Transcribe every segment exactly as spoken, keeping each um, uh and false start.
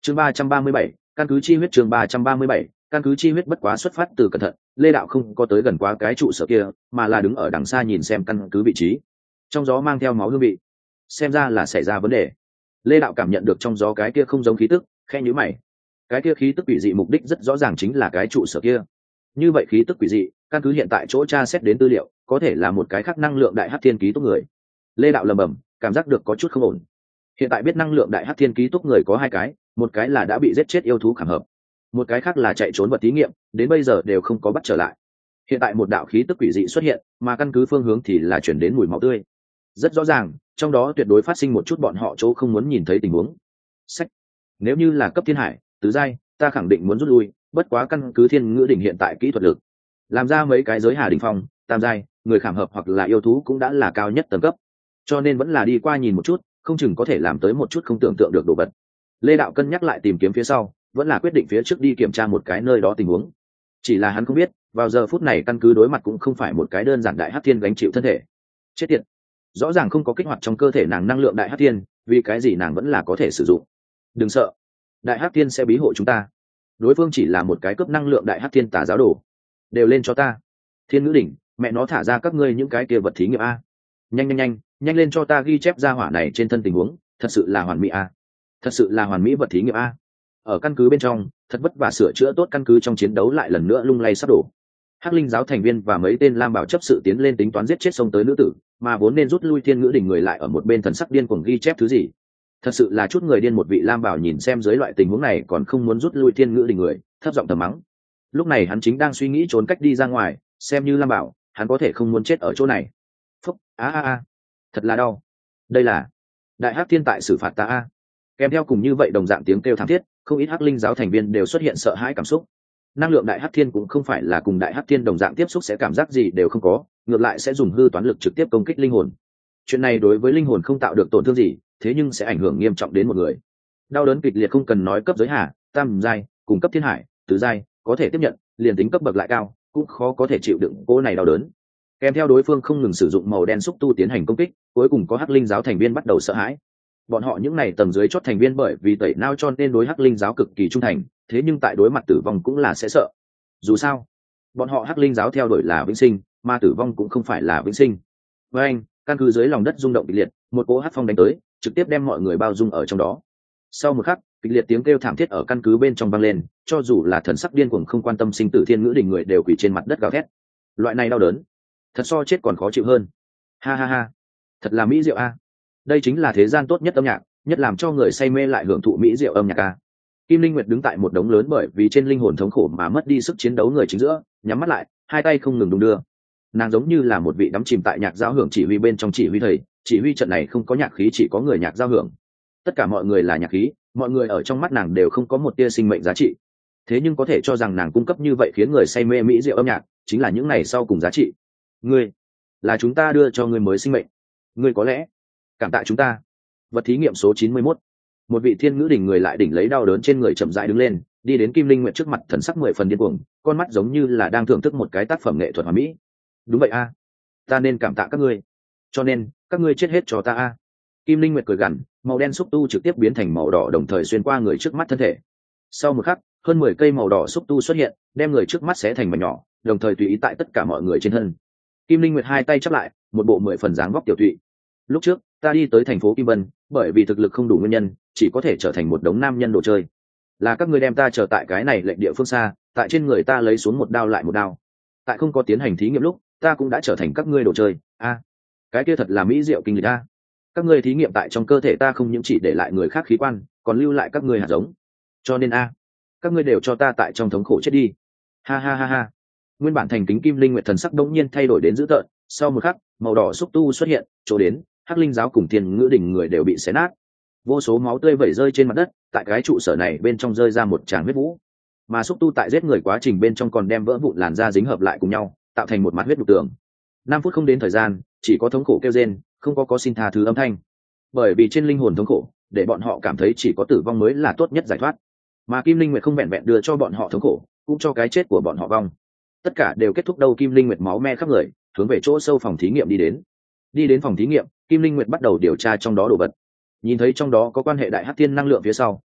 chương ba trăm ba mươi bảy, căn cứ chi huyết. chương ba trăm ba mươi bảy, căn cứ chi huyết. Bất quá xuất phát từ cẩn thận, Lê Đạo không có tới gần quá cái trụ sở kia, mà là đứng ở đằng xa nhìn xem căn cứ vị trí. Trong gió mang theo máu hương vị, xem ra là xảy ra vấn đề. Lê Đạo cảm nhận được trong gió cái kia không giống khí tức, khẽ nhíu mày. Cái kia khí tức quỷ dị mục đích rất rõ ràng chính là cái trụ sở kia. Như vậy khí tức quỷ dị, căn cứ hiện tại chỗ tra xét đến tư liệu, có thể là một cái khác năng lượng đại hắc thiên ký túc người. Lê Đạo lầm bầm, cảm giác được có chút không ổn. Hiện tại biết năng lượng đại hắc thiên ký túc người có hai cái, một cái là đã bị giết chết yêu thú khảm hợp, một cái khác là chạy trốn vật thí nghiệm, đến bây giờ đều không có bắt trở lại. Hiện tại một đạo khí tức quỷ dị xuất hiện, mà căn cứ phương hướng thì là chuyển đến mùi máu tươi. Rất rõ ràng, trong đó tuyệt đối phát sinh một chút bọn họ chỗ không muốn nhìn thấy tình huống. Sách, nếu như là cấp thiên hải tứ giai, ta khẳng định muốn rút lui, bất quá căn cứ thiên ngữ đỉnh hiện tại kỹ thuật lực, làm ra mấy cái giới hà đỉnh phong, tam giai, người khảm hợp hoặc là yêu thú cũng đã là cao nhất tầng cấp, cho nên vẫn là đi qua nhìn một chút, không chừng có thể làm tới một chút không tưởng tượng được đồ vật. Lê Đạo cân nhắc lại tìm kiếm phía sau, vẫn là quyết định phía trước đi kiểm tra một cái nơi đó tình huống. Chỉ là hắn không biết, vào giờ phút này căn cứ đối mặt cũng không phải một cái đơn giản đại hắc thiên gánh chịu thân thể. Chết tiệt, rõ ràng không có kích hoạt trong cơ thể nàng năng lượng đại hắc thiên, vì cái gì nàng vẫn là có thể sử dụng? Đừng sợ, đại hắc thiên sẽ bí hộ chúng ta. Đối phương chỉ là một cái cấp năng lượng đại hắc thiên tà giáo đồ. Đều lên cho ta. Thiên ngữ đỉnh, mẹ nó thả ra các ngươi những cái kia vật thí nghiệm a. Nhanh nhanh nhanh, nhanh lên cho ta ghi chép ra hỏa này trên thân tình huống, thật sự là hoàn mỹ a. Thật sự là hoàn mỹ vật thí nghiệm a. Ở căn cứ bên trong, thật vất vả sửa chữa tốt căn cứ trong chiến đấu lại lần nữa lung lay sắp đổ. Hắc linh giáo thành viên và mấy tên lam bảo chấp sự tiến lên tính toán giết chết xông tới nữ tử, mà vốn nên rút lui thiên ngữ đỉnh người lại ở một bên thần sắc điên cuồng ghi chép thứ gì. Thật sự là chút người điên. Một vị lam bảo nhìn xem dưới loại tình huống này còn không muốn rút lui thiên ngữ đỉnh người, thấp giọng thầm mắng. Lúc này hắn chính đang suy nghĩ trốn cách đi ra ngoài, xem như lam bảo, hắn có thể không muốn chết ở chỗ này. Phúc, a a a, thật là đau. Đây là đại hắc thiên tại xử phạt ta a. Kèm theo cùng như vậy đồng dạng tiếng kêu thảm thiết, không ít hắc linh giáo thành viên đều xuất hiện sợ hãi cảm xúc. Năng lượng đại hắc thiên cũng không phải là cùng đại hắc thiên đồng dạng tiếp xúc sẽ cảm giác gì đều không có, ngược lại sẽ dùng hư toán lực trực tiếp công kích linh hồn. Chuyện này đối với linh hồn không tạo được tổn thương gì, thế nhưng sẽ ảnh hưởng nghiêm trọng đến một người. Đau đớn kịch liệt không cần nói cấp giới hà, tam giai, cùng cấp thiên hải tứ giai có thể tiếp nhận, liền tính cấp bậc lại cao cũng khó có thể chịu đựng cỗ này đau đớn. Kèm theo đối phương không ngừng sử dụng màu đen xúc tu tiến hành công kích, cuối cùng có hắc linh giáo thành viên bắt đầu sợ hãi. Bọn họ những này tầng dưới chót thành viên bởi vì tẩy nao cho nên đối hắc linh giáo cực kỳ trung thành, thế nhưng tại đối mặt tử vong cũng là sẽ sợ. Dù sao bọn họ hắc linh giáo theo đuổi là vĩnh sinh, mà tử vong cũng không phải là vĩnh sinh. Với anh, căn cứ dưới lòng đất rung động kịch liệt, một cỗ hắc phong đánh tới, trực tiếp đem mọi người bao dung ở trong đó. Sau một khắc, kịch liệt tiếng kêu thảm thiết ở căn cứ bên trong vang lên, cho dù là thần sắc điên cuồng không quan tâm sinh tử thiên ngữ đình người đều quỳ trên mặt đất gào thét. Loại này đau đớn, thật so chết còn khó chịu hơn. Ha ha ha, thật là mỹ diệu a. Đây chính là thế gian tốt nhất âm nhạc, nhất làm cho người say mê lại hưởng thụ mỹ diệu âm nhạc a. Kim Linh Nguyệt đứng tại một đống lớn bởi vì trên linh hồn thống khổ mà mất đi sức chiến đấu người chính giữa, nhắm mắt lại, hai tay không ngừng đung đưa. Nàng giống như là một vị đắm chìm tại nhạc giao hưởng chỉ huy bên trong chỉ huy thầy, chỉ huy trận này không có nhạc khí, chỉ có người nhạc giao hưởng. Tất cả mọi người là nhạc khí, mọi người ở trong mắt nàng đều không có một tia sinh mệnh giá trị. Thế nhưng có thể cho rằng nàng cung cấp như vậy khiến người say mê mỹ diệu âm nhạc, chính là những này sau cùng giá trị. Ngươi, là chúng ta đưa cho ngươi mới sinh mệnh. Ngươi có lẽ cảm tạ chúng ta. Vật thí nghiệm số chín mươi mốt. Một vị thiên ngữ đỉnh người lại đỉnh lấy đau đớn trên người chậm rãi đứng lên, đi đến Kim Linh Nguyệt trước mặt, thần sắc mười phần điên cuồng, con mắt giống như là đang thưởng thức một cái tác phẩm nghệ thuật hoàn mỹ. Đúng vậy a, ta nên cảm tạ các ngươi, cho nên các ngươi chết hết cho ta a. Kim Linh Nguyệt cười gằn, màu đen xúc tu trực tiếp biến thành màu đỏ, đồng thời xuyên qua người trước mắt thân thể. Sau một khắc, hơn mười cây màu đỏ xúc tu xuất hiện, đem người trước mắt xé thành mảnh nhỏ, đồng thời tùy ý tại tất cả mọi người trên thân. Kim Linh Nguyệt hai tay chắp lại, một bộ mười phần dáng vóc tiểu thụy. Lúc trước ta đi tới thành phố Kim Vân, bởi vì thực lực không đủ nguyên nhân, chỉ có thể trở thành một đống nam nhân đồ chơi. Là các ngươi đem ta trở tại cái này lệnh địa phương xa, tại trên người ta lấy xuống một đao lại một đao. Tại không có tiến hành thí nghiệm lúc, ta cũng đã trở thành các ngươi đồ chơi. A, cái kia thật là mỹ diệu kinh lịch a. Các ngươi thí nghiệm tại trong cơ thể ta không những chỉ để lại người khác khí quan, còn lưu lại các ngươi hạt giống. Cho nên a, các ngươi đều cho ta tại trong thống khổ chết đi. Ha ha ha ha. Nguyên bản thành kính Kim Linh Nguyệt thần sắc đống nhiên thay đổi đến dữ tợn, sau một khắc, màu đỏ xúc tu xuất hiện, chỗ đến, Hắc Linh giáo cùng Thiên Ngữ đỉnh người đều bị xé nát. Vô số máu tươi vẩy rơi trên mặt đất, tại cái trụ sở này bên trong rơi ra một tràng huyết vũ. Mà xúc tu tại giết người quá trình bên trong còn đem vỡ vụn làn da dính hợp lại cùng nhau, tạo thành một mặt huyết đục tường. Năm phút không đến thời gian, chỉ có thống khổ kêu rên, không có có xin tha thứ âm thanh. Bởi vì trên linh hồn thống khổ, để bọn họ cảm thấy chỉ có tử vong mới là tốt nhất giải thoát. Mà Kim Linh Nguyệt không vẹn vẹn đưa cho bọn họ thống khổ, cũng cho cái chết của bọn họ vong. Tất cả đều kết thúc đâu. Kim Linh Nguyệt máu me khắp người, hướng về chỗ sâu phòng thí nghiệm đi đến. Đi đến phòng thí nghiệm, Kim Linh Nguyệt bắt đầu điều tra trong đó đồ vật. Nhìn thấy trong đó có quan hệ đại hắc thiên năng lượng phía sau,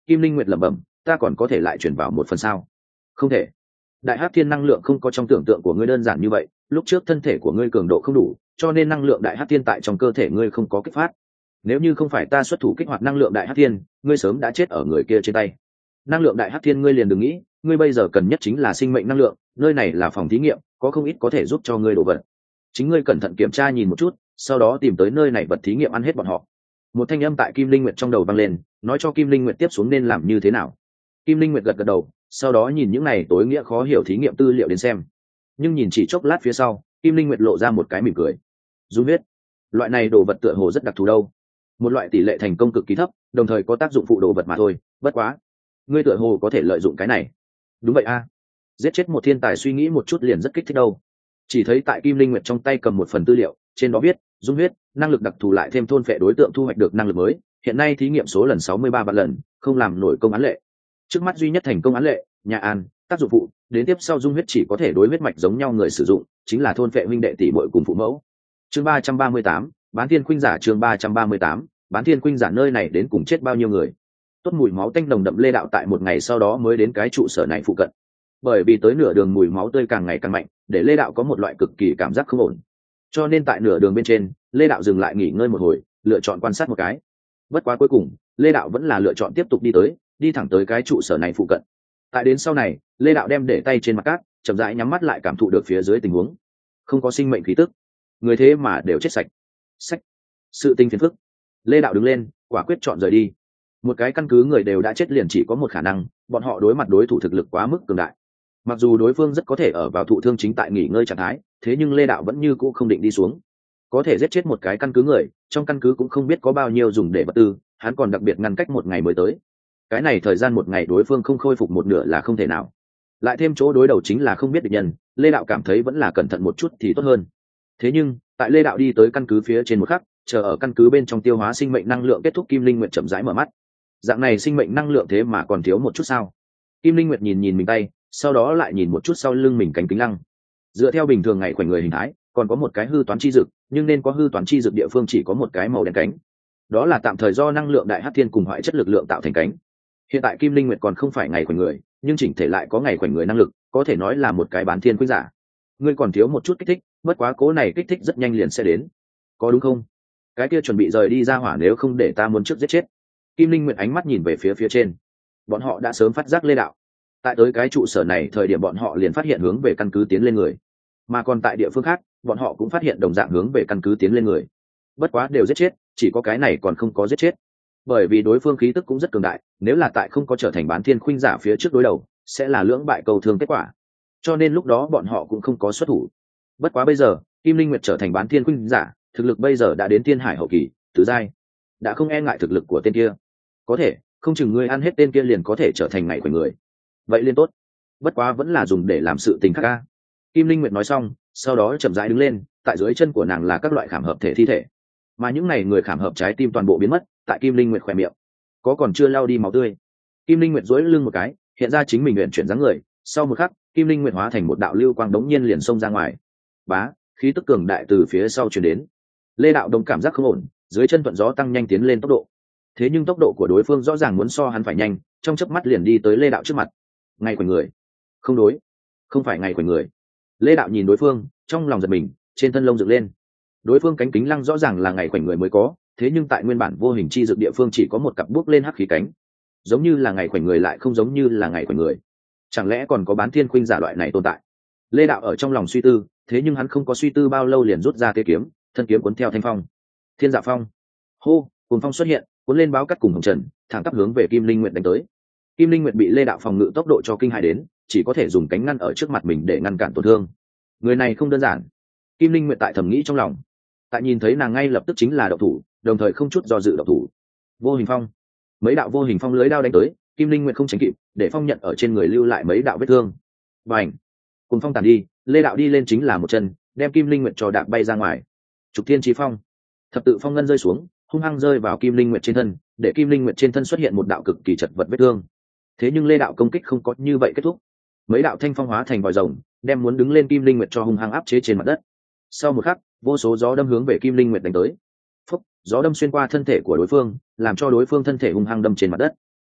Kim Linh Nguyệt lẩm bẩm, ta còn có thể lại chuyển vào một phần sao? Không thể. Đại hắc thiên năng lượng không có trong tưởng tượng của ngươi đơn giản như vậy, lúc trước thân thể của ngươi cường độ không đủ, cho nên năng lượng đại hắc thiên tại trong cơ thể ngươi không có kích phát. Nếu như không phải ta xuất thủ kích hoạt năng lượng đại hắc thiên, ngươi sớm đã chết ở người kia trên tay. Năng lượng đại hắc thiên ngươi liền đừng nghĩ, ngươi bây giờ cần nhất chính là sinh mệnh năng lượng, nơi này là phòng thí nghiệm, có không ít có thể giúp cho ngươi đồ vật. Chính ngươi cẩn thận kiểm tra nhìn một chút, sau đó tìm tới nơi này vật thí nghiệm ăn hết bọn họ. Một thanh âm tại Kim Linh Nguyệt trong đầu vang lên, nói cho Kim Linh Nguyệt tiếp xuống nên làm như thế nào. Kim Linh Nguyệt gật gật đầu, sau đó nhìn những này tối nghĩa khó hiểu thí nghiệm tư liệu đến xem. Nhưng nhìn chỉ chốc lát phía sau, Kim Linh Nguyệt lộ ra một cái mỉm cười. Dung huyết, loại này đồ vật tựa hồ rất đặc thù đâu. Một loại tỷ lệ thành công cực kỳ thấp, đồng thời có tác dụng phụ đồ vật mà thôi, bất quá, ngươi tựa hồ có thể lợi dụng cái này. Đúng vậy a. Giết chết một thiên tài suy nghĩ một chút liền rất kích thích đâu. Chỉ thấy tại Kim Linh Nguyệt trong tay cầm một phần tư liệu, trên đó viết, dung huyết, năng lực đặc thù lại thêm thôn phệ đối tượng thu hoạch được năng lực mới, hiện nay thí nghiệm số lần sáu mươi ba vạn lần, không làm nổi công án lệ. Trước mắt duy nhất thành công án lệ, nhà an, tác dụng phụ, đến tiếp sau dung huyết chỉ có thể đối huyết mạch giống nhau người sử dụng, chính là thôn phệ huynh đệ tỷ muội cùng phụ mẫu. Chương ba trăm ba mươi tám, bán thiên khuynh giả chương ba trăm ba mươi tám, bán thiên khuynh giả nơi này đến cùng chết bao nhiêu người. Tốt mùi máu tanh nồng đậm Lê Đạo tại một ngày sau đó mới đến cái trụ sở này phụ cận. Bởi vì tới nửa đường mùi máu tươi càng ngày càng mạnh, để Lê Đạo có một loại cực kỳ cảm giác không ổn. Cho nên tại nửa đường bên trên, Lê Đạo dừng lại nghỉ ngơi một hồi, lựa chọn quan sát một cái. Bất quá cuối cùng, Lê Đạo vẫn là lựa chọn tiếp tục đi tới, đi thẳng tới cái trụ sở này phụ cận. Tại đến sau này, Lê Đạo đem để tay trên mặt cát, chậm rãi nhắm mắt lại cảm thụ được phía dưới tình huống. Không có sinh mệnh khí tức, người thế mà đều chết sạch. Sách, sự tình phiền phức. Lê Đạo đứng lên, quả quyết chọn rời đi. Một cái căn cứ người đều đã chết liền chỉ có một khả năng, bọn họ đối mặt đối thủ thực lực quá mức cường đại. Mặc dù đối phương rất có thể ở vào thụ thương chính tại nghỉ ngơi trạng thái, thế nhưng Lê Đạo vẫn như cũ không định đi xuống. Có thể giết chết một cái căn cứ người, trong căn cứ cũng không biết có bao nhiêu dùng để vật tư, hắn còn đặc biệt ngăn cách một ngày mới tới. Cái này thời gian một ngày đối phương không khôi phục một nửa là không thể nào. Lại thêm chỗ đối đầu chính là không biết địch nhân, Lê Đạo cảm thấy vẫn là cẩn thận một chút thì tốt hơn. Thế nhưng, tại Lê Đạo đi tới căn cứ phía trên một khắc, chờ ở căn cứ bên trong tiêu hóa sinh mệnh năng lượng kết thúc, Kim Linh Nguyệt chậm rãi mở mắt. Dạng này sinh mệnh năng lượng thế mà còn thiếu một chút sao? Kim Linh Nguyệt nhìn nhìn mình tay, sau đó lại nhìn một chút sau lưng mình cánh kính lăng. Dựa theo bình thường ngày khoảnh người hình thái, còn có một cái hư toán chi dực, nhưng nên có hư toán chi dực địa phương chỉ có một cái màu đen cánh. Đó là tạm thời do năng lượng đại hắc thiên cùng hoại chất lực lượng tạo thành cánh. Hiện tại Kim Linh Nguyệt còn không phải ngày khoảnh người, nhưng chỉnh thể lại có ngày khoảnh người năng lực, có thể nói là một cái bán thiên khuynh giả. Ngươi còn thiếu một chút kích thích, bất quá cố này kích thích rất nhanh liền sẽ đến. Có đúng không? Cái kia chuẩn bị rời đi ra hỏa nếu không để ta muốn trước giết chết. Kim Linh Nguyệt ánh mắt nhìn về phía phía trên. Bọn họ đã sớm phát giác Lê Đạo. Tại tới cái trụ sở này thời điểm bọn họ liền phát hiện hướng về căn cứ tiến lên người. Mà còn tại địa phương khác, bọn họ cũng phát hiện đồng dạng hướng về căn cứ tiến lên người. Bất quá đều giết chết, chỉ có cái này còn không có giết chết. Bởi vì đối phương khí tức cũng rất cường đại, nếu là tại không có trở thành bán thiên khuynh giả phía trước đối đầu, sẽ là lưỡng bại cầu thương kết quả. Cho nên lúc đó bọn họ cũng không có xuất thủ. Bất quá bây giờ, Kim Linh Nguyệt trở thành bán thiên khuynh giả, thực lực bây giờ đã đến thiên hải hậu kỳ, tứ giai, đã không e ngại thực lực của tên kia. Có thể, không chừng ngươi ăn hết tên kia liền có thể trở thành ngày của người. Vậy liên tốt. Bất quá vẫn là dùng để làm sự tình khác ca. Kim Linh Nguyệt nói xong, sau đó chậm rãi đứng lên, tại dưới chân của nàng là các loại khảm hợp thể thi thể. Mà những này người khảm hợp trái tim toàn bộ biến mất, tại Kim Linh Nguyệt khỏe miệng, có còn chưa lao đi máu tươi. Kim Linh Nguyệt duỗi lưng một cái, hiện ra chính mình luyện chuyển dáng người, sau một khắc, Kim Linh Nguyệt hóa thành một đạo lưu quang đống nhiên liền xông ra ngoài. Bá, khí tức cường đại từ phía sau truyền đến. Lê Đạo đồng cảm giác không ổn, dưới chân thuận gió tăng nhanh tiến lên tốc độ. Thế nhưng tốc độ của đối phương rõ ràng muốn so hắn phải nhanh, trong chớp mắt liền đi tới Lê Đạo trước mặt. Ngày của người, không đối, không phải ngày của người. Lê Đạo nhìn đối phương, trong lòng giật mình, trên thân lông dựng lên. Đối phương cánh kính lăng rõ ràng là ngày khoảnh người mới có, thế nhưng tại nguyên bản vô hình chi dược địa phương chỉ có một cặp bước lên hắc khí cánh, giống như là ngày khoảnh người lại không giống như là ngày khoảnh người. Chẳng lẽ còn có bán thiên khuynh giả loại này tồn tại? Lê Đạo ở trong lòng suy tư, thế nhưng hắn không có suy tư bao lâu liền rút ra cây kiếm, thân kiếm cuốn theo thanh phong. Thiên Dạ Phong. Hô, cuồng phong xuất hiện, cuốn lên báo cắt cùng hồng trần, thẳng tắp hướng về Kim Linh Nguyệt đánh tới. Kim Linh Nguyệt bị Lê Đạo phòng ngự tốc độ cho kinh hãi đến, chỉ có thể dùng cánh ngăn ở trước mặt mình để ngăn cản tổn thương. Người này không đơn giản. Kim Linh Nguyệt tại thầm nghĩ trong lòng. Tại nhìn thấy nàng ngay lập tức chính là động thủ, đồng thời không chút do dự động thủ. Vô hình phong. Mấy đạo vô hình phong lưới đao đánh tới, Kim Linh Nguyệt không tránh kịp, để phong nhận ở trên người lưu lại mấy đạo vết thương. Bành. Cùng phong tàn đi, Lê Đạo đi lên chính là một chân, đem Kim Linh Nguyệt cho đạp bay ra ngoài. Trục Thiên Chí Phong. Thập tự phong ngân rơi xuống, hung hăng rơi vào Kim Linh Nguyệt trên thân, để Kim Linh Nguyệt trên thân xuất hiện một đạo cực kỳ chật vật vết thương. Thế nhưng Lê Đạo công kích không có như vậy kết thúc. Mấy đạo thanh phong hóa thành vòi rồng, đem muốn đứng lên Kim Linh Nguyệt cho hung hăng áp chế trên mặt đất. Sau một khắc, vô số gió đâm hướng về Kim Linh Nguyệt đánh tới. Phúc, gió đâm xuyên qua thân thể của đối phương, làm cho đối phương thân thể hung hăng đâm trên mặt đất.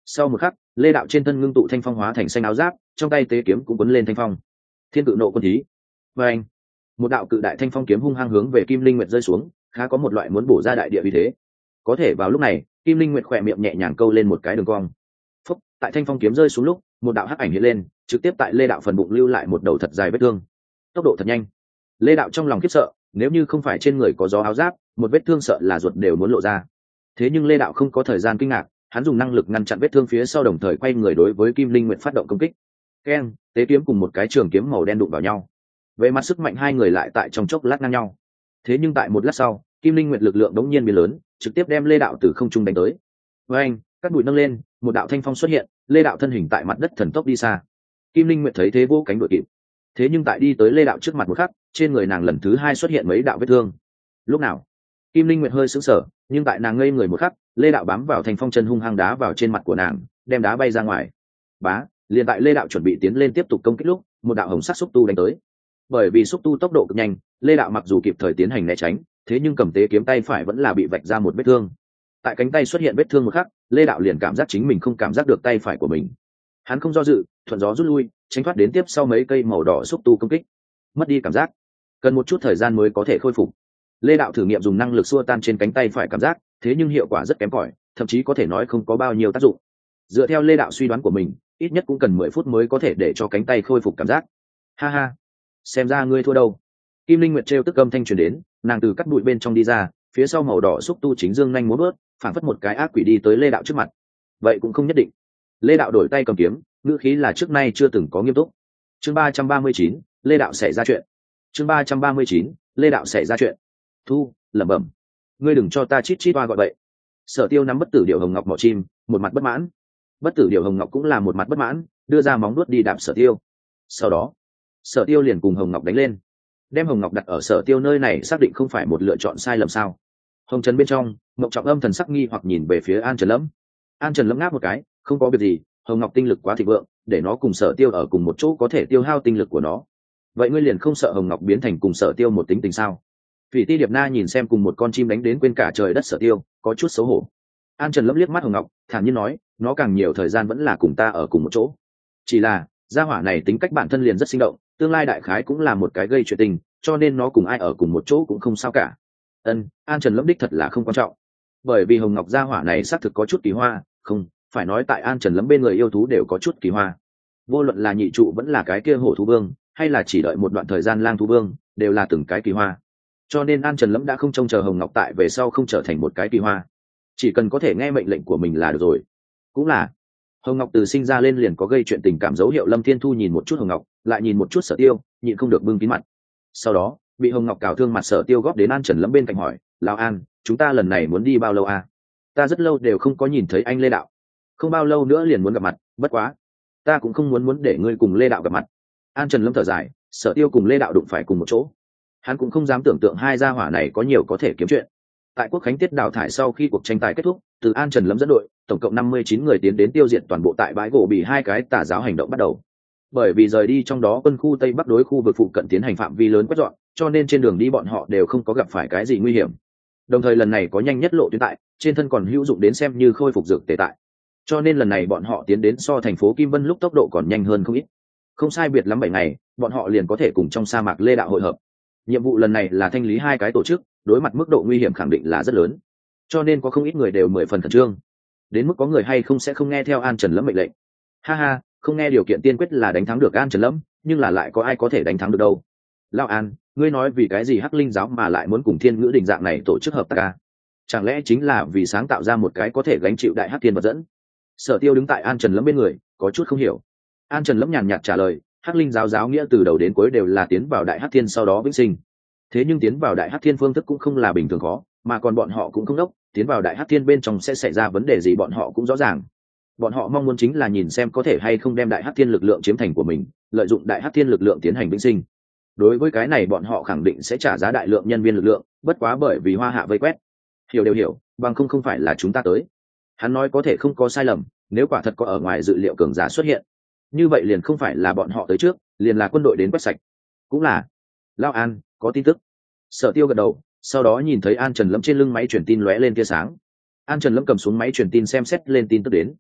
Sau một khắc, lê đạo trên thân ngưng tụ thanh phong hóa thành xanh áo giáp, trong tay tế kiếm cũng quấn lên thanh phong. Thiên cự nộ quân thí. Và anh, một đạo cự đại thanh phong kiếm hung hăng hướng về Kim Linh Nguyệt rơi xuống, khá có một loại muốn bổ ra đại địa uy thế. Có thể vào lúc này, Kim Linh Nguyệt khỏe miệng nhẹ nhàng câu lên một cái đường cong. Phúc, tại thanh phong kiếm rơi xuống lúc, một đạo hắc ảnh hiện lên, trực tiếp tại lê đạo phần bụng lưu lại một đầu thật dài vết thương. Tốc độ thật nhanh. Lê đạo trong lòng khiếp sợ, nếu như không phải trên người có gió áo giáp, một vết thương sợ là ruột đều muốn lộ ra. Thế nhưng lê đạo không có thời gian kinh ngạc, hắn dùng năng lực ngăn chặn vết thương phía sau, đồng thời quay người đối với Kim Linh Nguyệt phát động công kích. Keng, tế kiếm cùng một cái trường kiếm màu đen đụng vào nhau. Về mặt sức mạnh hai người lại tại trong chốc lát ngang nhau. Thế nhưng tại một lát sau, Kim Linh Nguyệt lực lượng đống nhiên biến lớn, trực tiếp đem lê đạo từ không trung đánh tới. Với anh, các bụi nâng lên, một đạo thanh phong xuất hiện, lê đạo thân hình tại mặt đất thần tốc đi xa. Kim Linh Nguyệt thấy thế vô cánh đuổi kịp. Thế nhưng tại đi tới lê đạo trước mặt một khắc, trên người nàng lần thứ hai xuất hiện mấy đạo vết thương. Lúc nào? Kim Linh Nguyệt hơi sững sờ, nhưng tại nàng ngây người một khắc, lê đạo bám vào thành phong chân hung hăng đá vào trên mặt của nàng, đem đá bay ra ngoài. Bá, liền tại lê đạo chuẩn bị tiến lên tiếp tục công kích lúc, một đạo hồng sắc xúc tu đánh tới. Bởi vì xúc tu tốc độ cực nhanh, lê đạo mặc dù kịp thời tiến hành né tránh, thế nhưng cầm tế kiếm tay phải vẫn là bị vạch ra một vết thương. Tại cánh tay xuất hiện vết thương một khắc, lê đạo liền cảm giác chính mình không cảm giác được tay phải của mình. Hắn không do dự, thuận gió rút lui, tránh thoát đến tiếp sau mấy cây màu đỏ xúc tu công kích. Mất đi cảm giác, cần một chút thời gian mới có thể khôi phục. Lê đạo thử nghiệm dùng năng lực xua tan trên cánh tay phải cảm giác, thế nhưng hiệu quả rất kém cỏi, thậm chí có thể nói không có bao nhiêu tác dụng. Dựa theo Lê đạo suy đoán của mình, ít nhất cũng cần mười phút mới có thể để cho cánh tay khôi phục cảm giác. Ha ha, xem ra ngươi thua đâu. Kim Linh Nguyệt trêu tức âm thanh truyền đến, nàng từ cắt bụi bên trong đi ra, phía sau màu đỏ xúc tu chính dương nhanh múa bước, phảng phất một cái ác quỷ đi tới Lê đạo trước mặt. Vậy cũng không nhất định. Lê đạo đổi tay cầm kiếm, ngữ khí là trước nay chưa từng có nghiêm túc. Chương ba trăm ba mươi chín, Lê đạo xảy ra chuyện. Chương ba trăm ba mươi chín, Lê đạo xảy ra chuyện. Thu, lẩm bẩm, ngươi đừng cho ta chít chít oa gọi vậy. Sở Tiêu nắm bất tử điểu hồng ngọc mỏ chim, một mặt bất mãn. Bất tử điểu hồng ngọc cũng là một mặt bất mãn, đưa ra móng vuốt đi đạp Sở Tiêu. Sau đó, Sở Tiêu liền cùng hồng ngọc đánh lên. Đem hồng ngọc đặt ở Sở Tiêu nơi này xác định không phải một lựa chọn sai lầm sao? Hồng Trần bên trong, Mộng Trọng âm thần sắc nghi hoặc nhìn về phía An Trần Lâm. An Trần Lâm ngáp một cái, không có việc gì, hồng ngọc tinh lực quá thịnh vượng, để nó cùng Sở Tiêu ở cùng một chỗ có thể tiêu hao tinh lực của nó. Vậy ngươi liền không sợ hồng ngọc biến thành cùng Sở Tiêu một tính tình sao? Phỉ Ti Điệp Na nhìn xem cùng một con chim đánh đến quên cả trời đất Sở Tiêu, có chút xấu hổ. An Trần Lâm liếc mắt hồng ngọc, thản nhiên nói, nó càng nhiều thời gian vẫn là cùng ta ở cùng một chỗ. Chỉ là gia hỏa này tính cách bản thân liền rất sinh động, tương lai đại khái cũng là một cái gây chuyện tình, cho nên nó cùng ai ở cùng một chỗ cũng không sao cả. Ân, An Trần Lâm đích thật là không quan trọng, bởi vì hồng ngọc gia hỏa này xác thực có chút kỳ hoa, không phải nói tại An Trần Lâm bên người yêu thú đều có chút kỳ hoa. Vô luận là nhị trụ vẫn là cái kia hổ thú vương, hay là chỉ đợi một đoạn thời gian lang thú vương, đều là từng cái kỳ hoa. Cho nên An Trần Lâm đã không trông chờ hồng ngọc tại về sau không trở thành một cái kỳ hoa, chỉ cần có thể nghe mệnh lệnh của mình là được rồi. Cũng là hồng ngọc từ sinh ra lên liền có gây chuyện tình cảm dấu hiệu. Lâm Thiên Thu nhìn một chút hồng ngọc, lại nhìn một chút Sở Tiêu, nhịn không được bưng kín mặt. Sau đó bị hồng ngọc cào thương mặt Sở Tiêu góp đến An Trần Lâm bên cạnh hỏi, lão An, chúng ta lần này muốn đi bao lâu à? Ta rất lâu đều không có nhìn thấy anh Lê đạo, không bao lâu nữa liền muốn gặp mặt, bất quá ta cũng không muốn muốn để ngươi cùng Lê đạo gặp mặt. An Trần Lâm thở dài, Sở Tiêu cùng Lê đạo đụng phải cùng một chỗ, hắn cũng không dám tưởng tượng hai gia hỏa này có nhiều có thể kiếm chuyện. Tại Quốc Khánh tiết đào thải sau khi cuộc tranh tài kết thúc, từ An Trần Lâm dẫn đội, tổng cộng năm mươi chín người tiến đến tiêu diệt toàn bộ tại bãi gỗ bị hai cái tà giáo hành động bắt đầu. Bởi vì rời đi trong đó quân khu Tây Bắc đối khu vực phụ cận tiến hành phạm vi lớn quét dọn, cho nên trên đường đi bọn họ đều không có gặp phải cái gì nguy hiểm. Đồng thời lần này có nhanh nhất lộ tuyến tại, trên thân còn hữu dụng đến xem như khôi phục dược tề tại. Cho nên lần này bọn họ tiến đến so thành phố Kim Vân lúc tốc độ còn nhanh hơn không ít. Không sai biệt lắm bảy ngày, bọn họ liền có thể cùng trong sa mạc Lê đạo hội hợp. Nhiệm vụ lần này là thanh lý hai cái tổ chức, đối mặt mức độ nguy hiểm khẳng định là rất lớn, cho nên có không ít người đều mười phần khẩn trương. Đến mức có người hay không sẽ không nghe theo An Trần Lâm mệnh lệnh. Ha ha, không nghe điều kiện tiên quyết là đánh thắng được An Trần Lâm, nhưng là lại có ai có thể đánh thắng được đâu. Lão An, ngươi nói vì cái gì Hắc Linh giáo mà lại muốn cùng Thiên Ngữ Đình dạng này tổ chức hợp tác à? Chẳng lẽ chính là vì sáng tạo ra một cái có thể gánh chịu đại hắc thiên vật dẫn? Sở Tiêu đứng tại An Trần Lâm bên người, có chút không hiểu. An Trần Lâm nhàn nhạt trả lời, Hắc Linh giáo giáo nghĩa từ đầu đến cuối đều là tiến vào đại hắc thiên sau đó vĩnh sinh. Thế nhưng tiến vào đại hắc thiên phương thức cũng không là bình thường khó, mà còn bọn họ cũng không đốc, tiến vào đại hắc thiên bên trong sẽ xảy ra vấn đề gì bọn họ cũng rõ ràng. Bọn họ mong muốn chính là nhìn xem có thể hay không đem đại hắc thiên lực lượng chiếm thành của mình, lợi dụng đại hắc thiên lực lượng tiến hành vĩnh sinh. Đối với cái này bọn họ khẳng định sẽ trả giá đại lượng nhân viên lực lượng, bất quá bởi vì Hoa Hạ vây quét. Hiểu đều hiểu, bằng không không phải là chúng ta tới. Hắn nói có thể không có sai lầm, nếu quả thật có ở ngoài dự liệu cường giả xuất hiện, như vậy liền không phải là bọn họ tới trước, liền là quân đội đến quét sạch. Cũng là. Lão An, có tin tức. Sở Tiêu gật đầu, sau đó nhìn thấy An Trần Lâm trên lưng máy truyền tin lóe lên tia sáng. An Trần Lâm cầm xuống máy truyền tin xem xét lên tin tức đến.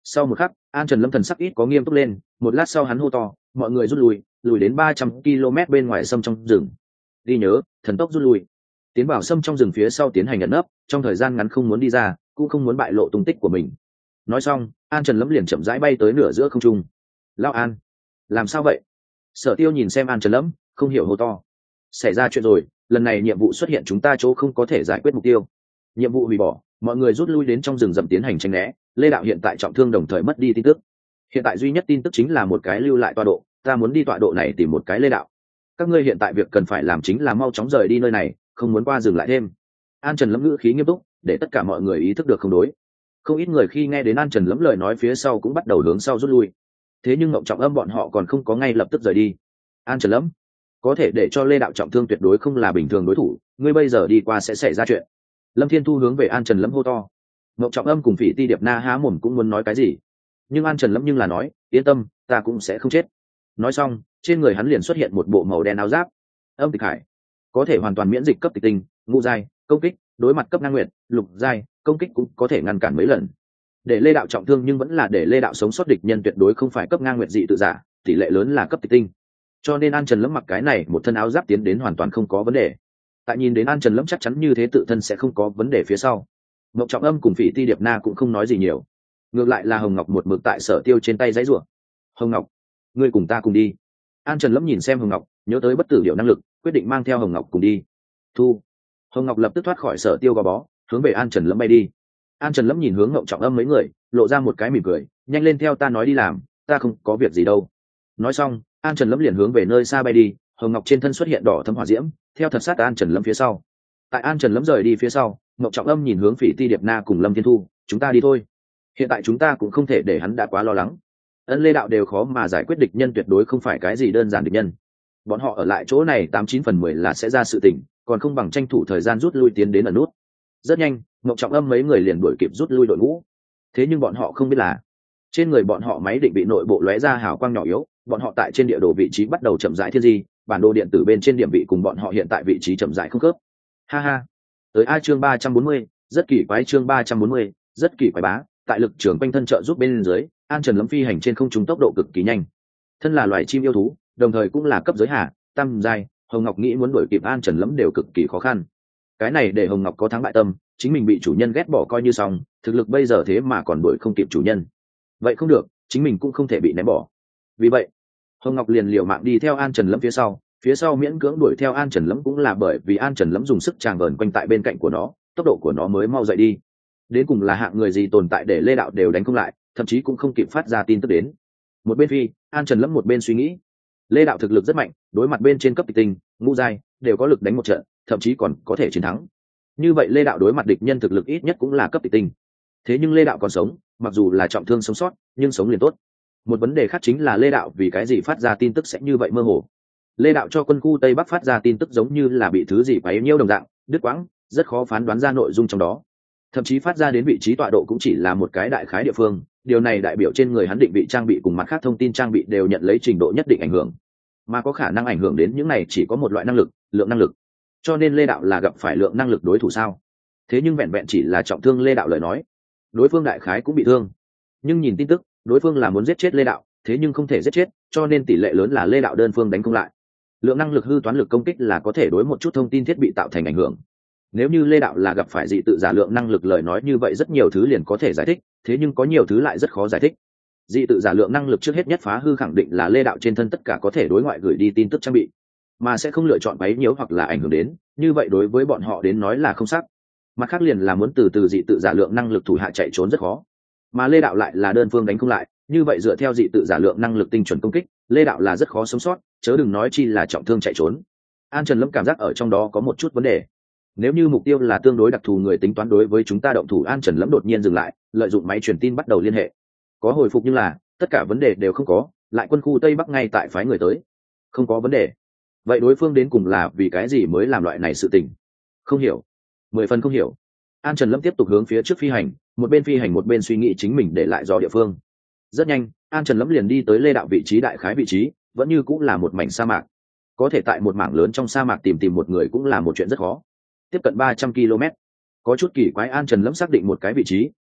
Sau một khắc, An Trần Lâm thần sắc ít có nghiêm túc lên, một lát sau hắn hô to, mọi người rút lui, lùi đến ba trăm ki lô mét bên ngoài sâm trong rừng. Ghi nhớ, thần tốc rút lui. Tiến vào sâm trong rừng phía sau tiến hành ẩn nấp, trong thời gian ngắn không muốn đi ra, cũng không muốn bại lộ tung tích của mình. Nói xong, An Trần Lâm liền chậm rãi bay tới nửa giữa không trung. Lão An, làm sao vậy? Sở Tiêu nhìn xem An Trần Lâm, không hiểu hô to. Xảy ra chuyện rồi, lần này nhiệm vụ xuất hiện chúng ta chỗ không có thể giải quyết mục tiêu. Nhiệm vụ hủy bỏ, mọi người rút lui đến trong rừng rậm tiến hành tranh né. Lê Đạo hiện tại trọng thương đồng thời mất đi tin tức. Hiện tại duy nhất tin tức chính là một cái lưu lại tọa độ, ta muốn đi tọa độ này tìm một cái Lê Đạo. Các ngươi hiện tại việc cần phải làm chính là mau chóng rời đi nơi này, không muốn qua dừng lại thêm. An Trần Lâm ngữ khí nghiêm túc, để tất cả mọi người ý thức được không đối. Không ít người khi nghe đến An Trần Lâm lời nói phía sau cũng bắt đầu hướng sau rút lui. Thế nhưng Ngộng Trọng Âm bọn họ còn không có ngay lập tức rời đi. An Trần Lâm, có thể để cho Lê Đạo trọng thương tuyệt đối không là bình thường đối thủ, ngươi bây giờ đi qua sẽ xảy ra chuyện. Lâm Thiên Thu hướng về An Trần Lâm hô to. Ngộng Trọng Âm cùng Phỉ Ti Điệp Na há mồm cũng muốn nói cái gì, nhưng An Trần Lâm nhưng là nói, yên tâm, ta cũng sẽ không chết. Nói xong, trên người hắn liền xuất hiện một bộ màu đen áo giáp. Âm Tịch Hải, có thể hoàn toàn miễn dịch cấp tịch tinh, ngũ giai công kích, đối mặt cấp ngang nguyệt, lục giai công kích cũng có thể ngăn cản mấy lần. Để Lê Đạo trọng thương nhưng vẫn là để Lê Đạo sống sót, địch nhân tuyệt đối không phải cấp ngang nguyệt dị tự giả, tỷ lệ lớn là cấp tịch tinh. Cho nên An Trần Lâm mặc cái này một thân áo giáp tiến đến hoàn toàn không có vấn đề. Tại nhìn đến An Trần Lâm chắc chắn như thế tự thân sẽ không có vấn đề phía sau, Ngộng Trọng Âm cùng Phỉ Ti Điệp Na cũng không nói gì nhiều. Ngược lại là Hồng Ngọc một mực tại Sở Tiêu trên tay giãy giụa. Hồng Ngọc, ngươi cùng ta cùng đi. An Trần Lâm nhìn xem Hồng Ngọc, nhớ tới bất tử điệu năng lực, quyết định mang theo Hồng Ngọc cùng đi. Thu. Hồng Ngọc lập tức thoát khỏi Sở Tiêu gò bó, hướng về An Trần Lâm bay đi. An Trần Lâm nhìn hướng Ngộng Trọng Âm mấy người, lộ ra một cái mỉm cười, nhanh lên theo ta nói đi làm, ta không có việc gì đâu. Nói xong, An Trần Lâm liền hướng về nơi xa bay đi. Hồng Ngọc trên thân xuất hiện đỏ thấm hỏa diễm, theo thật sát An Trần Lâm phía sau. Tại An Trần Lâm rời đi phía sau, Ngộng Trọng Âm nhìn hướng Phỉ Ti Điệp Na cùng Lâm Thiên Thu, chúng ta đi thôi. Hiện tại chúng ta cũng không thể để hắn đã quá lo lắng. Ân Lê Đạo đều khó mà giải quyết địch nhân, tuyệt đối không phải cái gì đơn giản địch nhân. Bọn họ ở lại chỗ này tám chín phần mười là sẽ ra sự tình, còn không bằng tranh thủ thời gian rút lui tiến đến ẩn nút. Rất nhanh, Ngộng Trọng Âm mấy người liền đuổi kịp rút lui đội ngũ. Thế nhưng bọn họ không biết là, trên người bọn họ máy định vị nội bộ lóe ra hào quang nhỏ yếu, bọn họ tại trên địa đồ vị trí bắt đầu chậm rãi thiên di, bản đồ điện tử bên trên điểm vị cùng bọn họ hiện tại vị trí chậm rãi không khớp. Ha ha. Tới A chương ba trăm bốn mươi, rất kỳ quái chương ba trăm bốn mươi, rất kỳ quái bá, tại lực trưởng quanh thân trợ giúp bên dưới, An Trần Lâm phi hành trên không trung tốc độ cực kỳ nhanh. Thân là loài chim yêu thú, đồng thời cũng là cấp giới hạ, tam giai, Hồng Ngọc nghĩ muốn đuổi kịp An Trần Lâm đều cực kỳ khó khăn. Cái này để Hồng Ngọc có thắng bại tâm, chính mình bị chủ nhân ghét bỏ coi như xong, thực lực bây giờ thế mà còn đuổi không kịp chủ nhân. Vậy không được, chính mình cũng không thể bị ném bỏ. Vì vậy, Hồng Ngọc liền liều mạng đi theo An Trần Lâm phía sau, phía sau miễn cưỡng đuổi theo An Trần Lâm cũng là bởi vì An Trần Lâm dùng sức tràng vờn quanh tại bên cạnh của nó, tốc độ của nó mới mau dậy đi. Đến cùng là hạng người gì tồn tại để Lê Đạo đều đánh không lại, thậm chí cũng không kịp phát ra tin tức đến. Một bên phi, An Trần Lâm một bên suy nghĩ, Lê Đạo thực lực rất mạnh, đối mặt bên trên cấp tịch tinh, ngũ giai đều có lực đánh một trận, thậm chí còn có thể chiến thắng. Như vậy Lê Đạo đối mặt địch nhân thực lực ít nhất cũng là cấp tịch tinh. Thế nhưng Lê Đạo còn sống, mặc dù là trọng thương sống sót, nhưng sống liền tốt. Một vấn đề khác chính là Lê Đạo vì cái gì phát ra tin tức sẽ như vậy mơ hồ. Lê Đạo cho quân khu Tây Bắc phát ra tin tức giống như là bị thứ gì quấy nhiễu đồng dạng, đứt quãng, rất khó phán đoán ra nội dung trong đó. Thậm chí phát ra đến vị trí tọa độ cũng chỉ là một cái đại khái địa phương, điều này đại biểu trên người hắn định vị trang bị cùng mặt khác thông tin trang bị đều nhận lấy trình độ nhất định ảnh hưởng, mà có khả năng ảnh hưởng đến những này chỉ có một loại năng lực, lượng năng lực. Cho nên Lê Đạo là gặp phải lượng năng lực đối thủ sao? Thế nhưng vẹn vẹn chỉ là trọng thương Lê Đạo lời nói, đối phương đại khái cũng bị thương. Nhưng nhìn tin tức, đối phương là muốn giết chết Lê Đạo, thế nhưng không thể giết chết, cho nên tỷ lệ lớn là Lê Đạo đơn phương đánh không lại. Lượng năng lực hư toán lực công kích là có thể đối một chút thông tin thiết bị tạo thành ảnh hưởng. Nếu như Lê Đạo là gặp phải dị tự giả lượng năng lực lời nói như vậy rất nhiều thứ liền có thể giải thích, thế nhưng có nhiều thứ lại rất khó giải thích. Dị tự giả lượng năng lực trước hết nhất phá hư khẳng định là Lê Đạo trên thân tất cả có thể đối ngoại gửi đi tin tức trang bị, mà sẽ không lựa chọn quấy nhiễu hoặc là ảnh hưởng đến, như vậy đối với bọn họ đến nói là không sắc. Mặt khác liền là muốn từ từ dị tự giả lượng năng lực thủ hạ chạy trốn rất khó, mà Lê Đạo lại là đơn phương đánh không lại, như vậy dựa theo dị tự giả lượng năng lực tinh chuẩn công kích, Lê Đạo là rất khó sống sót, chớ đừng nói chi là trọng thương chạy trốn. An Trần Lâm cảm giác ở trong đó có một chút vấn đề. Nếu như mục tiêu là tương đối đặc thù người tính toán đối với chúng ta động thủ, An Trần Lâm đột nhiên dừng lại, lợi dụng máy truyền tin bắt đầu liên hệ. Có hồi phục nhưng là tất cả vấn đề đều không có, lại quân khu Tây Bắc ngay tại phái người tới, không có vấn đề. Vậy đối phương đến cùng là vì cái gì mới làm loại này sự tình? Không hiểu, mười phần không hiểu. An Trần Lâm tiếp tục hướng phía trước phi hành, một bên phi hành một bên suy nghĩ chính mình để lại do địa phương. Rất nhanh, An Trần Lâm liền đi tới Lê Đạo vị trí đại khái vị trí, vẫn như cũng là một mảnh sa mạc. Có thể tại một mảng lớn trong sa mạc tìm tìm một người cũng là một chuyện rất khó. Tiếp cận ba trăm ki lô mét. Có chút kỳ quái, An Trần Lâm xác định một cái vị trí,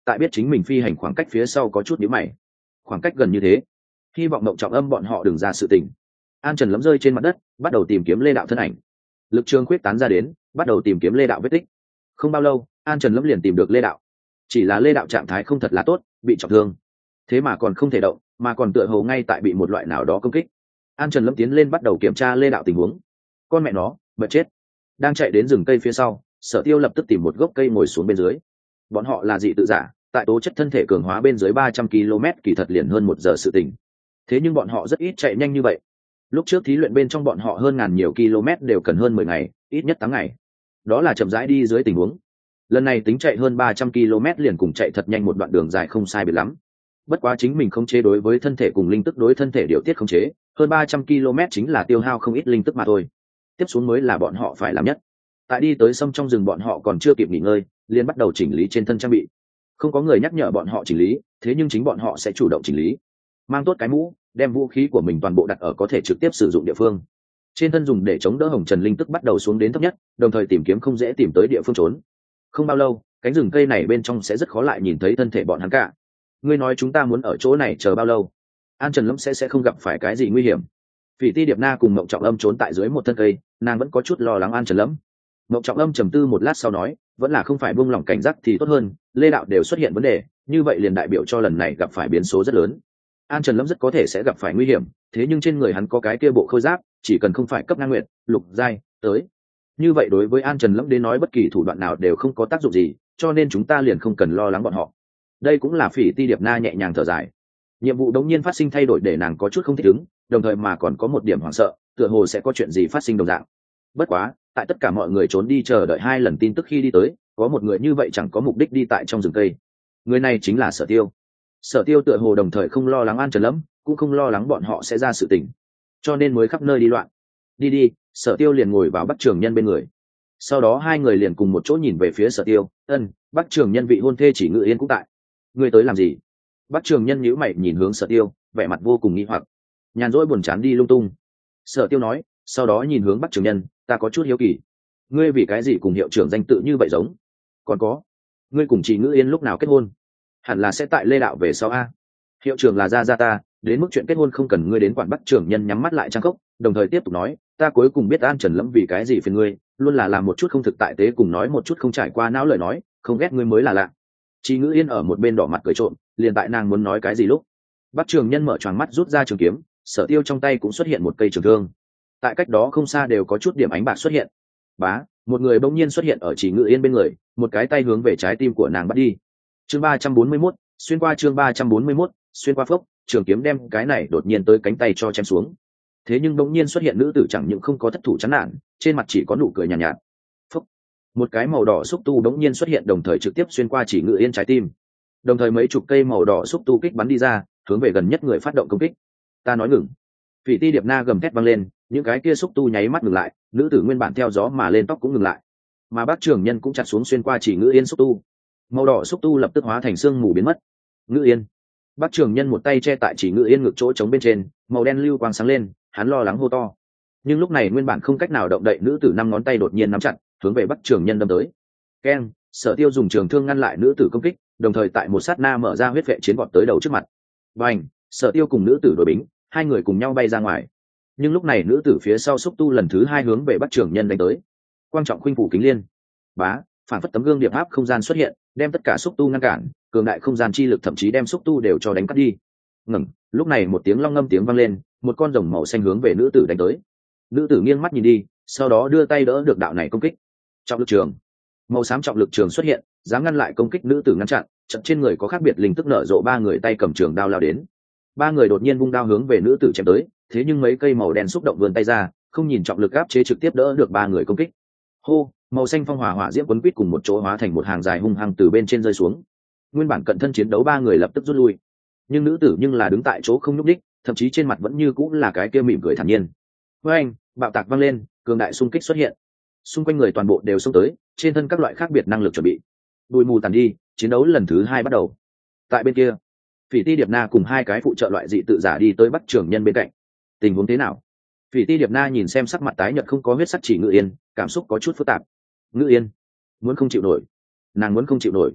tại biết chính mình phi hành khoảng cách phía sau có chút nhíu mày. Khoảng cách gần như thế, hy vọng Mộng Trọng Âm bọn họ đừng ra sự tình. An Trần lấm rơi trên mặt đất, bắt đầu tìm kiếm Lê Đạo thân ảnh. Lực trường quyết tán ra đến, bắt đầu tìm kiếm Lê Đạo vết tích. Không bao lâu, An Trần lấm liền tìm được Lê Đạo. Chỉ là Lê Đạo trạng thái không thật là tốt, bị trọng thương, thế mà còn không thể động, mà còn tựa hồ ngay tại bị một loại nào đó công kích. An Trần lấm tiến lên bắt đầu kiểm tra Lê Đạo tình huống. Con mẹ nó, bật chết. Đang chạy đến rừng cây phía sau, Sở Tiêu lập tức tìm một gốc cây ngồi xuống bên dưới. Bọn họ là dị tự giả, tại tố chất thân thể cường hóa bên dưới ba trăm ki lô mét kỳ thật liền hơn một giờ sự tình. Thế nhưng bọn họ rất ít chạy nhanh như vậy. Lúc trước thí luyện bên trong bọn họ hơn ngàn nhiều km đều cần hơn mười ngày, ít nhất tám ngày. Đó là chậm rãi đi dưới tình huống. Lần này tính chạy hơn ba trăm ki lô mét liền cùng chạy thật nhanh một đoạn đường dài không sai biệt lắm. Bất quá chính mình không chế đối với thân thể cùng linh tức đối thân thể điều tiết không chế, hơn ba trăm ki lô mét chính là tiêu hao không ít linh tức mà thôi. Tiếp xuống mới là bọn họ phải làm nhất. Tại đi tới sông trong rừng bọn họ còn chưa kịp nghỉ ngơi, liền bắt đầu chỉnh lý trên thân trang bị. Không có người nhắc nhở bọn họ chỉnh lý, thế nhưng chính bọn họ sẽ chủ động chỉnh lý. Mang tốt cái mũ, đem vũ khí của mình toàn bộ đặt ở có thể trực tiếp sử dụng địa phương. Trên thân dùng để chống đỡ hồng trần linh tức bắt đầu xuống đến thấp nhất, đồng thời tìm kiếm không dễ tìm tới địa phương trốn. Không bao lâu, cánh rừng cây này bên trong sẽ rất khó lại nhìn thấy thân thể bọn hắn cả. Ngươi nói chúng ta muốn ở chỗ này chờ bao lâu? An Trần Lâm sẽ sẽ không gặp phải cái gì nguy hiểm. Phỉ Ti Điệp Na cùng Mộng Trọng Âm trốn tại dưới một thân cây, nàng vẫn có chút lo lắng An Trần Lâm. Mộng Trọng Âm trầm tư một lát sau nói, vẫn là không phải buông lỏng cảnh giác thì tốt hơn, Lê Đạo đều xuất hiện vấn đề, như vậy liền đại biểu cho lần này gặp phải biến số rất lớn. An Trần Lâm rất có thể sẽ gặp phải nguy hiểm, thế nhưng trên người hắn có cái kia bộ khôi giáp, chỉ cần không phải cấp ngang nguyện, lục giai tới. Như vậy đối với An Trần Lâm đến nói bất kỳ thủ đoạn nào đều không có tác dụng gì, cho nên chúng ta liền không cần lo lắng bọn họ. Đây cũng là Phỉ Ti Điệp Na nhẹ nhàng thở dài. Nhiệm vụ đống nhiên phát sinh thay đổi để nàng có chút không thích ứng, đồng thời mà còn có một điểm hoảng sợ, tựa hồ sẽ có chuyện gì phát sinh đồng dạng. Bất quá, tại tất cả mọi người trốn đi chờ đợi hai lần tin tức khi đi tới, có một người như vậy chẳng có mục đích đi tại trong rừng cây. Người này chính là Sở Tiêu. Sở Tiêu tựa hồ đồng thời không lo lắng An Trần Lâm, cũng không lo lắng bọn họ sẽ ra sự tình, cho nên mới khắp nơi đi loạn. Đi đi, Sở Tiêu liền ngồi vào Bắc Trường Nhân bên người. Sau đó hai người liền cùng một chỗ nhìn về phía Sở Tiêu. Ân, Bắc Trường Nhân vị hôn thê Chỉ Ngự Yên cũng tại. Ngươi tới làm gì? Bắc Trường Nhân nhíu mày nhìn hướng Sở Tiêu, vẻ mặt vô cùng nghi hoặc. Nhàn rỗi buồn chán đi lung tung. Sở Tiêu nói, sau đó nhìn hướng Bắc Trường Nhân, ta có chút hiếu kỳ. Ngươi vì cái gì cùng hiệu trưởng danh tự như vậy giống? Còn có, ngươi cùng Chỉ Ngự Yên lúc nào kết hôn? Hẳn là sẽ tại Lê Đạo về sau a. Hiệu trưởng là gia gia ta, đến mức chuyện kết hôn không cần ngươi đến quản. Bắc Trường Nhân nhắm mắt lại trang cốc, đồng thời tiếp tục nói, ta cuối cùng biết An Trần Lâm vì cái gì phiền ngươi, luôn là làm một chút không thực tại tế cùng nói một chút không trải qua não lời nói, không ghét ngươi mới là lạ. Chỉ Ngữ Yên ở một bên đỏ mặt cười trộm, liền tại nàng muốn nói cái gì lúc, Bắc Trường Nhân mở choàng mắt rút ra trường kiếm, Sở Tiêu trong tay cũng xuất hiện một cây trường thương. Tại cách đó không xa đều có chút điểm ánh bạc xuất hiện. Bá, một người bỗng nhiên xuất hiện ở Chỉ Ngữ Yên bên người, một cái tay hướng về trái tim của nàng bắt đi. Chương ba trăm bốn mươi mốt, xuyên qua chương ba trăm bốn mươi mốt, xuyên qua phốc, trường kiếm đem cái này đột nhiên tới cánh tay cho chém xuống. Thế nhưng bỗng nhiên xuất hiện nữ tử chẳng những không có thất thủ chán nản, trên mặt chỉ có nụ cười nhàn nhạt, nhạt. Phốc, một cái màu đỏ xúc tu bỗng nhiên xuất hiện, đồng thời trực tiếp xuyên qua Chỉ Ngự Yên trái tim. Đồng thời mấy chục cây màu đỏ xúc tu kích bắn đi ra, hướng về gần nhất người phát động công kích. Ta nói ngừng. Phỉ Ti Điệp Na gầm thét vang lên, những cái kia xúc tu nháy mắt ngừng lại, nữ tử nguyên bản theo gió mà lên tóc cũng ngừng lại. Mà Bác Trường Nhân cũng chặt xuống xuyên qua Chỉ Ngự Yên xúc tu. Màu đỏ xúc tu lập tức hóa thành xương mù biến mất. Ngự Yên. Bác Trường Nhân một tay che tại Chỉ Ngự Yên ngực chỗ trống bên trên, màu đen lưu quang sáng lên, hắn lo lắng hô to. Nhưng lúc này nguyên bản không cách nào động đậy nữ tử năm ngón tay đột nhiên nắm chặt, hướng về Bắc Trường Nhân đâm tới. Keng, Sở Tiêu dùng trường thương ngăn lại nữ tử công kích, đồng thời tại một sát na mở ra huyết vệ chiến vọt tới đầu trước mặt. Bành, Sở Tiêu cùng nữ tử đối bính, hai người cùng nhau bay ra ngoài. Nhưng lúc này nữ tử phía sau xúc tu lần thứ hai hướng về Bắc Trường Nhân đánh tới. Quan trọng khuynh phủ kính liên. Bá, phản phất tấm gương điệp áp không gian xuất hiện, đem tất cả xúc tu ngăn cản, cường đại không gian chi lực thậm chí đem xúc tu đều cho đánh cắt đi. Ngừng, lúc này một tiếng long ngâm tiếng vang lên, một con rồng màu xanh hướng về nữ tử đánh tới. Nữ tử nghiêng mắt nhìn đi, sau đó đưa tay đỡ được đạo này công kích. Trọng lực trường, màu xám trọng lực trường xuất hiện, dám ngăn lại công kích nữ tử ngăn chặn. Trận trên người có khác biệt linh tức nở rộ, ba người tay cầm trường đao lao đến. Ba người đột nhiên vung đao hướng về nữ tử chém tới, thế nhưng mấy cây màu đen xúc động vươn tay ra, không nhìn trọng lực áp chế trực tiếp đỡ được ba người công kích. Hô, màu xanh phong hỏa hỏa diễm quấn quýt cùng một chỗ hóa thành một hàng dài hung hăng từ bên trên rơi xuống. Nguyên bản cận thân chiến đấu ba người lập tức rút lui, nhưng nữ tử nhưng là đứng tại chỗ không nhúc nhích, thậm chí trên mặt vẫn như cũng là cái kia mỉm cười thản nhiên. Với anh, bạo tạc vang lên, cường đại xung kích xuất hiện, xung quanh người toàn bộ đều xông tới, trên thân các loại khác biệt năng lực chuẩn bị. Bụi mù tàn đi, chiến đấu lần thứ hai bắt đầu. Tại bên kia, Phỉ Ti Điệp Na cùng hai cái phụ trợ loại dị tự giả đi tới Bắc Trường Nhân bên cạnh. Tình huống thế nào? Phỉ Ti Điệp Na nhìn xem sắc mặt tái nhợt không có huyết sắc Chỉ Ngự Yên, cảm xúc có chút phức tạp. Ngự Yên muốn không chịu nổi, nàng muốn không chịu nổi.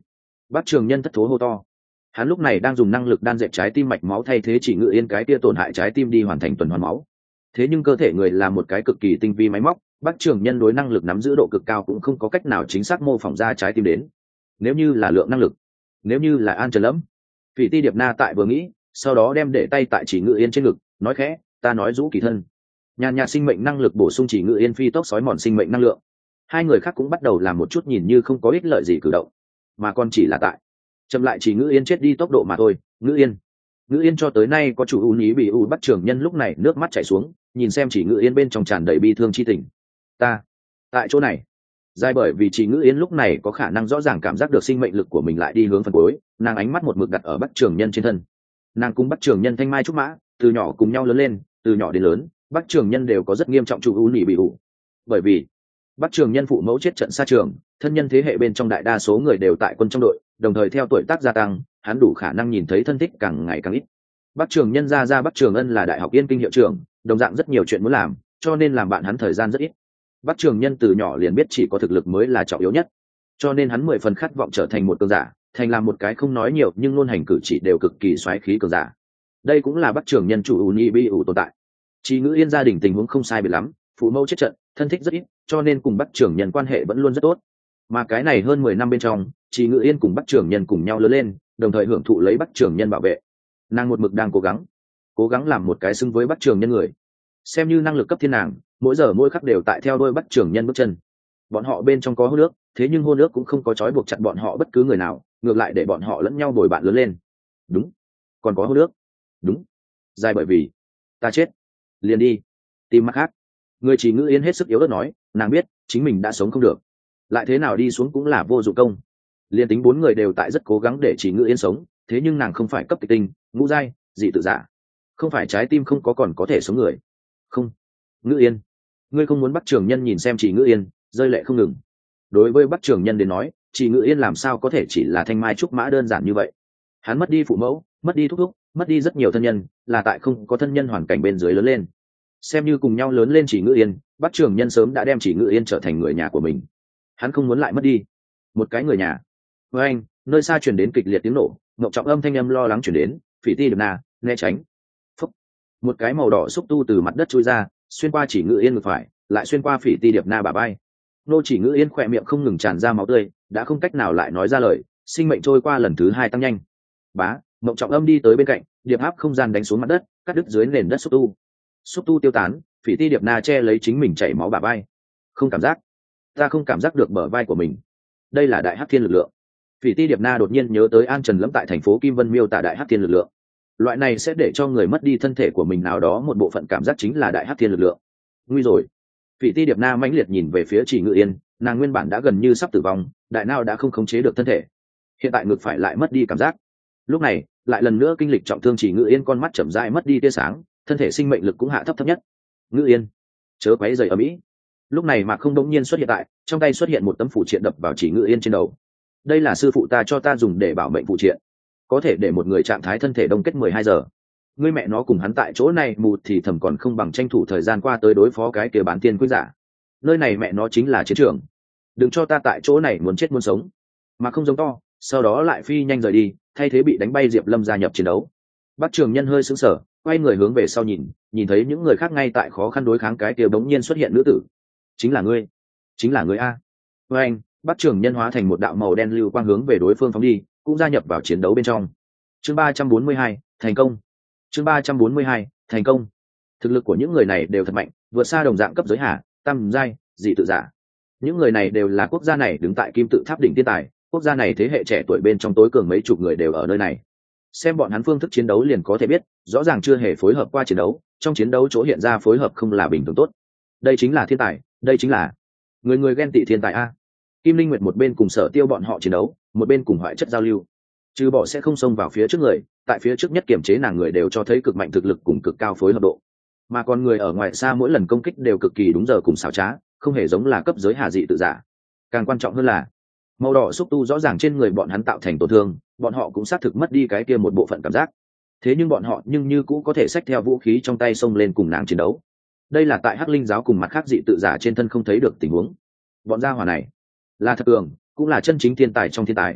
Bắc Trường Nhân thất thố hô to. Hắn lúc này đang dùng năng lực đan dệt trái tim mạch máu thay thế Chỉ Ngự Yên cái tia tổn hại trái tim đi hoàn thành tuần hoàn máu. Thế nhưng cơ thể người là một cái cực kỳ tinh vi máy móc, Bắc Trường Nhân đối năng lực nắm giữ độ cực cao cũng không có cách nào chính xác mô phỏng ra trái tim đến. Nếu như là lượng năng lực, nếu như là An Trần Lâm. Phỉ Ti Điệp Na tại vừa nghĩ, sau đó đem để tay tại Chỉ Ngự Yên trên ngực, nói khẽ, ta nói rũ kỳ thân. Nhàn nhạt sinh mệnh năng lực bổ sung Chỉ Ngự Yên phi tốc sói mòn sinh mệnh năng lượng. Hai người khác cũng bắt đầu làm một chút nhìn như không có ích lợi gì cử động, mà còn chỉ là tại chậm lại Chỉ Ngự Yên chết đi tốc độ mà thôi. Ngự Yên, Ngự Yên cho tới nay có chủ ưu ý bị u Bắc Trường Nhân lúc này nước mắt chảy xuống, nhìn xem Chỉ Ngự Yên bên trong tràn đầy bi thương chi tình. Ta tại chỗ này dài bởi vì Chỉ Ngự Yên lúc này có khả năng rõ ràng cảm giác được sinh mệnh lực của mình lại đi hướng phần cuối, nàng ánh mắt một mực đặt ở Bắc Trường Nhân trên thân. Nàng cùng Bắc Trường Nhân thanh mai trúc mã, từ nhỏ cùng nhau lớn lên, từ nhỏ đến lớn Bắc Trường Nhân đều có rất nghiêm trọng chủ ưu nỉ bị ủ. Bởi vì Bắc Trường Nhân phụ mẫu chết trận xa trường, thân nhân thế hệ bên trong đại đa số người đều tại quân trong đội, đồng thời theo tuổi tác gia tăng, hắn đủ khả năng nhìn thấy thân thích càng ngày càng ít. Bắc Trường Nhân ra ra Bắc Trường Ân là đại học Yên Kinh hiệu trưởng, đồng dạng rất nhiều chuyện muốn làm, cho nên làm bạn hắn thời gian rất ít. Bắc Trường Nhân từ nhỏ liền biết chỉ có thực lực mới là trọng yếu nhất, cho nên hắn mười phần khát vọng trở thành một cường giả, thành làm một cái không nói nhiều nhưng luôn hành cử chỉ đều cực kỳ xoáy khí cường giả. Đây cũng là Bắc Trường Nhân chủ ưu nhi bi ủ tồn tại. Chỉ Ngự Yên gia đình tình huống không sai biệt lắm, phụ mẫu chết trận, thân thích rất ít, cho nên cùng Bắc Trường Nhân quan hệ vẫn luôn rất tốt. Mà cái này hơn mười năm bên trong, Chỉ Ngự Yên cùng Bắc Trường Nhân cùng nhau lớn lên, đồng thời hưởng thụ lấy Bắc Trường Nhân bảo vệ. Nàng một mực đang cố gắng, cố gắng làm một cái xứng với Bắc Trường Nhân người. Xem như năng lực cấp thiên nàng, mỗi giờ mỗi khắc đều tại theo đuôi Bắc Trường Nhân bước chân. Bọn họ bên trong có hôn ước, thế nhưng hôn ước cũng không có trói buộc chặt bọn họ bất cứ người nào, ngược lại để bọn họ lẫn nhau bồi bạn lớn lên. Đúng, còn có hôn ước. Đúng, dài bởi vì ta chết, liền đi tìm mặt khác. Người Chỉ Ngự Yên hết sức yếu ớt nói, nàng biết chính mình đã sống không được, lại thế nào đi xuống cũng là vô dụng công. Liên tính bốn người đều tại rất cố gắng để Chỉ Ngự Yên sống, thế nhưng nàng không phải cấp kịch tinh, ngũ giai, dị tự giả, không phải trái tim không có còn có thể sống người. Không, Ngự Yên, ngươi không muốn Bắc Trường Nhân nhìn xem Chỉ Ngự Yên rơi lệ không ngừng. Đối với Bắc Trường Nhân đến nói, Chỉ Ngự Yên làm sao có thể chỉ là thanh mai trúc mã đơn giản như vậy. Hắn mất đi phụ mẫu, mất đi thúc thúc, mất đi rất nhiều thân nhân, là tại không có thân nhân hoàn cảnh bên dưới lớn lên. Xem như cùng nhau lớn lên Chỉ Ngự Yên, Bắc Trường Nhân sớm đã đem Chỉ Ngự Yên trở thành người nhà của mình. Hắn không muốn lại mất đi một cái người nhà. Với anh, nơi xa truyền đến kịch liệt tiếng nổ, ngọc trọng âm thanh âm lo lắng truyền đến, Phỉ Ti Điệp Na, né tránh. Phúc. Một cái màu đỏ xúc tu từ mặt đất chui ra, xuyên qua Chỉ Ngự Yên ngực phải, lại xuyên qua Phỉ Ti Điệp Na bả vai. Nô Chỉ Ngự Yên khỏe miệng không ngừng tràn ra máu tươi, đã không cách nào lại nói ra lời, sinh mệnh trôi qua lần thứ hai tăng nhanh. Bá, ngọc trọng âm đi tới bên cạnh, điệp áp không gian đánh xuống mặt đất, cắt đứt dưới nền đất xúc tu. Xúc tu tiêu tán, Phỉ Ti Điệp Na che lấy chính mình chảy máu bả vai. Không cảm giác, ta không cảm giác được bờ vai của mình. Đây là đại hắc thiên lực lượng. Phỉ Ti Điệp Na đột nhiên nhớ tới An Trần Lâm tại thành phố Kim Vân miêu tả đại hắc thiên lực lượng. Loại này sẽ để cho người mất đi thân thể của mình nào đó một bộ phận cảm giác chính là đại hắc thiên lực lượng. Nguy rồi. Phỉ Ti Điệp Na mãnh liệt nhìn về phía Chỉ Ngự Yên, nàng nguyên bản đã gần như sắp tử vong, đại não đã không khống chế được thân thể, hiện tại ngực phải lại mất đi cảm giác. Lúc này lại lần nữa kinh lịch trọng thương, Chỉ Ngự Yên con mắt chậm rãi mất đi tia sáng, thân thể sinh mệnh lực cũng hạ thấp thấp nhất. Ngự Yên, chớ quấy rầy ở mỹ. Lúc này Mạc Không đống nhiên xuất hiện tại, trong tay xuất hiện một tấm phủ triện đập vào Chỉ Ngự Yên trên đầu. Đây là sư phụ ta cho ta dùng để bảo mệnh phụ triện, có thể để một người trạng thái thân thể đông kết mười hai giờ. Ngươi mẹ nó cùng hắn tại chỗ này mù thì thầm còn không bằng tranh thủ thời gian qua tới đối phó cái kia bán tiên quyết giả. Nơi này mẹ nó chính là chiến trường, đừng cho ta tại chỗ này muốn chết muốn sống. Mà không giống to, sau đó lại phi nhanh rời đi, thay thế bị đánh bay Diệp Lâm gia nhập chiến đấu. Bắc Trường Nhân hơi sững sờ, quay người hướng về sau nhìn, nhìn thấy những người khác ngay tại khó khăn đối kháng cái kia bỗng nhiên xuất hiện nữ tử. Chính là ngươi, chính là ngươi a. Với anh, Bắc Trường Nhân hóa thành một đạo màu đen lưu quang hướng về đối phương phóng đi, cũng gia nhập vào chiến đấu bên trong. Chương ba trăm bốn mươi hai, thành công. Chương ba trăm bốn mươi hai, thành công. Thực lực của những người này đều thật mạnh, vượt xa đồng dạng cấp giới hạ, tam giai, dị tự giả. Những người này đều là quốc gia này đứng tại kim tự tháp đỉnh tiên tài, quốc gia này thế hệ trẻ tuổi bên trong tối cường mấy chục người đều ở nơi này. Xem bọn hắn phương thức chiến đấu liền có thể biết, rõ ràng chưa hề phối hợp qua chiến đấu, trong chiến đấu chỗ hiện ra phối hợp không là bình thường tốt. Đây chính là thiên tài, đây chính là người người ghen tị thiên tài a. Kim Linh Nguyệt một bên cùng Sở Tiêu bọn họ chiến đấu, một bên cùng Hoại Chất giao lưu. Trừ bỏ sẽ không xông vào phía trước người, tại phía trước nhất kiểm chế nàng người đều cho thấy cực mạnh thực lực cùng cực cao phối hợp độ. Mà còn người ở ngoài xa mỗi lần công kích đều cực kỳ đúng giờ cùng xảo trá, không hề giống là cấp giới hà dị tự giả. Càng quan trọng hơn là màu đỏ xúc tu rõ ràng trên người bọn hắn tạo thành tổn thương, bọn họ cũng xác thực mất đi cái kia một bộ phận cảm giác. Thế nhưng bọn họ nhưng như cũ có thể xách theo vũ khí trong tay xông lên cùng nàng chiến đấu. Đây là tại Hắc Linh giáo cùng mặt khác dị tự giả trên thân không thấy được tình huống. Bọn gia hỏa này là thật cường, cũng là chân chính thiên tài trong thiên tài.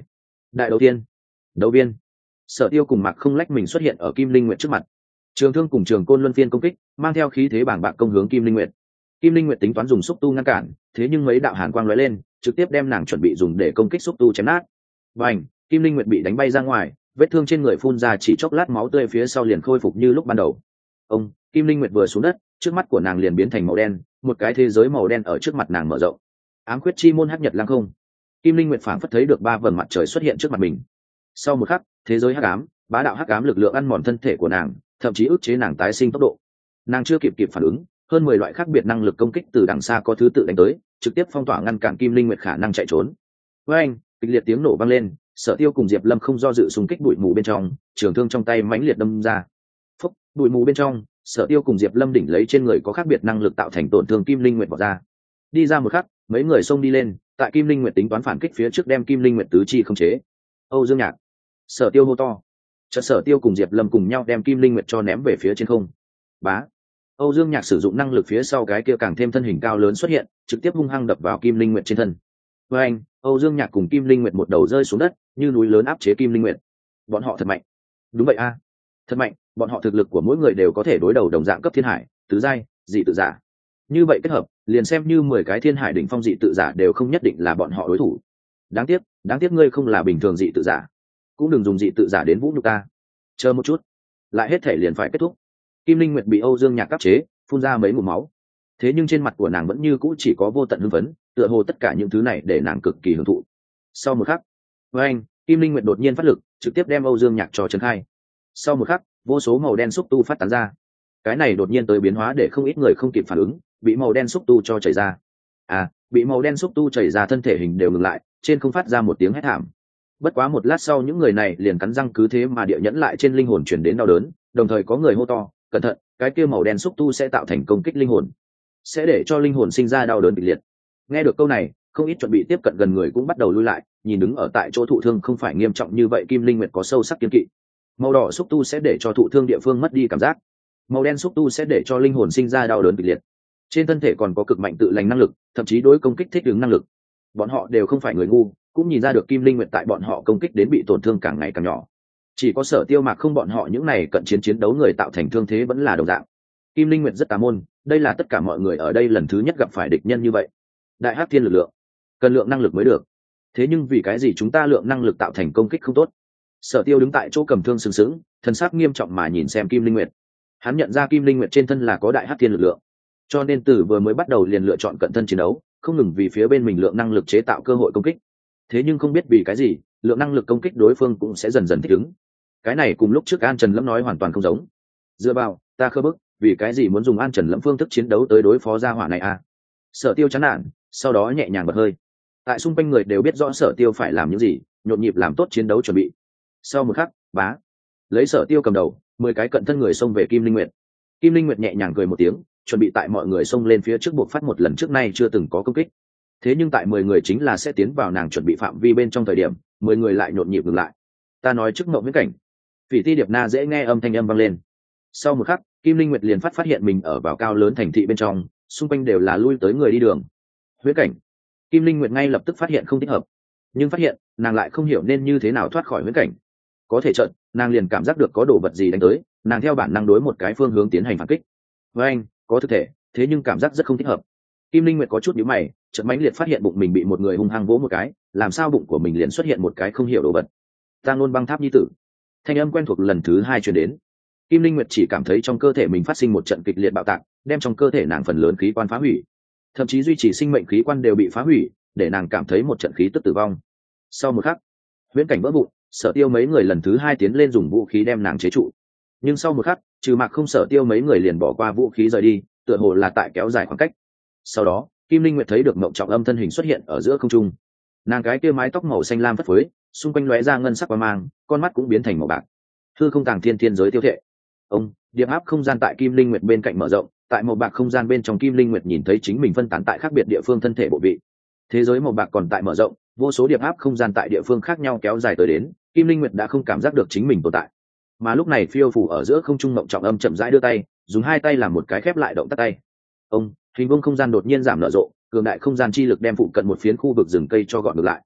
đại đầu tiên đấu viên. Sở Tiêu cùng Mạc Không lách mình xuất hiện ở Kim Linh Nguyệt trước mặt. Trường Thương cùng Trường Côn luân phiên công kích, mang theo khí thế bàng bạc công hướng Kim Linh Nguyệt. Kim Linh Nguyệt tính toán dùng xúc tu ngăn cản, thế nhưng mấy đạo hàn quang lóe lên, trực tiếp đem nàng chuẩn bị dùng để công kích xúc tu chém nát. Bành, Kim Linh Nguyệt bị đánh bay ra ngoài, vết thương trên người phun ra chỉ chốc lát máu tươi, phía sau liền khôi phục như lúc ban đầu. Ông, Kim Linh Nguyệt vừa xuống đất, trước mắt của nàng liền biến thành màu đen, một cái thế giới màu đen ở trước mặt nàng mở rộng. Ám Quyết Chi Môn Hắc Nhật Lăng Không. Kim Linh Nguyệt phảng phất thấy được ba vầng mặt trời xuất hiện trước mặt mình. Sau một khắc, thế giới hắc ám, bá đạo hắc ám lực lượng ăn mòn thân thể của nàng, thậm chí ức chế nàng tái sinh tốc độ. Nàng chưa kịp kịp phản ứng, hơn mười loại khác biệt năng lực công kích từ đằng xa có thứ tự đánh tới, trực tiếp phong tỏa ngăn cản Kim Linh Nguyệt khả năng chạy trốn. Với anh, kịch liệt tiếng nổ vang lên, Sở Tiêu cùng Diệp Lâm không do dự xung kích bụi mù bên trong, trường thương trong tay mãnh liệt đâm ra. Phốc, bụi mù bên trong, Sở Tiêu cùng Diệp Lâm đỉnh lấy trên người có khác biệt năng lực tạo thành tổn thương Kim Linh Nguyệt vọt ra. Đi ra một khắc, mấy người xông đi lên, tại Kim Linh Nguyệt tính toán phản kích phía trước đem Kim Linh Nguyệt tứ chi không chế. Âu Dương Nhạc, Sở Tiêu hô to. Chợt Sở Tiêu cùng Diệp Lâm cùng nhau đem Kim Linh Nguyệt cho ném về phía trên không. Bá. Âu Dương Nhạc sử dụng năng lực phía sau cái kia càng thêm thân hình cao lớn xuất hiện, trực tiếp hung hăng đập vào Kim Linh Nguyệt trên thân. Với anh, Âu Dương Nhạc cùng Kim Linh Nguyệt một đầu rơi xuống đất, như núi lớn áp chế Kim Linh Nguyệt. Bọn họ thật mạnh. Đúng vậy a, thật mạnh, bọn họ thực lực của mỗi người đều có thể đối đầu đồng dạng cấp thiên hải, tứ giai, dị tự giả. Như vậy kết hợp, liền xem như mười cái thiên hải đỉnh phong dị tự giả đều không nhất định là bọn họ đối thủ. Đáng tiếc, đáng tiếc ngươi không là bình thường dị tự giả. Cũng đừng dùng dị tự giả đến vũ nhục ta. Chờ một chút, lại hết thể liền phải kết thúc. Kim Linh Nguyệt bị Âu Dương Nhạc áp chế, phun ra mấy ngụm máu. Thế nhưng trên mặt của nàng vẫn như cũ chỉ có vô tận hưng phấn, tựa hồ tất cả những thứ này để nàng cực kỳ hưởng thụ. Sau một khắc, với anh, Kim Linh Nguyệt đột nhiên phát lực, trực tiếp đem Âu Dương Nhạc cho trấn khai. Sau một khắc, vô số màu đen xúc tu phát tán ra. Cái này đột nhiên tới biến hóa để không ít người không kịp phản ứng, bị màu đen xúc tu cho chảy ra. À, bị màu đen xúc tu chảy ra thân thể hình đều ngừng lại, trên không phát ra một tiếng hét thảm. Bất quá một lát sau những người này liền cắn răng cứ thế mà địa nhẫn lại trên linh hồn truyền đến đau đớn, đồng thời có người hô to, cẩn thận, cái kia màu đen xúc tu sẽ tạo thành công kích linh hồn, sẽ để cho linh hồn sinh ra đau đớn kịch liệt. Nghe được câu này, không ít chuẩn bị tiếp cận gần người cũng bắt đầu lui lại, nhìn đứng ở tại chỗ thụ thương không phải nghiêm trọng như vậy Kim Linh Nguyệt có sâu sắc kiên kỵ. Màu đỏ xúc tu sẽ để cho thụ thương địa phương mất đi cảm giác, màu đen xúc tu sẽ để cho linh hồn sinh ra đau đớn kịch liệt. Trên thân thể còn có cực mạnh tự lành năng lực, thậm chí đối công kích thích ứng năng lực. Bọn họ đều không phải người ngu, cũng nhìn ra được Kim Linh Nguyệt tại bọn họ công kích đến bị tổn thương càng ngày càng nhỏ. Chỉ có Sở Tiêu Mạc không bọn họ những này cận chiến chiến đấu người tạo thành thương thế vẫn là đồng dạng. Kim Linh Nguyệt rất tà môn, đây là tất cả mọi người ở đây lần thứ nhất gặp phải địch nhân như vậy. Đại Hắc Thiên lực lượng, cần lượng năng lực mới được. Thế nhưng vì cái gì chúng ta lượng năng lực tạo thành công kích không tốt? Sở Tiêu đứng tại chỗ cầm thương sừng sững, thần sắc nghiêm trọng mà nhìn xem Kim Linh Nguyệt. Hắn nhận ra Kim Linh Nguyệt trên thân là có Đại Hắc Thiên lực lượng, cho nên từ vừa mới bắt đầu liền lựa chọn cận thân chiến đấu, không ngừng vì phía bên mình lượng năng lực chế tạo cơ hội công kích. Thế nhưng không biết vì cái gì, lượng năng lực công kích đối phương cũng sẽ dần dần thích ứng. Cái này cùng lúc trước An Trần Lâm nói hoàn toàn không giống. Dựa vào, ta khơ bức, vì cái gì muốn dùng An Trần Lâm phương thức chiến đấu tới đối phó gia hỏa này à? Sở Tiêu chán nản, sau đó nhẹ nhàng bật hơi. Tại xung quanh người đều biết rõ Sở Tiêu phải làm những gì, nhộn nhịp làm tốt chiến đấu chuẩn bị. Sau một khắc, bá, lấy Sở Tiêu cầm đầu, mười cái cận thân người xông về Kim Linh Nguyệt. Kim Linh Nguyệt nhẹ nhàng cười một tiếng, chuẩn bị tại mọi người xông lên phía trước buộc phát một lần trước nay chưa từng có công kích. Thế nhưng tại mười người chính là sẽ tiến vào nàng chuẩn bị phạm vi bên trong thời điểm, mười người lại nhộn nhịp ngừng lại. Ta nói trước mộng viễn cảnh. Phỉ Ti Điệp Na dễ nghe âm thanh âm vang lên. Sau một khắc, Kim Linh Nguyệt liền phát phát hiện mình ở vào cao lớn thành thị bên trong, xung quanh đều là lui tới người đi đường. Viễn cảnh. Kim Linh Nguyệt ngay lập tức phát hiện không thích hợp, nhưng phát hiện nàng lại không hiểu nên như thế nào thoát khỏi viễn cảnh. Có thể chợt, nàng liền cảm giác được có đồ vật gì đánh tới, nàng theo bản năng đối một cái phương hướng tiến hành phản kích. Với anh, có thực thể, thế nhưng cảm giác rất không thích hợp. Kim Linh Nguyệt có chút nhíu mày, chợt mãnh liệt phát hiện bụng mình bị một người hung hăng vỗ một cái, làm sao bụng của mình liền xuất hiện một cái không hiểu đồ vật. Tang Nôn Băng Tháp nhi tử. Thanh âm quen thuộc lần thứ hai truyền đến. Kim Linh Nguyệt chỉ cảm thấy trong cơ thể mình phát sinh một trận kịch liệt bạo tạc, đem trong cơ thể nàng phần lớn khí quan phá hủy, thậm chí duy trì sinh mệnh khí quan đều bị phá hủy, để nàng cảm thấy một trận khí tức tử vong. Sau một khắc, huyễn cảnh vỡ vụn, Sở Tiêu mấy người lần thứ hai tiến lên dùng vũ khí đem nàng chế trụ. Nhưng sau một khắc, trừ Mạc không Sở Tiêu mấy người liền bỏ qua vũ khí rời đi, tựa hồ là tại kéo dài khoảng cách. Sau đó, Kim Linh Nguyệt thấy được Mộng Trọng Âm thân hình xuất hiện ở giữa không trung. Nàng cái kia mái tóc màu xanh lam phất phới, xung quanh lóe ra ngân sắc quang mang, con mắt cũng biến thành màu bạc. Hư không tàng thiên thiên giới tiêu thệ. Ông, điệp áp không gian tại Kim Linh Nguyệt bên cạnh mở rộng, tại màu bạc không gian bên trong Kim Linh Nguyệt nhìn thấy chính mình phân tán tại khác biệt địa phương thân thể bộ vị. Thế giới màu bạc còn tại mở rộng, vô số điệp áp không gian tại địa phương khác nhau kéo dài tới đến, Kim Linh Nguyệt đã không cảm giác được chính mình tồn tại. Mà lúc này phiêu phù ở giữa không trung Mộng Trọng Âm chậm rãi đưa tay, dùng hai tay làm một cái khép lại động tác tay. Ông, hình vuông không gian đột nhiên giảm nở rộ, cường đại không gian chi lực đem phụ cận một phiến khu vực rừng cây cho gọn ngược lại.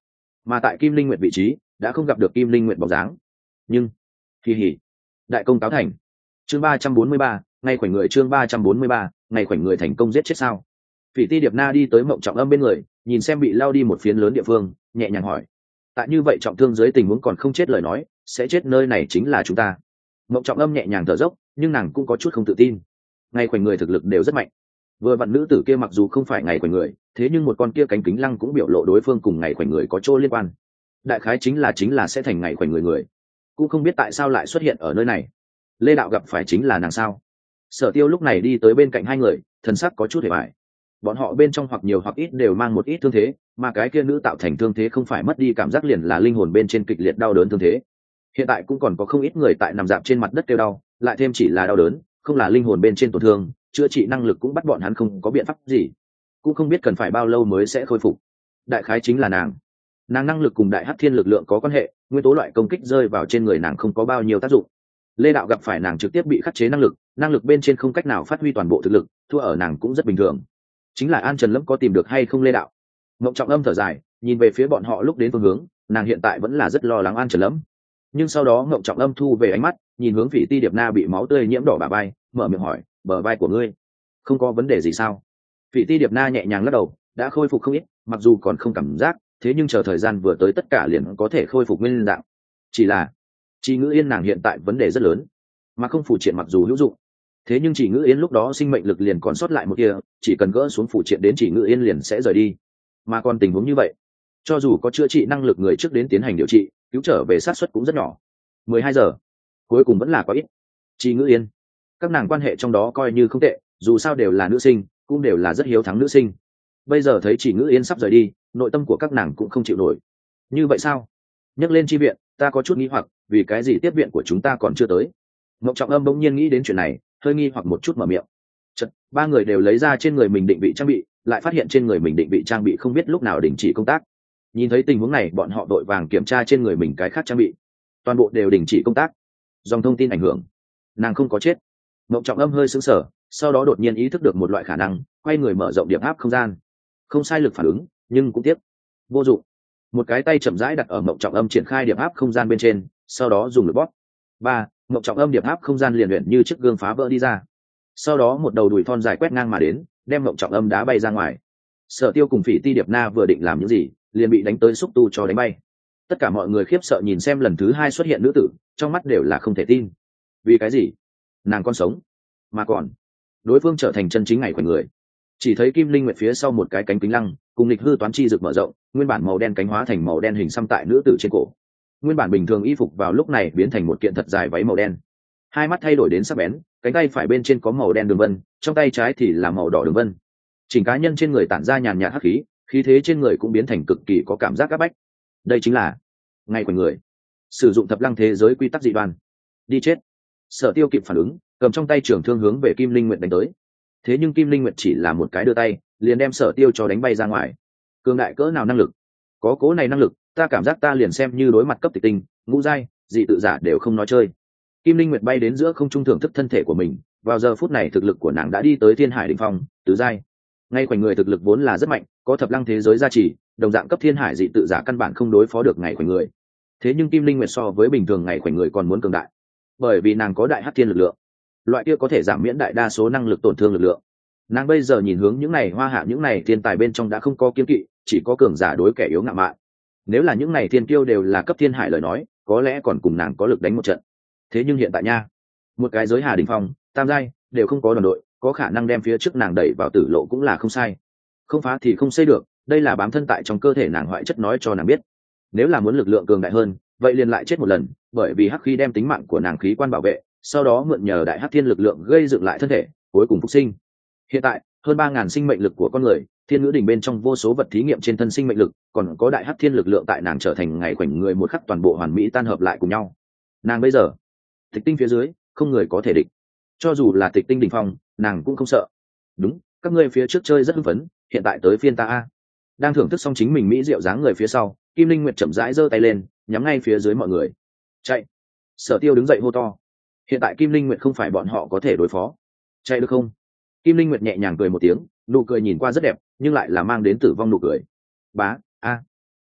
mà tại Kim Linh Nguyệt vị trí đã không gặp được Kim Linh Nguyệt bóng dáng. Nhưng kỳ hỉ, đại công cáo thành. Chương ba trăm bốn mươi ba, ngày khoảnh người. Chương ba trăm bốn mươi ba, ngày khoảnh người thành công giết chết sao? Phỉ Ti Điệp Na đi tới Mộng Trọng Âm bên người, nhìn xem bị lao đi một phiến lớn địa phương, nhẹ nhàng hỏi: tại như vậy trọng thương dưới tình huống còn không chết lời nói, sẽ chết nơi này chính là chúng ta. Mộng Trọng Âm nhẹ nhàng thở dốc, nhưng nàng cũng có chút không tự tin. Ngày khoảnh người thực lực đều rất mạnh, vừa vặn nữ tử kia mặc dù không phải ngày khoảnh người, thế nhưng một con kia cánh kính lăng cũng biểu lộ đối phương cùng ngày khoảnh người có chỗ liên quan. Đại khái chính là chính là sẽ thành ngày khoảnh người người, cũng không biết tại sao lại xuất hiện ở nơi này. Lê Đạo gặp phải chính là nàng sao? Sở Tiêu lúc này đi tới bên cạnh hai người, thần sắc có chút hề bại. Bọn họ bên trong hoặc nhiều hoặc ít đều mang một ít thương thế, mà cái kia nữ tạo thành thương thế không phải mất đi cảm giác liền là linh hồn bên trên kịch liệt đau đớn thương thế. Hiện tại cũng còn có không ít người tại nằm dạp trên mặt đất kêu đau, lại thêm chỉ là đau đớn, không là linh hồn bên trên tổn thương, chữa trị năng lực cũng bắt bọn hắn không có biện pháp gì, cũng không biết cần phải bao lâu mới sẽ khôi phục. Đại khái chính là nàng, nàng năng lực cùng đại hắc thiên lực lượng có quan hệ, nguyên tố loại công kích rơi vào trên người nàng không có bao nhiêu tác dụng. Lê Đạo gặp phải nàng trực tiếp bị khắc chế năng lực, năng lực bên trên không cách nào phát huy toàn bộ thực lực, thua ở nàng cũng rất bình thường. Chính là An Trần Lâm có tìm được hay không Lê Đạo? Mộng Trọng Âm thở dài, nhìn về phía bọn họ lúc đến phương hướng, nàng hiện tại vẫn là rất lo lắng An Trần Lâm. Nhưng sau đó Mộng Trọng Âm thu về ánh mắt, nhìn hướng Phỉ Ti Điệp Na bị máu tươi nhiễm đỏ bả vai, mở miệng hỏi: bờ vai của ngươi không có vấn đề gì sao? Phỉ Ti Điệp Na nhẹ nhàng lắc đầu, đã khôi phục không ít, mặc dù còn không cảm giác, thế nhưng chờ thời gian vừa tới tất cả liền có thể khôi phục nguyên dạng. Chỉ là Chỉ Ngữ Yên nàng hiện tại vấn đề rất lớn, mà không phụ triện mặc dù hữu dụng, thế nhưng Chỉ Ngữ Yên lúc đó sinh mệnh lực liền còn sót lại một kia, chỉ cần gỡ xuống phụ triện đến Chỉ Ngữ Yên liền sẽ rời đi. Mà còn tình huống như vậy, cho dù có chữa trị năng lực người trước đến tiến hành điều trị, cứu trở về sát suất cũng rất nhỏ. mười hai giờ cuối cùng vẫn là quá ít. Chỉ Ngữ Yên, các nàng quan hệ trong đó coi như không tệ, dù sao đều là nữ sinh, cũng đều là rất hiếu thắng nữ sinh. Bây giờ thấy Chỉ Ngữ Yên sắp rời đi, nội tâm của các nàng cũng không chịu nổi. Như vậy sao? Nhắc lên chi viện, ta có chút nghi hoặc, vì cái gì tiếp viện của chúng ta còn chưa tới? Mộng Trọng Âm bỗng nhiên nghĩ đến chuyện này, hơi nghi hoặc một chút mở miệng. Chật, ba người đều lấy ra trên người mình định vị trang bị, lại phát hiện trên người mình định vị trang bị không biết lúc nào đình chỉ công tác. Nhìn thấy tình huống này, bọn họ đội vàng kiểm tra trên người mình cái khác trang bị, toàn bộ đều đình chỉ công tác. Dòng thông tin ảnh hưởng, nàng không có chết. Mộng Trọng Âm hơi sững sờ, sau đó đột nhiên ý thức được một loại khả năng, quay người mở rộng điểm áp không gian. Không sai lực phản ứng, nhưng cũng tiếc vô dụng. Một cái tay chậm rãi đặt ở Mộng Trọng Âm triển khai điểm áp không gian bên trên, sau đó dùng lực bóp. Ba, Mộng Trọng Âm điểm áp không gian liền luyện như chiếc gương phá vỡ đi ra. Sau đó một đầu đùi thon dài quét ngang mà đến, đem Mộng Trọng Âm đá bay ra ngoài. Sở Tiêu cùng Phỉ Ti Điệp Na vừa định làm những gì, liền bị đánh tới xúc tu cho đánh bay. Tất cả mọi người khiếp sợ nhìn xem lần thứ hai xuất hiện nữ tử, trong mắt đều là không thể tin. Vì cái gì? Nàng còn sống, mà còn đối phương trở thành chân chính ngày khoảnh người. Chỉ thấy Kim Linh Nguyệt phía sau một cái cánh kính lăng, cùng nghịch hư toán chi rực mở rộng, nguyên bản màu đen cánh hóa thành màu đen hình xăm tại nữ tử trên cổ. Nguyên bản bình thường y phục vào lúc này biến thành một kiện thật dài váy màu đen. Hai mắt thay đổi đến sắc bén, cánh tay phải bên trên có màu đen đường vân, trong tay trái thì là màu đỏ đường vân. Chỉnh cá nhân trên người tản ra nhàn nhạt hắc khí, khí thế trên người cũng biến thành cực kỳ có cảm giác áp bách. Đây chính là ngày khoảnh người, sử dụng thập lăng thế giới quy tắc dị đoan. Đi chết! Sở Tiêu kịp phản ứng, cầm trong tay trường thương hướng về Kim Linh Nguyệt đánh tới. Thế nhưng Kim Linh Nguyệt chỉ là một cái đưa tay, liền đem Sở Tiêu cho đánh bay ra ngoài. Cường đại cỡ nào năng lực? Có cố này năng lực, ta cảm giác ta liền xem như đối mặt cấp tịch tinh, ngũ giai, dị tự giả đều không nói chơi. Kim Linh Nguyệt bay đến giữa không trung thưởng thức thân thể của mình, vào giờ phút này thực lực của nàng đã đi tới Thiên Hải đỉnh phong, tứ giai. Ngay khoảnh người thực lực vốn là rất mạnh, có thập lăng thế giới gia trì, đồng dạng cấp Thiên Hải dị tự giả căn bản không đối phó được ngày khoảnh người. Thế nhưng Kim Linh Nguyệt so với bình thường ngày khoảnh người còn muốn cường đại, bởi vì nàng có đại hắc thiên lực lượng, loại kia có thể giảm miễn đại đa số năng lực tổn thương lực lượng. Nàng bây giờ nhìn hướng những này hoa hạ những này thiên tài bên trong đã không có kiên kỵ, chỉ có cường giả đối kẻ yếu ngạo mạn. Nếu là những này thiên kiêu đều là cấp Thiên Hải lời nói, có lẽ còn cùng nàng có lực đánh một trận. Thế nhưng hiện tại nha, một cái giới Hà đỉnh phong, tam giai đều không có đoàn đội, có khả năng đem phía trước nàng đẩy vào tử lộ cũng là không sai. Không phá thì không xây được, đây là bám thân tại trong cơ thể nàng hoại chất nói cho nàng biết. Nếu là muốn lực lượng cường đại hơn, vậy liền lại chết một lần, bởi vì hắc khí đem tính mạng của nàng khí quan bảo vệ, sau đó mượn nhờ đại hắc thiên lực lượng gây dựng lại thân thể, cuối cùng phục sinh. Hiện tại, hơn ba ngàn sinh mệnh lực của con người, thiên ngữ đỉnh bên trong vô số vật thí nghiệm trên thân sinh mệnh lực, còn có đại hắc thiên lực lượng tại nàng trở thành ngày khoảnh người một khắc toàn bộ hoàn mỹ tan hợp lại cùng nhau. Nàng bây giờ, tịch tinh phía dưới, không người có thể địch. Cho dù là tịch tinh đỉnh phong, nàng cũng không sợ. Đúng, các ngươi phía trước chơi rất hưng phấn, hiện tại tới phiên ta a. Đang thưởng thức xong chính mình mỹ diệu dáng người phía sau, Kim Linh Nguyệt chậm rãi giơ tay lên, nhắm ngay phía dưới mọi người. Chạy! Sở Tiêu đứng dậy hô to. Hiện tại Kim Linh Nguyệt không phải bọn họ có thể đối phó. Chạy được không? Kim Linh Nguyệt nhẹ nhàng cười một tiếng, nụ cười nhìn qua rất đẹp, nhưng lại là mang đến tử vong nụ cười. Bá, a,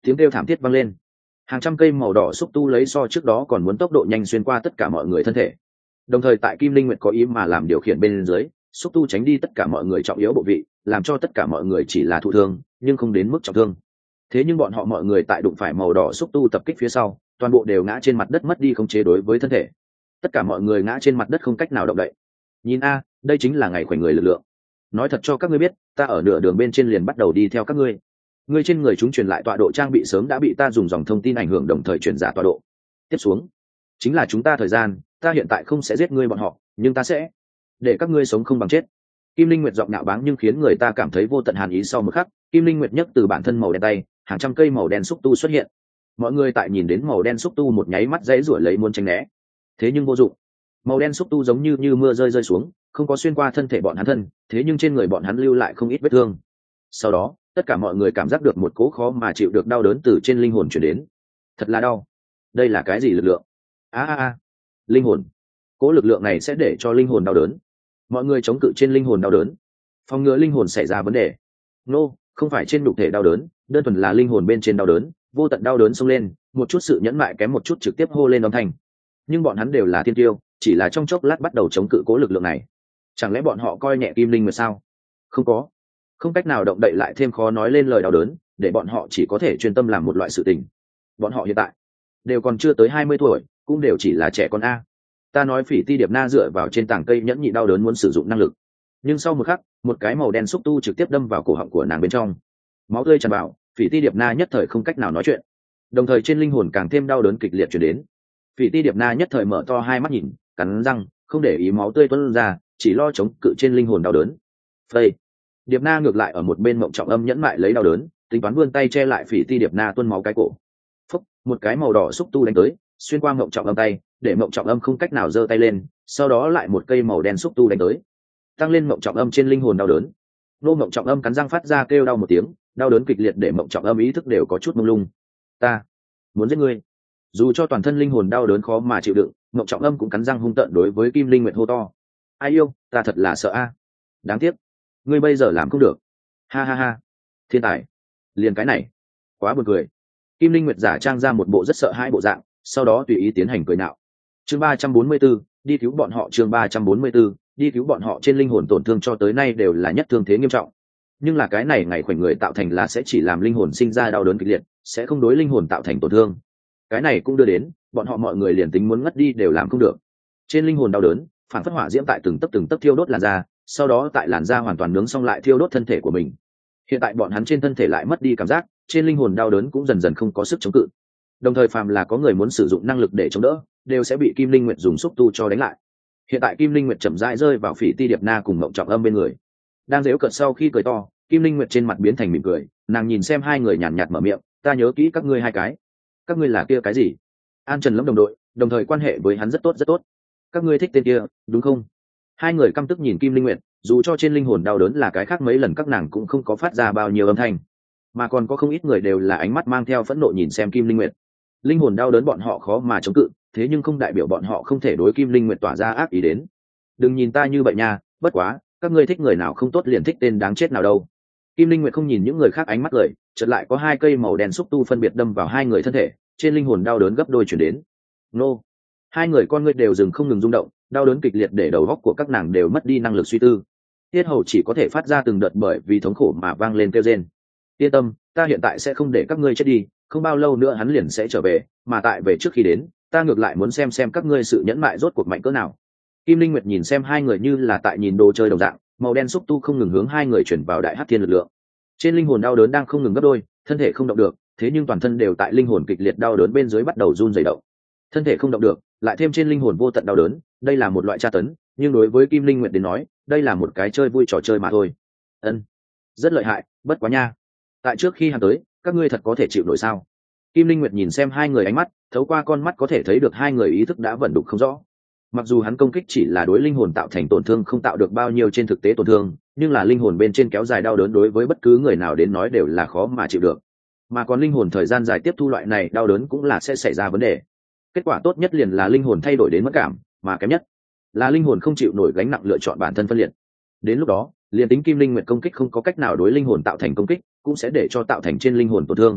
tiếng kêu thảm thiết vang lên. Hàng trăm cây màu đỏ xúc tu lấy so trước đó còn muốn tốc độ nhanh xuyên qua tất cả mọi người thân thể. Đồng thời tại Kim Linh Nguyệt có ý mà làm điều khiển bên dưới, xúc tu tránh đi tất cả mọi người trọng yếu bộ vị, làm cho tất cả mọi người chỉ là thụ thương, nhưng không đến mức trọng thương. Thế nhưng bọn họ mọi người tại đụng phải màu đỏ xúc tu tập kích phía sau, toàn bộ đều ngã trên mặt đất mất đi khống chế đối với thân thể. Tất cả mọi người ngã trên mặt đất không cách nào động đậy. Nhìn a, đây chính là ngày khoảnh người lực lượng. Nói thật cho các ngươi biết, ta ở nửa đường bên trên liền bắt đầu đi theo các ngươi. Ngươi trên người chúng truyền lại tọa độ trang bị sớm đã bị ta dùng dòng thông tin ảnh hưởng đồng thời truyền giả tọa độ. Tiếp xuống, chính là chúng ta thời gian, ta hiện tại không sẽ giết ngươi bọn họ, nhưng ta sẽ để các ngươi sống không bằng chết. Kim Linh Nguyệt giọng nạo báng nhưng khiến người ta cảm thấy vô tận hàn ý. Sau một khắc, Kim Linh Nguyệt nhấc từ bản thân màu đen tay, hàng trăm cây màu đen xúc tu xuất hiện. Mọi người tại nhìn đến màu đen xúc tu một nháy mắt dãy rủa lấy muốn tránh né. Thế nhưng vô dụng. Màu đen xúc tu giống như như mưa rơi rơi xuống, không có xuyên qua thân thể bọn hắn thân, thế nhưng trên người bọn hắn lưu lại không ít vết thương. Sau đó, tất cả mọi người cảm giác được một cỗ khó mà chịu được đau đớn từ trên linh hồn truyền đến. Thật là đau. Đây là cái gì lực lượng? A a a. Linh hồn. Cỗ lực lượng này sẽ để cho linh hồn đau đớn. Mọi người chống cự trên linh hồn đau đớn, phòng ngừa linh hồn xảy ra vấn đề. Nô, không phải trên nhục thể đau đớn, đơn thuần là linh hồn bên trên đau đớn, vô tận đau đớn xông lên, một chút sự nhẫn mại kém một chút trực tiếp hô lên âm thanh. Nhưng bọn hắn đều là thiên tiêu, chỉ là trong chốc lát bắt đầu chống cự cố lực lượng này. Chẳng lẽ bọn họ coi nhẹ Kim Linh Nguyệt sao? Không có, không cách nào động đậy lại thêm khó nói lên lời đau đớn, để bọn họ chỉ có thể chuyên tâm làm một loại sự tình. Bọn họ hiện tại đều còn chưa tới hai mươi tuổi, cũng đều chỉ là trẻ con a. Ta nói Phỉ Ti Điệp Na dựa vào trên tảng cây nhẫn nhị đau đớn muốn sử dụng năng lực, nhưng sau một khắc, một cái màu đen xúc tu trực tiếp đâm vào cổ họng của nàng bên trong, máu tươi tràn vào. Phỉ Ti Điệp Na nhất thời không cách nào nói chuyện, đồng thời trên linh hồn càng thêm đau đớn kịch liệt truyền đến. Phỉ Ti Điệp Na nhất thời mở to hai mắt nhìn, cắn răng, không để ý máu tươi tuôn ra, chỉ lo chống cự trên linh hồn đau đớn. Phây. Điệp Na ngược lại ở một bên Mộng Trọng Âm nhẫn mại lấy đau đớn, tính toán vươn tay che lại Phỉ Ti Điệp Na tuôn máu cái cổ. Phúc, một cái màu đỏ xúc tu đánh tới, xuyên qua Mộng Trọng Âm tay, để Mộng Trọng Âm không cách nào giơ tay lên, sau đó lại một cây màu đen xúc tu đánh tới, tăng lên Mộng Trọng Âm trên linh hồn đau đớn. Nô Mộng Trọng Âm cắn răng phát ra kêu đau một tiếng, đau đớn kịch liệt để Mộng Trọng Âm ý thức đều có chút mông lung. Ta muốn giết ngươi. Dù cho toàn thân linh hồn đau đớn khó mà chịu đựng, Mộng Trọng Âm cũng cắn răng hung tợn đối với Kim Linh Nguyệt hô to. Ai yêu, ta thật là sợ a. Đáng tiếc, ngươi bây giờ làm không được. Ha ha ha. Thiên tài. Liền cái này, quá buồn cười. Kim Linh Nguyệt giả trang ra một bộ rất sợ hãi bộ dạng, sau đó tùy ý tiến hành cười nạo. Chương ba trăm bốn mươi 4, đi cứu bọn họ. Chương ba trăm bốn mươi 4, đi cứu bọn họ. Trên linh hồn tổn thương cho tới nay đều là nhất thương thế nghiêm trọng, nhưng là cái này ngày khoảnh người tạo thành là sẽ chỉ làm linh hồn sinh ra đau đớn kịch liệt, sẽ không đối linh hồn tạo thành tổn thương. Cái này cũng đưa đến bọn họ mọi người liền tính muốn ngất đi đều làm không được. Trên linh hồn đau đớn, phản phất hỏa diễm tại từng tấc từng tấc thiêu đốt làn da, sau đó tại làn da hoàn toàn nướng xong lại thiêu đốt thân thể của mình. Hiện tại bọn hắn trên thân thể lại mất đi cảm giác, trên linh hồn đau đớn cũng dần dần không có sức chống cự. Đồng thời phàm là có người muốn sử dụng năng lực để chống đỡ, đều sẽ bị Kim Linh Nguyệt dùng xúc tu cho đánh lại. Hiện tại Kim Linh Nguyệt chậm rãi rơi vào Phỉ Ti Điệp Na cùng Mộng Trọng Âm bên người, đang giễu cợt. Sau khi cười to, Kim Linh Nguyệt trên mặt biến thành mỉm cười, nàng nhìn xem hai người nhàn nhạt mở miệng, ta nhớ kỹ các ngươi hai cái. Các ngươi là kia cái gì? An Trần Lâm đồng đội, đồng thời quan hệ với hắn rất tốt rất tốt. Các ngươi thích tên kia, đúng không? Hai người căm tức nhìn Kim Linh Nguyệt, dù cho trên linh hồn đau đớn là cái khác mấy lần các nàng cũng không có phát ra bao nhiêu âm thanh, mà còn có không ít người đều là ánh mắt mang theo phẫn nộ nhìn xem Kim Linh Nguyệt. Linh hồn đau đớn bọn họ khó mà chống cự, thế nhưng không đại biểu bọn họ không thể đối Kim Linh Nguyệt tỏa ra ác ý đến. Đừng nhìn ta như vậy nha, bất quá, các ngươi thích người nào không tốt liền thích tên đáng chết nào đâu. Kim Linh Nguyệt không nhìn những người khác ánh mắt cười, chợt lại có hai cây màu đen xúc tu phân biệt đâm vào hai người thân thể, trên linh hồn đau đớn gấp đôi chuyển đến. Nô, hai người con ngươi đều dừng không ngừng rung động, đau đớn kịch liệt để đầu óc của các nàng đều mất đi năng lực suy tư. Tiết hầu chỉ có thể phát ra từng đợt bởi vì thống khổ mà vang lên kêu rên. Yên tâm, ta hiện tại sẽ không để các ngươi chết đi, không bao lâu nữa hắn liền sẽ trở về, mà tại về trước khi đến, ta ngược lại muốn xem xem các ngươi sự nhẫn mại rốt cuộc mạnh cỡ nào. Kim Linh Nguyệt nhìn xem hai người như là tại nhìn đồ chơi đồng dạng, màu đen xúc tu không ngừng hướng hai người chuyển vào đại hắc thiên lực lượng. Trên linh hồn đau đớn đang không ngừng gấp đôi, thân thể không động được, thế nhưng toàn thân đều tại linh hồn kịch liệt đau đớn bên dưới bắt đầu run rẩy động. Thân thể không động được, lại thêm trên linh hồn vô tận đau đớn, đây là một loại tra tấn, nhưng đối với Kim Linh Nguyệt đến nói, đây là một cái chơi vui trò chơi mà thôi. Ân, rất lợi hại, bất quá nha. Tại trước khi hắn tới, các ngươi thật có thể chịu nổi sao? Kim Linh Nguyệt nhìn xem hai người ánh mắt, thấu qua con mắt có thể thấy được hai người ý thức đã vận đục không rõ. Mặc dù hắn công kích chỉ là đối linh hồn tạo thành tổn thương không tạo được bao nhiêu trên thực tế tổn thương, nhưng là linh hồn bên trên kéo dài đau đớn đối với bất cứ người nào đến nói đều là khó mà chịu được. Mà còn linh hồn thời gian dài tiếp thu loại này đau đớn cũng là sẽ xảy ra vấn đề. Kết quả tốt nhất liền là linh hồn thay đổi đến mất cảm, mà kém nhất là linh hồn không chịu nổi gánh nặng lựa chọn bản thân phân liệt. Đến lúc đó, liền tính Kim Linh Nguyệt công kích không có cách nào đối linh hồn tạo thành công kích, cũng sẽ để cho tạo thành trên linh hồn tổn thương.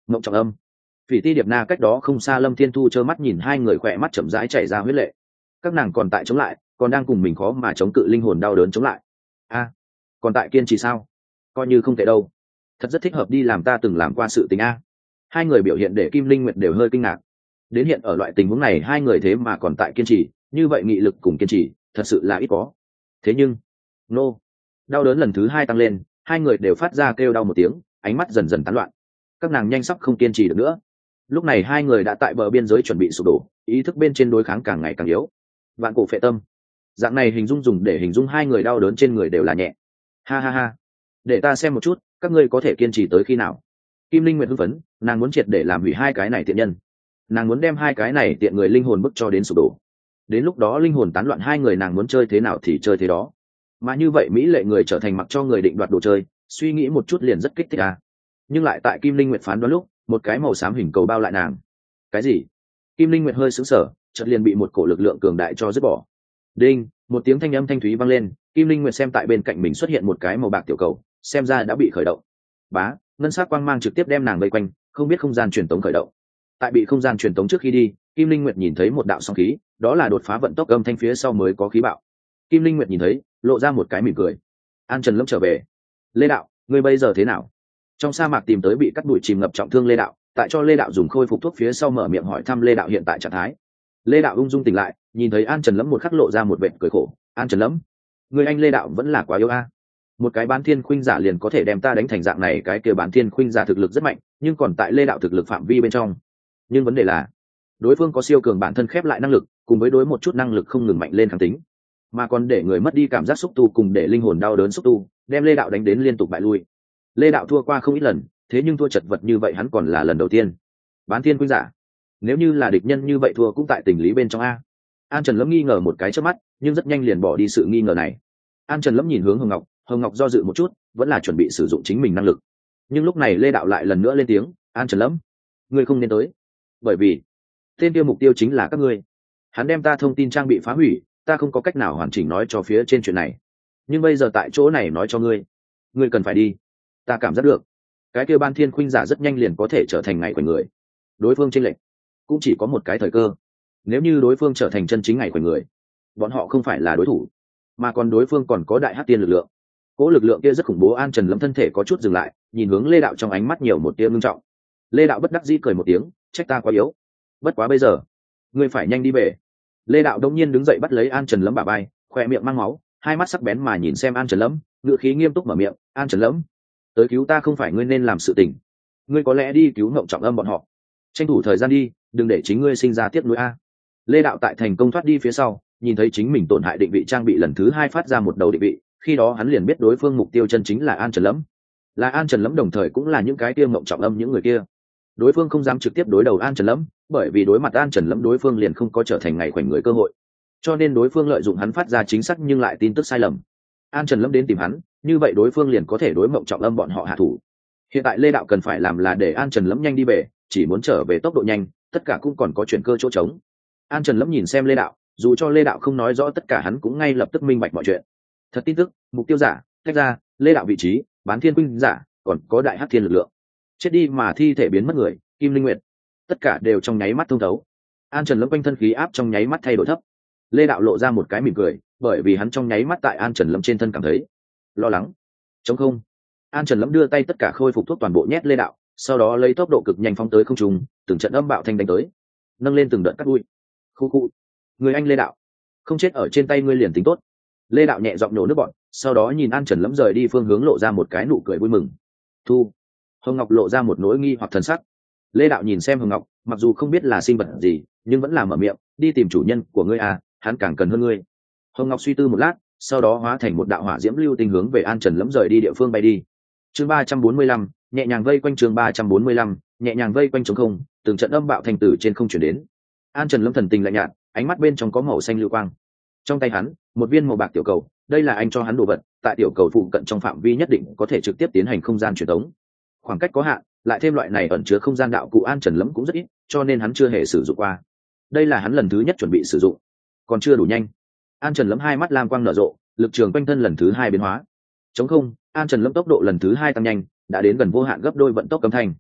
Mộng Trọng Âm. Phỉ Ti Điệp Na cách đó không xa, Lâm Thiên Thu trơ mắt nhìn hai người khỏe mắt chậm rãi chảy ra huyết lệ. Các nàng còn tại chống lại, còn đang cùng mình khó mà chống cự linh hồn đau đớn chống lại. A, còn tại kiên trì sao? Coi như không tệ đâu. Thật rất thích hợp đi làm ta từng làm qua sự tình a. Hai người biểu hiện để Kim Linh Nguyệt đều hơi kinh ngạc. Đến hiện ở loại tình huống này hai người thế mà còn tại kiên trì, như vậy nghị lực cùng kiên trì, thật sự là ít có. Thế nhưng, nô, đau đớn lần thứ hai tăng lên, hai người đều phát ra kêu đau một tiếng, ánh mắt dần dần tán loạn. Các nàng nhanh sắp không kiên trì được nữa. Lúc này hai người đã tại bờ biên giới chuẩn bị sụp đổ, ý thức bên trên đối kháng càng ngày càng yếu. Vạn cổ phệ tâm. Dạng này hình dung dùng để hình dung hai người đau đớn trên người đều là nhẹ. Ha ha ha. Để ta xem một chút, các ngươi có thể kiên trì tới khi nào. Kim Linh Nguyệt hưng phấn, nàng muốn triệt để làm hủy hai cái này tiện nhân. Nàng muốn đem hai cái này tiện người linh hồn bức cho đến sụp đổ. Đến lúc đó linh hồn tán loạn, hai người nàng muốn chơi thế nào thì chơi thế đó. Mà như vậy mỹ lệ người trở thành mặc cho người định đoạt đồ chơi, suy nghĩ một chút liền rất kích thích à. Nhưng lại tại Kim Linh Nguyệt phán đoán lúc, một cái màu xám hình cầu bao lại nàng. Cái gì? Kim Linh Nguyệt hơi sững sờ, chợt liền bị một cổ lực lượng cường đại cho dứt bỏ. Đinh, một tiếng thanh âm thanh thúy vang lên, Kim Linh Nguyệt xem tại bên cạnh mình xuất hiện một cái màu bạc tiểu cầu, xem ra đã bị khởi động. Bá, ngân sắc quang mang trực tiếp đem nàng vây quanh, không biết không gian truyền tống khởi động. Tại bị không gian truyền tống trước khi đi, Kim Linh Nguyệt nhìn thấy một đạo sóng khí, đó là đột phá vận tốc âm thanh phía sau mới có khí bạo. Kim Linh Nguyệt nhìn thấy, lộ ra một cái mỉm cười. An Trần Lâm trở về. Lê đạo, ngươi bây giờ thế nào? Trong sa mạc tìm tới bị cắt đuổi chìm ngập trọng thương Lê đạo, tại cho Lê đạo dùng khôi phục thuốc phía sau mở miệng hỏi thăm Lê đạo hiện tại trạng thái. Lê đạo ung dung tỉnh lại, nhìn thấy An Trần Lâm một khắc lộ ra một vệt cười khổ. An Trần Lâm, người anh Lê đạo vẫn là quá yếu a. Một cái bán thiên khuynh giả liền có thể đem ta đánh thành dạng này, cái kia bán thiên khuynh giả thực lực rất mạnh, nhưng còn tại Lê đạo thực lực phạm vi bên trong. Nhưng vấn đề là, đối phương có siêu cường bản thân khép lại năng lực, cùng với đối một chút năng lực không ngừng mạnh lên kháng tính, mà còn để người mất đi cảm giác xúc tu cùng để linh hồn đau đớn xúc tu, đem Lê đạo đánh đến liên tục bại lui. Lê đạo thua qua không ít lần, thế nhưng thua chật vật như vậy hắn còn là lần đầu tiên. Bán thiên khuynh giả, nếu như là địch nhân như vậy thua cũng tại tình lý bên trong a. An Trần Lâm nghi ngờ một cái trước mắt, nhưng rất nhanh liền bỏ đi sự nghi ngờ này. An Trần Lâm nhìn hướng Hồng Ngọc, Hồng Ngọc do dự một chút, vẫn là chuẩn bị sử dụng chính mình năng lực. Nhưng lúc này Lê đạo lại lần nữa lên tiếng, An Trần Lâm, ngươi không nên tới, bởi vì tên kia mục tiêu chính là các ngươi. Hắn đem ta thông tin trang bị phá hủy, ta không có cách nào hoàn chỉnh nói cho phía trên chuyện này, nhưng bây giờ tại chỗ này nói cho ngươi, ngươi cần phải đi. Ta cảm giác được cái kia ban thiên khuynh giả rất nhanh liền có thể trở thành ngày của người. Đối phương chênh lệch cũng chỉ có một cái thời cơ, nếu như đối phương trở thành chân chính ngày của người, bọn họ không phải là đối thủ, mà còn đối phương còn có đại hắc tiên lực lượng. Cỗ lực lượng kia rất khủng bố. An Trần Lâm thân thể có chút dừng lại, nhìn hướng Lê đạo trong ánh mắt nhiều một tia ngưng trọng. Lê đạo bất đắc dĩ cười một tiếng, trách ta quá yếu, bất quá bây giờ ngươi phải nhanh đi về. Lê đạo đông nhiên đứng dậy bắt lấy An Trần Lâm bả vai, khoe miệng mang máu, hai mắt sắc bén mà nhìn xem An Trần Lâm, ngữ khí nghiêm túc mở miệng, An Trần Lâm, tới cứu ta không phải ngươi nên làm sự tình, ngươi có lẽ đi cứu Ngộng Trọng Âm bọn họ, tranh thủ thời gian đi, đừng để chính ngươi sinh ra tiếc nuối a. Lê đạo tại thành công thoát đi phía sau, nhìn thấy chính mình tổn hại định vị trang bị lần thứ hai phát ra một đầu định vị, khi đó hắn liền biết đối phương mục tiêu chân chính là An Trần Lâm, là An Trần Lâm đồng thời cũng là những cái kia Ngộng Trọng Âm những người kia. Đối phương không dám trực tiếp đối đầu An Trần Lâm, bởi vì đối mặt An Trần Lâm đối phương liền không có trở thành ngày khoảnh người cơ hội, cho nên đối phương lợi dụng hắn phát ra chính xác nhưng lại tin tức sai lầm. An Trần Lâm đến tìm hắn, như vậy đối phương liền có thể đối Mộng Trọng Âm bọn họ hạ thủ. Hiện tại Lê đạo cần phải làm là để An Trần Lâm nhanh đi về, chỉ muốn trở về tốc độ nhanh, tất cả cũng còn có chuyển cơ chỗ trống. An Trần Lâm nhìn xem Lê đạo, dù cho Lê đạo không nói rõ tất cả hắn cũng ngay lập tức minh bạch mọi chuyện. Thật tin tức, mục tiêu giả tách ra, Lê đạo vị trí, bán thiên khuynh giả, còn có đại hắc thiên lực lượng. Chết đi mà thi thể biến mất người, Kim Linh Nguyệt, tất cả đều trong nháy mắt thông thấu. An Trần Lâm quanh thân khí áp trong nháy mắt thay đổi thấp. Lê đạo lộ ra một cái mỉm cười, bởi vì hắn trong nháy mắt tại An Trần Lâm trên thân cảm thấy lo lắng, trống không. An Trần Lâm đưa tay tất cả khôi phục thuốc toàn bộ nhét Lê đạo, sau đó lấy tốc độ cực nhanh phóng tới không trung, từng trận âm bạo thanh đánh tới, nâng lên từng đợt cắt đuôi. Khu khu, người anh Lê đạo, không chết ở trên tay ngươi liền tính tốt. Lê đạo nhẹ giọng nổ nước bọn, sau đó nhìn An Trần Lâm rời đi phương hướng lộ ra một cái nụ cười vui mừng. Thu. Hồng Ngọc lộ ra một nỗi nghi hoặc thần sắc. Lê đạo nhìn xem Hồng Ngọc, mặc dù không biết là sinh vật gì, nhưng vẫn là mở miệng, đi tìm chủ nhân của ngươi à, hắn càng cần hơn ngươi. Hồng Ngọc suy tư một lát, sau đó hóa thành một đạo hỏa diễm lưu tinh hướng về An Trần Lâm rời đi địa phương bay đi. Chương ba trăm bốn mươi lăm, nhẹ nhàng vây quanh chương ba trăm bốn mươi lăm, nhẹ nhàng vây quanh trống không, từng trận âm bạo thành tử trên không chuyển đến. An Trần Lâm thần tình lạnh nhạt, ánh mắt bên trong có màu xanh lưu quang. Trong tay hắn, một viên màu bạc tiểu cầu, đây là anh cho hắn đồ vật, tại tiểu cầu phụ cận trong phạm vi nhất định có thể trực tiếp tiến hành không gian truyền tống. Khoảng cách có hạn, lại thêm loại này ẩn chứa không gian đạo cụ An Trần Lâm cũng rất ít, cho nên hắn chưa hề sử dụng qua. Đây là hắn lần thứ nhất chuẩn bị sử dụng, còn chưa đủ nhanh. An Trần Lâm hai mắt lam quang nở rộ, lực trường quanh thân lần thứ hai biến hóa. Chống không, An Trần Lâm tốc độ lần thứ hai tăng nhanh, đã đến gần vô hạn gấp đôi vận tốc âm thanh.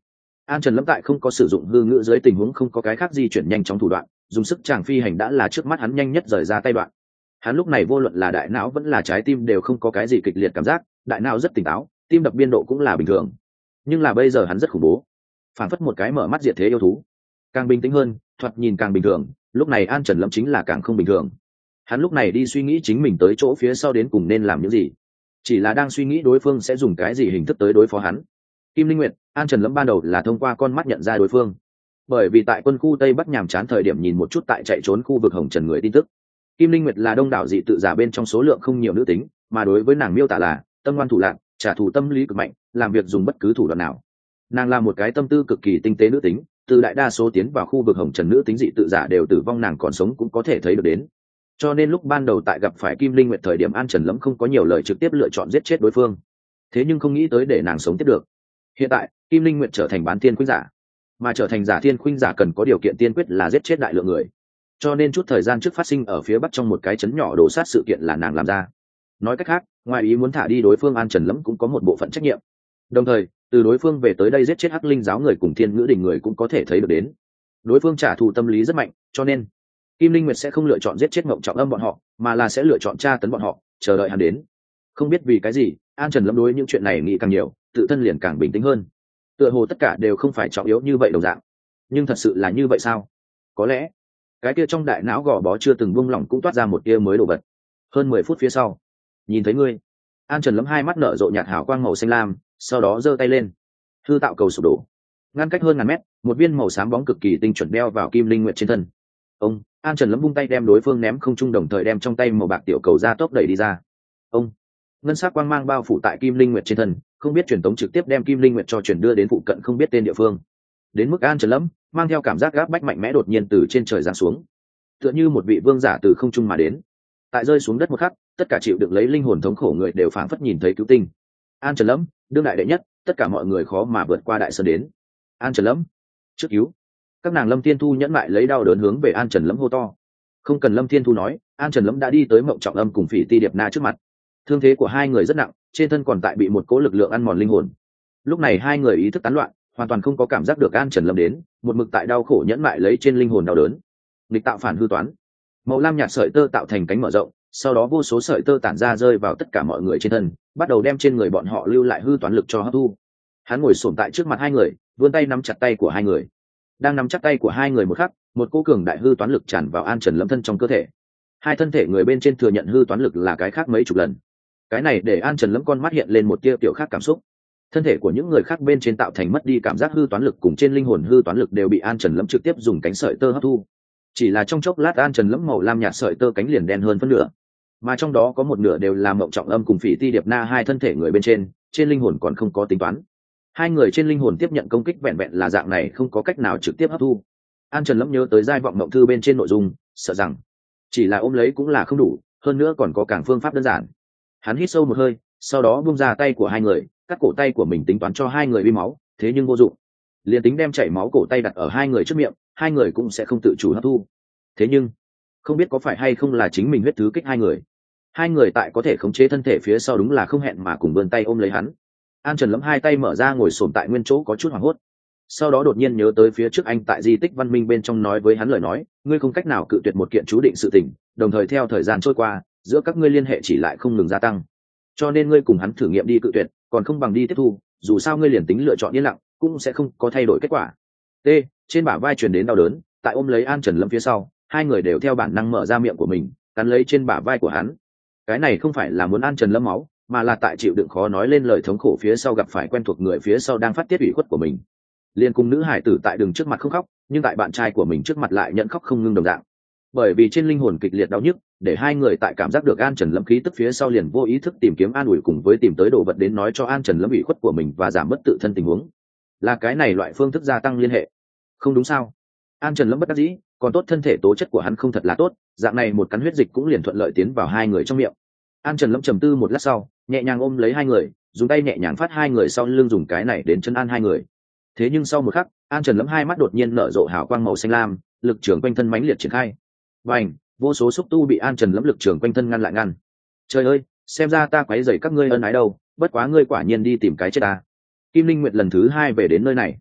An Trần Lâm tại không có sử dụng hư ngữ dưới tình huống không có cái khác di chuyển nhanh chóng thủ đoạn, dùng sức chàng phi hành đã là trước mắt hắn nhanh nhất rời ra tay đoạn. Hắn lúc này vô luận là đại não vẫn là trái tim đều không có cái gì kịch liệt cảm giác, đại não rất tỉnh táo, tim đập biên độ cũng là bình thường. Nhưng là bây giờ hắn rất khủng bố, phản phất một cái mở mắt diệt thế yêu thú. Càng bình tĩnh hơn, thoạt nhìn càng bình thường, lúc này An Trần Lâm chính là càng không bình thường. Hắn lúc này đi suy nghĩ chính mình tới chỗ phía sau đến cùng nên làm những gì, chỉ là đang suy nghĩ đối phương sẽ dùng cái gì hình thức tới đối phó hắn. Kim Linh Nguyệt, An Trần Lâm ban đầu là thông qua con mắt nhận ra đối phương, bởi vì tại quân khu Tây Bắc nhàm chán thời điểm nhìn một chút tại chạy trốn khu vực Hồng Trần người tin tức. Kim Linh Nguyệt là đông đảo dị tự giả bên trong số lượng không nhiều nữ tính, mà đối với nàng miêu tả là tâm ngoan thủ lạn, trả thù tâm lý cực mạnh, làm việc dùng bất cứ thủ đoạn nào. Nàng là một cái tâm tư cực kỳ tinh tế nữ tính, từ đại đa số tiến vào khu vực Hồng Trần nữ tính dị tự giả đều tử vong, nàng còn sống cũng có thể thấy được đến. Cho nên lúc ban đầu tại gặp phải Kim Linh Nguyệt thời điểm, An Trần Lâm không có nhiều lời, trực tiếp lựa chọn giết chết đối phương. Thế nhưng không nghĩ tới để nàng sống tiếp được. Hiện tại Kim Linh Nguyệt trở thành bán thiên khuynh giả, mà trở thành giả thiên khuynh giả cần có điều kiện tiên quyết là giết chết đại lượng người. Cho nên chút thời gian trước phát sinh ở phía bắc trong một cái trấn nhỏ đổ sát sự kiện là nàng làm ra. Nói cách khác, ngoài ý muốn thả đi đối phương, An Trần Lâm cũng có một bộ phận trách nhiệm. Đồng thời từ đối phương về tới đây giết chết Hắc Linh giáo người cùng Thiên Ngữ Đình người cũng có thể thấy được đến đối phương trả thù tâm lý rất mạnh, cho nên Kim Linh Nguyệt sẽ không lựa chọn giết chết Mộng Trọng Âm bọn họ, mà là sẽ lựa chọn tra tấn bọn họ, chờ đợi hắn đến. Không biết vì cái gì, An Trần Lâm đối những chuyện này nghĩ càng nhiều, tự thân liền càng bình tĩnh hơn, tựa hồ tất cả đều không phải trọng yếu như vậy đồng dạng. Nhưng thật sự là như vậy sao? Có lẽ cái kia trong đại não gò bó chưa từng buông lỏng cũng toát ra một tia mới đồ vật. Hơn mười phút phía sau, nhìn thấy ngươi. An Trần Lâm hai mắt nở rộ nhạt hào quang màu xanh lam, sau đó giơ tay lên, hư tạo cầu sụp đổ, ngăn cách hơn ngàn mét, một viên màu xám bóng cực kỳ tinh chuẩn đeo vào Kim Linh Nguyệt trên thân. Ông An Trần Lâm vung tay đem đối phương ném không trung, đồng thời đem trong tay màu bạc tiểu cầu ra tốc đẩy đi ra. Ông ngân sắc quang mang bao phủ tại Kim Linh Nguyệt trên thân, không biết truyền tống trực tiếp đem Kim Linh Nguyệt cho chuyển đưa đến phụ cận không biết tên địa phương. Đến mức An Trần Lâm mang theo cảm giác gáp bách mạnh mẽ đột nhiên từ trên trời giáng xuống, tựa như một vị vương giả từ không trung mà đến. Tại rơi xuống đất một khắc, tất cả chịu đựng lấy linh hồn thống khổ người đều phảng phất nhìn thấy cứu tinh. An Trần Lâm đương đại đệ nhất, tất cả mọi người khó mà vượt qua đại sơn đến. An Trần Lâm trước cứu. Các nàng Lâm Thiên Thu nhẫn mại lấy đau đớn hướng về An Trần Lâm hô to. Không cần Lâm Thiên Thu nói, An Trần Lâm đã đi tới Mộng Trọng Âm cùng Phỉ Ti Điệp Na trước mặt. Thương thế của hai người rất nặng, trên thân còn tại bị một cỗ lực lượng ăn mòn linh hồn. Lúc này hai người ý thức tán loạn, hoàn toàn không có cảm giác được An Trần Lâm đến, một mực tại đau khổ nhẫn mại lấy trên linh hồn đau đớn. Nghịch tạo phản hư toán. Màu lam nhạt sợi tơ tạo thành cánh mở rộng, sau đó vô số sợi tơ tản ra rơi vào tất cả mọi người trên thân, bắt đầu đem trên người bọn họ lưu lại hư toán lực cho hấp thu. Hắn ngồi xổm tại trước mặt hai người, vươn tay nắm chặt tay của hai người. Đang nắm chặt tay của hai người một khắc, một cô cường đại hư toán lực tràn vào An Trần Lâm thân trong cơ thể. Hai thân thể người bên trên thừa nhận hư toán lực là cái khác mấy chục lần. Cái này để An Trần Lâm con mắt hiện lên một tia kiểu khác cảm xúc. Thân thể của những người khác bên trên tạo thành mất đi cảm giác hư toán lực cùng trên linh hồn hư toán lực đều bị An Trần Lâm trực tiếp dùng cánh sợi tơ hấp thu. Chỉ là trong chốc lát, An Trần Lâm màu lam nhạt sợi tơ cánh liền đen hơn phân nửa, mà trong đó có một nửa đều là Mộng Trọng Âm cùng Phỉ Ti Điệp Na hai thân thể người bên trên, trên linh hồn còn không có tính toán. Hai người trên linh hồn tiếp nhận công kích vẹn vẹn là dạng này, không có cách nào trực tiếp hấp thu. An Trần Lâm nhớ tới giai vọng mộng thư bên trên nội dung, sợ rằng chỉ là ôm lấy cũng là không đủ, hơn nữa còn có càng phương pháp đơn giản. Hắn hít sâu một hơi, sau đó buông ra tay của hai người, cắt cổ tay của mình tính toán cho hai người đi máu, thế nhưng vô dụng. Liền tính đem chảy máu cổ tay đặt ở hai người trước miệng, hai người cũng sẽ không tự chủ hấp thu. Thế nhưng không biết có phải hay không là chính mình huyết thứ kích hai người. Hai người tại có thể khống chế thân thể phía sau đúng là không hẹn mà cùng vươn tay ôm lấy hắn. An Trần Lâm hai tay mở ra ngồi xổm tại nguyên chỗ có chút hoảng hốt. Sau đó đột nhiên nhớ tới phía trước anh tại di tích văn minh bên trong nói với hắn lời nói, ngươi không cách nào cự tuyệt một kiện chú định sự tình, đồng thời theo thời gian trôi qua, giữa các ngươi liên hệ chỉ lại không ngừng gia tăng. Cho nên ngươi cùng hắn thử nghiệm đi cự tuyệt, còn không bằng đi tiếp thu, dù sao ngươi liền tính lựa chọn yên lặng, cũng sẽ không có thay đổi kết quả. T, trên bả vai truyền đến đau đớn, tại ôm lấy An Trần Lâm phía sau, hai người đều theo bản năng mở ra miệng của mình, cắn lấy trên bả vai của hắn. Cái này không phải là muốn An Trần Lâm máu, mà là tại chịu đựng khó nói lên lời thống khổ phía sau gặp phải quen thuộc người phía sau đang phát tiết ủy khuất của mình. Liên cùng nữ hải tử tại đường trước mặt không khóc, nhưng tại bạn trai của mình trước mặt lại nhận khóc không ngưng đồng dạng. Bởi vì trên linh hồn kịch liệt đau nhức, để hai người tại cảm giác được An Trần Lâm khí tức phía sau liền vô ý thức tìm kiếm an ủi cùng với tìm tới đồ vật đến nói cho An Trần Lâm ủy khuất của mình và giảm mất tự thân tình huống. Là cái này loại phương thức gia tăng liên hệ. Không đúng sao? An Trần Lâm bất đắc dĩ, còn tốt thân thể tố chất của hắn không thật là tốt, dạng này một cắn huyết dịch cũng liền thuận lợi tiến vào hai người trong miệng. An Trần Lâm trầm tư một lát sau, nhẹ nhàng ôm lấy hai người, dùng tay nhẹ nhàng phát hai người sau lưng, dùng cái này đến chân an hai người. Thế nhưng sau một khắc, An Trần Lâm hai mắt đột nhiên nở rộ hào quang màu xanh lam, lực trường quanh thân mãnh liệt triển khai. Bành, vô số xúc tu bị An Trần Lâm lực trường quanh thân ngăn lại ngăn. Trời ơi, xem ra ta quấy rầy các ngươi ân ái đâu, bất quá ngươi quả nhiên đi tìm cái chết ta. Kim Linh Nguyệt lần thứ hai về đến nơi này,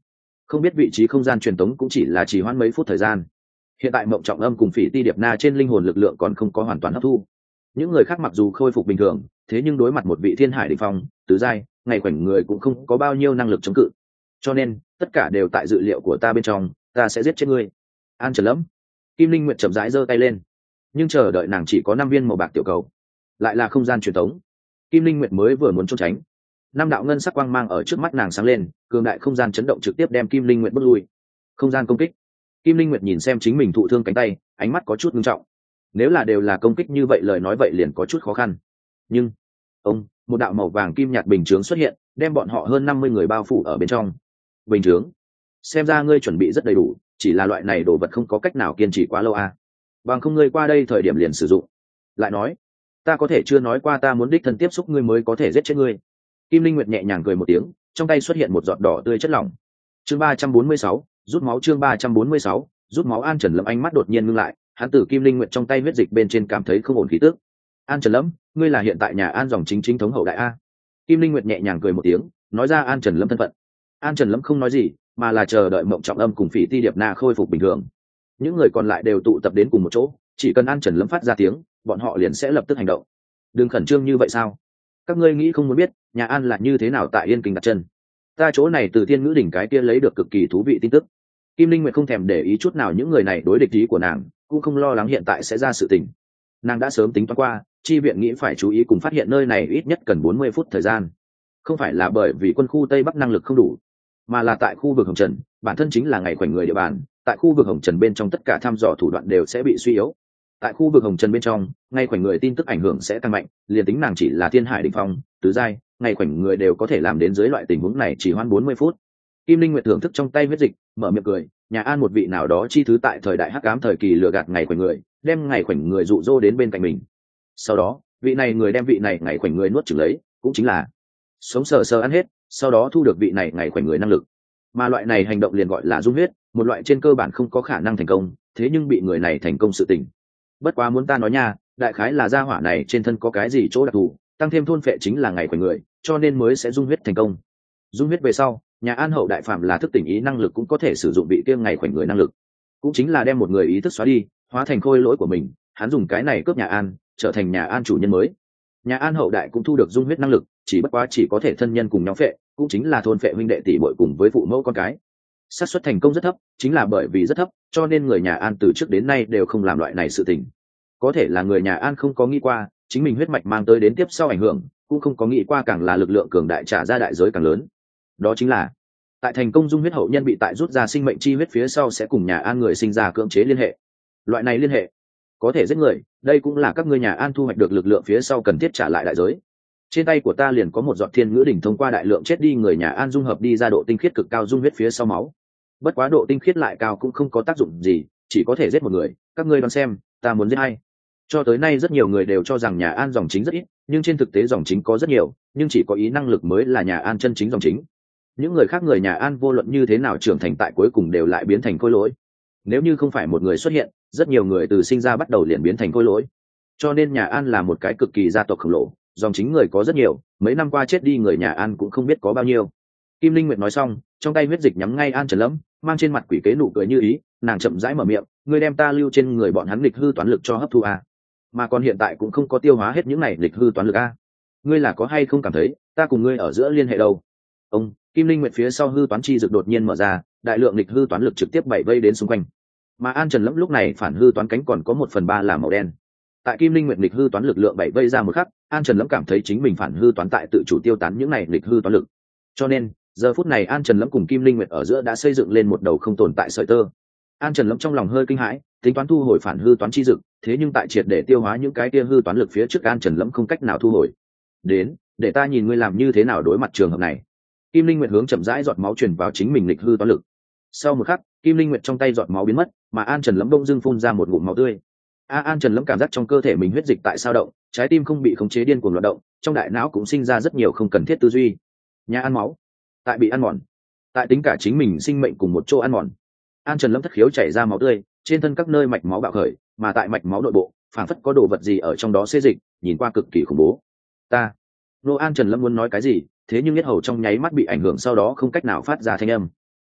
không biết vị trí không gian truyền tống cũng chỉ là chỉ hoãn mấy phút thời gian. Hiện tại Mộng Trọng Âm cùng Phỉ Ti Điệp Na trên linh hồn lực lượng còn không có hoàn toàn hấp thu. Những người khác mặc dù khôi phục bình thường, thế nhưng đối mặt một vị thiên hải đỉnh phong tứ giai, ngày khoảnh người cũng không có bao nhiêu năng lực chống cự. Cho nên tất cả đều tại dự liệu của ta bên trong, ta sẽ giết chết ngươi. An Trần Lâm. Kim Linh Nguyệt chậm rãi giơ tay lên, nhưng chờ đợi nàng chỉ có năm viên màu bạc tiểu cầu, lại là không gian truyền tống. Kim Linh Nguyệt mới vừa muốn trốn tránh, năm đạo ngân sắc quang mang ở trước mắt nàng sáng lên, cường đại không gian chấn động trực tiếp đem Kim Linh Nguyệt bước lui. Không gian công kích. Kim Linh Nguyệt nhìn xem chính mình thụ thương cánh tay, ánh mắt có chút nghiêm trọng. Nếu là đều là công kích như vậy lời nói vậy liền có chút khó khăn. Nhưng, ông, một đạo màu vàng kim nhạt bình chướng xuất hiện, đem bọn họ hơn năm mươi người bao phủ ở bên trong. Bình chướng, xem ra ngươi chuẩn bị rất đầy đủ, chỉ là loại này đồ vật không có cách nào kiên trì quá lâu à? Bằng không ngươi qua đây thời điểm liền sử dụng. Lại nói, ta có thể chưa nói qua ta muốn đích thân tiếp xúc ngươi mới có thể giết chết ngươi. Kim Linh Nguyệt nhẹ nhàng cười một tiếng, trong tay xuất hiện một giọt đỏ tươi chất lỏng. Chương ba trăm bốn mươi sáu, rút máu. Chương ba trăm bốn mươi sáu, rút máu. An Trần Lâm ánh mắt đột nhiên ngưng lại, hắn từ Kim Linh Nguyệt trong tay huyết dịch bên trên cảm thấy không ổn khí tức. An Trần Lâm, ngươi là hiện tại nhà An dòng chính chính thống hậu đại a? Kim Linh Nguyệt nhẹ nhàng cười một tiếng, nói ra An Trần Lâm thân phận. An Trần Lâm không nói gì, mà là chờ đợi Mộng Trọng Âm cùng Phỉ Ti Điệp Na khôi phục bình thường. Những người còn lại đều tụ tập đến cùng một chỗ, chỉ cần An Trần Lâm phát ra tiếng, bọn họ liền sẽ lập tức hành động. Đừng khẩn trương như vậy sao? Các ngươi nghĩ không muốn biết nhà An là như thế nào tại Yên Kinh đặt chân? Ta chỗ này từ Tiên Ngữ đỉnh cái kia lấy được cực kỳ thú vị tin tức. Kim Linh Nguyệt không thèm để ý chút nào những người này đối địch ý của nàng, cũng không lo lắng hiện tại sẽ ra sự tình. Nàng đã sớm tính toán qua, chi viện nghĩ phải chú ý cùng phát hiện nơi này ít nhất cần bốn mươi phút thời gian. Không phải là bởi vì quân khu Tây Bắc năng lực không đủ, mà là tại khu vực Hồng Trần, bản thân chính là ngày khoảnh người địa bàn, tại khu vực Hồng Trần bên trong tất cả thăm dò thủ đoạn đều sẽ bị suy yếu. Tại khu vực Hồng Trần bên trong, ngày khoảnh người tin tức ảnh hưởng sẽ tăng mạnh, liền tính nàng chỉ là thiên hải đỉnh phong, tứ giai, ngày khoảnh người đều có thể làm đến dưới loại tình huống này chỉ hoãn bốn mươi phút. Kim Linh Nguyệt thưởng thức trong tay huyết dịch, mở miệng cười, nhà An một vị nào đó chi thứ tại thời đại hắc ám thời kỳ lừa gạt ngày khoảnh người, đem ngày khoảnh người dụ dỗ đến bên cạnh mình. Sau đó, vị này người đem vị này ngày khoảnh người nuốt chửng lấy, cũng chính là sống sờ sờ ăn hết, sau đó thu được vị này ngày khoảnh người năng lực. Mà loại này hành động liền gọi là dung huyết, một loại trên cơ bản không có khả năng thành công, thế nhưng bị người này thành công sự tình. Bất quá muốn ta nói nha, đại khái là gia hỏa này trên thân có cái gì chỗ đặc thù, tăng thêm thôn phệ chính là ngày khoảnh người, cho nên mới sẽ dung huyết thành công. Dung huyết về sau, nhà An hậu đại phạm là thức tỉnh ý năng lực cũng có thể sử dụng vị kia ngày khoảnh người năng lực, cũng chính là đem một người ý thức xóa đi, hóa thành khôi lỗi của mình, hắn dùng cái này cướp nhà An, trở thành nhà An chủ nhân mới. Nhà An hậu đại cũng thu được dung huyết năng lực, chỉ bất quá chỉ có thể thân nhân cùng nhau phệ, cũng chính là thôn phệ huynh đệ tỷ muội cùng với phụ mẫu con cái. Xác suất thành công rất thấp, chính là bởi vì rất thấp, cho nên người nhà An từ trước đến nay đều không làm loại này sự tình. Có thể là người nhà An không có nghĩ qua, chính mình huyết mạch mang tới đến tiếp sau ảnh hưởng, cũng không có nghĩ qua càng là lực lượng cường đại trả ra đại giới càng lớn. Đó chính là, tại thành công dung huyết hậu nhân bị tại rút ra sinh mệnh chi huyết phía sau sẽ cùng nhà An người sinh ra cưỡng chế liên hệ. Loại này liên hệ có thể giết người, đây cũng là các ngươi nhà An thu hoạch được lực lượng phía sau cần thiết trả lại đại giới. Trên tay của ta liền có một giọt Thiên Ngữ đỉnh thông qua đại lượng chết đi người nhà An dung hợp đi ra độ tinh khiết cực cao dung huyết phía sau máu. Bất quá độ tinh khiết lại cao cũng không có tác dụng gì, chỉ có thể giết một người, các ngươi đoán xem, ta muốn giết ai? Cho tới nay rất nhiều người đều cho rằng nhà An dòng chính rất ít, nhưng trên thực tế dòng chính có rất nhiều, nhưng chỉ có ý năng lực mới là nhà An chân chính dòng chính. Những người khác người nhà An vô luận như thế nào trưởng thành tại cuối cùng đều lại biến thành khôi lỗi. Nếu như không phải một người xuất hiện, rất nhiều người từ sinh ra bắt đầu liền biến thành khôi lỗi. Cho nên nhà An là một cái cực kỳ gia tộc khổng lồ, dòng chính người có rất nhiều, mấy năm qua chết đi người nhà An cũng không biết có bao nhiêu. Kim Linh Nguyệt nói xong, trong tay huyết dịch nhắm ngay An Trần Lâm, mang trên mặt quỷ kế nụ cười như ý, nàng chậm rãi mở miệng, ngươi đem ta lưu trên người bọn hắn lịch hư toán lực cho hấp thu à? Mà còn hiện tại cũng không có tiêu hóa hết những này lịch hư toán lực a. Ngươi là có hay không cảm thấy ta cùng ngươi ở giữa liên hệ đâu? Ông Kim Linh Nguyệt phía sau hư toán chi dược đột nhiên mở ra, đại lượng lịch hư toán lực trực tiếp bảy vây đến xung quanh. Mà An Trần Lâm lúc này phản hư toán cánh còn có một phần ba là màu đen. Tại Kim Linh Nguyệt lịch hư toán lực lượng bảy vây ra một khắc, An Trần Lâm cảm thấy chính mình phản hư toán tại tự chủ tiêu tán những này lịch hư toán lực. Cho nên giờ phút này An Trần Lâm cùng Kim Linh Nguyệt ở giữa đã xây dựng lên một đầu không tồn tại sợi tơ. An Trần Lâm trong lòng hơi kinh hãi, tính toán thu hồi phản hư toán chi dực, thế nhưng tại triệt để tiêu hóa những cái kia hư toán lực phía trước An Trần Lâm không cách nào thu hồi. Đến, để ta nhìn ngươi làm như thế nào đối mặt trường hợp này. Kim Linh Nguyệt hướng chậm rãi giọt máu truyền vào chính mình lịch hư toán lực. Sau một khắc, Kim Linh Nguyệt trong tay giọt máu biến mất, mà An Trần Lâm bỗng dưng phun ra một ngụm máu tươi. A An Trần Lâm cảm giác trong cơ thể mình huyết dịch tại sao động, trái tim không bị khống chế điên cuồng loạn động, trong đại não cũng sinh ra rất nhiều không cần thiết tư duy. Nhà ăn máu, tại bị ăn mòn, tại tính cả chính mình sinh mệnh cùng một chỗ ăn mòn. An Trần Lâm thất khiếu chảy ra máu tươi, trên thân các nơi mạch máu bạo khởi, mà tại mạch máu nội bộ, phảng phất có đồ vật gì ở trong đó xê dịch, nhìn qua cực kỳ khủng bố. Ta, Nô An Trần Lâm muốn nói cái gì, thế nhưng huyết hầu trong nháy mắt bị ảnh hưởng sau đó không cách nào phát ra thanh âm.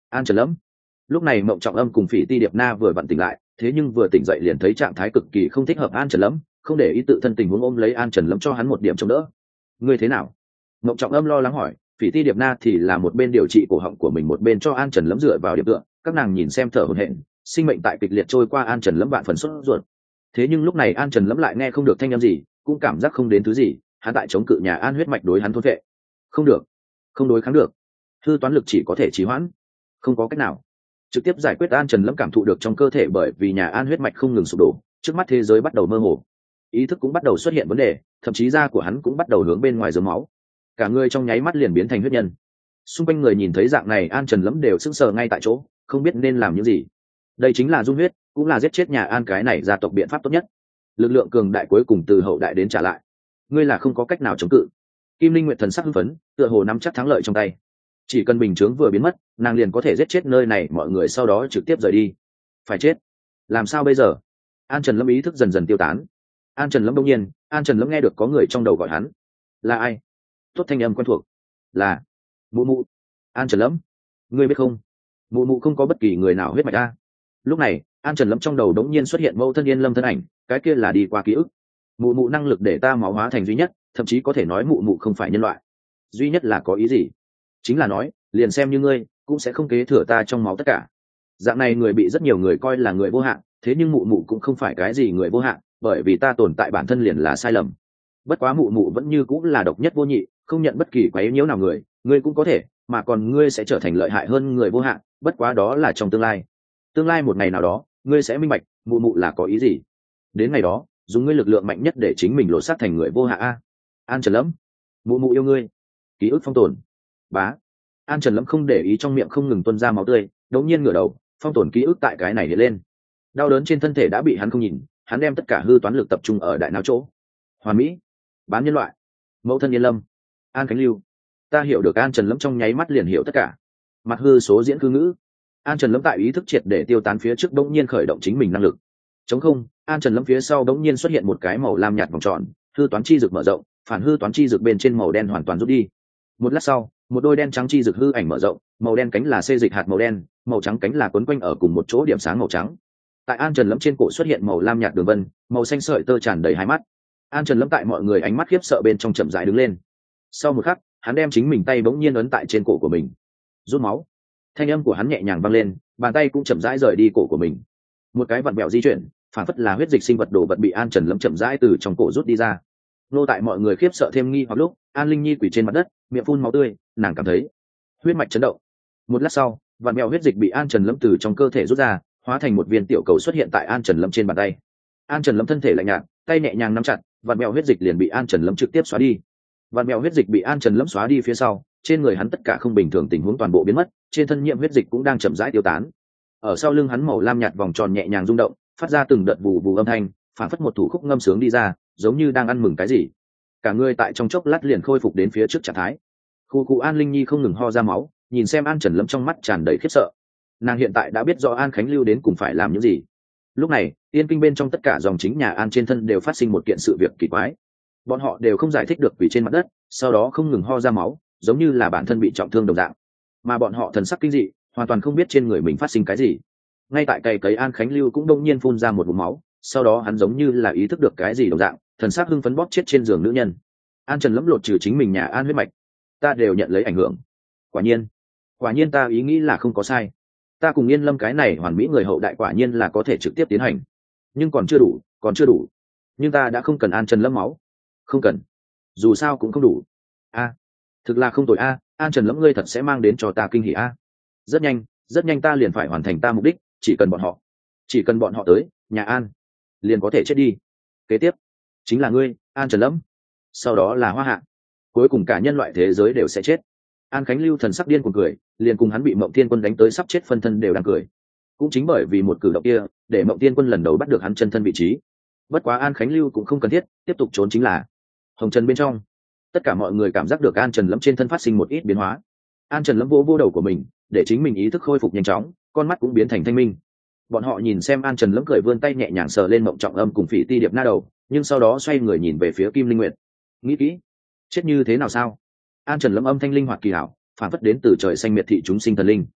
An Trần Lâm. Lúc này Mộng Trọng Âm cùng Phỉ Ti Điệp Na vừa vặn tỉnh lại, thế nhưng vừa tỉnh dậy liền thấy trạng thái cực kỳ không thích hợp An Trần Lâm, không để ý tự thân tình huống ôm lấy An Trần Lâm cho hắn một điểm chống đỡ. Ngươi thế nào? Mộng Trọng Âm lo lắng hỏi. Phỉ Ti Điệp Na thì là một bên điều trị cổ họng của mình, một bên cho An Trần Lâm dựa vào điểm tựa, các nàng nhìn xem thở hổn hển, sinh mệnh tại kịch liệt trôi qua. An Trần Lâm vạn phần sốt ruột. Thế nhưng lúc này An Trần Lâm lại nghe không được thanh âm gì, cũng cảm giác không đến thứ gì, hắn tại chống cự nhà An huyết mạch đối hắn thôn vệ. Không được, không đối kháng được, hư toán lực chỉ có thể trì hoãn, không có cách nào trực tiếp giải quyết. An Trần Lâm cảm thụ được trong cơ thể bởi vì nhà An huyết mạch không ngừng sụp đổ, trước mắt thế giới bắt đầu mơ hồ, ý thức cũng bắt đầu xuất hiện vấn đề, thậm chí da của hắn cũng bắt đầu hướng bên ngoài dớm máu, cả người trong nháy mắt liền biến thành huyết nhân. Xung quanh người nhìn thấy dạng này An Trần Lâm đều sững sờ ngay tại chỗ, không biết nên làm những gì. Đây chính là dung huyết, cũng là giết chết nhà An cái này gia tộc biện pháp tốt nhất. Lực lượng cường đại cuối cùng từ hậu đại đến trả lại, ngươi là không có cách nào chống cự. Kim Linh Nguyệt thần sắc hưng phấn, tựa hồ nắm chắc thắng lợi trong tay, chỉ cần bình chướng vừa biến mất, nàng liền có thể giết chết nơi này mọi người, sau đó trực tiếp rời đi. Phải chết, làm sao bây giờ? An Trần Lâm ý thức dần dần tiêu tán. An Trần Lâm đông nhiên, An Trần Lâm nghe được có người trong đầu gọi hắn. Là ai? Tốt thanh âm quen thuộc. Là Mụ Mụ. An Trần Lâm, ngươi biết không, Mụ Mụ không có bất kỳ người nào huyết mạch a. Lúc này An Trần Lâm trong đầu đống nhiên xuất hiện mẫu thân Yên Lâm thân ảnh, cái kia là đi qua ký ức. Mụ Mụ năng lực để ta máu hóa thành duy nhất, thậm chí có thể nói Mụ Mụ không phải nhân loại. Duy nhất là có ý gì? Chính là nói liền xem như ngươi cũng sẽ không kế thừa ta trong máu tất cả. Dạng này người bị rất nhiều người coi là người vô hạn, thế nhưng Mụ Mụ cũng không phải cái gì người vô hạn, bởi vì ta tồn tại bản thân liền là sai lầm. Bất quá Mụ Mụ vẫn như cũng là độc nhất vô nhị, không nhận bất kỳ quấy nhiễu nào người, ngươi cũng có thể, mà còn ngươi sẽ trở thành lợi hại hơn người vô hạn, bất quá đó là trong tương lai. Tương lai một ngày nào đó, ngươi sẽ minh bạch Mụ Mụ là có ý gì. Đến ngày đó, dùng ngươi lực lượng mạnh nhất để chính mình lộ sát thành người vô hạn a. An Trần Lâm, Mụ Mụ yêu ngươi. Ký ức phong tồn. Bá. An Trần Lâm không để ý trong miệng không ngừng tuôn ra máu tươi, đột nhiên ngửa đầu, phong tồn ký ức tại cái này hiện lên. Đau đớn trên thân thể đã bị hắn không nhìn, hắn đem tất cả hư toán lực tập trung ở đại não chỗ. Hoàn mỹ, bán nhân loại, mẫu thân Yên Lâm, An Khánh Lưu. Ta hiểu được. An Trần Lâm trong nháy mắt liền hiểu tất cả. Mặt hư số diễn cư ngữ. An Trần Lâm tại ý thức triệt để tiêu tán phía trước đống nhiên khởi động chính mình năng lực. Chống không, An Trần Lâm phía sau đống nhiên xuất hiện một cái màu lam nhạt vòng tròn, hư toán chi dược mở rộng, phản hư toán chi dược bên trên màu đen hoàn toàn rút đi. Một lát sau, một đôi đen trắng chi dược hư ảnh mở rộng, màu đen cánh là xê dịch hạt màu đen, màu trắng cánh là quấn quanh ở cùng một chỗ điểm sáng màu trắng. Tại An Trần Lâm trên cổ xuất hiện màu lam nhạt đường vân, màu xanh sợi tơ tràn đầy hai mắt. An Trần Lâm tại mọi người ánh mắt khiếp sợ bên trong chậm rãi đứng lên. Sau một khắc, hắn đem chính mình tay bỗng nhiên ấn tại trên cổ của mình. Rút máu. Thanh âm của hắn nhẹ nhàng vang lên, bàn tay cũng chậm rãi rời đi cổ của mình. Một cái vặn vẹo di chuyển, phản phất là huyết dịch sinh vật đồ vật bị An Trần Lâm chậm rãi từ trong cổ rút đi ra. Nô tại mọi người khiếp sợ thêm nghi hoặc lúc, An Linh Nhi quỳ trên mặt đất, miệng phun máu tươi, nàng cảm thấy huyết mạch chấn động. Một lát sau, vạn mèo huyết dịch bị An Trần Lâm từ trong cơ thể rút ra, hóa thành một viên tiểu cầu xuất hiện tại An Trần Lâm trên bàn tay. An Trần Lâm thân thể lạnh nhạt, tay nhẹ nhàng nắm chặt, vạn mèo huyết dịch liền bị An Trần Lâm trực tiếp xóa đi. Vạn mèo huyết dịch bị An Trần Lâm xóa đi phía sau, trên người hắn tất cả không bình thường tình huống toàn bộ biến mất, trên thân nhiễm huyết dịch cũng đang chậm rãi tiêu tán. Ở sau lưng hắn màu lam nhạt vòng tròn nhẹ nhàng rung động, phát ra từng đợt vù vù âm thanh, phản phất một thủ khúc ngâm sướng đi ra, giống như đang ăn mừng cái gì. Cả người tại trong chốc lát liền khôi phục đến phía trước trạng thái. Khu cụ An Linh Nhi không ngừng ho ra máu, nhìn xem An Trần Lâm trong mắt tràn đầy khiếp sợ. Nàng hiện tại đã biết rõ An Khánh Lưu đến cùng phải làm những gì. Lúc này, tiên kinh bên trong tất cả dòng chính nhà An trên thân đều phát sinh một kiện sự việc kỳ quái. Bọn họ đều không giải thích được vì trên mặt đất, sau đó không ngừng ho ra máu, giống như là bản thân bị trọng thương đồng dạng. Mà bọn họ thần sắc kinh dị, hoàn toàn không biết trên người mình phát sinh cái gì. Ngay tại cày cấy An Khánh Lưu cũng đông nhiên phun ra một vùng máu, sau đó hắn giống như là ý thức được cái gì đồng dạng, thần sắc hưng phấn bóp chết trên giường nữ nhân. An Trần Lâm lột trừ chính mình nhà An huyết mạch, ta đều nhận lấy ảnh hưởng. Quả nhiên, quả nhiên ta ý nghĩ là không có sai. Ta cùng Yên Lâm cái này hoàn mỹ người hậu đại quả nhiên là có thể trực tiếp tiến hành, nhưng còn chưa đủ, còn chưa đủ. Nhưng ta đã không cần An Trần Lâm máu, không cần, dù sao cũng không đủ. A, thực là không tội a, An Trần Lâm ngươi thật sẽ mang đến cho ta kinh hỉ a. Rất nhanh, rất nhanh ta liền phải hoàn thành ta mục đích, chỉ cần bọn họ, chỉ cần bọn họ tới, nhà An liền có thể chết đi. Kế tiếp chính là ngươi, An Trần Lâm, sau đó là Hoa Hạ, cuối cùng cả nhân loại thế giới đều sẽ chết. An Khánh Lưu thần sắc điên cuồng cười, liền cùng hắn bị Mộng Tiên Quân đánh tới sắp chết phân thân đều đang cười. Cũng chính bởi vì một cử động kia, để Mộng Tiên Quân lần đầu bắt được hắn chân thân vị trí. Bất quá An Khánh Lưu cũng không cần thiết tiếp tục trốn, chính là Hồng Trần bên trong, tất cả mọi người cảm giác được An Trần Lâm trên thân phát sinh một ít biến hóa. An Trần Lâm vỗ vỗ đầu của mình, để chính mình ý thức khôi phục nhanh chóng, con mắt cũng biến thành thanh minh. Bọn họ nhìn xem An Trần Lâm cười, vươn tay nhẹ nhàng sờ lên Mộng Trọng Âm cùng Phỉ Ti Điệp Na đầu, nhưng sau đó xoay người nhìn về phía Kim Linh Nguyệt. Nghĩ kỹ, chết như thế nào sao? An Trần Lâm âm thanh linh hoạt kỳ hảo, phản phất đến từ trời xanh miệt thị chúng sinh thần linh.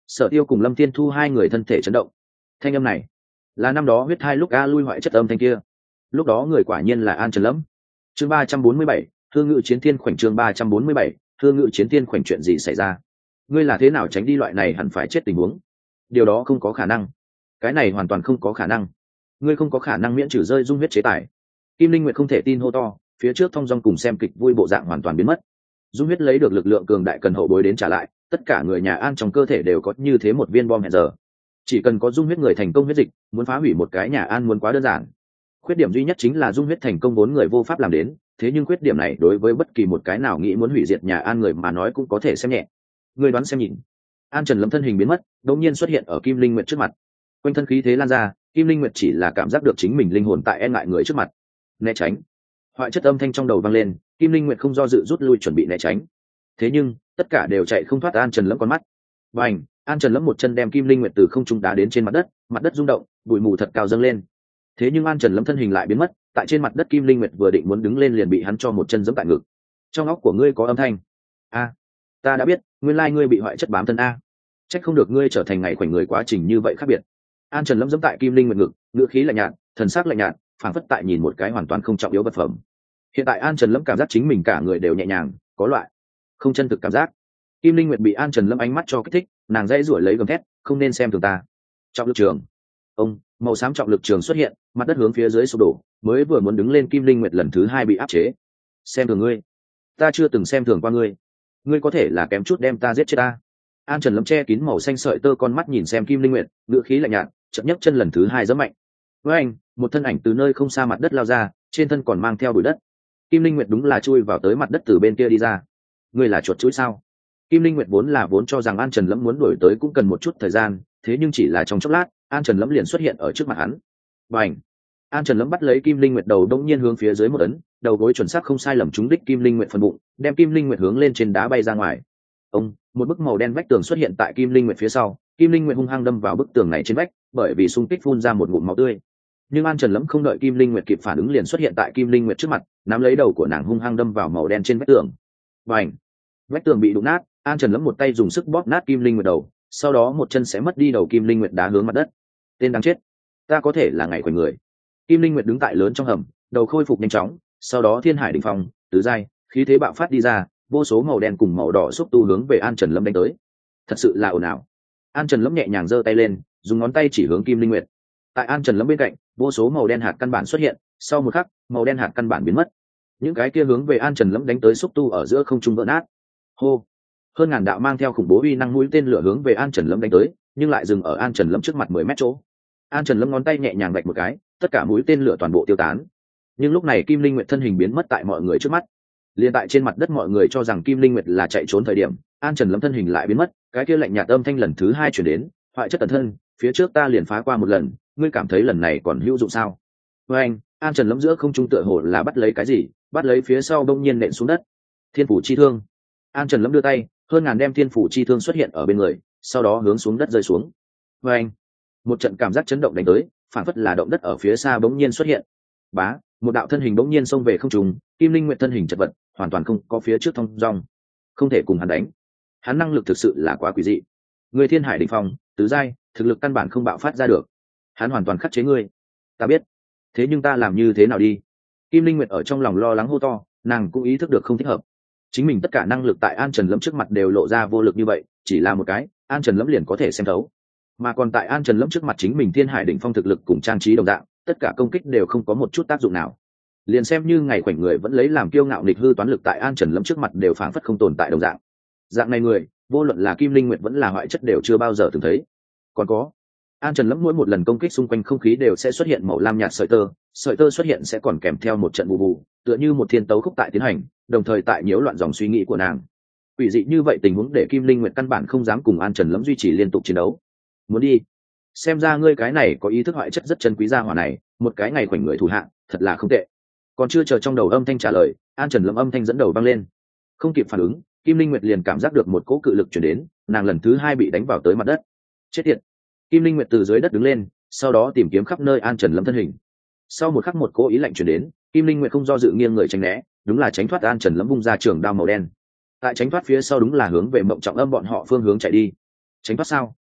Sở Tiêu cùng Lâm Thiên Thu hai người thân thể chấn động. Thanh âm này là năm đó huyết thai lúc a lui hoại chất âm thanh kia. Lúc đó người quả nhiên là An Trần Lâm. Chương ba trăm bốn mươi bảy, Thương Ngự Chiến Thiên khoảnh. Chương ba trăm bốn mươi bảy, Thương Ngự Chiến Thiên khoảnh. Chuyện gì xảy ra? Ngươi là thế nào tránh đi loại này hẳn phải chết tình huống? Điều đó không có khả năng. Cái này hoàn toàn không có khả năng. Ngươi không có khả năng miễn trừ rơi dung huyết chế tài. Kim Linh Nguyệt không thể tin hô to, phía trước thông dong cùng xem kịch vui bộ dạng hoàn toàn biến mất. Dung huyết lấy được lực lượng cường đại cần hậu bối đến trả lại, tất cả người nhà An trong cơ thể đều có như thế một viên bom hẹn giờ. Chỉ cần có dung huyết người thành công huyết dịch, muốn phá hủy một cái nhà An muốn quá đơn giản. Khuyết điểm duy nhất chính là dung huyết thành công vốn người vô pháp làm đến, thế nhưng khuyết điểm này đối với bất kỳ một cái nào nghĩ muốn hủy diệt nhà An người mà nói cũng có thể xem nhẹ. Người đoán xem nhìn. An Trần Lâm thân hình biến mất, đột nhiên xuất hiện ở Kim Linh Nguyệt trước mặt. Quanh thân khí thế lan ra, Kim Linh Nguyệt chỉ là cảm giác được chính mình linh hồn tại e ngại người trước mặt. Né tránh. Hoại chất âm thanh trong đầu vang lên, Kim Linh Nguyệt không do dự rút lui chuẩn bị né tránh. Thế nhưng, tất cả đều chạy không thoát An Trần Lâm con mắt. Bành, An Trần Lâm một chân đem Kim Linh Nguyệt từ không trung đá đến trên mặt đất, mặt đất rung động, bụi mù thật cao dâng lên. Thế nhưng An Trần Lâm thân hình lại biến mất, tại trên mặt đất Kim Linh Nguyệt vừa định muốn đứng lên liền bị hắn cho một chân giẫm tại ngực. Trong óc của ngươi có âm thanh. A, ta đã biết, nguyên lai ngươi bị hoại chất bám thân a. Trách không được ngươi trở thành ngày khoảnh người quá trình như vậy khác biệt. An Trần Lâm giẫm tại Kim Linh Nguyệt ngực, ngữ khí lạnh nhạt, thần sắc lạnh nhạt, phảng phất tại nhìn một cái hoàn toàn không trọng yếu vật phẩm. Hiện tại An Trần Lâm cảm giác chính mình cả người đều nhẹ nhàng, có loại không chân thực cảm giác. Kim Linh Nguyệt bị An Trần Lâm ánh mắt cho kích thích, nàng dãy rủa lấy gầm thét, không nên xem thường ta. Trọng lực trường. Ông, màu xám trọng lực trường xuất hiện, mặt đất hướng phía dưới sụp đổ, mới vừa muốn đứng lên Kim Linh Nguyệt lần thứ hai bị áp chế. Xem thường ngươi? Ta chưa từng xem thường qua ngươi. Ngươi có thể là kém chút đem ta giết chết ta. An Trần Lâm che kín màu xanh sợi tơ con mắt nhìn xem Kim Linh Nguyệt, ngữ khí lạnh nhạt, chợt nhấc chân lần thứ hai giẫm mạnh. Với anh, một thân ảnh từ nơi không xa mặt đất lao ra, trên thân còn mang theo bụi đất. Kim Linh Nguyệt đúng là chui vào tới mặt đất từ bên kia đi ra. Ngươi là chuột chuỗi sao? Kim Linh Nguyệt vốn là vốn cho rằng An Trần Lâm muốn đuổi tới cũng cần một chút thời gian, thế nhưng chỉ là trong chốc lát, An Trần Lâm liền xuất hiện ở trước mặt hắn. Bành! An Trần Lâm bắt lấy Kim Linh Nguyệt đầu đống nhiên hướng phía dưới một ấn, đầu gối chuẩn xác không sai lầm trúng đích Kim Linh Nguyệt phần bụng, đem Kim Linh Nguyệt hướng lên trên đá bay ra ngoài. Ông, một bức màu đen vách tường xuất hiện tại Kim Linh Nguyệt phía sau, Kim Linh Nguyệt hung hăng đâm vào bức tường này trên vách, bởi vì xung kích phun ra một ngụm máu tươi. Nhưng An Trần Lâm không đợi Kim Linh Nguyệt kịp phản ứng liền xuất hiện tại Kim Linh Nguyệt trước mặt, nắm lấy đầu của nàng hung hăng đâm vào màu đen trên vách tường. Bành! Vách tường bị đụng nát, An Trần Lâm một tay dùng sức bóp nát Kim Linh Nguyệt đầu, sau đó một chân sẽ mất đi đầu Kim Linh Nguyệt đá hướng mặt đất. Tên đáng chết, ta có thể là ngày khoảnh người. Kim Linh Nguyệt đứng tại lớn trong hầm, đầu khôi phục nhanh chóng, sau đó thiên hải đỉnh phong, tứ giai, khí thế bạo phát đi ra, vô số màu đen cùng màu đỏ xúc tu hướng về An Trần Lâm đánh tới. Thật sự là ồn ào. An Trần Lâm nhẹ nhàng giơ tay lên, dùng ngón tay chỉ hướng Kim Linh Nguyệt. Tại An Trần Lâm bên cạnh, vô số màu đen hạt căn bản xuất hiện, sau một khắc, màu đen hạt căn bản biến mất. Những cái kia hướng về An Trần Lâm đánh tới xúc tu ở giữa không trung vỡ nát. Hô! Hơn ngàn đạo mang theo khủng bố uy năng mũi tên lửa hướng về An Trần Lâm đánh tới, nhưng lại dừng ở An Trần Lâm trước mặt mười mét chỗ. An Trần Lâm ngón tay nhẹ nhàng vạch một cái, tất cả mũi tên lửa toàn bộ tiêu tán. Nhưng lúc này Kim Linh Nguyệt thân hình biến mất tại mọi người trước mắt. Liên tại trên mặt đất mọi người cho rằng Kim Linh Nguyệt là chạy trốn thời điểm, An Trần Lâm thân hình lại biến mất, cái kia lạnh nhạt âm thanh lần thứ hai chuyển đến, hoại chất tận thân, phía trước ta liền phá qua một lần, ngươi cảm thấy lần này còn hữu dụng sao? Với anh, An Trần Lâm giữa không trung tựa hồ là bắt lấy cái gì, bắt lấy phía sau đông nhiên nện xuống đất. Thiên phủ chi thương. An Trần Lâm đưa tay, hơn ngàn đem thiên phủ chi thương xuất hiện ở bên người, sau đó hướng xuống đất rơi xuống. Với anh, một trận cảm giác chấn động đánh tới, phản phất là động đất ở phía xa bỗng nhiên xuất hiện. Bá, một đạo thân hình bỗng nhiên xông về không trung, Kim Linh Nguyệt thân hình chật vật, hoàn toàn không có phía trước thông dong, không thể cùng hắn đánh. Hắn năng lực thực sự là quá quỷ dị. Người thiên hải đỉnh phong, tứ giai, thực lực căn bản không bạo phát ra được. Hắn hoàn toàn khắc chế ngươi. Ta biết, thế nhưng ta làm như thế nào đi? Kim Linh Nguyệt ở trong lòng lo lắng hô to, nàng cũng ý thức được không thích hợp. Chính mình tất cả năng lực tại An Trần Lâm trước mặt đều lộ ra vô lực như vậy, chỉ là một cái, An Trần Lâm liền có thể xem thấu. Mà còn tại An Trần Lâm trước mặt chính mình thiên hải đỉnh phong thực lực cùng trang trí đồng dạng, tất cả công kích đều không có một chút tác dụng nào. Liền xem như ngày khoảnh người vẫn lấy làm kiêu ngạo nghịch hư toán lực tại An Trần Lâm trước mặt đều phảng phất không tồn tại đồng dạng. Dạng này người, vô luận là Kim Linh Nguyệt vẫn là hoại chất đều chưa bao giờ từng thấy. Còn có, An Trần Lâm mỗi một lần công kích xung quanh không khí đều sẽ xuất hiện màu lam nhạt sợi tơ, sợi tơ xuất hiện sẽ còn kèm theo một trận bù bù, tựa như một thiên tấu khúc tại tiến hành, đồng thời tại nhiễu loạn dòng suy nghĩ của nàng. Quỷ dị như vậy tình huống để Kim Linh Nguyệt căn bản không dám cùng An Trần Lâm duy trì liên tục chiến đấu. Muốn đi? Xem ra ngươi cái này có ý thức hoại chất rất chân quý gia hỏa này, một cái ngày khoảnh người thủ hạ, thật là không tệ. Còn chưa chờ trong đầu âm thanh trả lời, An Trần Lâm âm thanh dẫn đầu vang lên. Không kịp phản ứng, Kim Linh Nguyệt liền cảm giác được một cỗ cự lực truyền đến, nàng lần thứ hai bị đánh vào tới mặt đất. Chết tiệt! Kim Linh Nguyệt từ dưới đất đứng lên, sau đó tìm kiếm khắp nơi An Trần Lâm thân hình. Sau một khắc một cỗ ý lạnh truyền đến, Kim Linh Nguyệt không do dự nghiêng người tránh né, đúng là tránh thoát An Trần Lâm vung ra trường đao màu đen. Tại tránh thoát phía sau đúng là hướng về Mộng Trọng Âm bọn họ phương hướng chạy đi. Tránh thoát sao?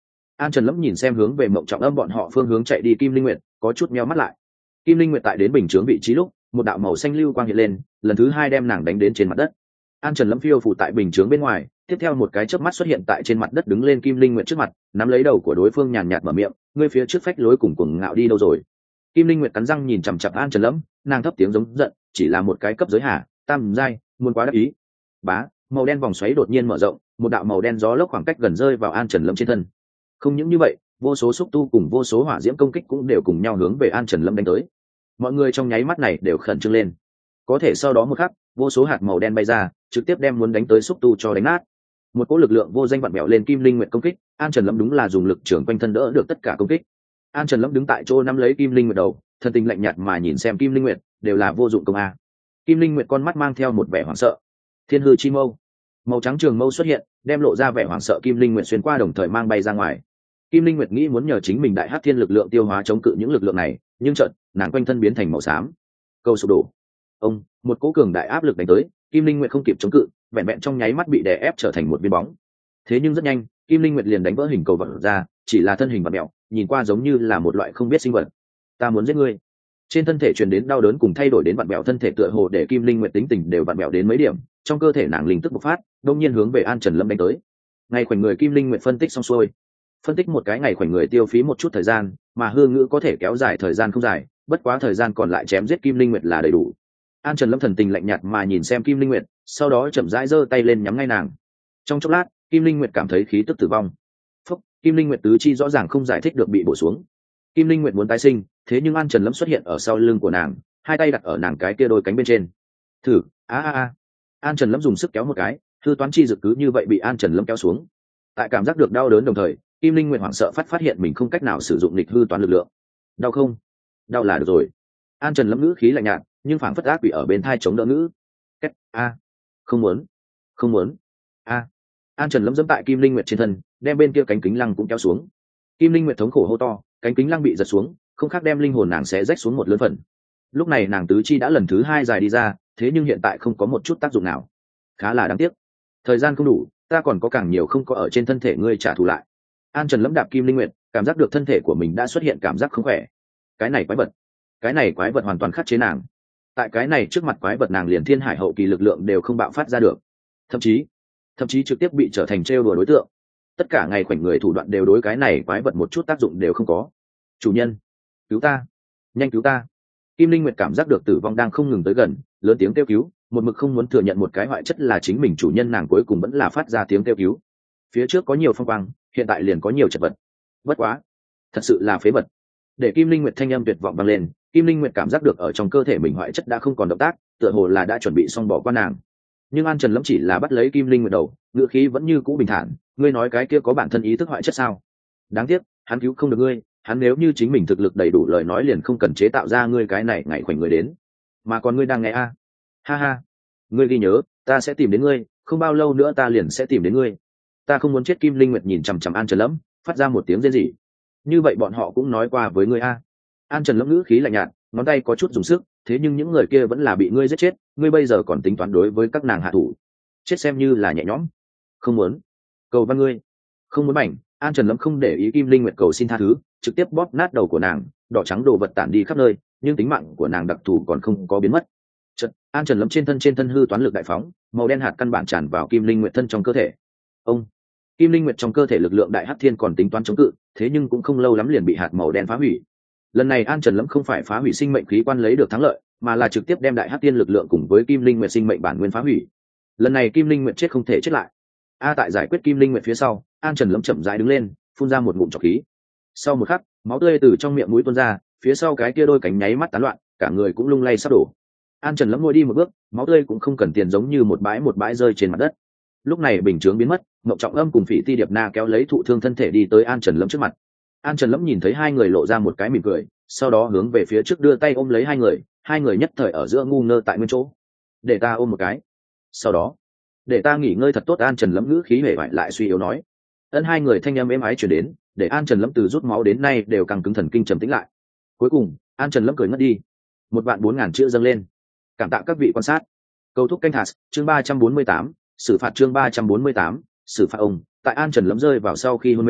An Trần Lâm nhìn xem hướng về Mộng Trọng Âm bọn họ phương hướng chạy đi Kim Linh Nguyệt, có chút meo mắt lại. Kim Linh Nguyệt tại đến bình chướng vị trí lúc, một đạo màu xanh lưu quang hiện lên, lần thứ hai đem nàng đánh đến trên mặt đất. An Trần Lâm phiêu phù tại bình chướng bên ngoài, tiếp theo một cái chớp mắt xuất hiện tại trên mặt đất, đứng lên Kim Linh Nguyệt trước mặt, nắm lấy đầu của đối phương nhàn nhạt mở miệng, ngươi phía trước phách lối cùng cuồng ngạo đi đâu rồi? Kim Linh Nguyệt cắn răng nhìn chằm chằm An Trần Lâm, nàng thấp tiếng giống giận, chỉ là một cái cấp giới hạ, tam giai, muốn quá đắc ý. Bá, màu đen vòng xoáy đột nhiên mở rộng, một đạo màu đen gió lốc khoảng cách gần rơi vào An Trần Lâm trên thân. Không những như vậy, vô số xúc tu cùng vô số hỏa diễm công kích cũng đều cùng nhau hướng về An Trần Lâm đánh tới. Mọi người trong nháy mắt này đều khẩn trương lên. Có thể sau đó một khắc, vô số hạt màu đen bay ra, trực tiếp đem muốn đánh tới xúc tu cho đánh nát. Một cỗ lực lượng vô danh vặn bẹo lên Kim Linh Nguyệt công kích, An Trần Lâm đúng là dùng lực trưởng quanh thân đỡ được tất cả công kích. An Trần Lâm đứng tại chỗ nắm lấy Kim Linh Nguyệt đầu, thân tình lạnh nhạt mà nhìn xem Kim Linh Nguyệt, đều là vô dụng công a. Kim Linh Nguyệt con mắt mang theo một vẻ hoảng sợ. Thiên hư chi mâu, màu trắng trường mâu xuất hiện, đem lộ ra vẻ hoảng sợ Kim Linh Nguyệt xuyên qua, đồng thời mang bay ra ngoài. Kim Linh Nguyệt nghĩ muốn nhờ chính mình đại hắc thiên lực lượng tiêu hóa chống cự những lực lượng này, nhưng chợt nàng quanh thân biến thành màu xám. Cầu sụp đổ. Ông, một cỗ cường đại áp lực đánh tới, Kim Linh Nguyệt không kịp chống cự, vẹn vẹn trong nháy mắt bị đè ép trở thành một viên bóng. Thế nhưng rất nhanh, Kim Linh Nguyệt liền đánh vỡ hình cầu vật ra, chỉ là thân hình vặn mèo, nhìn qua giống như là một loại không biết sinh vật. Ta muốn giết ngươi. Trên thân thể truyền đến đau đớn cùng thay đổi đến vặn mèo thân thể, tựa hồ để Kim Linh Nguyệt tính tình đều vặn mèo đến mấy điểm, trong cơ thể nàng linh tức bộc phát, đột nhiên hướng về An Trần Lâm đánh tới. Ngày khoảnh người Kim Linh Nguyệt phân tích xong xuôi, phân tích một cái ngày khoảnh người tiêu phí một chút thời gian, mà hương ngữ có thể kéo dài thời gian không dài, bất quá thời gian còn lại chém giết Kim Linh Nguyệt là đầy đủ. An Trần Lâm thần tình lạnh nhạt mà nhìn xem Kim Linh Nguyệt, sau đó chậm rãi giơ tay lên nhắm ngay nàng. Trong chốc lát, Kim Linh Nguyệt cảm thấy khí tức tử vong. Phúc, Kim Linh Nguyệt tứ chi rõ ràng không giải thích được bị bổ xuống. Kim Linh Nguyệt muốn tái sinh, thế nhưng An Trần Lâm xuất hiện ở sau lưng của nàng, hai tay đặt ở nàng cái kia đôi cánh bên trên. Thử, a a a. An Trần Lâm dùng sức kéo một cái, hư toán chi dực cứ như vậy bị An Trần Lâm kéo xuống. Tại cảm giác được đau đớn đồng thời, Kim Linh Nguyệt hoảng sợ phát phát hiện mình không cách nào sử dụng nghịch hư toán lực lượng. Đau không? Đau là được rồi. An Trần Lâm ngữ khí lạnh nhạt, nhưng phảng phất ác quỷ ở bên thai chống đỡ ngữ. Kết a, không muốn, không muốn. A. An Trần Lâm dẫm tại Kim Linh Nguyệt trên thân, đem bên kia cánh kính lăng cũng kéo xuống. Kim Linh Nguyệt thống khổ hô to, cánh kính lăng bị giật xuống, không khác đem linh hồn nàng xé rách xuống một lớn phần. Lúc này nàng tứ chi đã lần thứ hai dài đi ra, thế nhưng hiện tại không có một chút tác dụng nào, khá là đáng tiếc. Thời gian không đủ, ta còn có càng nhiều không có ở trên thân thể ngươi trả thù lại. An Trần Lâm đạp Kim Linh Nguyệt, cảm giác được thân thể của mình đã xuất hiện cảm giác không khỏe. Cái này quái vật, cái này quái vật hoàn toàn khắc chế nàng. Tại cái này trước mặt quái vật nàng liền thiên hải hậu kỳ lực lượng đều không bạo phát ra được, thậm chí thậm chí trực tiếp bị trở thành trêu đùa đối tượng. Tất cả ngày khoảnh người thủ đoạn đều đối cái này quái vật một chút tác dụng đều không có. Chủ nhân, cứu ta, nhanh cứu ta. Kim Linh Nguyệt cảm giác được tử vong đang không ngừng tới gần, lớn tiếng kêu cứu, một mực không muốn thừa nhận một cái hoại chất là chính mình chủ nhân, nàng cuối cùng vẫn là phát ra tiếng kêu cứu. Phía trước có nhiều phong quang, hiện tại liền có nhiều chật vật. Bất quá, thật sự là phế vật. Để Kim Linh Nguyệt thanh âm tuyệt vọng vang lên, Kim Linh Nguyệt cảm giác được ở trong cơ thể mình hoại chất đã không còn động tác, tựa hồ là đã chuẩn bị xong bỏ qua nàng. Nhưng An Trần Lâm chỉ là bắt lấy Kim Linh Nguyệt đầu, ngữ khí vẫn như cũ bình thản, ngươi nói cái kia có bản thân ý thức hoại chất sao? Đáng tiếc, hắn cứu không được ngươi, hắn nếu như chính mình thực lực đầy đủ lời nói liền không cần chế tạo ra ngươi cái này ngày khoảnh người đến. Mà còn ngươi đang nghe a? À? Ha ha, ngươi ghi nhớ, ta sẽ tìm đến ngươi, không bao lâu nữa ta liền sẽ tìm đến ngươi. Ta không muốn chết. Kim Linh Nguyệt nhìn chằm chằm An Trần Lâm, phát ra một tiếng rên rỉ. Như vậy bọn họ cũng nói qua với ngươi a? An Trần Lâm ngữ khí lạnh nhạt, ngón tay có chút dùng sức, thế nhưng những người kia vẫn là bị ngươi giết chết, ngươi bây giờ còn tính toán đối với các nàng hạ thủ, chết xem như là nhẹ nhõm. Không muốn, cầu văn ngươi, không muốn mảnh. An Trần Lâm không để ý Kim Linh Nguyệt cầu xin tha thứ, trực tiếp bóp nát đầu của nàng, đỏ trắng đồ vật tản đi khắp nơi, nhưng tính mạng của nàng đặc thù còn không có biến mất. Chợt, An Trần Lâm trên thân trên thân hư toán lực đại phóng, màu đen hạt căn bản tràn vào Kim Linh Nguyệt thân trong cơ thể. Ông, Kim Linh Nguyệt trong cơ thể lực lượng đại hắc thiên còn tính toán chống cự, thế nhưng cũng không lâu lắm liền bị hạt màu đen phá hủy. Lần này An Trần Lâm không phải phá hủy sinh mệnh khí quan lấy được thắng lợi, mà là trực tiếp đem đại hắc thiên lực lượng cùng với Kim Linh Nguyệt sinh mệnh bản nguyên phá hủy. Lần này Kim Linh Nguyệt chết không thể chết lại. A tại giải quyết Kim Linh Nguyệt phía sau, An Trần Lâm chậm rãi đứng lên, phun ra một ngụm trọc khí. Sau một khắc, máu tươi từ trong miệng mũi tuôn ra, phía sau cái kia đôi cánh nháy mắt tán loạn, cả người cũng lung lay sắp đổ. An Trần Lâm ngồi đi một bước, máu tươi cũng không cần tiền giống như một bãi một bãi rơi trên mặt đất. Lúc này bình chướng biến mất, Ngộng Trọng Âm cùng Phỉ Ti Điệp Na kéo lấy thụ thương thân thể đi tới An Trần Lâm trước mặt. An Trần Lâm nhìn thấy hai người lộ ra một cái mỉm cười, sau đó hướng về phía trước đưa tay ôm lấy hai người, hai người nhất thời ở giữa ngu ngơ tại nguyên chỗ. Để ta ôm một cái. Sau đó, để ta nghỉ ngơi thật tốt. An Trần Lâm ngữ khí hề bại lại suy yếu nói. Ân hai người thanh âm êm ái truyền đến, để An Trần Lâm từ rút máu đến nay đều càng cứng thần kinh trầm tĩnh lại. Cuối cùng, An Trần Lâm cười ngất đi. Một vạn bốn ngàn chữ dâng lên. Cảm tạ các vị quan sát. Câu thúc canh thạt, chương ba trăm bốn mươi tám, xử phạt chương ba trăm bốn mươi tám, xử phạt ông. Tại An Trần Lâm rơi vào sau khi hôn mê,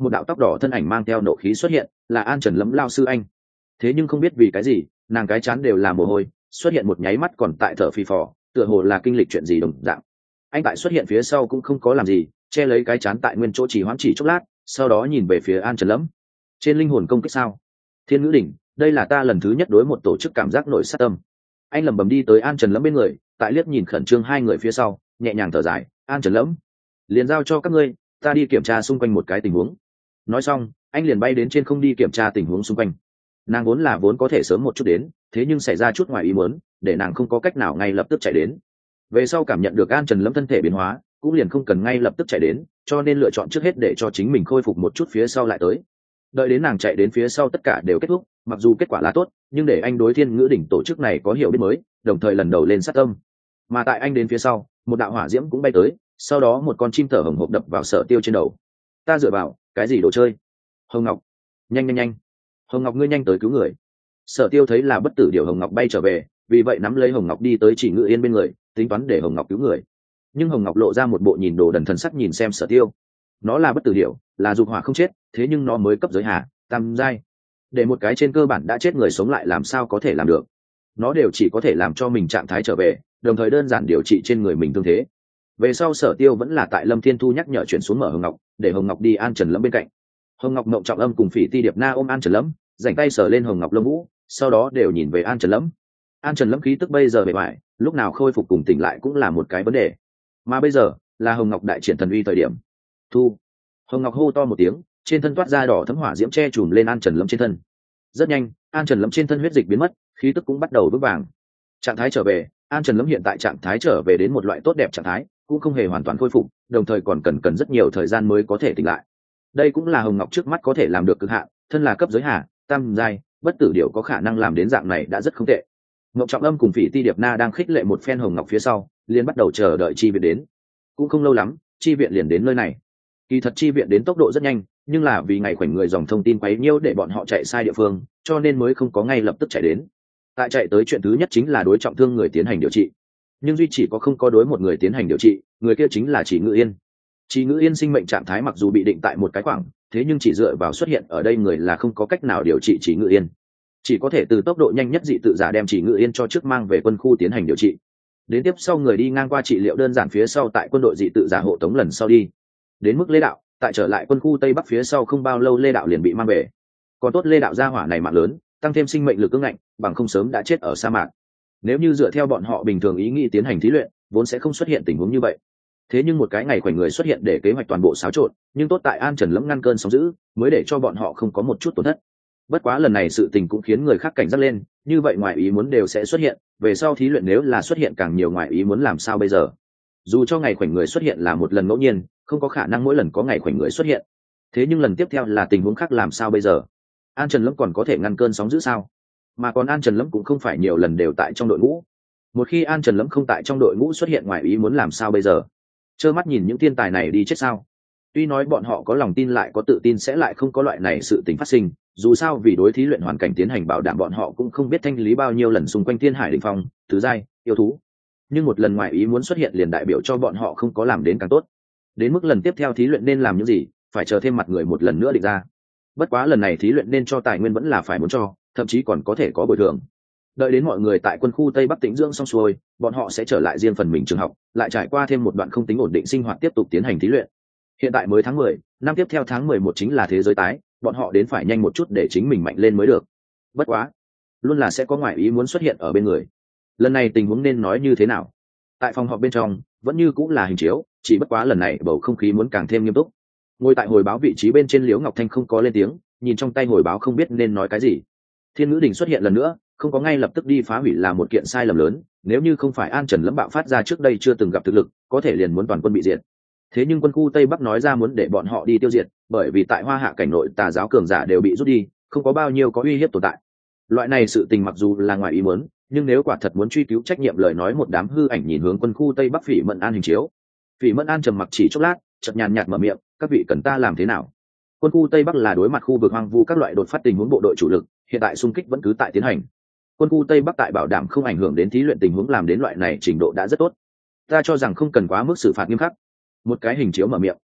một đạo tóc đỏ thân ảnh mang theo nộ khí xuất hiện, là An Trần Lẫm lao sư anh. Thế nhưng không biết vì cái gì, nàng cái chán đều là mồ hôi, xuất hiện một nháy mắt còn tại thở phì phò, tựa hồ là kinh lịch chuyện gì đồng dạng. Anh tại xuất hiện phía sau cũng không có làm gì, che lấy cái chán tại nguyên chỗ chỉ hoãn chỉ chốc lát, sau đó nhìn về phía An Trần Lẫm. Trên linh hồn công kích sao? Thiên Ngữ đỉnh, đây là ta lần thứ nhất đối một tổ chức cảm giác nội sát tâm. Anh lẩm bẩm đi tới An Trần Lẫm bên người, tại liếc nhìn khẩn trương hai người phía sau, nhẹ nhàng thở dài. An Trần Lẫm, liền giao cho các ngươi, ta đi kiểm tra xung quanh một cái tình huống. Nói xong, anh liền bay đến trên không đi kiểm tra tình huống xung quanh. Nàng vốn là vốn có thể sớm một chút đến, thế nhưng xảy ra chút ngoài ý muốn, để nàng không có cách nào ngay lập tức chạy đến. Về sau cảm nhận được An Trần Lẫm thân thể biến hóa, cũng liền không cần ngay lập tức chạy đến, cho nên lựa chọn trước hết để cho chính mình khôi phục một chút phía sau lại tới. Đợi đến nàng chạy đến phía sau tất cả đều kết thúc, mặc dù kết quả là tốt, nhưng để anh đối Thiên Ngữ đỉnh tổ chức này có hiểu biết mới, đồng thời lần đầu lên sát tâm. Mà tại anh đến phía sau, một đạo hỏa diễm cũng bay tới, sau đó một con chim thở hồng hộc đập vào Sở Tiêu trên đầu. Ta dựa vào, cái gì đồ chơi? Hồng Ngọc, nhanh nhanh nhanh, Hồng Ngọc ngươi nhanh tới cứu người. Sở Tiêu thấy là bất tử điểu Hồng Ngọc bay trở về, vì vậy nắm lấy Hồng Ngọc đi tới Chỉ Ngự Yên bên người, tính toán để Hồng Ngọc cứu người. Nhưng Hồng Ngọc lộ ra một bộ nhìn đồ đần thần sắc nhìn xem Sở Tiêu. Nó là bất tử điểu, là dục hỏa không chết, thế nhưng nó mới cấp giới hạ tam giai, để một cái trên cơ bản đã chết người sống lại làm sao có thể làm được. Nó đều chỉ có thể làm cho mình trạng thái trở về, đồng thời đơn giản điều trị trên người mình tương thế. Về sau Sở Tiêu vẫn là tại Lâm Thiên Thu nhắc nhở chuyển xuống mở Hồng Ngọc, để Hồng Ngọc đi An Trần Lẫm bên cạnh. Hồng Ngọc Mộng Trọng Âm cùng Phỉ Ti Điệp Na ôm An Trần Lẫm, dành tay sờ lên Hồng Ngọc lông vũ, sau đó đều nhìn về An Trần Lẫm. An Trần Lẫm khí tức bây giờ bề bại, lúc nào khôi phục cùng tỉnh lại cũng là một cái vấn đề. Mà bây giờ là Hồng Ngọc đại triển thần uy thời điểm. Thu. Hồng Ngọc hô to một tiếng, trên thân toát ra đỏ thấm hỏa diễm che chùm lên An Trần Lẫm trên thân. Rất nhanh, An Trần Lẫm trên thân huyết dịch biến mất, khí tức cũng bắt đầu vững vàng. Trạng thái trở về, An Trần Lẫm hiện tại trạng thái trở về đến một loại tốt đẹp trạng thái, cũng không hề hoàn toàn khôi phục, đồng thời còn cần cần rất nhiều thời gian mới có thể tỉnh lại. Đây cũng là Hồng Ngọc trước mắt có thể làm được cực hạn, thân là cấp giới hạ tam giai, bất tử điểu có khả năng làm đến dạng này đã rất không tệ. Ngọc Trọng Âm cùng Phỉ Ti Điệp Na đang khích lệ một phen Hồng Ngọc phía sau, liền bắt đầu chờ đợi chi viện đến. Cũng không lâu lắm, chi viện liền đến nơi này. Kỳ thật chi viện đến tốc độ rất nhanh, nhưng là vì ngày khoảnh người dòng thông tin quấy nhiễu để bọn họ chạy sai địa phương, cho nên mới không có ngay lập tức chạy đến. Tại chạy tới chuyện thứ nhất chính là đối trọng thương người tiến hành điều trị, nhưng duy chỉ có không có đối một người tiến hành điều trị, người kia chính là Chỉ Ngự Yên. Chỉ Ngự Yên sinh mệnh trạng thái mặc dù bị định tại một cái khoảng, thế nhưng chỉ dựa vào xuất hiện ở đây người là không có cách nào điều trị Chỉ Ngự Yên, chỉ có thể từ tốc độ nhanh nhất dị tự giả đem Chỉ Ngự Yên cho trước mang về quân khu tiến hành điều trị. Đến tiếp sau người đi ngang qua trị liệu đơn giản phía sau tại quân đội dị tự giả hộ tống lần sau đi. Đến mức Lê Đạo, tại trở lại quân khu Tây Bắc phía sau không bao lâu Lê Đạo liền bị mang về. Còn tốt Lê Đạo gia hỏa này mạng lớn, tăng thêm sinh mệnh lực ương ngạnh, bằng không sớm đã chết ở sa mạc. Nếu như dựa theo bọn họ bình thường ý nghĩ tiến hành thí luyện, vốn sẽ không xuất hiện tình huống như vậy. Thế nhưng một cái ngày khoảnh người xuất hiện để kế hoạch toàn bộ xáo trộn, nhưng tốt tại An Trần Lẫm ngăn cơn sóng dữ, mới để cho bọn họ không có một chút tổn thất. Bất quá lần này sự tình cũng khiến người khác cảnh giác lên, như vậy ngoài ý muốn đều sẽ xuất hiện, về sau thí luyện nếu là xuất hiện càng nhiều ngoài ý muốn làm sao bây giờ? Dù cho ngày khoảnh người xuất hiện là một lần ngẫu nhiên, không có khả năng mỗi lần có ngày khoảnh người xuất hiện. Thế nhưng lần tiếp theo là tình huống khác làm sao bây giờ? An Trần Lẫm còn có thể ngăn cơn sóng dữ sao? Mà còn An Trần Lẫm cũng không phải nhiều lần đều tại trong đội ngũ. Một khi An Trần Lẫm không tại trong đội ngũ xuất hiện ngoài ý muốn làm sao bây giờ? Trơ mắt nhìn những thiên tài này đi chết sao? Tuy nói bọn họ có lòng tin lại có tự tin sẽ lại không có loại này sự tình phát sinh, dù sao vì đối thí luyện hoàn cảnh tiến hành bảo đảm bọn họ cũng không biết thanh lý bao nhiêu lần xung quanh thiên hải đỉnh phong, tứ giai, yêu thú. Nhưng một lần ngoài ý muốn xuất hiện liền đại biểu cho bọn họ không có làm đến càng tốt. Đến mức lần tiếp theo thí luyện nên làm những gì, phải chờ thêm mặt người một lần nữa định ra. Bất quá lần này thí luyện nên cho tài nguyên vẫn là phải muốn cho, thậm chí còn có thể có bồi thường. Đợi đến mọi người tại quân khu Tây Bắc tĩnh dưỡng xong xuôi, bọn họ sẽ trở lại riêng phần mình trường học, lại trải qua thêm một đoạn không tính ổn định sinh hoạt tiếp tục tiến hành thí luyện. Hiện tại mới tháng mười, năm tiếp theo tháng mười một chính là thế giới tái, bọn họ đến phải nhanh một chút để chính mình mạnh lên mới được. Bất quá, luôn là sẽ có ngoại ý muốn xuất hiện ở bên người. Lần này tình huống nên nói như thế nào? Tại phòng họp bên trong, vẫn như cũng là hình chiếu, chỉ bất quá lần này bầu không khí muốn càng thêm nghiêm túc. Ngồi tại hồi báo vị trí bên trên Liễu Ngọc Thanh không có lên tiếng, nhìn trong tay hồi báo không biết nên nói cái gì. Thiên Ngữ Đình xuất hiện lần nữa, không có ngay lập tức đi phá hủy là một kiện sai lầm lớn, nếu như không phải An Trần Lẫm bạo phát ra trước đây chưa từng gặp thực lực, có thể liền muốn toàn quân bị diệt. Thế nhưng quân khu Tây Bắc nói ra muốn để bọn họ đi tiêu diệt, bởi vì tại Hoa Hạ cảnh nội tà giáo cường giả đều bị rút đi, không có bao nhiêu có uy hiếp tồn tại. Loại này sự tình mặc dù là ngoài ý muốn, nhưng nếu quả thật muốn truy cứu trách nhiệm lời nói một đám hư ảnh nhìn hướng quân khu Tây Bắc Phỉ Mẫn An hình chiếu. Phỉ Mẫn An trầm mặc chỉ chốc lát, chợt nhàn nhạt mở miệng, các vị cần ta làm thế nào? Quân khu Tây Bắc là đối mặt khu vực hoang vu các loại đột phát tình huống bộ đội chủ lực, hiện tại xung kích vẫn cứ tại tiến hành. Quân khu Tây Bắc tại bảo đảm không ảnh hưởng đến thí luyện tình huống làm đến loại này trình độ đã rất tốt. Ta cho rằng không cần quá mức xử phạt nghiêm khắc. Một cái hình chiếu mở miệng.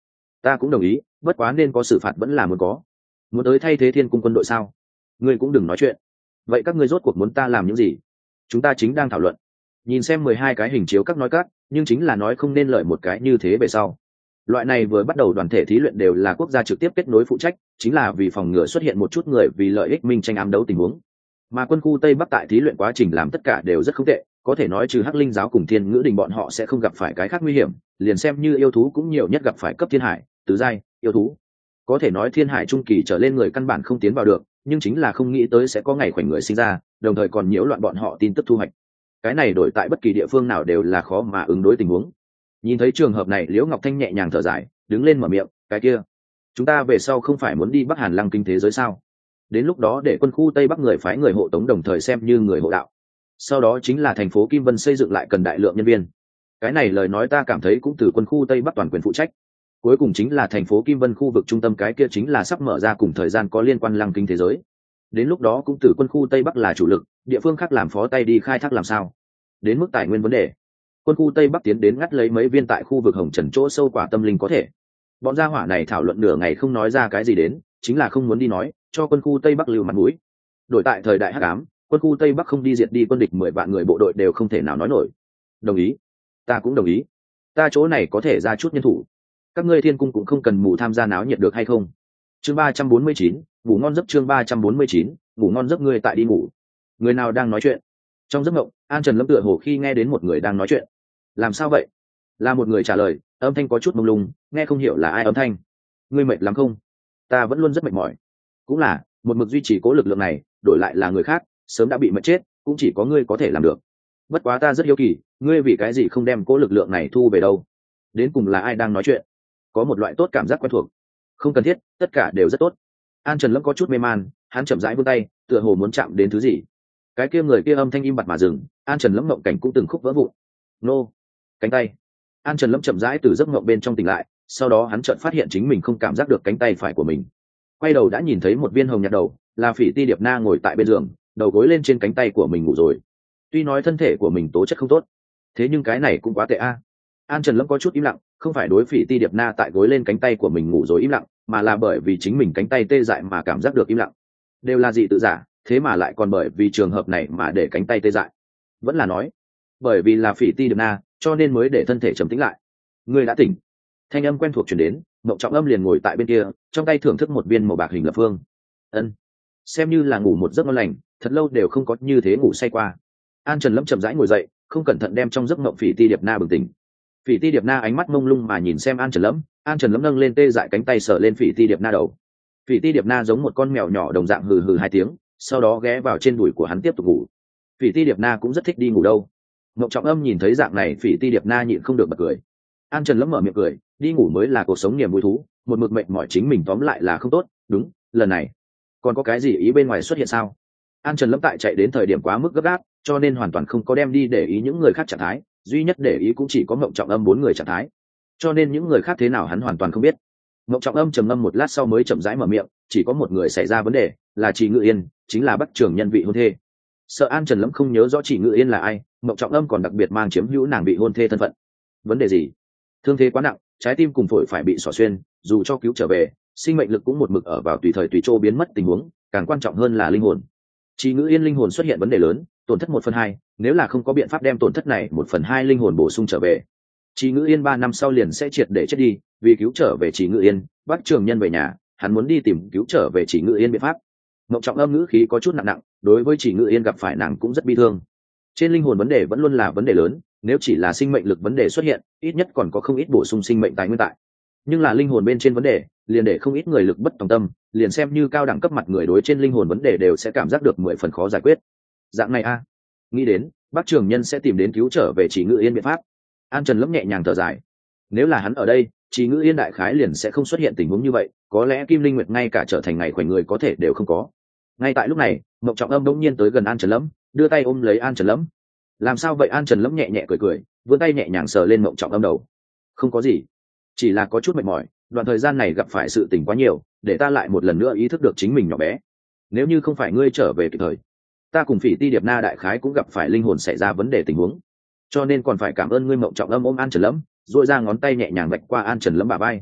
Ta cũng đồng ý, bất quá nên có xử phạt vẫn là muốn có. Muốn tới thay thế thiên cung quân đội sao? Ngươi cũng đừng nói chuyện. Vậy các ngươi rốt cuộc muốn ta làm những gì? Chúng ta chính đang thảo luận. Nhìn xem mười hai cái hình chiếu các nói các, nhưng chính là nói không nên lợi một cái như thế về sau. Loại này vừa bắt đầu đoàn thể thí luyện đều là quốc gia trực tiếp kết nối phụ trách, chính là vì phòng ngừa xuất hiện một chút người vì lợi ích minh tranh ám đấu tình huống. Mà quân khu Tây Bắc tại thí luyện quá trình làm tất cả đều rất không tệ, có thể nói trừ Hắc Linh giáo cùng Thiên Ngữ Đình bọn họ sẽ không gặp phải cái khác nguy hiểm, liền xem như yêu thú cũng nhiều nhất gặp phải cấp thiên hải, tứ giai, yêu thú. Có thể nói thiên hải trung kỳ trở lên người căn bản không tiến vào được, nhưng chính là không nghĩ tới sẽ có ngày khoảnh người sinh ra, đồng thời còn nhiễu loạn bọn họ tin tức thu hoạch. Cái này đổi tại bất kỳ địa phương nào đều là khó mà ứng đối tình huống. Nhìn thấy trường hợp này, Liễu Ngọc Thanh nhẹ nhàng thở dài, đứng lên mở miệng, cái kia, chúng ta về sau không phải muốn đi Bắc Hàn Lăng kinh thế giới sao? Đến lúc đó để quân khu Tây Bắc người phái người hộ tống đồng thời xem như người hộ đạo. Sau đó chính là thành phố Kim Vân xây dựng lại cần đại lượng nhân viên. Cái này lời nói ta cảm thấy cũng từ quân khu Tây Bắc toàn quyền phụ trách. Cuối cùng chính là thành phố Kim Vân khu vực trung tâm, cái kia chính là sắp mở ra cùng thời gian có liên quan Lăng kinh thế giới. Đến lúc đó cũng từ quân khu Tây Bắc là chủ lực, địa phương khác làm phó tay đi khai thác làm sao? Đến mức tài nguyên vấn đề, quân khu Tây Bắc tiến đến ngắt lấy mấy viên tại khu vực Hồng Trần chỗ sâu quả tâm linh có thể. Bọn gia hỏa này thảo luận nửa ngày không nói ra cái gì đến, chính là không muốn đi nói, cho quân khu Tây Bắc lưu mặt mũi. Đổi tại thời đại hắc ám, quân khu Tây Bắc không đi diệt đi quân địch mười vạn người bộ đội đều không thể nào nói nổi. Đồng ý, ta cũng đồng ý. Ta chỗ này có thể ra chút nhân thủ. Các ngươi Thiên cung cũng không cần mù tham gia náo nhiệt được hay không? Chương ba trăm bốn mươi chín, ngủ ngon giấc. Chương ba trăm bốn mươi chín, ngủ ngon giấc. Ngươi tại đi ngủ. Người nào đang nói chuyện? Trong giấc mộng, An Trần Lâm tựa hồ khi nghe đến một người đang nói chuyện. Làm sao vậy? Là một người trả lời, âm thanh có chút mông lung, nghe không hiểu là ai âm thanh. Ngươi mệt lắm không? Ta vẫn luôn rất mệt mỏi. Cũng là, một mực duy trì cố lực lượng này, đổi lại là người khác, sớm đã bị mệt chết, cũng chỉ có ngươi có thể làm được. Bất quá ta rất hiếu kỳ, ngươi vì cái gì không đem cố lực lượng này thu về đâu? Đến cùng là ai đang nói chuyện? Có một loại tốt cảm giác quen thuộc. Không cần thiết, tất cả đều rất tốt. An Trần Lâm có chút mê man, hắn chậm rãi vươn tay, tựa hồ muốn chạm đến thứ gì. Cái kia người kia âm thanh im bặt mà dừng, An Trần Lâm mộng cảnh cũng từng khúc vỡ vụn. Nô, cánh tay. An Trần Lâm chậm rãi từ giấc mộng bên trong tỉnh lại, sau đó hắn chợt phát hiện chính mình không cảm giác được cánh tay phải của mình. Quay đầu đã nhìn thấy một viên hồng nhạt đầu, là Phỉ Ti Điệp Na ngồi tại bên giường, đầu gối lên trên cánh tay của mình ngủ rồi. Tuy nói thân thể của mình tố chất không tốt, thế nhưng cái này cũng quá tệ a. An Trần Lâm có chút im lặng, không phải đối Phỉ Ti Điệp Na tại gối lên cánh tay của mình ngủ rồi im lặng, mà là bởi vì chính mình cánh tay tê dại mà cảm giác được im lặng. Đều là dị tự giả, thế mà lại còn bởi vì trường hợp này mà để cánh tay tê dại. Vẫn là nói, bởi vì là Phỉ Ti Điệp Na, cho nên mới để thân thể trầm tĩnh lại. Ngươi đã tỉnh. Thanh âm quen thuộc truyền đến, Mộng Trọng Âm liền ngồi tại bên kia, trong tay thưởng thức một viên màu bạc hình lập phương. Ân, xem như là ngủ một giấc ngon lành, thật lâu đều không có như thế ngủ say qua. An Trần Lâm chậm rãi ngồi dậy, không cẩn thận đem trong giấc mộng Phỉ Ti Điệp Na bừng tỉnh. Phỉ Ti Điệp Na ánh mắt mông lung mà nhìn xem An Trần Lâm, An Trần Lâm nâng lên tê dại cánh tay sờ lên Phỉ Ti Điệp Na đầu. Phỉ Ti Điệp Na giống một con mèo nhỏ đồng dạng hừ hừ hai tiếng, sau đó ghé vào trên đùi của hắn tiếp tục ngủ. Phỉ Ti Điệp Na cũng rất thích đi ngủ đâu. Mộng Trọng Âm nhìn thấy dạng này, Phỉ Ti Điệp Na nhịn không được bật cười. An Trần Lâm mở miệng cười, đi ngủ mới là cuộc sống niềm vui thú, một mực mệnh mỏi chính mình tóm lại là không tốt. Đúng, lần này còn có cái gì ý bên ngoài xuất hiện sao? An Trần Lâm tại chạy đến thời điểm quá mức gấp gáp, cho nên hoàn toàn không có đem đi để ý những người khác trạng thái, duy nhất để ý cũng chỉ có Mộng Trọng Âm bốn người trạng thái, cho nên những người khác thế nào hắn hoàn toàn không biết. Mộng Trọng Âm trầm ngâm một lát sau mới chậm rãi mở miệng, chỉ có một người xảy ra vấn đề, là Chỉ Ngự Yên, chính là Bắc Trường Nhân vị hôn thê. Sợ An Trần Lâm không nhớ rõ Chỉ Ngự Yên là ai, Mộng Trọng Âm còn đặc biệt mang chiếm hữu nàng bị hôn thê thân phận. Vấn đề gì? Thương thế quá nặng, trái tim cùng phổi phải bị xỏ xuyên, dù cho cứu trở về, sinh mệnh lực cũng một mực ở vào tùy thời tùy chỗ biến mất tình huống, càng quan trọng hơn là linh hồn. Chỉ Ngự Yên linh hồn xuất hiện vấn đề lớn, tổn thất một phần hai, nếu là không có biện pháp đem tổn thất này một phần hai linh hồn bổ sung trở về, Chỉ Ngự Yên ba năm sau liền sẽ triệt để chết đi. Vì cứu trở về Chỉ Ngự Yên, Bắc Trường Nhân về nhà, hắn muốn đi tìm cứu trở về Chỉ Ngự Yên biện pháp. Mộng Trọng Âm ngữ khí có chút nặng nặng, đối với Chỉ Ngự Yên gặp phải nàng cũng rất bi thương. Trên linh hồn vấn đề vẫn luôn là vấn đề lớn, nếu chỉ là sinh mệnh lực vấn đề xuất hiện, ít nhất còn có không ít bổ sung sinh mệnh tài nguyên tại. Nhưng là linh hồn bên trên vấn đề, liền để không ít người lực bất tòng tâm, liền xem như cao đẳng cấp mặt người đối trên linh hồn vấn đề đều sẽ cảm giác được mười phần khó giải quyết. Dạng này a, nghĩ đến Bắc Trường Nhân sẽ tìm đến cứu trở về Chỉ Ngự Yên biện pháp. An Trần Lâm nhẹ nhàng thở dài. Nếu là hắn ở đây, Chỉ Ngự Yên đại khái liền sẽ không xuất hiện tình huống như vậy, có lẽ Kim Linh Nguyệt ngay cả trở thành ngày khoảnh người có thể đều không có. Ngay tại lúc này, Mộng Trọng Âm đột nhiên tới gần An Trần Lâm, đưa tay ôm lấy An Trần Lâm. Làm sao vậy? An Trần Lâm nhẹ nhẹ cười cười, vươn tay nhẹ nhàng sờ lên Mộng Trọng Âm đầu. Không có gì, chỉ là có chút mệt mỏi, đoạn thời gian này gặp phải sự tình quá nhiều, để ta lại một lần nữa ý thức được chính mình nhỏ bé. Nếu như không phải ngươi trở về kịp thời, ta cùng Phỉ Ti Điệp Na đại khái cũng gặp phải linh hồn xảy ra vấn đề tình huống, cho nên còn phải cảm ơn ngươi. Mộng Trọng Âm ôm An Trần Lâm, duỗi ra ngón tay nhẹ nhàng vạch qua An Trần Lâm bả vai.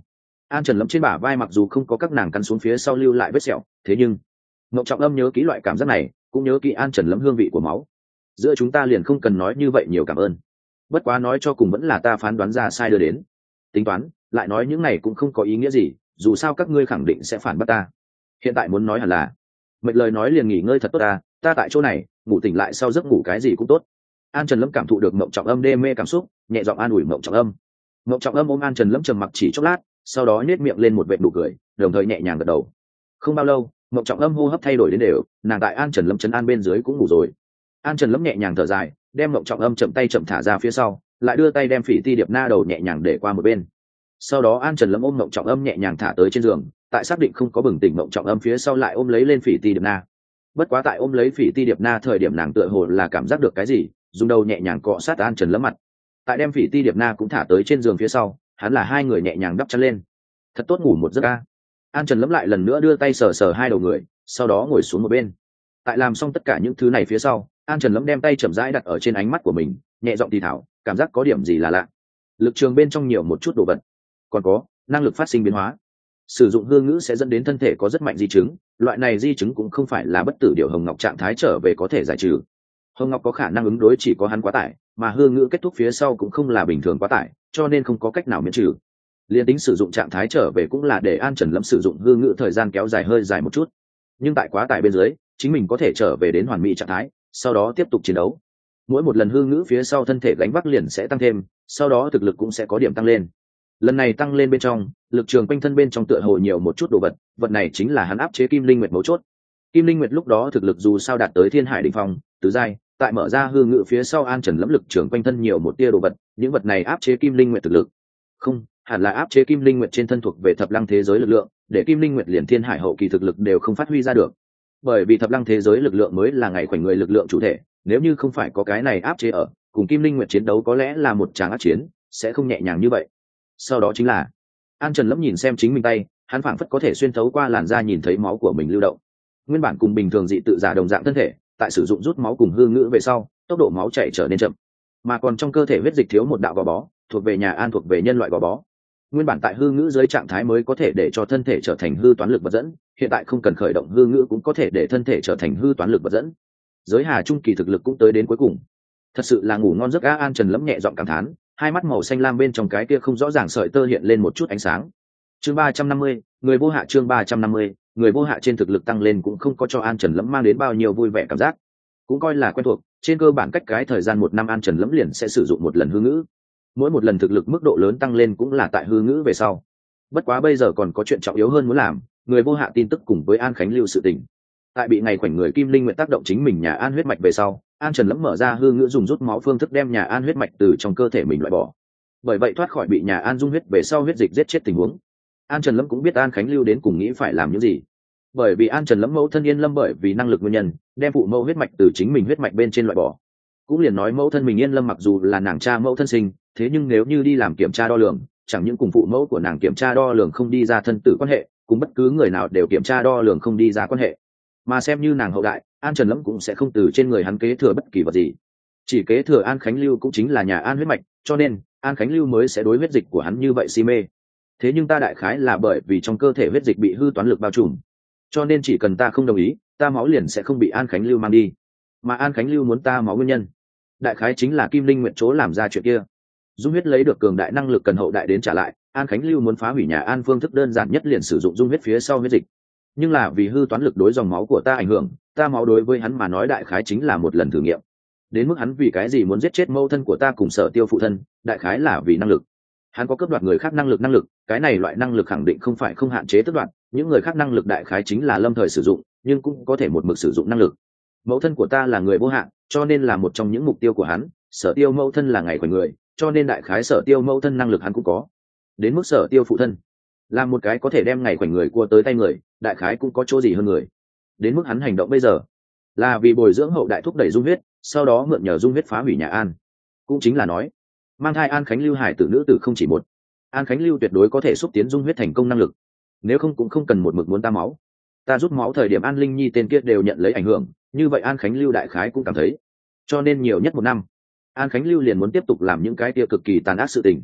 An Trần Lâm trên bả vai mặc dù không có các nàng cắn xuống phía sau lưu lại vết sẹo, thế nhưng Mộng Trọng Âm nhớ kỹ loại cảm giác này, cũng nhớ kỹ An Trần Lâm hương vị của máu. Giữa chúng ta liền không cần nói như vậy nhiều cảm ơn. Bất quá nói cho cùng vẫn là ta phán đoán ra sai đưa đến. Tính toán, lại nói những này cũng không có ý nghĩa gì, dù sao các ngươi khẳng định sẽ phản bắt ta. Hiện tại muốn nói hẳn là, mệt lời nói liền nghỉ ngơi thật tốt ta, ta tại chỗ này, ngủ tỉnh lại sau giấc ngủ cái gì cũng tốt. An Trần Lâm cảm thụ được Mộng Trọng Âm đê mê cảm xúc, nhẹ giọng an ủi Mộng Trọng Âm. Mộng Trọng Âm ôm An Trần Lâm trầm mặc chỉ chốc lát, sau đó nhếch miệng lên một vệt nụ cười, đồng thời nhẹ nhàng gật đầu. Không bao lâu, Mộng Trọng Âm hô hấp thay đổi đến đều, nàng tại An Trần Lâm trấn an bên dưới cũng ngủ rồi. An Trần Lâm nhẹ nhàng thở dài, đem Mộng Trọng Âm chậm tay chậm thả ra phía sau, lại đưa tay đem Phỉ Ti Điệp Na đầu nhẹ nhàng để qua một bên. Sau đó An Trần Lâm ôm Mộng Trọng Âm nhẹ nhàng thả tới trên giường, tại xác định không có bừng tỉnh Mộng Trọng Âm phía sau lại ôm lấy lên Phỉ Ti Điệp Na. Bất quá tại ôm lấy Phỉ Ti Điệp Na thời điểm nàng tựa hồ là cảm giác được cái gì, dùng đầu nhẹ nhàng cọ sát An Trần Lâm mặt. Tại đem Phỉ Ti Điệp Na cũng thả tới trên giường phía sau, hắn là hai người nhẹ nhàng đắp chăn lên. Thật tốt ngủ một giấc a. An Trần Lâm lại lần nữa đưa tay sờ sờ hai đầu người, sau đó ngồi xuống một bên. Tại làm xong tất cả những thứ này phía sau, An Trần Lâm đem tay chậm rãi đặt ở trên ánh mắt của mình, nhẹ giọng thì thảo, cảm giác có điểm gì là lạ. Lực trường bên trong nhiều một chút đồ vật, còn có năng lực phát sinh biến hóa. Sử dụng hương ngữ sẽ dẫn đến thân thể có rất mạnh di chứng, loại này di chứng cũng không phải là bất tử điều Hồng Ngọc trạng thái trở về có thể giải trừ. Hồng Ngọc có khả năng ứng đối chỉ có hắn quá tải, mà hương ngữ kết thúc phía sau cũng không là bình thường quá tải, cho nên không có cách nào miễn trừ. Liên tính sử dụng trạng thái trở về cũng là để An Trần Lâm sử dụng hương ngữ thời gian kéo dài hơi dài một chút, nhưng tại quá tải bên dưới, chính mình có thể trở về đến hoàn mỹ trạng thái, sau đó tiếp tục chiến đấu. Mỗi một lần hương ngữ phía sau thân thể gánh vác liền sẽ tăng thêm, sau đó thực lực cũng sẽ có điểm tăng lên. Lần này tăng lên bên trong, lực trường quanh thân bên trong tựa hồ nhiều một chút đồ vật, vật này chính là hắn áp chế Kim Linh Nguyệt mấu chốt. Kim Linh Nguyệt lúc đó thực lực dù sao đạt tới Thiên Hải đỉnh phong, tứ giai, tại mở ra hương ngữ phía sau An Trần Lâm lực trường quanh thân nhiều một tia đồ vật, những vật này áp chế Kim Linh Nguyệt thực lực. Không, hẳn là áp chế Kim Linh Nguyệt trên thân thuộc về thập lăng thế giới lực lượng, để Kim Linh Nguyệt liền Thiên Hải hậu kỳ thực lực đều không phát huy ra được. Bởi vì thập lăng thế giới lực lượng mới là ngày khoảnh người lực lượng chủ thể, nếu như không phải có cái này áp chế ở, cùng Kim Linh Nguyệt chiến đấu có lẽ là một tràng ác chiến, sẽ không nhẹ nhàng như vậy. Sau đó chính là An Trần Lâm nhìn xem chính mình tay, hắn phảng phất có thể xuyên thấu qua làn da nhìn thấy máu của mình lưu động. Nguyên bản cùng bình thường dị tự giả đồng dạng thân thể, tại sử dụng rút máu cùng hương ngữ về sau, tốc độ máu chảy trở nên chậm, mà còn trong cơ thể huyết dịch thiếu một đạo gò bó, thuộc về nhà An thuộc về nhân loại gò bó. Nguyên bản tại hư ngữ dưới trạng thái mới có thể để cho thân thể trở thành hư toán lực vật dẫn, hiện tại không cần khởi động hư ngữ cũng có thể để thân thể trở thành hư toán lực vật dẫn. Giới hà trung kỳ thực lực cũng tới đến cuối cùng. Thật sự là ngủ ngon giấc a. An Trần Lâm nhẹ giọng cảm thán, hai mắt màu xanh lam bên trong cái kia không rõ ràng sợi tơ hiện lên một chút ánh sáng. Chương ba trăm năm mươi, người vô hạ. Chương ba trăm năm mươi, người vô hạ. Trên thực lực tăng lên cũng không có cho An Trần Lâm mang đến bao nhiêu vui vẻ cảm giác, cũng coi là quen thuộc. Trên cơ bản cách cái thời gian một năm An Trần Lâm liền sẽ sử dụng một lần hư ngữ, mỗi một lần thực lực mức độ lớn tăng lên cũng là tại hư ngữ về sau. Bất quá bây giờ còn có chuyện trọng yếu hơn muốn làm, người vô hạ tin tức cùng với An Khánh Lưu sự tình. Tại bị ngày khoảnh người Kim Linh Nguyệt tác động chính mình nhà An huyết mạch về sau, An Trần Lâm mở ra hư ngữ dùng rút máu phương thức đem nhà An huyết mạch từ trong cơ thể mình loại bỏ, bởi vậy thoát khỏi bị nhà An dung huyết về sau huyết dịch giết chết tình huống. An Trần Lâm cũng biết An Khánh Lưu đến cùng nghĩ phải làm những gì, bởi vì An Trần Lâm mẫu thân Yên Lâm bởi vì năng lực nguyên nhân đem phụ mẫu huyết mạch từ chính mình huyết mạch bên trên loại bỏ. Cũng liền nói mẫu thân mình Yên Lâm mặc dù là nàng cha mẫu thân sinh, thế nhưng nếu như đi làm kiểm tra đo lường, chẳng những cùng phụ mẫu của nàng kiểm tra đo lường không đi ra thân tử quan hệ, cùng bất cứ người nào đều kiểm tra đo lường không đi ra quan hệ, mà xem như nàng hậu đại, An Trần Lâm cũng sẽ không từ trên người hắn kế thừa bất kỳ vật gì, chỉ kế thừa An Khánh Lưu cũng chính là nhà An huyết mạch, cho nên An Khánh Lưu mới sẽ đối huyết dịch của hắn như vậy si mê. Thế nhưng ta đại khái là bởi vì trong cơ thể huyết dịch bị hư toán lực bao trùm, cho nên chỉ cần ta không đồng ý, ta máu liền sẽ không bị An Khánh Lưu mang đi, mà An Khánh Lưu muốn ta máu nguyên nhân đại khái chính là Kim Linh Nguyệt chỗ làm ra chuyện kia. Dung huyết lấy được cường đại năng lực cần hậu đại đến trả lại, An Khánh Lưu muốn phá hủy nhà An phương thức đơn giản nhất liền sử dụng dung huyết phía sau huyết dịch, nhưng là vì hư toán lực đối dòng máu của ta ảnh hưởng, ta máu đối với hắn mà nói đại khái chính là một lần thử nghiệm. Đến mức hắn vì cái gì muốn giết chết mẫu thân của ta cùng Sở Tiêu phụ thân, đại khái là vì năng lực. Hắn có cướp đoạt người khác năng lực năng lực, cái này loại năng lực khẳng định không phải không hạn chế tước đoạt, những người khác năng lực đại khái chính là lâm thời sử dụng, nhưng cũng có thể một mực sử dụng năng lực. Mẫu thân của ta là người vô hạn, cho nên là một trong những mục tiêu của hắn. Sở Tiêu mẫu thân là ngày của người, cho nên đại khái Sở Tiêu mẫu thân năng lực hắn cũng có. Đến mức Sở Tiêu phụ thân là một cái có thể đem ngày khoảnh người cua tới tay người, đại khái cũng có chỗ gì hơn người. Đến mức hắn hành động bây giờ là vì bồi dưỡng hậu đại thúc đẩy dung huyết, sau đó mượn nhờ dung huyết phá hủy nhà An. Cũng chính là nói, mang thai An Khánh Lưu hải tử nữ tử không chỉ một, An Khánh Lưu tuyệt đối có thể xúc tiến dung huyết thành công năng lực. Nếu không cũng không cần một mực muốn ta máu. Ta rút máu thời điểm An Linh Nhi tên kia đều nhận lấy ảnh hưởng, như vậy An Khánh Lưu đại khái cũng cảm thấy. Cho nên nhiều nhất một năm, An Khánh Lưu liền muốn tiếp tục làm những cái kia cực kỳ tàn ác sự tình.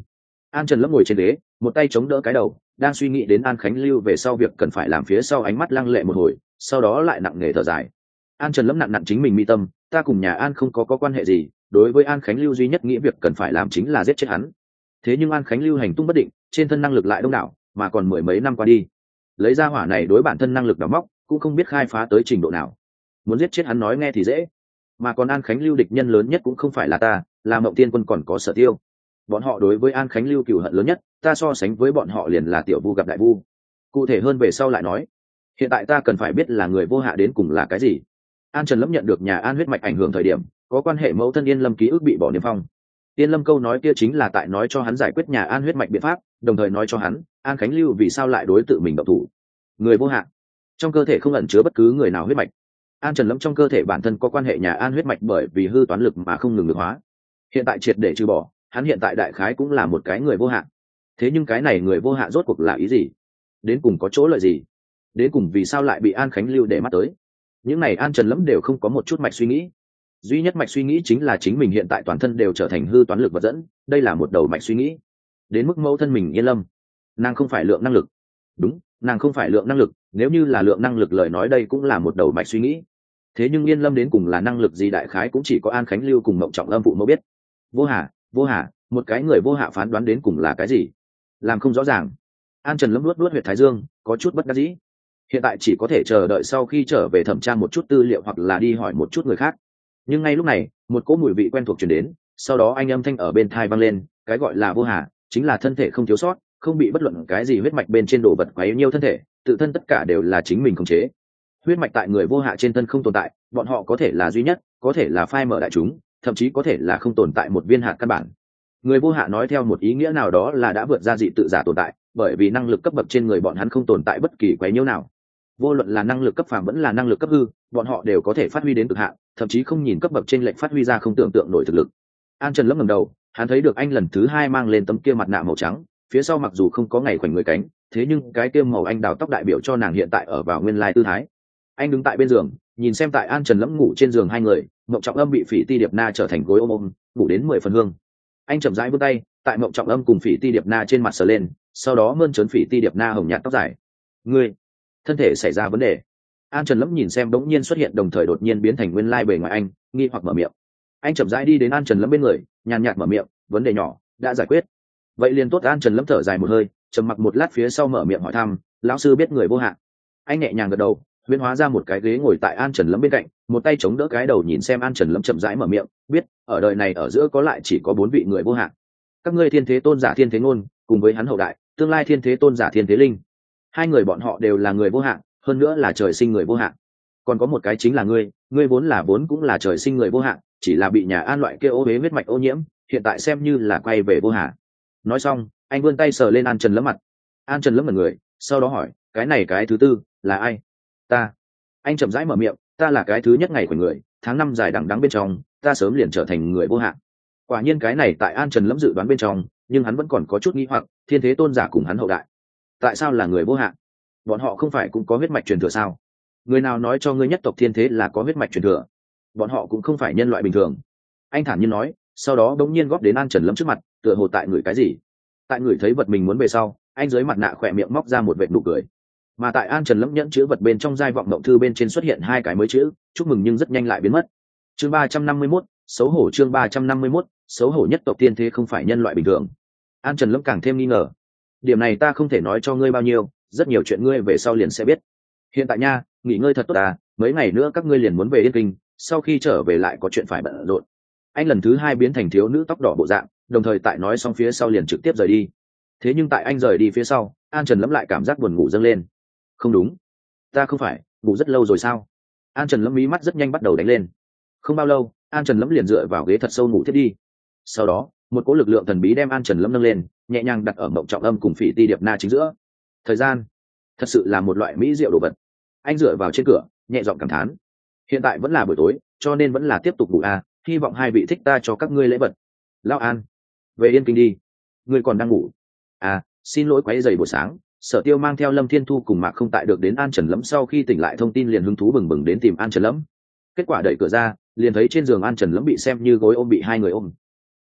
An Trần Lâm ngồi trên ghế, một tay chống đỡ cái đầu, đang suy nghĩ đến An Khánh Lưu về sau việc cần phải làm, phía sau ánh mắt lăng lệ một hồi, sau đó lại nặng nề thở dài. An Trần Lâm nặng nặng chính mình mi tâm, ta cùng nhà An không có có quan hệ gì, đối với An Khánh Lưu duy nhất nghĩ việc cần phải làm chính là giết chết hắn. Thế nhưng An Khánh Lưu hành tung bất định, trên thân năng lực lại đông đảo, mà còn mười mấy năm qua đi, lấy ra hỏa này đối bản thân năng lực đào móc, cũng không biết khai phá tới trình độ nào. Muốn giết chết hắn nói nghe thì dễ, mà còn An Khánh Lưu địch nhân lớn nhất cũng không phải là ta, là Mộng Tiên Quân còn có Sở Tiêu. Bọn họ đối với An Khánh Lưu cừu hận lớn nhất, ta so sánh với bọn họ liền là tiểu vu gặp đại vu. Cụ thể hơn về sau lại nói, hiện tại ta cần phải biết là người vô hạ đến cùng là cái gì. An Trần Lâm nhận được nhà An huyết mạch ảnh hưởng thời điểm, có quan hệ mẫu thân Yên Lâm ký ức bị bỏ niêm phong. Yên Lâm câu nói kia chính là tại nói cho hắn giải quyết nhà An huyết mạch biện pháp, đồng thời nói cho hắn An Khánh Lưu vì sao lại đối tự mình động thủ. Người vô hạ trong cơ thể không ẩn chứa bất cứ người nào huyết mạch. An Trần Lâm trong cơ thể bản thân có quan hệ nhà An huyết mạch, bởi vì hư toán lực mà không ngừng được hóa, hiện tại triệt để trừ bỏ, hắn hiện tại đại khái cũng là một cái người vô hạ. Thế nhưng cái này người vô hạ rốt cuộc là ý gì, đến cùng có chỗ lợi gì, đến cùng vì sao lại bị An Khánh Lưu để mắt tới, những này An Trần Lâm đều không có một chút mạch suy nghĩ. Duy nhất mạch suy nghĩ chính là chính mình hiện tại toàn thân đều trở thành hư toán lực vật dẫn, đây là một đầu mạch suy nghĩ. Đến mức mẫu thân mình Yên Lâm, nàng không phải lượng năng lực. Đúng, nàng không phải lượng năng lực, nếu như là lượng năng lực lời nói đây cũng là một đầu mạch suy nghĩ. Thế nhưng Yên Lâm đến cùng là năng lực gì đại khái cũng chỉ có An Khánh Lưu cùng Mộng Trọng Âm phụ mẫu biết. Vô hạ, vô hạ, một cái người vô hạ phán đoán đến cùng là cái gì, làm không rõ ràng. An Trần Lâm luốt luốt huyệt thái dương, có chút bất đắc dĩ. Hiện tại chỉ có thể chờ đợi sau khi trở về thẩm tra một chút tư liệu hoặc là đi hỏi một chút người khác. Nhưng ngay lúc này, một cỗ mùi vị quen thuộc truyền đến, sau đó anh âm thanh ở bên tai vang lên, cái gọi là vô hạ, chính là thân thể không thiếu sót, không bị bất luận cái gì huyết mạch bên trên đồ vật quấy nhiễu thân thể, tự thân tất cả đều là chính mình khống chế. Huyết mạch tại người vô hạ trên thân không tồn tại, bọn họ có thể là duy nhất, có thể là phai mở đại chúng, thậm chí có thể là không tồn tại một viên hạt căn bản. Người vô hạ nói theo một ý nghĩa nào đó là đã vượt ra dị tự giả tồn tại, bởi vì năng lực cấp bậc trên người bọn hắn không tồn tại bất kỳ quấy nhiễu nào. Vô luận là năng lực cấp phàm vẫn là năng lực cấp hư, bọn họ đều có thể phát huy đến cực hạn, thậm chí không nhìn cấp bậc trên lệnh phát huy ra không tưởng tượng nổi thực lực. An Trần Lâm ngẩng đầu, hắn thấy được anh lần thứ hai mang lên tấm kia mặt nạ màu trắng, phía sau mặc dù không có ngày khoảnh người cánh, thế nhưng cái kia màu anh đào tóc đại biểu cho nàng hiện tại ở vào nguyên lai tư thái. Anh đứng tại bên giường, nhìn xem tại An Trần Lâm ngủ trên giường hai người, Mộng Trọng Âm bị Phỉ Ti Điệp Na trở thành gối ôm ôm, ngủ đến mười phần hương. Anh chậm rãi vươn tay, tại Mộng Trọng Âm cùng Phỉ Ti Điệp Na trên mặt sờ lên, sau đó mơn trớn Phỉ Ti Điệp Na hồng nhạt tóc dài. Ngươi, thân thể xảy ra vấn đề. An Trần Lâm nhìn xem đống nhiên xuất hiện đồng thời đột nhiên biến thành nguyên lai bề ngoài anh, nghi hoặc mở miệng. Anh chậm rãi đi đến An Trần Lâm bên người, nhàn nhạt mở miệng, vấn đề nhỏ đã giải quyết. Vậy liền tốt. An Trần Lâm thở dài một hơi, trầm mặc một lát phía sau mở miệng hỏi thăm, lão sư biết người vô hạn. Anh nhẹ nhàng gật đầu, huyễn hóa ra một cái ghế ngồi tại An Trần Lâm bên cạnh, một tay chống đỡ cái đầu nhìn xem An Trần Lâm chậm rãi mở miệng, biết, ở đời này ở giữa có lại chỉ có bốn vị người vô hạn. Các ngươi Thiên Thế Tôn giả Thiên Thế Ngôn, cùng với hắn hậu đại, tương lai Thiên Thế Tôn giả Thiên Thế Linh. Hai người bọn họ đều là người vô hạn, hơn nữa là trời sinh người vô hạn. Còn có một cái chính là ngươi, ngươi vốn là vốn cũng là trời sinh người vô hạn, chỉ là bị nhà An loại kia ô uế huyết mạch ô nhiễm, hiện tại xem như là quay về vô hạn. Nói xong, anh vươn tay sờ lên An Trần Lâm mặt. An Trần Lâm ngẩn người, sau đó hỏi, cái này cái thứ tư là ai? Ta. Anh chậm rãi mở miệng, ta là cái thứ nhất ngày của người, tháng năm dài đằng đẵng bên trong, ta sớm liền trở thành người vô hạn. Quả nhiên cái này tại An Trần Lâm dự đoán bên trong, nhưng hắn vẫn còn có chút nghi hoặc, Thiên Thế Tôn giả cùng hắn hậu đại, tại sao là người vô hạn? Bọn họ không phải cũng có huyết mạch truyền thừa sao? Người nào nói cho ngươi nhất tộc Thiên Thế là có huyết mạch truyền thừa? Bọn họ cũng không phải nhân loại bình thường. Anh thản nhiên nói, sau đó đống nhiên góp đến An Trần Lâm trước mặt, tựa hồ tại người cái gì? Tại người thấy vật mình muốn về sau, anh dưới mặt nạ khỏe miệng móc ra một vệt nụ cười. Mà tại An Trần Lâm nhẫn chữ vật bên trong giai vọng động thư bên trên xuất hiện hai cái mới chữ, chúc mừng nhưng rất nhanh lại biến mất. Chương ba trăm năm mươi mốt, xấu hổ. Chương ba trăm năm mươi mốt, xấu hổ. Nhất tộc Thiên Thế không phải nhân loại bình thường. An Trần Lâm càng thêm nghi ngờ. Điểm này ta không thể nói cho ngươi bao nhiêu, rất nhiều chuyện ngươi về sau liền sẽ biết. Hiện tại nha, nghỉ ngơi thật tốt à, mấy ngày nữa các ngươi liền muốn về Yên Kinh, sau khi trở về lại có chuyện phải bận rộn. Anh lần thứ hai biến thành thiếu nữ tóc đỏ bộ dạng, đồng thời tại nói xong phía sau liền trực tiếp rời đi. Thế nhưng tại anh rời đi phía sau, An Trần Lâm lại cảm giác buồn ngủ dâng lên. Không đúng, ta không phải ngủ rất lâu rồi sao? An Trần Lâm mí mắt rất nhanh bắt đầu đánh lên. Không bao lâu, An Trần Lâm liền dựa vào ghế thật sâu ngủ thiết đi. Sau đó, một cỗ lực lượng thần bí đem An Trần Lâm nâng lên, nhẹ nhàng đặt ở Mộng Trọng Âm cùng Phỉ Ti Điệp Na chính giữa. Thời gian, thật sự là một loại mỹ diệu đồ vật. Anh dựa vào trên cửa, nhẹ giọng cảm thán. Hiện tại vẫn là buổi tối, cho nên vẫn là tiếp tục ngủ à, hy vọng hai vị thích ta cho các ngươi lễ vật. Lão An, về Yên Kinh đi. Ngươi còn đang ngủ? À, xin lỗi quấy rầy buổi sáng. Sở Tiêu mang theo Lâm Thiên Thu cùng Mạc Không Tại được đến An Trần Lâm, sau khi tỉnh lại thông tin liền hứng thú bừng bừng đến tìm An Trần Lâm. Kết quả đẩy cửa ra, liền thấy trên giường An Trần Lâm bị xem như gối ôm bị hai người ôm.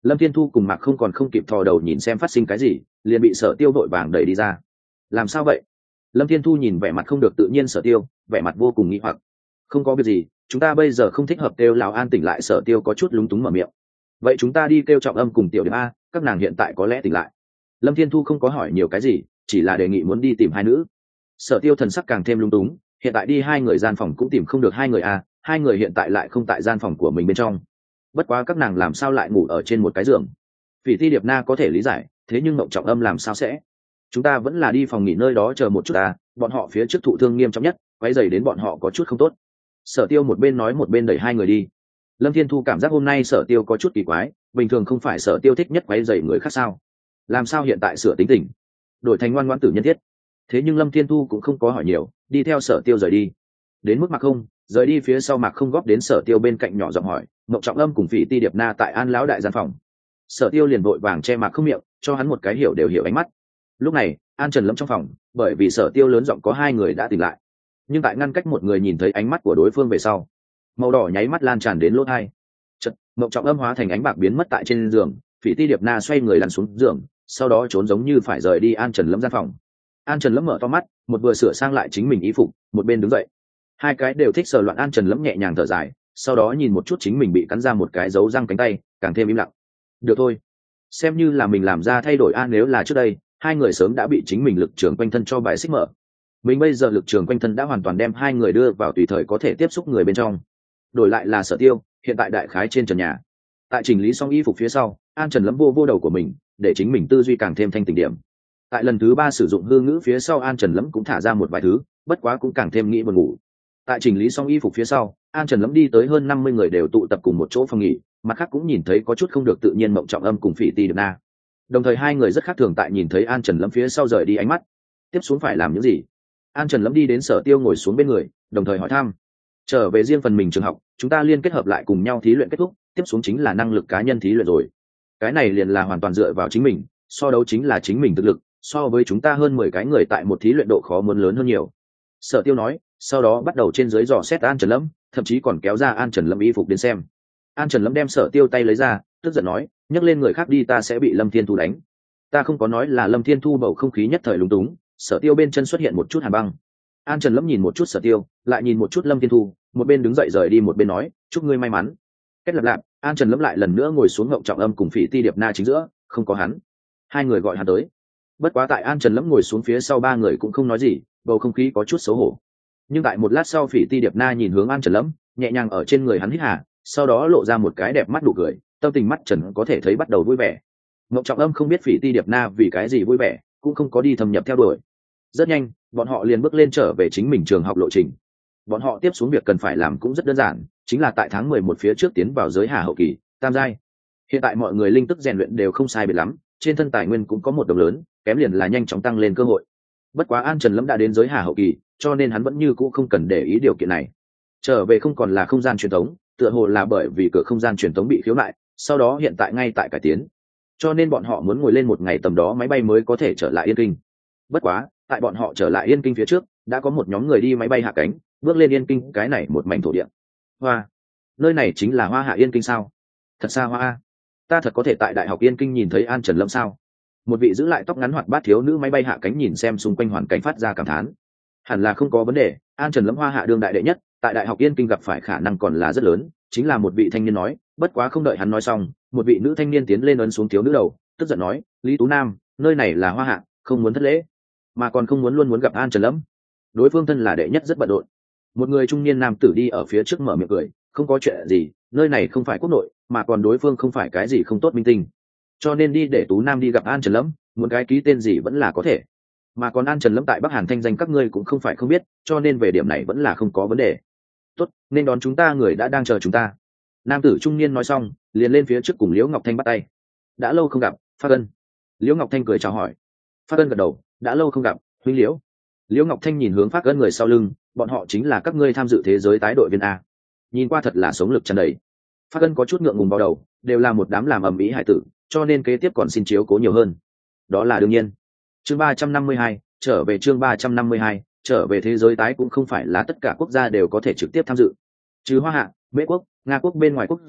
Lâm Thiên Thu cùng Mạc Không còn không kịp thò đầu nhìn xem phát sinh cái gì, liền bị Sở Tiêu vội vàng đẩy đi ra. Làm sao vậy? Lâm Thiên Thu nhìn vẻ mặt không được tự nhiên Sở Tiêu, vẻ mặt vô cùng nghi hoặc. Không có việc gì, chúng ta bây giờ không thích hợp kêu Lão An tỉnh lại. Sở Tiêu có chút lúng túng mở miệng. Vậy chúng ta đi kêu Trọng Âm cùng Tiểu Điểm a, các nàng hiện tại có lẽ tỉnh lại. Lâm Thiên Thu không có hỏi nhiều cái gì, chỉ là đề nghị muốn đi tìm hai nữ. Sở Tiêu thần sắc càng thêm lung túng, hiện tại đi hai người gian phòng cũng tìm không được hai người a, hai người hiện tại lại không tại gian phòng của mình bên trong. Bất quá các nàng làm sao lại ngủ ở trên một cái giường? Phỉ Ti Điệp Na có thể lý giải, thế nhưng Mộng Trọng Âm làm sao sẽ? Chúng ta vẫn là đi phòng nghỉ nơi đó chờ một chút ta, bọn họ phía trước thụ thương nghiêm trọng nhất, quấy rầy đến bọn họ có chút không tốt. Sở Tiêu một bên nói một bên đẩy hai người đi. Lâm Thiên Thu cảm giác hôm nay Sở Tiêu có chút kỳ quái, bình thường không phải Sở Tiêu thích nhất quấy rầy người khác sao? Làm sao hiện tại sửa tính tình, đổi thành ngoan ngoãn tử nhân thiết? Thế nhưng Lâm Thiên Thu cũng không có hỏi nhiều, đi theo Sở Tiêu rời đi. Đến mức Mạc Không rời đi phía sau, Mạc Không góp đến Sở Tiêu bên cạnh nhỏ giọng hỏi, Mộng Trọng Âm cùng Phỉ Ti Điệp Na tại An lão đại gian phòng. Sở Tiêu liền vội vàng che Mạc Không miệng, cho hắn một cái hiểu đều hiểu ánh mắt. Lúc này An Trần Lâm trong phòng, bởi vì Sở Tiêu lớn giọng có hai người đã tỉnh lại, nhưng tại ngăn cách một người nhìn thấy ánh mắt của đối phương về sau, màu đỏ nháy mắt lan tràn đến lỗ tai. Chợt Mộng Trọng Âm hóa thành ánh bạc biến mất tại trên giường, Phỉ Ti Điệp Na xoay người lăn xuống giường, sau đó trốn giống như phải rời đi An Trần Lâm gian phòng. An Trần Lâm mở to mắt, một vừa sửa sang lại chính mình y phục, một bên đứng dậy. Hai cái đều thích sờ loạn. An Trần Lâm nhẹ nhàng thở dài, sau đó nhìn một chút chính mình bị cắn ra một cái dấu răng cánh tay, càng thêm im lặng. Được thôi, xem như là mình làm ra thay đổi a, nếu là trước đây hai người sớm đã bị chính mình lực trường quanh thân cho bài xích mở, mình bây giờ lực trường quanh thân đã hoàn toàn đem hai người đưa vào tùy thời có thể tiếp xúc người bên trong. Đổi lại là Sở Tiêu, hiện tại đại khái trên trần nhà, tại chỉnh lý xong y phục phía sau, An Trần Lâm vô vô đầu của mình, để chính mình tư duy càng thêm thanh tỉnh điểm. Tại lần thứ ba sử dụng hư ngữ phía sau, An Trần Lâm cũng thả ra một vài thứ, bất quá cũng càng thêm nghĩ buồn ngủ. Tại chỉnh lý xong y phục phía sau, An Trần Lâm đi tới hơn năm mươi người đều tụ tập cùng một chỗ phòng nghỉ, mặt khác cũng nhìn thấy có chút không được tự nhiên Mộng Trọng Âm cùng Phỉ Ti Điệp Na. Đồng thời hai người rất khác thường tại nhìn thấy An Trần Lâm phía sau rời đi ánh mắt. Tiếp xuống phải làm những gì? An Trần Lâm đi đến Sở Tiêu ngồi xuống bên người, đồng thời hỏi thăm. Trở về riêng phần mình trường học, chúng ta liên kết hợp lại cùng nhau thí luyện kết thúc, tiếp xuống chính là năng lực cá nhân thí luyện rồi. Cái này liền là hoàn toàn dựa vào chính mình, so đấu chính là chính mình thực lực, so với chúng ta hơn mười cái người tại một thí luyện độ khó muốn lớn hơn nhiều. Sở Tiêu nói, sau đó bắt đầu trên dưới dò xét An Trần Lâm, thậm chí còn kéo ra An Trần Lâm y phục đến xem. An Trần Lâm đem Sở Tiêu tay lấy ra, tức giận nói, nhấc lên người khác đi ta sẽ bị Lâm Thiên Thu đánh. Ta không có nói là Lâm Thiên Thu. Bầu không khí nhất thời lúng túng, Sở Tiêu bên chân xuất hiện một chút hàn băng. An Trần Lâm nhìn một chút Sở Tiêu, lại nhìn một chút Lâm Thiên Thu, một bên đứng dậy rời đi một bên nói, chúc ngươi may mắn. Kết lập lạp, An Trần Lâm lại lần nữa ngồi xuống Mộng Trọng Âm cùng Phỉ Ti Điệp Na chính giữa, không có hắn. Hai người gọi hắn tới. Bất quá tại An Trần Lâm ngồi xuống phía sau, ba người cũng không nói gì, bầu không khí có chút xấu hổ. Nhưng tại một lát sau, Phỉ Ti Điệp Na nhìn hướng An Trần Lâm, nhẹ nhàng ở trên người hắn hít hà, sau đó lộ ra một cái đẹp mắt nụ cười, tâm tình mắt trần có thể thấy bắt đầu vui vẻ. Mộng Trọng Âm không biết Phỉ Ti Điệp Na vì cái gì vui vẻ, cũng không có đi thâm nhập theo đuổi. Rất nhanh, bọn họ liền bước lên trở về chính mình trường học lộ trình. Bọn họ tiếp xuống việc cần phải làm cũng rất đơn giản, chính là tại tháng mười một phía trước tiến vào giới hà hậu kỳ, tam giai. Hiện tại mọi người linh tức rèn luyện đều không sai biệt lắm, trên thân tài nguyên cũng có một đồng lớn, kém liền là nhanh chóng tăng lên cơ hội. Bất quá An Trần Lâm đã đến giới hà hậu kỳ, cho nên hắn vẫn như cũ không cần để ý điều kiện này. Trở về không còn là không gian truyền thống, tựa hồ là bởi vì cửa không gian truyền thống bị khiếu nại, sau đó hiện tại ngay tại cải tiến, cho nên bọn họ muốn ngồi lên một ngày tầm đó máy bay mới có thể trở lại Yên Kinh. Bất quá tại bọn họ trở lại Yên Kinh phía trước, đã có một nhóm người đi máy bay hạ cánh, bước lên Yên Kinh cái này một mảnh thổ địa. Hoa, nơi này chính là Hoa Hạ Yên Kinh sao? Thật xa Hoa, ta thật có thể tại Đại học Yên Kinh nhìn thấy An Trần Lâm sao? Một vị giữ lại tóc ngắn hoạt bát thiếu nữ máy bay hạ cánh nhìn xem xung quanh hoàn cảnh phát ra cảm thán. Hẳn là không có vấn đề, An Trần Lâm Hoa Hạ đương đại đệ nhất, tại Đại học Yên Kinh gặp phải khả năng còn là rất lớn. Chính là một vị thanh niên nói. Bất quá không đợi hắn nói xong, một vị nữ thanh niên tiến lên ấn xuống thiếu nữ đầu, tức giận nói, Lý Tú Nam, nơi này là Hoa Hạ, không muốn thất lễ, mà còn không muốn luôn muốn gặp An Trần Lâm. Đối phương thân là đệ nhất rất bận rộn. Một người trung niên nam tử đi ở phía trước mở miệng cười, không có chuyện gì, nơi này không phải quốc nội, mà còn đối phương không phải cái gì không tốt minh tinh, cho nên đi để Tú Nam đi gặp An Trần Lâm, muốn cái ký tên gì vẫn là có thể. Mà còn An Trần Lâm tại Bắc Hàn thanh danh các ngươi cũng không phải không biết, cho nên về điểm này vẫn là không có vấn đề. Tốt, nên đón chúng ta người đã đang chờ chúng ta. Nam tử trung niên nói xong, liền lên phía trước cùng Liễu Ngọc Thanh bắt tay. Đã lâu không gặp, Phác Ân. Liễu Ngọc Thanh cười chào hỏi. Phác Ân gật đầu, đã lâu không gặp, huynh Liễu. Liễu Ngọc Thanh nhìn hướng Phác Ân người sau lưng, bọn họ chính là các ngươi tham dự thế giới tái đội viên a. Nhìn qua thật là sống lực tràn đầy. Phác Ân có chút ngượng ngùng vào đầu, đều là một đám làm ầm ĩ hải tử, cho nên kế tiếp còn xin chiếu cố nhiều hơn. Đó là đương nhiên. Chương ba trăm năm mươi hai, trở về chương ba trăm năm mươi hai, trở về thế giới tái cũng không phải là tất cả quốc gia đều có thể trực tiếp tham dự. Trừ Hoa Hạ, Mỹ quốc, Nga quốc bên ngoài quốc gia,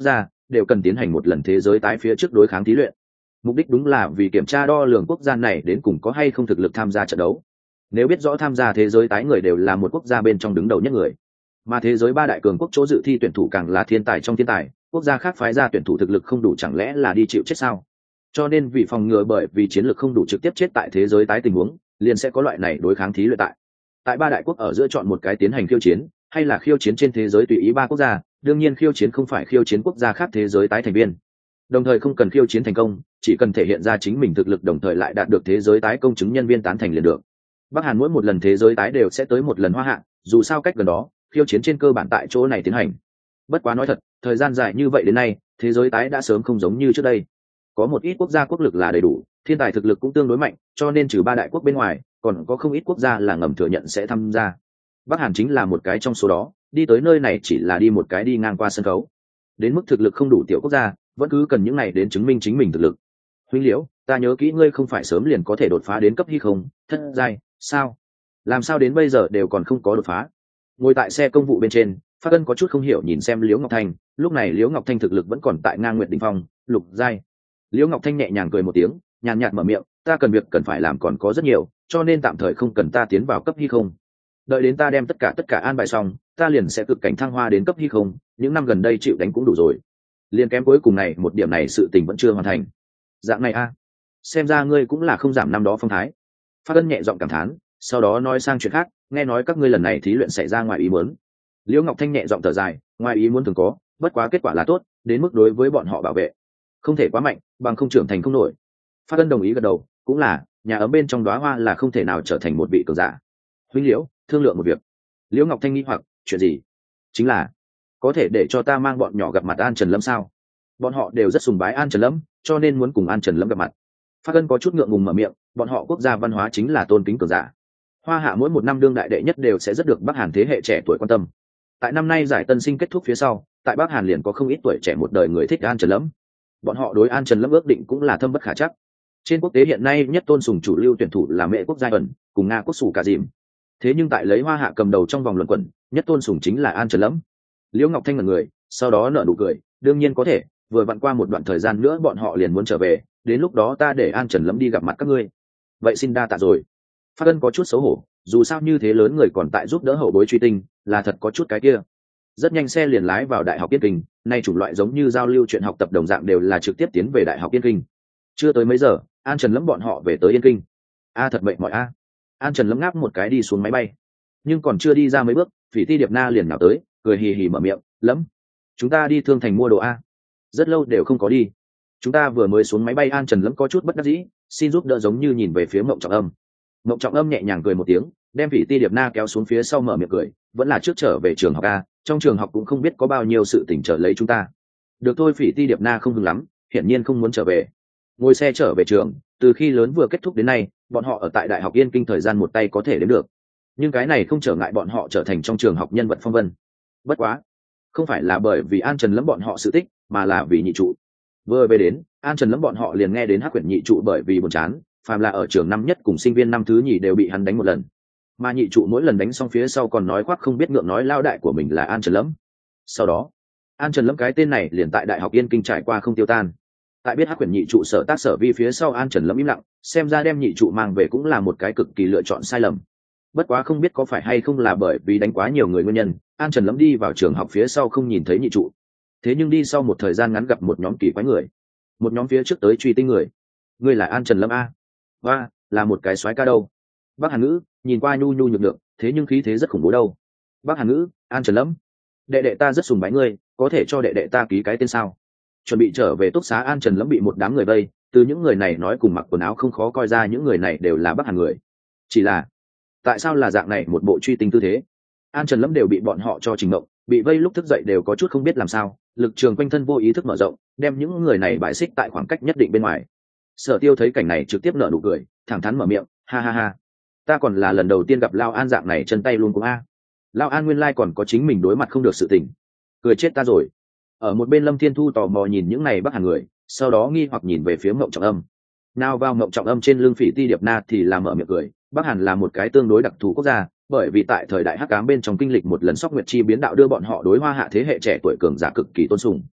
đều cần tiến hành một lần thế giới tái phía trước đối kháng thí luyện. Mục đích đúng là vì kiểm tra đo lường quốc gia này đến cùng có hay không thực lực tham gia trận đấu. Nếu biết rõ tham gia thế giới tái người đều là một quốc gia bên trong đứng đầu nhất người, mà thế giới ba đại cường quốc chỗ dự thi tuyển thủ càng là thiên tài trong thiên tài, quốc gia khác phái ra tuyển thủ thực lực không đủ chẳng lẽ là đi chịu chết sao? Cho nên vì phòng ngừa bởi vì chiến lược không đủ trực tiếp chết tại thế giới tái tình huống, liền sẽ có loại này đối kháng thí luyện tại. Tại ba đại quốc ở giữa chọn một cái tiến hành khiêu chiến, hay là khiêu chiến trên thế giới tùy ý ba quốc gia, đương nhiên khiêu chiến không phải khiêu chiến quốc gia khác thế giới tái thành viên. Đồng thời không cần khiêu chiến thành công, chỉ cần thể hiện ra chính mình thực lực đồng thời lại đạt được thế giới tái công chứng nhân viên tán thành liền được. Bắc Hàn mỗi một lần thế giới tái đều sẽ tới một lần Hoa Hạ, dù sao cách gần đó, khiêu chiến trên cơ bản tại chỗ này tiến hành. Bất quá nói thật, thời gian dài như vậy đến nay, thế giới tái đã sớm không giống như trước đây. Có một ít quốc gia quốc lực là đầy đủ, thiên tài thực lực cũng tương đối mạnh, cho nên trừ ba đại quốc bên ngoài, còn có không ít quốc gia là ngầm thừa nhận sẽ tham gia. Bắc Hàn chính là một cái trong số đó, đi tới nơi này chỉ là đi một cái đi ngang qua sân khấu. Đến mức thực lực không đủ tiểu quốc gia, vẫn cứ cần những này đến chứng minh chính mình thực lực. Huynh Liễu, ta nhớ kỹ ngươi không phải sớm liền có thể đột phá đến cấp hy không, thất giai, sao? Làm sao đến bây giờ đều còn không có đột phá? Ngồi tại xe công vụ bên trên, Phát Ân có chút không hiểu nhìn xem Liễu Ngọc Thanh, lúc này Liễu Ngọc Thanh thực lực vẫn còn tại ngang nguyệt đỉnh phong, lục giai. Liễu Ngọc Thanh nhẹ nhàng cười một tiếng, nhàn nhạt mở miệng, ta cần việc cần phải làm còn có rất nhiều, cho nên tạm thời không cần ta tiến vào cấp hy không. Đợi đến ta đem tất cả tất cả an bài xong, ta liền sẽ cực cảnh thăng hoa đến cấp hy không, những năm gần đây chịu đánh cũng đủ rồi. Liên kém cuối cùng này một điểm này sự tình vẫn chưa hoàn thành. Dạng này a, xem ra ngươi cũng là không giảm năm đó phong thái. Phát Ân nhẹ giọng cảm thán, sau đó nói sang chuyện khác, nghe nói các ngươi lần này thí luyện xảy ra ngoài ý muốn. Liễu Ngọc Thanh nhẹ giọng thở dài, ngoài ý muốn thường có, bất quá kết quả là tốt, đến mức đối với bọn họ bảo vệ không thể quá mạnh, bằng không trưởng thành không nổi. Phát Ân đồng ý gật đầu, cũng là, nhà ấm bên trong đóa hoa là không thể nào trở thành một vị cường giả. Huynh Liễu, thương lượng một việc. Liễu Ngọc Thanh nghi hoặc, chuyện gì? Chính là có thể để cho ta mang bọn nhỏ gặp mặt An Trần Lâm sao? Bọn họ đều rất sùng bái An Trần Lâm, cho nên muốn cùng An Trần Lâm gặp mặt. Phát Ân có chút ngượng ngùng mở miệng, bọn họ quốc gia văn hóa chính là tôn kính cường giả. Hoa Hạ mỗi một năm đương đại đệ nhất đều sẽ rất được Bắc Hàn thế hệ trẻ tuổi quan tâm. Tại năm nay giải tân sinh kết thúc phía sau, tại Bắc Hàn liền có không ít tuổi trẻ một đời người thích An Trần Lâm. Bọn họ đối An Trần Lâm ước định cũng là thâm bất khả trắc. Trên quốc tế hiện nay nhất tôn sùng chủ lưu tuyển thủ là Mễ quốc giai ẩn, cùng Nga quốc sủ cả dìm. Thế nhưng tại lấy Hoa Hạ cầm đầu trong vòng luận quẩn, nhất tôn sùng chính là An Trần Lâm. Liễu Ngọc Thanh ngẩn người, sau đó nở nụ cười, đương nhiên có thể, vừa vặn qua một đoạn thời gian nữa bọn họ liền muốn trở về, đến lúc đó ta để An Trần Lâm đi gặp mặt các ngươi. Vậy xin đa tạ rồi. Phát Ân có chút xấu hổ, dù sao như thế lớn người còn tại giúp đỡ hậu bối truy tinh, là thật có chút cái kia. Rất nhanh xe liền lái vào Đại học Yên Kinh, nay chủng loại giống như giao lưu chuyện học tập đồng dạng đều là trực tiếp tiến về Đại học Yên Kinh. Chưa tới mấy giờ, An Trần Lâm bọn họ về tới Yên Kinh. A thật mệt mỏi a. An Trần Lâm ngáp một cái đi xuống máy bay, nhưng còn chưa đi ra mấy bước, Phỉ Ti Điệp Na liền nhào tới, cười hì hì mở miệng, "Lâm, chúng ta đi Thương Thành mua đồ a." Rất lâu đều không có đi. Chúng ta vừa mới xuống máy bay. An Trần Lâm có chút bất đắc dĩ, xin giúp đỡ giống như nhìn về phía Mộng Trọng Âm. Mộng Trọng Âm nhẹ nhàng cười một tiếng, đem Phỉ Ti Điệp Na kéo xuống phía sau mở miệng cười, "Vẫn là trước trở về trường học a, trong trường học cũng không biết có bao nhiêu sự tình trở lấy chúng ta." Được thôi. Phỉ Ti Điệp Na không hứng lắm, hiển nhiên không muốn trở về. Ngồi xe trở về trường, từ khi lớn vừa kết thúc đến nay, bọn họ ở tại Đại học Yên Kinh thời gian một tay có thể đếm được. Nhưng cái này không trở ngại bọn họ trở thành trong trường học nhân vật phong vân. Bất quá, không phải là bởi vì An Trần Lâm bọn họ sự tích, mà là vì nhị trụ. Vừa về đến, An Trần Lâm bọn họ liền nghe đến Hắc Quyển nhị trụ bởi vì buồn chán, phàm là ở trường năm nhất cùng sinh viên năm thứ nhì đều bị hắn đánh một lần. Mà nhị trụ mỗi lần đánh xong phía sau còn nói khoác không biết ngượng nói lao đại của mình là An Trần Lâm. Sau đó, An Trần Lâm cái tên này liền tại Đại học Yên Kinh trải qua không tiêu tan. Tại biết Hắc Quyển nhị trụ sở tác sở vi phía sau, An Trần Lâm im lặng, xem ra đem nhị trụ mang về cũng là một cái cực kỳ lựa chọn sai lầm. Bất quá không biết có phải hay không là bởi vì đánh quá nhiều người nguyên nhân, An Trần Lâm đi vào trường học phía sau không nhìn thấy nhị trụ. Thế nhưng đi sau một thời gian ngắn gặp một nhóm kỳ quái người, một nhóm phía trước tới truy tinh người. Ngươi là An Trần Lâm a? Và là một cái soái ca đâu? Bác Hàn Ngữ nhìn qua nhu nhu nhược nhược, thế nhưng khí thế rất khủng bố đâu. Bác Hàn Ngữ, An Trần Lâm, đệ đệ ta rất sùng bái ngươi, có thể cho đệ đệ ta ký cái tên sao? Chuẩn bị trở về túc xá, An Trần Lâm bị một đám người vây, từ những người này nói cùng mặc quần áo không khó coi ra những người này đều là Bắc Hàn người. Chỉ là tại sao là dạng này một bộ truy tinh tư thế? An Trần Lâm đều bị bọn họ cho trình mộng, bị vây lúc thức dậy đều có chút không biết làm sao, lực trường quanh thân vô ý thức mở rộng, đem những người này bãi xích tại khoảng cách nhất định bên ngoài. Sở Tiêu thấy cảnh này trực tiếp nở nụ cười, thẳng thắn mở miệng, ha ha ha, ta còn là lần đầu tiên gặp Lao An dạng này chân tay luôn cũng a. Lao An nguyên lai còn có chính mình đối mặt không được sự tình, cười chết ta rồi. Ở một bên Lâm Thiên Thu tò mò nhìn những này Bắc Hàn người, sau đó nghi hoặc nhìn về phía Mộng Trọng Âm. Nào vào Mộng Trọng Âm trên lưng Phỉ Ti Điệp Na thì làm mở miệng cười, Bắc Hàn là một cái tương đối đặc thù quốc gia, bởi vì tại thời đại hắc ám bên trong kinh lịch một lần sóc nguyệt chi biến đạo đưa bọn họ đối Hoa Hạ thế hệ trẻ tuổi cường giả cực kỳ tôn sùng.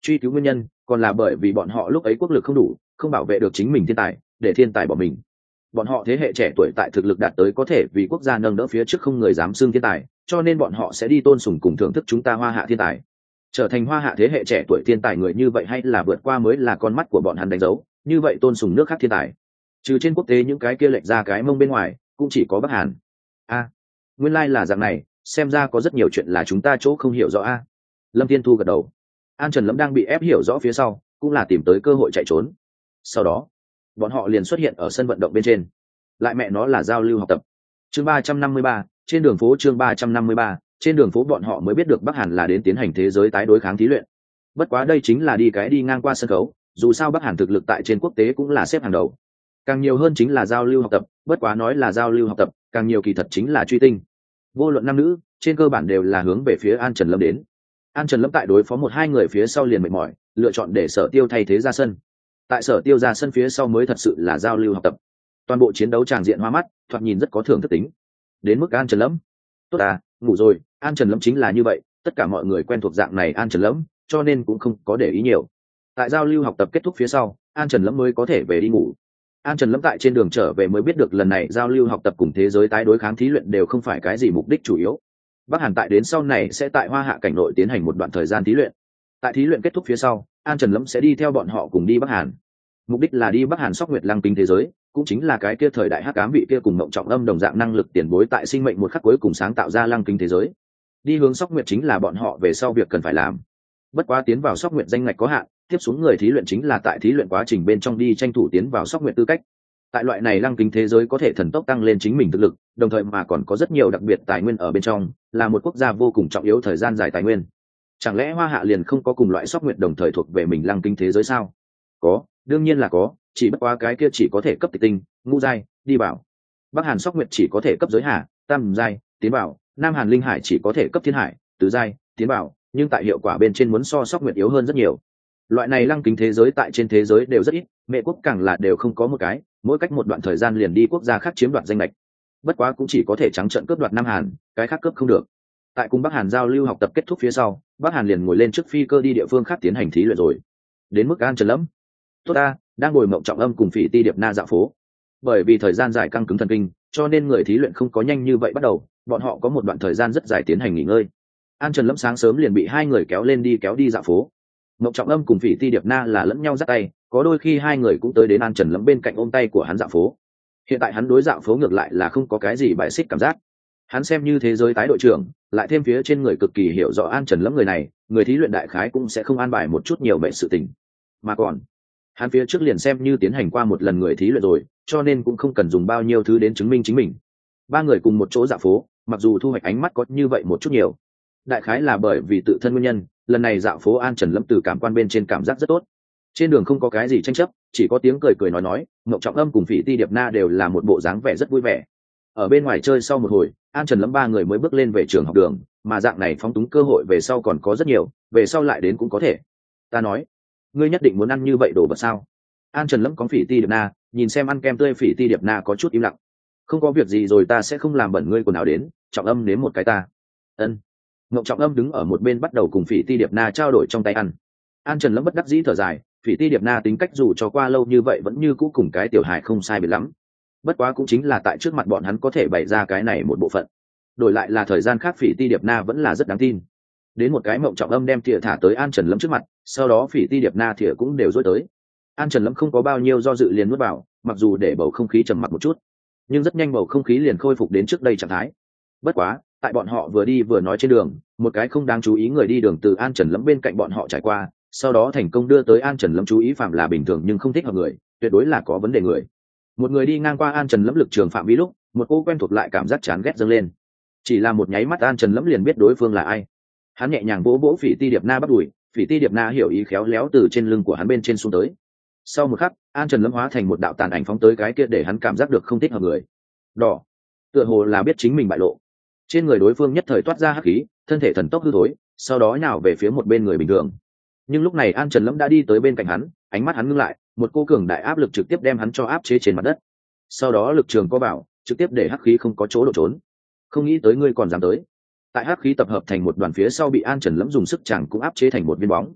truy cứu nguyên nhân còn là bởi vì bọn họ lúc ấy quốc lực không đủ, không bảo vệ được chính mình thiên tài, để thiên tài bỏ mình. Bọn họ thế hệ trẻ tuổi tại thực lực đạt tới có thể vì quốc gia nâng đỡ phía trước không người dám xưng thiên tài, cho nên bọn họ sẽ đi tôn sùng cùng thưởng thức chúng ta Hoa Hạ thiên tài. Trở thành Hoa Hạ thế hệ trẻ tuổi thiên tài người như vậy hay là vượt qua mới là con mắt của bọn hắn đánh dấu, như vậy tôn sùng nước khác thiên tài. Trừ trên quốc tế những cái kia lệch ra cái mông bên ngoài, cũng chỉ có Bắc Hàn. A, nguyên lai là dạng này, xem ra có rất nhiều chuyện là chúng ta chỗ không hiểu rõ a. Lâm Thiên Thu gật đầu. An Trần Lâm đang bị ép hiểu rõ phía sau, cũng là tìm tới cơ hội chạy trốn. Sau đó, bọn họ liền xuất hiện ở sân vận động bên trên, lại mẹ nó là giao lưu học tập. Chương ba trăm năm mươi ba, trên đường phố. Chương ba trăm năm mươi ba, trên đường phố. Bọn họ mới biết được Bắc Hàn là đến tiến hành thế giới tái đối kháng thí luyện. Bất quá đây chính là đi cái đi ngang qua sân khấu, dù sao Bắc Hàn thực lực tại trên quốc tế cũng là xếp hàng đầu. Càng nhiều hơn chính là giao lưu học tập, bất quá nói là giao lưu học tập, càng nhiều kỳ thật chính là truy tinh. Vô luận nam nữ, trên cơ bản đều là hướng về phía An Trần Lâm đến. An Trần Lâm tại đối phó một hai người phía sau liền mệt mỏi, lựa chọn để Sở Tiêu thay thế ra sân. Tại Sở Tiêu ra sân phía sau mới thật sự là giao lưu học tập. Toàn bộ chiến đấu tràng diện hoa mắt, thoạt nhìn rất có thưởng thức tính. Đến mức An Trần Lâm, tốt à, ngủ rồi. An Trần Lâm chính là như vậy, tất cả mọi người quen thuộc dạng này An Trần Lâm, cho nên cũng không có để ý nhiều. Tại giao lưu học tập kết thúc phía sau, An Trần Lâm mới có thể về đi ngủ. An Trần Lâm tại trên đường trở về mới biết được lần này giao lưu học tập cùng thế giới tái đối kháng thí luyện đều không phải cái gì mục đích chủ yếu. Bắc Hàn tại đến sau này sẽ tại Hoa Hạ cảnh nội tiến hành một đoạn thời gian thí luyện. Tại thí luyện kết thúc phía sau, An Trần Lâm sẽ đi theo bọn họ cùng đi Bắc Hàn. Mục đích là đi Bắc Hàn Sóc Nguyệt Lăng Kính thế giới, cũng chính là cái kia thời đại hắc ám vị kia cùng Mộng Trọng Âm đồng dạng năng lực tiền bối tại sinh mệnh một khắc cuối cùng sáng tạo ra Lăng Kính thế giới. Đi hướng Sóc Nguyệt chính là bọn họ về sau việc cần phải làm. Bất quá tiến vào Sóc Nguyệt danh ngạch có hạn, tiếp xuống người thí luyện chính là tại thí luyện quá trình bên trong đi tranh thủ tiến vào Sóc Nguyệt tư cách. Tại loại này Lăng Kính thế giới có thể thần tốc tăng lên chính mình thực lực, đồng thời mà còn có rất nhiều đặc biệt tài nguyên ở bên trong, là một quốc gia vô cùng trọng yếu thời gian dài tài nguyên. Chẳng lẽ Hoa Hạ liền không có cùng loại Sóc Nguyệt đồng thời thuộc về mình Lăng Kính thế giới sao? Có, đương nhiên là có, chỉ bất quá cái kia chỉ có thể cấp tịch tinh, ngũ giai, đi vào. Bắc Hàn Sóc Nguyệt chỉ có thể cấp giới hạ, tam giai, tiến vào. Nam Hàn Linh Hải chỉ có thể cấp thiên hải, tứ giai, tiến vào, nhưng tại hiệu quả bên trên muốn so Sóc Nguyệt yếu hơn rất nhiều. Loại này Lăng Kính thế giới tại trên thế giới đều rất ít, mẹ quốc càng là đều không có một cái, mỗi cách một đoạn thời gian liền đi quốc gia khác chiếm đoạt danh lệch. Bất quá cũng chỉ có thể trắng trợn cướp đoạt Nam Hàn, cái khác cướp không được. Tại cùng Bắc Hàn giao lưu học tập kết thúc phía sau, Bắc Hàn liền ngồi lên trước phi cơ đi địa phương khác tiến hành thí luyện rồi. Đến mức An Trần Lâm, tốt ta, đang ngồi Mộng Trọng Âm cùng Phỉ Ti Điệp Na dạo phố. Bởi vì thời gian dài căng cứng thần kinh, cho nên người thí luyện không có nhanh như vậy bắt đầu, bọn họ có một đoạn thời gian rất dài tiến hành nghỉ ngơi. An Trần Lâm sáng sớm liền bị hai người kéo lên đi kéo đi dạo phố. Mộng Trọng Âm cùng Phỉ Ti Điệp Na là lẫn nhau dắt tay, có đôi khi hai người cũng tới đến An Trần Lâm bên cạnh ôm tay của hắn dạo phố. Hiện tại hắn đối dạo phố ngược lại là không có cái gì bài xích cảm giác. Hắn xem như thế giới tái đội trưởng, lại thêm phía trên người cực kỳ hiểu rõ An Trần Lâm người này, người thí luyện đại khái cũng sẽ không an bài một chút nhiều mệnh sự tình. Mà còn, hắn phía trước liền xem như tiến hành qua một lần người thí luyện rồi, cho nên cũng không cần dùng bao nhiêu thứ đến chứng minh chính mình. Ba người cùng một chỗ dạo phố, mặc dù thu hoạch ánh mắt có như vậy một chút nhiều, đại khái là bởi vì tự thân nguyên nhân, lần này dạo phố An Trần Lâm từ cảm quan bên trên cảm giác rất tốt. Trên đường không có cái gì tranh chấp, chỉ có tiếng cười cười nói nói, Mộng Trọng Âm cùng Phỉ Ti Điệp Na đều là một bộ dáng vẻ rất vui vẻ. Ở bên ngoài chơi sau một hồi, An Trần Lâm ba người mới bước lên về trường học đường, mà dạng này phóng túng cơ hội về sau còn có rất nhiều, về sau lại đến cũng có thể. Ta nói, ngươi nhất định muốn ăn như vậy đồ vật sao? An Trần Lâm có Phỉ Ti Điệp Na, nhìn xem ăn kem tươi Phỉ Ti Điệp Na có chút im lặng. Không có việc gì rồi, ta sẽ không làm bẩn ngươi quần áo đến. Trọng Âm nếm một cái ta. Ân. Mộng Trọng Âm đứng ở một bên bắt đầu cùng Phỉ Ti Điệp Na trao đổi trong tay ăn. An Trần Lâm bất đắc dĩ thở dài, Phỉ Ti Điệp Na tính cách dù cho qua lâu như vậy vẫn như cũ cùng cái tiểu hài không sai biệt lắm. Bất quá cũng chính là tại trước mặt bọn hắn có thể bày ra cái này một bộ phận. Đổi lại là thời gian khác Phỉ Ti Điệp Na vẫn là rất đáng tin. Đến một cái Mộng Trọng Âm đem thìa thả tới An Trần Lâm trước mặt, sau đó Phỉ Ti Điệp Na thìa cũng đều dối tới. An Trần Lâm không có bao nhiêu do dự liền nuốt vào, mặc dù để bầu không khí trầm mặc một chút, nhưng rất nhanh bầu không khí liền khôi phục đến trước đây trạng thái. Bất quá, tại bọn họ vừa đi vừa nói trên đường, một cái không đáng chú ý người đi đường từ An Trần Lâm bên cạnh bọn họ trải qua, sau đó thành công đưa tới An Trần Lâm chú ý phạm là bình thường nhưng không thích hợp người, tuyệt đối là có vấn đề người. Một người đi ngang qua An Trần Lâm lực trường phạm vi lúc, một cô quen thuộc lại cảm giác chán ghét dâng lên. Chỉ là một nháy mắt An Trần Lâm liền biết đối phương là ai. Hắn nhẹ nhàng vỗ vỗ Phỉ Ti Điệp Na bắt đùi, Phỉ Ti Điệp Na hiểu ý khéo léo từ trên lưng của hắn bên trên xuống tới. Sau một khắc, An Trần Lâm hóa thành một đạo tàn ảnh phóng tới cái kia để hắn cảm giác được không thích hợp người. Đỏ, tựa hồ là biết chính mình bại lộ. Trên người đối phương nhất thời toát ra hắc khí, thân thể thần tốc hư thối, sau đó nhào về phía một bên người bình thường. Nhưng lúc này An Trần Lâm đã đi tới bên cạnh hắn, ánh mắt hắn ngưng lại, một cô cường đại áp lực trực tiếp đem hắn cho áp chế trên mặt đất. Sau đó lực trường co bảo, trực tiếp để hắc khí không có chỗ độ trốn. Không nghĩ tới ngươi còn dám tới. Tại hắc khí tập hợp thành một đoàn phía sau bị An Trần Lâm dùng sức chẳng cũng áp chế thành một viên bóng.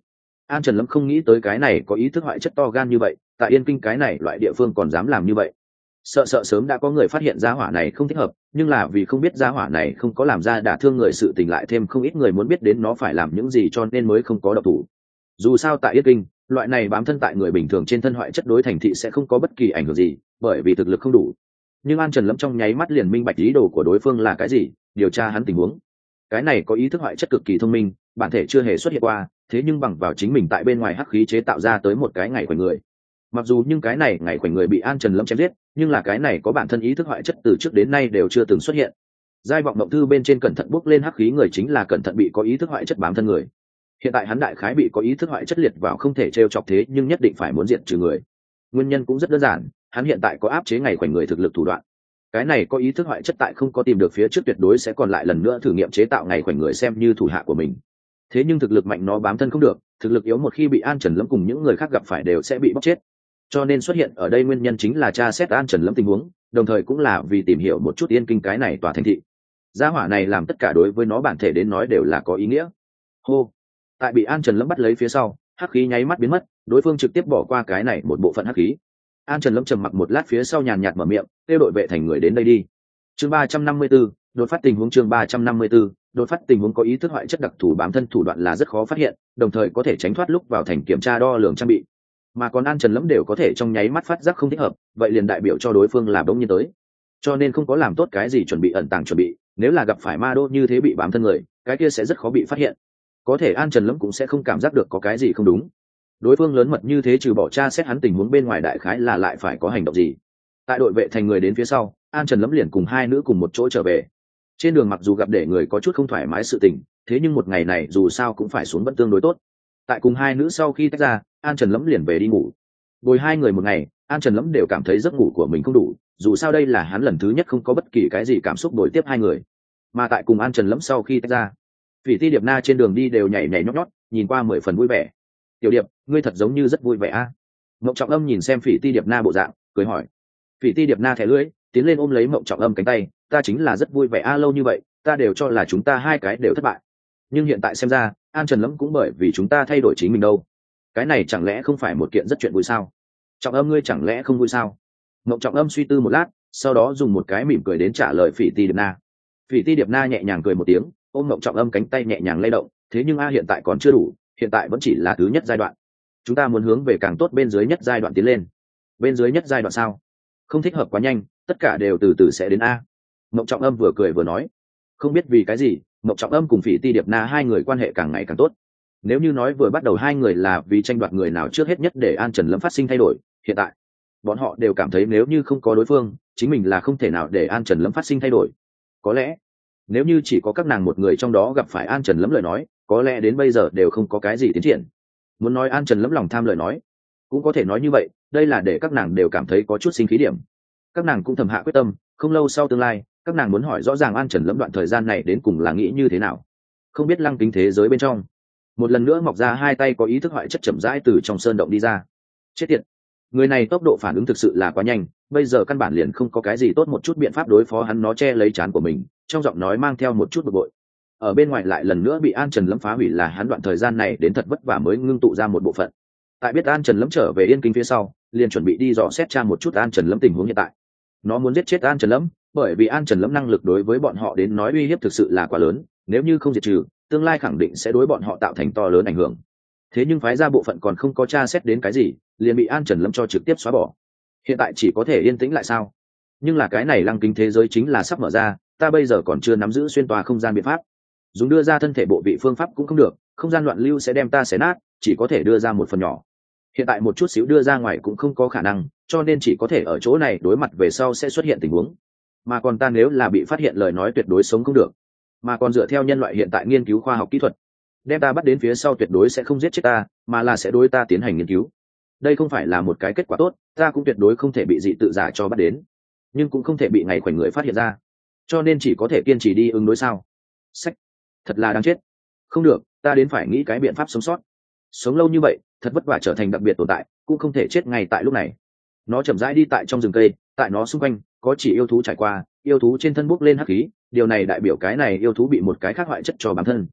An Trần Lâm không nghĩ tới cái này có ý thức hoại chất to gan như vậy, tại Yên Kinh cái này loại địa phương còn dám làm như vậy. Sợ sợ sớm đã có người phát hiện ra hỏa này không thích hợp, nhưng là vì không biết ra hỏa này không có làm ra đả thương người sự tình, lại thêm không ít người muốn biết đến nó phải làm những gì cho nên mới không có động thủ. Dù sao tại Yên Kinh, loại này bám thân tại người bình thường trên thân hoại chất đối thành thị sẽ không có bất kỳ ảnh hưởng gì, bởi vì thực lực không đủ. Nhưng An Trần Lâm trong nháy mắt liền minh bạch ý đồ của đối phương là cái gì, điều tra hắn tình huống. Cái này có ý thức hoại chất cực kỳ thông minh, bản thể chưa hề xuất hiện qua, thế nhưng bằng vào chính mình tại bên ngoài hắc khí chế tạo ra tới một cái ngày khoảnh người. Mặc dù nhưng cái này ngày khoảnh người bị An Trần Lâm chém giết, nhưng là cái này có bản thân ý thức hoại chất từ trước đến nay đều chưa từng xuất hiện. Giai vọng mộng thư bên trên cẩn thận bước lên hắc khí người chính là cẩn thận bị có ý thức hoại chất bám thân người. Hiện tại hắn đại khái bị có ý thức hoại chất liệt vào không thể trêu chọc thế nhưng nhất định phải muốn diệt trừ người. Nguyên nhân cũng rất đơn giản, hắn hiện tại có áp chế ngày khoảnh người thực lực thủ đoạn. Cái này có ý thức hoại chất tại không có tìm được phía trước tuyệt đối sẽ còn lại lần nữa thử nghiệm chế tạo ngày khoảnh người xem như thủ hạ của mình. Thế nhưng thực lực mạnh nó bám thân không được, thực lực yếu một khi bị An Trần Lâm cùng những người khác gặp phải đều sẽ bị bóc chết. Cho nên xuất hiện ở đây nguyên nhân chính là tra xét An Trần Lâm tình huống, đồng thời cũng là vì tìm hiểu một chút Yên Kinh cái này tòa thành thị. Gia hỏa này làm tất cả đối với nó bản thể đến nói đều là có ý nghĩa. Hô, tại bị An Trần Lâm bắt lấy phía sau, hắc khí nháy mắt biến mất, đối phương trực tiếp bỏ qua cái này một bộ phận hắc khí. An Trần Lâm trầm mặc một lát phía sau nhàn nhạt mở miệng, kêu đội vệ thành người đến đây đi. Chương ba trăm năm mươi 4, đột phát tình huống chương ba trăm năm mươi 4, đột phát tình huống có ý thức hoại chất đặc thù bám thân thủ đoạn là rất khó phát hiện, đồng thời có thể tránh thoát lúc vào thành kiểm tra đo lường trang bị. Mà còn An Trần Lâm đều có thể trong nháy mắt phát giác không thích hợp, vậy liền đại biểu cho đối phương là bỗng nhiên tới. Cho nên không có làm tốt cái gì chuẩn bị ẩn tàng chuẩn bị, nếu là gặp phải ma đô như thế bị bám thân người, cái kia sẽ rất khó bị phát hiện. Có thể An Trần Lâm cũng sẽ không cảm giác được có cái gì không đúng. Đối phương lớn mật như thế trừ bỏ tra xét hắn tình huống bên ngoài đại khái là lại phải có hành động gì. Tại đội vệ thành người đến phía sau, An Trần Lâm liền cùng hai nữ cùng một chỗ trở về. Trên đường mặc dù gặp để người có chút không thoải mái sự tình, thế nhưng một ngày này dù sao cũng phải xuống vẫn tương đối tốt. Tại cùng hai nữ sau khi tách ra, An Trần Lâm liền về đi ngủ. Bồi hai người một ngày, An Trần Lâm đều cảm thấy giấc ngủ của mình không đủ, dù sao đây là hắn lần thứ nhất không có bất kỳ cái gì cảm xúc bồi tiếp hai người. Mà tại cùng An Trần Lâm sau khi tách ra, Phỉ Ti Điệp Na trên đường đi đều nhảy nhảy nhót nhót, nhìn qua mười phần vui vẻ. Tiểu Điệp, ngươi thật giống như rất vui vẻ a. À? Mộng Trọng Âm nhìn xem Phỉ Ti Điệp Na bộ dạng, cười hỏi. Phỉ Ti Điệp Na thẻ lưỡi, tiến lên ôm lấy Mộng Trọng Âm cánh tay, ta chính là rất vui vẻ a, lâu như vậy, ta đều cho là chúng ta hai cái đều thất bại. Nhưng hiện tại xem ra, An Trần Lâm cũng bởi vì chúng ta thay đổi chính mình đâu. Cái này chẳng lẽ không phải một kiện rất chuyện vui sao? Trọng Âm ngươi chẳng lẽ không vui sao? Mộng Trọng Âm suy tư một lát, sau đó dùng một cái mỉm cười đến trả lời Phỉ Ti Điệp Na. Phỉ Ti Điệp Na nhẹ nhàng cười một tiếng, ôm Mộng Trọng Âm cánh tay nhẹ nhàng lay động, thế nhưng a hiện tại còn chưa đủ, hiện tại vẫn chỉ là thứ nhất giai đoạn. Chúng ta muốn hướng về càng tốt bên dưới nhất giai đoạn tiến lên. Bên dưới nhất giai đoạn sao? Không thích hợp quá nhanh, tất cả đều từ từ sẽ đến a. Mộng Trọng Âm vừa cười vừa nói. Không biết vì cái gì, Mộng Trọng Âm cùng Phỉ Ti Điệp Na hai người quan hệ càng ngày càng tốt. Nếu như nói vừa bắt đầu hai người là vì tranh đoạt người nào trước hết nhất để An Trần Lâm phát sinh thay đổi, hiện tại bọn họ đều cảm thấy nếu như không có đối phương, chính mình là không thể nào để An Trần Lâm phát sinh thay đổi. Có lẽ nếu như chỉ có các nàng một người trong đó gặp phải An Trần Lâm lời nói, có lẽ đến bây giờ đều không có cái gì tiến triển. Muốn nói An Trần Lâm lòng tham lời nói, cũng có thể nói như vậy, đây là để các nàng đều cảm thấy có chút sinh khí điểm. Các nàng cũng thầm hạ quyết tâm, không lâu sau tương lai, các nàng muốn hỏi rõ ràng An Trần Lâm đoạn thời gian này đến cùng là nghĩ như thế nào. Không biết lăng kính thế giới bên trong, một lần nữa mọc ra hai tay có ý thức hoại chất chậm rãi từ trong sơn động đi ra. Chết tiệt, người này tốc độ phản ứng thực sự là quá nhanh, bây giờ căn bản liền không có cái gì tốt một chút biện pháp đối phó hắn. Nó che lấy trán của mình, trong giọng nói mang theo một chút bực bội. Ở bên ngoài lại lần nữa bị An Trần Lâm phá hủy là hắn đoạn thời gian này đến thật vất vả mới ngưng tụ ra một bộ phận. Tại biết An Trần Lâm trở về Yên Kinh phía sau, liền chuẩn bị đi dò xét tra một chút An Trần Lâm tình huống hiện tại. Nó muốn giết chết An Trần Lâm, bởi vì An Trần Lâm năng lực đối với bọn họ đến nói uy hiếp thực sự là quá lớn, nếu như không diệt trừ, tương lai khẳng định sẽ đối bọn họ tạo thành to lớn ảnh hưởng. Thế nhưng phái ra bộ phận còn không có tra xét đến cái gì, liền bị An Trần Lâm cho trực tiếp xóa bỏ. Hiện tại chỉ có thể yên tĩnh lại sao? Nhưng là cái này lăng kính thế giới chính là sắp mở ra, ta bây giờ còn chưa nắm giữ xuyên tòa không gian biện pháp. Dùng đưa ra thân thể bộ vị phương pháp cũng không được, không gian loạn lưu sẽ đem ta xé nát, chỉ có thể đưa ra một phần nhỏ. Hiện tại một chút xíu đưa ra ngoài cũng không có khả năng, cho nên chỉ có thể ở chỗ này đối mặt về sau sẽ xuất hiện tình huống. Mà còn ta nếu là bị phát hiện lời nói tuyệt đối sống không được. Mà còn dựa theo nhân loại hiện tại nghiên cứu khoa học kỹ thuật, đem ta bắt đến phía sau tuyệt đối sẽ không giết chết ta, mà là sẽ đối ta tiến hành nghiên cứu. Đây không phải là một cái kết quả tốt, ta cũng tuyệt đối không thể bị dị tự giả cho bắt đến, nhưng cũng không thể bị ngày khoảnh người phát hiện ra, cho nên chỉ có thể kiên trì đi ứng đối sao. Sách, thật là đáng chết. Không được, ta đến phải nghĩ cái biện pháp sống sót. Sống lâu như vậy, thật vất vả trở thành đặc biệt tồn tại, cũng không thể chết ngay tại lúc này. Nó chậm rãi đi tại trong rừng cây, tại nó xung quanh có chỉ yêu thú trải qua, yêu thú trên thân bốc lên hắc khí, điều này đại biểu cái này yêu thú bị một cái khác hoại chất cho bản thân.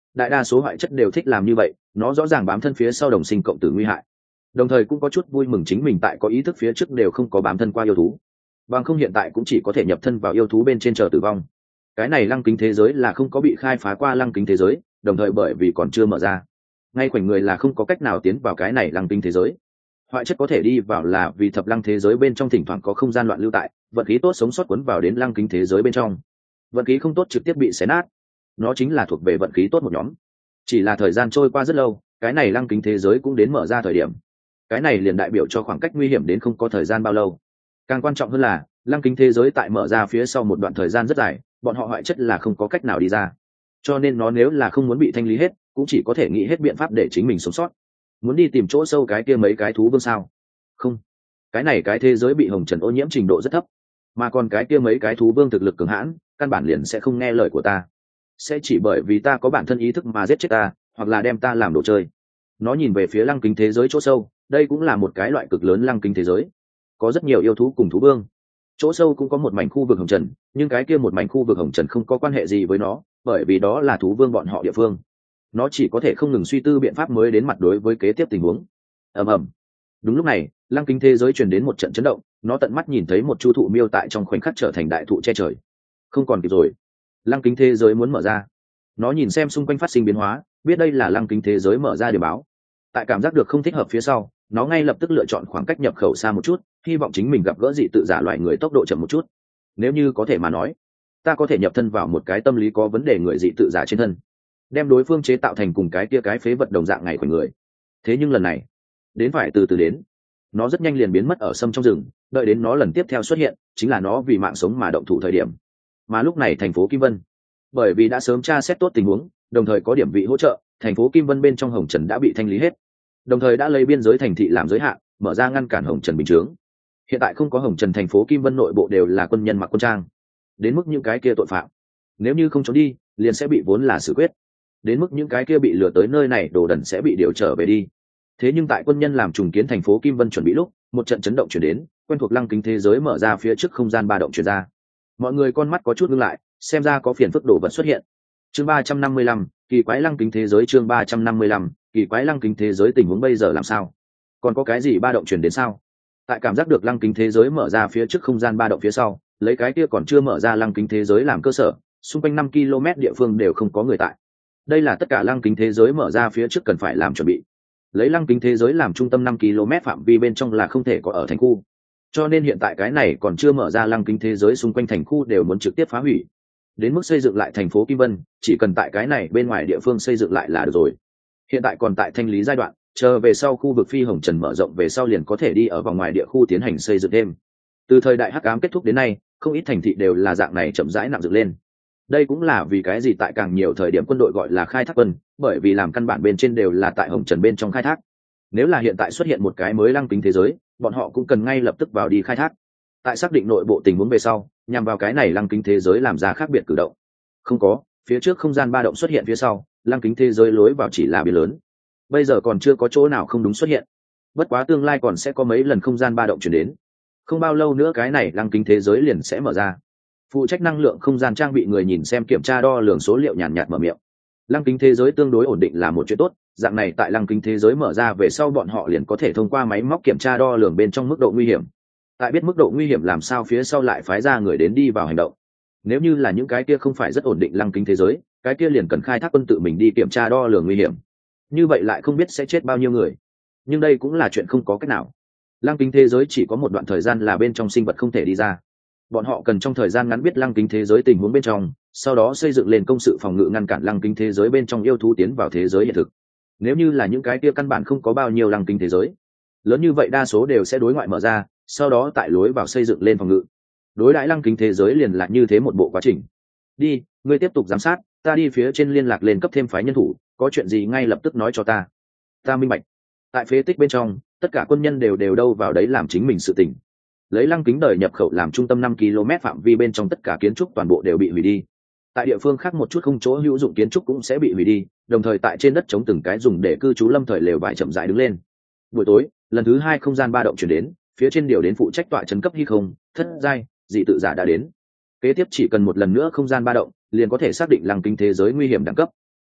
đại đa số hoại chất đều thích làm như vậy, nó rõ ràng bám thân phía sau đồng sinh cộng tử nguy hại, đồng thời cũng có chút vui mừng chính mình tại có ý thức phía trước đều không có bám thân qua yêu thú, bằng không hiện tại cũng chỉ có thể nhập thân vào yêu thú bên trên chờ tử vong. Cái này lăng kính thế giới là không có bị khai phá qua lăng kính thế giới, đồng thời bởi vì còn chưa mở ra, ngay khoảnh người là không có cách nào tiến vào cái này lăng kính thế giới. Hoại chất có thể đi vào là vì thập lăng thế giới bên trong thỉnh thoảng có không gian loạn lưu tại, vận khí tốt sống sót cuốn vào đến lăng kính thế giới bên trong, vận khí không tốt trực tiếp bị xé nát. Nó chính là thuộc về vận khí tốt một nhóm. Chỉ là thời gian trôi qua rất lâu, cái này lăng kính thế giới cũng đến mở ra thời điểm. Cái này liền đại biểu cho khoảng cách nguy hiểm đến không có thời gian bao lâu. Càng quan trọng hơn là lăng kính thế giới tại mở ra phía sau một đoạn thời gian rất dài, bọn họ hoại chất là không có cách nào đi ra, cho nên nó nếu là không muốn bị thanh lý hết cũng chỉ có thể nghĩ hết biện pháp để chính mình sống sót. Muốn đi tìm chỗ sâu cái kia mấy cái thú vương sao? Không, cái này cái thế giới bị hồng trần ô nhiễm trình độ rất thấp, mà còn cái kia mấy cái thú vương thực lực cường hãn, căn bản liền sẽ không nghe lời của ta, sẽ chỉ bởi vì ta có bản thân ý thức mà giết chết ta, hoặc là đem ta làm đồ chơi. Nó nhìn về phía lăng kính thế giới chỗ sâu, đây cũng là một cái loại cực lớn lăng kính thế giới, có rất nhiều yêu thú cùng thú vương. Chỗ sâu cũng có một mảnh khu vực hồng trần, nhưng cái kia một mảnh khu vực hồng trần không có quan hệ gì với nó, bởi vì đó là thú vương bọn họ địa phương. Nó chỉ có thể không ngừng suy tư biện pháp mới đến mặt đối với kế tiếp tình huống. ầm ầm. Đúng lúc này, lăng kính thế giới truyền đến một trận chấn động, nó tận mắt nhìn thấy một chu thụ miêu tại trong khoảnh khắc trở thành đại thụ che trời. Không còn kịp rồi, lăng kính thế giới muốn mở ra. Nó nhìn xem xung quanh phát sinh biến hóa, biết đây là lăng kính thế giới mở ra điểm báo. Tại cảm giác được không thích hợp phía sau, nó ngay lập tức lựa chọn khoảng cách nhập khẩu xa một chút, hy vọng chính mình gặp gỡ dị tự giả loại người tốc độ chậm một chút. Nếu như có thể mà nói, ta có thể nhập thân vào một cái tâm lý có vấn đề người dị tự giả trên thân, đem đối phương chế tạo thành cùng cái kia cái phế vật đồng dạng ngày của người. Thế nhưng lần này đến phải từ từ đến, nó rất nhanh liền biến mất ở sâm trong rừng, đợi đến nó lần tiếp theo xuất hiện chính là nó vì mạng sống mà động thủ thời điểm. Mà lúc này thành phố Kim Vân, bởi vì đã sớm tra xét tốt tình huống, đồng thời có điểm vị hỗ trợ, thành phố Kim Vân bên trong hồng trần đã bị thanh lý hết, đồng thời đã lấy biên giới thành thị làm giới hạn, mở ra ngăn cản hồng trần bình chướng. Hiện tại không có hồng trần thành phố Kim Vân nội bộ đều là quân nhân mặc quân trang, đến mức những cái kia tội phạm nếu như không trốn đi liền sẽ bị vốn là xử quyết, đến mức những cái kia bị lừa tới nơi này đồ đần sẽ bị điều trở về đi. Thế nhưng tại quân nhân làm trùng kiến thành phố Kim Vân chuẩn bị lúc, một trận chấn động chuyển đến, quen thuộc lăng kính thế giới mở ra phía trước không gian ba động chuyển ra. Mọi người con mắt có chút ngưng lại, xem ra có phiền phức đồ vật xuất hiện. Chương ba trăm năm mươi lăm, kỳ quái lăng kính thế giới. Chương ba trăm năm mươi lăm, kỳ quái lăng kính thế giới. Tình huống bây giờ làm sao? Còn có cái gì ba động chuyển đến sao? Tại cảm giác được lăng kính thế giới mở ra phía trước không gian ba động phía sau, lấy cái kia còn chưa mở ra lăng kính thế giới làm cơ sở, xung quanh năm ki lô mét địa phương đều không có người tại. Đây là tất cả lăng kính thế giới mở ra phía trước cần phải làm chuẩn bị. Lấy lăng kính thế giới làm trung tâm năm ki lô mét phạm vi bên trong là không thể có ở thành khu, cho nên hiện tại cái này còn chưa mở ra lăng kính thế giới xung quanh thành khu đều muốn trực tiếp phá hủy. Đến mức xây dựng lại thành phố Kim Vân, chỉ cần tại cái này bên ngoài địa phương xây dựng lại là được rồi. Hiện tại còn tại thanh lý giai đoạn, chờ về sau khu vực phi hồng trần mở rộng về sau liền có thể đi ở vòng ngoài địa khu tiến hành xây dựng thêm. Từ thời đại hắc ám kết thúc đến nay, không ít thành thị đều là dạng này chậm rãi nặng dựng lên. Đây cũng là vì cái gì tại càng nhiều thời điểm quân đội gọi là khai thác quân, bởi vì làm căn bản bên trên đều là tại hồng trần bên trong khai thác. Nếu là hiện tại xuất hiện một cái mới lăng kính thế giới, bọn họ cũng cần ngay lập tức vào đi khai thác. Tại xác định nội bộ tình huống về sau, nhằm vào cái này lăng kính thế giới làm ra khác biệt cử động. Không có, phía trước không gian ba động xuất hiện phía sau, lăng kính thế giới lối vào chỉ là biển lớn. Bây giờ còn chưa có chỗ nào không đúng xuất hiện. Bất quá tương lai còn sẽ có mấy lần không gian ba động chuyển đến. Không bao lâu nữa cái này lăng kính thế giới liền sẽ mở ra. Phụ trách năng lượng không gian trang bị người nhìn xem kiểm tra đo lường số liệu nhàn nhạt mở miệng. Lăng kính thế giới tương đối ổn định là một chuyện tốt, dạng này tại lăng kính thế giới mở ra về sau bọn họ liền có thể thông qua máy móc kiểm tra đo lường bên trong mức độ nguy hiểm. Tại biết mức độ nguy hiểm làm sao phía sau lại phái ra người đến đi vào hành động. Nếu như là những cái kia không phải rất ổn định lăng kính thế giới, cái kia liền cần khai thác quân tự mình đi kiểm tra đo lường nguy hiểm. Như vậy lại không biết sẽ chết bao nhiêu người. Nhưng đây cũng là chuyện không có cách nào. Lăng kính thế giới chỉ có một đoạn thời gian là bên trong sinh vật không thể đi ra. Bọn họ cần trong thời gian ngắn biết lăng kính thế giới tình huống bên trong, sau đó xây dựng lên công sự phòng ngự ngăn cản lăng kính thế giới bên trong yêu thú tiến vào thế giới hiện thực. Nếu như là những cái kia căn bản không có bao nhiêu lăng kính thế giới, lớn như vậy đa số đều sẽ đối ngoại mở ra, sau đó tại lối vào xây dựng lên phòng ngự. Đối đãi lăng kính thế giới liền là như thế một bộ quá trình. Đi, ngươi tiếp tục giám sát, ta đi phía trên liên lạc lên cấp thêm phái nhân thủ, có chuyện gì ngay lập tức nói cho ta. Ta minh bạch. Tại phế tích bên trong, tất cả quân nhân đều đều đâu vào đấy làm chính mình sự tình. Lấy lăng kính đời nhập khẩu làm trung tâm năm ki lô mét phạm vi bên trong tất cả kiến trúc toàn bộ đều bị hủy đi. Tại địa phương khác một chút không chỗ hữu dụng kiến trúc cũng sẽ bị hủy đi, đồng thời tại trên đất chống từng cái dùng để cư trú lâm thời lều vải chậm rãi đứng lên. Buổi tối, lần thứ hai không gian ba động chuyển đến, phía trên điều đến phụ trách tọa trấn cấp hy không, thất giai, dị tự giả đã đến. Kế tiếp chỉ cần một lần nữa không gian ba động, liền có thể xác định lăng kính thế giới nguy hiểm đẳng cấp.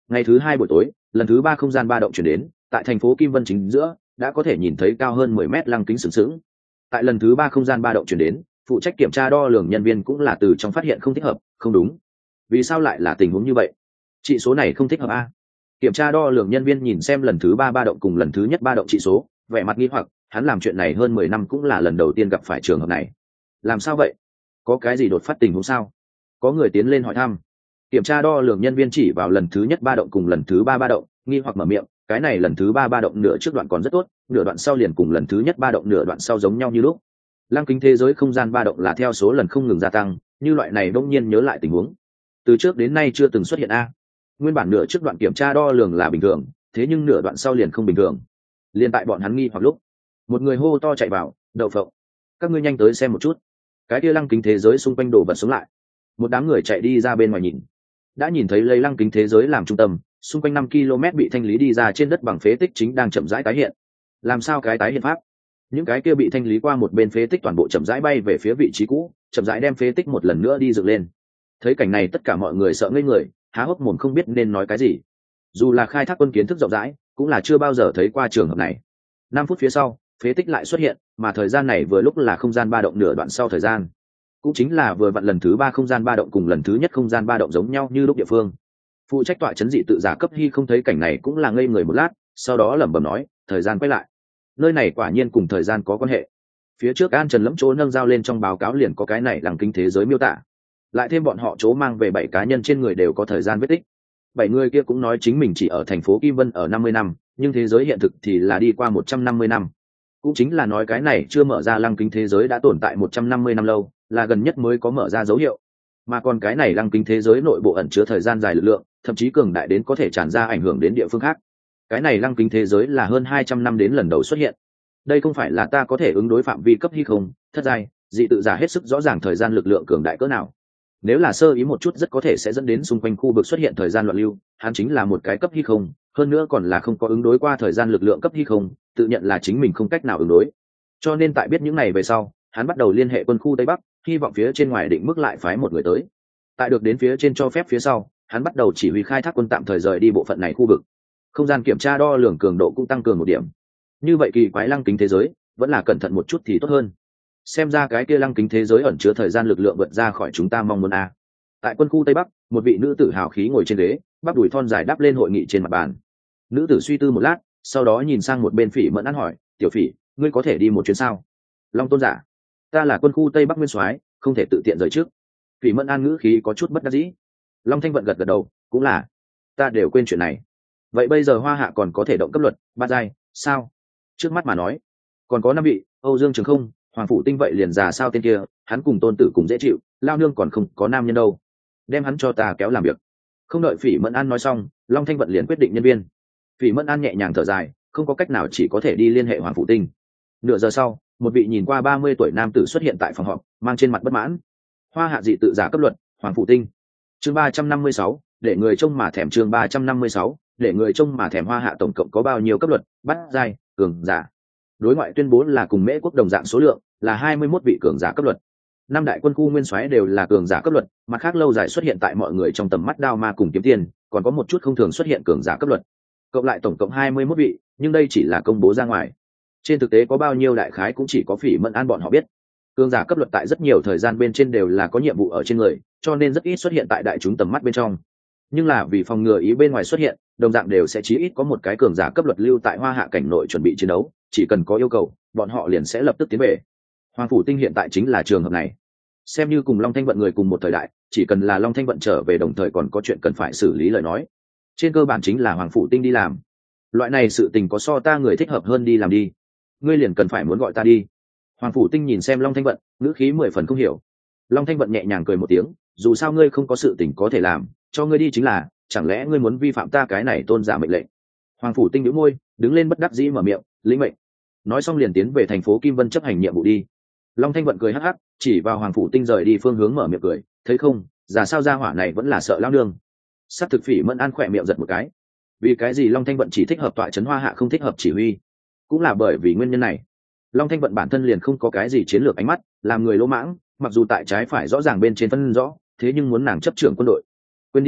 Ngày thứ hai buổi tối, lần thứ ba không gian ba động chuyển đến, tại thành phố Kim Vân chính giữa đã có thể nhìn thấy cao hơn mười mét lăng kính sừng sững. Tại lần thứ ba không gian ba động chuyển đến, phụ trách kiểm tra đo lường nhân viên cũng là từ trong phát hiện không thích hợp, không đúng. Vì sao lại là tình huống như vậy? Trị số này không thích hợp a? Kiểm tra đo lường nhân viên nhìn xem lần thứ ba ba động cùng lần thứ nhất ba động trị số, vẻ mặt nghi hoặc, hắn làm chuyện này hơn mười năm cũng là lần đầu tiên gặp phải trường hợp này. Làm sao vậy? Có cái gì đột phát tình huống sao? Có người tiến lên hỏi thăm. Kiểm tra đo lường nhân viên chỉ vào lần thứ nhất ba động cùng lần thứ ba ba động, nghi hoặc mở miệng, cái này lần thứ ba ba động nửa trước đoạn còn rất tốt, nửa đoạn sau liền cùng lần thứ nhất ba động nửa đoạn sau giống nhau như lúc. Lăng kính thế giới không gian ba động là theo số lần không ngừng gia tăng, như loại này bỗng nhiên nhớ lại tình huống từ trước đến nay chưa từng xuất hiện a. Nguyên bản nửa trước đoạn kiểm tra đo lường là bình thường, thế nhưng nửa đoạn sau liền không bình thường. Liên tại bọn hắn nghi hoặc lúc, một người hô to chạy vào, đậu phộng, các ngươi nhanh tới xem một chút, cái kia lăng kính thế giới xung quanh đổ vật sống lại. Một đám người chạy đi ra bên ngoài nhìn, đã nhìn thấy lấy lăng kính thế giới làm trung tâm, xung quanh năm ki lô mét bị thanh lý đi ra trên đất bằng phế tích chính đang chậm rãi tái hiện. Làm sao cái tái hiện pháp? Những cái kia bị thanh lý qua một bên phế tích toàn bộ chậm rãi bay về phía vị trí cũ, chậm rãi đem phế tích một lần nữa đi dựng lên. Thấy cảnh này tất cả mọi người sợ ngây người, há hốc mồm không biết nên nói cái gì. Dù là khai thác quân kiến thức rộng rãi, cũng là chưa bao giờ thấy qua trường hợp này. Năm phút phía sau, phế tích lại xuất hiện, mà thời gian này vừa lúc là không gian ba động nửa đoạn sau thời gian, cũng chính là vừa vặn lần thứ ba không gian ba động cùng lần thứ nhất không gian ba động giống nhau như lúc địa phương. Phụ trách tọa chấn dị tự giả cấp hy không thấy cảnh này cũng là ngây người một lát, sau đó lẩm bẩm nói, thời gian quay lại. Nơi này quả nhiên cùng thời gian có quan hệ. Phía trước An Trần lẫm chỗ nâng dao lên trong báo cáo liền có cái này lăng kính thế giới miêu tả, lại thêm bọn họ chỗ mang về bảy cá nhân trên người đều có thời gian vết tích. Bảy người kia cũng nói chính mình chỉ ở thành phố Kim Vân ở năm mươi năm, nhưng thế giới hiện thực thì là đi qua một trăm năm mươi năm. Cũng chính là nói cái này chưa mở ra lăng kính thế giới đã tồn tại một trăm năm mươi năm lâu, là gần nhất mới có mở ra dấu hiệu. Mà còn cái này lăng kính thế giới nội bộ ẩn chứa thời gian dài lực lượng, thậm chí cường đại đến có thể tràn ra ảnh hưởng đến địa phương khác. Cái này lăng kính thế giới là hơn hai trăm năm đến lần đầu xuất hiện. Đây không phải là ta có thể ứng đối phạm vi cấp hay không, thất giai, dị tự giả hết sức rõ ràng thời gian lực lượng cường đại cỡ nào. Nếu là sơ ý một chút rất có thể sẽ dẫn đến xung quanh khu vực xuất hiện thời gian loạn lưu, hắn chính là một cái cấp hay không, hơn nữa còn là không có ứng đối qua thời gian lực lượng cấp hay không, tự nhận là chính mình không cách nào ứng đối. Cho nên tại biết những này về sau, hắn bắt đầu liên hệ quân khu Tây Bắc, hy vọng phía trên ngoài định mức lại phái một người tới. Tại được đến phía trên cho phép phía sau, hắn bắt đầu chỉ huy khai thác quân tạm thời rời đi bộ phận này khu vực. Không gian kiểm tra đo lường cường độ cũng tăng cường một điểm. Như vậy kỳ quái lăng kính thế giới, vẫn là cẩn thận một chút thì tốt hơn. Xem ra cái kia lăng kính thế giới ẩn chứa thời gian lực lượng vượt ra khỏi chúng ta mong muốn a. À. Tại quân khu Tây Bắc, một vị nữ tử hào khí ngồi trên ghế, bắp đùi thon dài đắp lên hội nghị trên mặt bàn. Nữ tử suy tư một lát, sau đó nhìn sang một bên Phỉ Mẫn An hỏi, "Tiểu Phỉ, ngươi có thể đi một chuyến sao?" Long Tôn giả, ta là quân khu Tây Bắc nguyên soái, không thể tự tiện rời trước. Phỉ Mẫn An ngữ khí có chút bất đắc dĩ. Long Thanh Vận gật gật đầu, cũng là, ta đều quên chuyện này. Vậy bây giờ Hoa Hạ còn có thể động cấp luật ba giai sao? Trước mắt mà nói, còn có năm vị, Âu Dương Trường Không, Hoàng Phủ Tinh vậy liền già sao tên kia, hắn cùng Tôn Tử cùng dễ chịu, lao nương còn không có nam nhân đâu. Đem hắn cho ta kéo làm việc. Không đợi Phỉ Mẫn An nói xong, Long Thanh Vận liền quyết định nhân viên. Phỉ Mẫn An nhẹ nhàng thở dài, không có cách nào chỉ có thể đi liên hệ Hoàng Phủ Tinh. Nửa giờ sau, một vị nhìn qua ba mươi tuổi nam tử xuất hiện tại phòng họp, mang trên mặt bất mãn. Hoa Hạ dị tự giả cấp luật, Hoàng Phủ Tinh. Chương ba trăm năm mươi sáu, để người trông mà thèm chương ba trăm năm mươi sáu, để người trông mà thèm. Hoa Hạ tổng cộng có bao nhiêu cấp luật, bắt giai, cường giả. Đối ngoại tuyên bố là cùng Mễ quốc đồng dạng số lượng, là hai mươi mốt vị cường giả cấp luật. Năm đại quân khu nguyên soái đều là cường giả cấp luật, mặt khác lâu dài xuất hiện tại mọi người trong tầm mắt Đao Ma cùng Kiếm Tiền, còn có một chút không thường xuất hiện cường giả cấp luật. Cộng lại tổng cộng hai mươi mốt vị, nhưng đây chỉ là công bố ra ngoài. Trên thực tế có bao nhiêu đại khái cũng chỉ có Phỉ Mẫn An bọn họ biết. Cường giả cấp luật tại rất nhiều thời gian bên trên đều là có nhiệm vụ ở trên người, cho nên rất ít xuất hiện tại đại chúng tầm mắt bên trong. Nhưng là vì phòng ngừa ý bên ngoài xuất hiện, đồng dạng đều sẽ chí ít có một cái cường giả cấp luật lưu tại Hoa Hạ cảnh nội chuẩn bị chiến đấu, chỉ cần có yêu cầu, bọn họ liền sẽ lập tức tiến về. Hoàng Phủ Tinh hiện tại chính là trường hợp này. Xem như cùng Long Thanh Vận người cùng một thời đại, chỉ cần là Long Thanh Vận trở về đồng thời còn có chuyện cần phải xử lý lời nói, trên cơ bản chính là Hoàng Phủ Tinh đi làm. Loại này sự tình có so ta người thích hợp hơn đi làm đi, ngươi liền cần phải muốn gọi ta đi. Hoàng Phủ Tinh nhìn xem Long Thanh Vận, ngữ khí mười phần không hiểu. Long Thanh Vận nhẹ nhàng cười một tiếng, dù sao ngươi không có sự tình có thể làm, cho ngươi đi chính là, chẳng lẽ ngươi muốn vi phạm ta cái này tôn giả mệnh lệnh? Hoàng Phủ Tinh nhíu môi, đứng lên bất đắc dĩ mở miệng, lĩnh mệnh. Nói xong liền tiến về thành phố Kim Vân chấp hành nhiệm vụ đi. Long Thanh Vận cười hắc hắc, chỉ vào Hoàng Phủ Tinh rời đi phương hướng mở miệng cười, thấy không, giả sao gia hỏa này vẫn là sợ lao nương. Sát thực Phỉ Mẫn An khỏe miệng giật một cái. Vì cái gì Long Thanh Vận chỉ thích hợp tọa trấn Hoa Hạ không thích hợp chỉ huy? Cũng là bởi vì nguyên nhân này. Long Thanh Vận bản thân liền không có cái gì chiến lược ánh mắt, làm người lỗ mãng, mặc dù tại trái phải rõ ràng bên trên phân rõ, thế nhưng muốn nàng chấp trưởng quân đội. Quên đi thôi,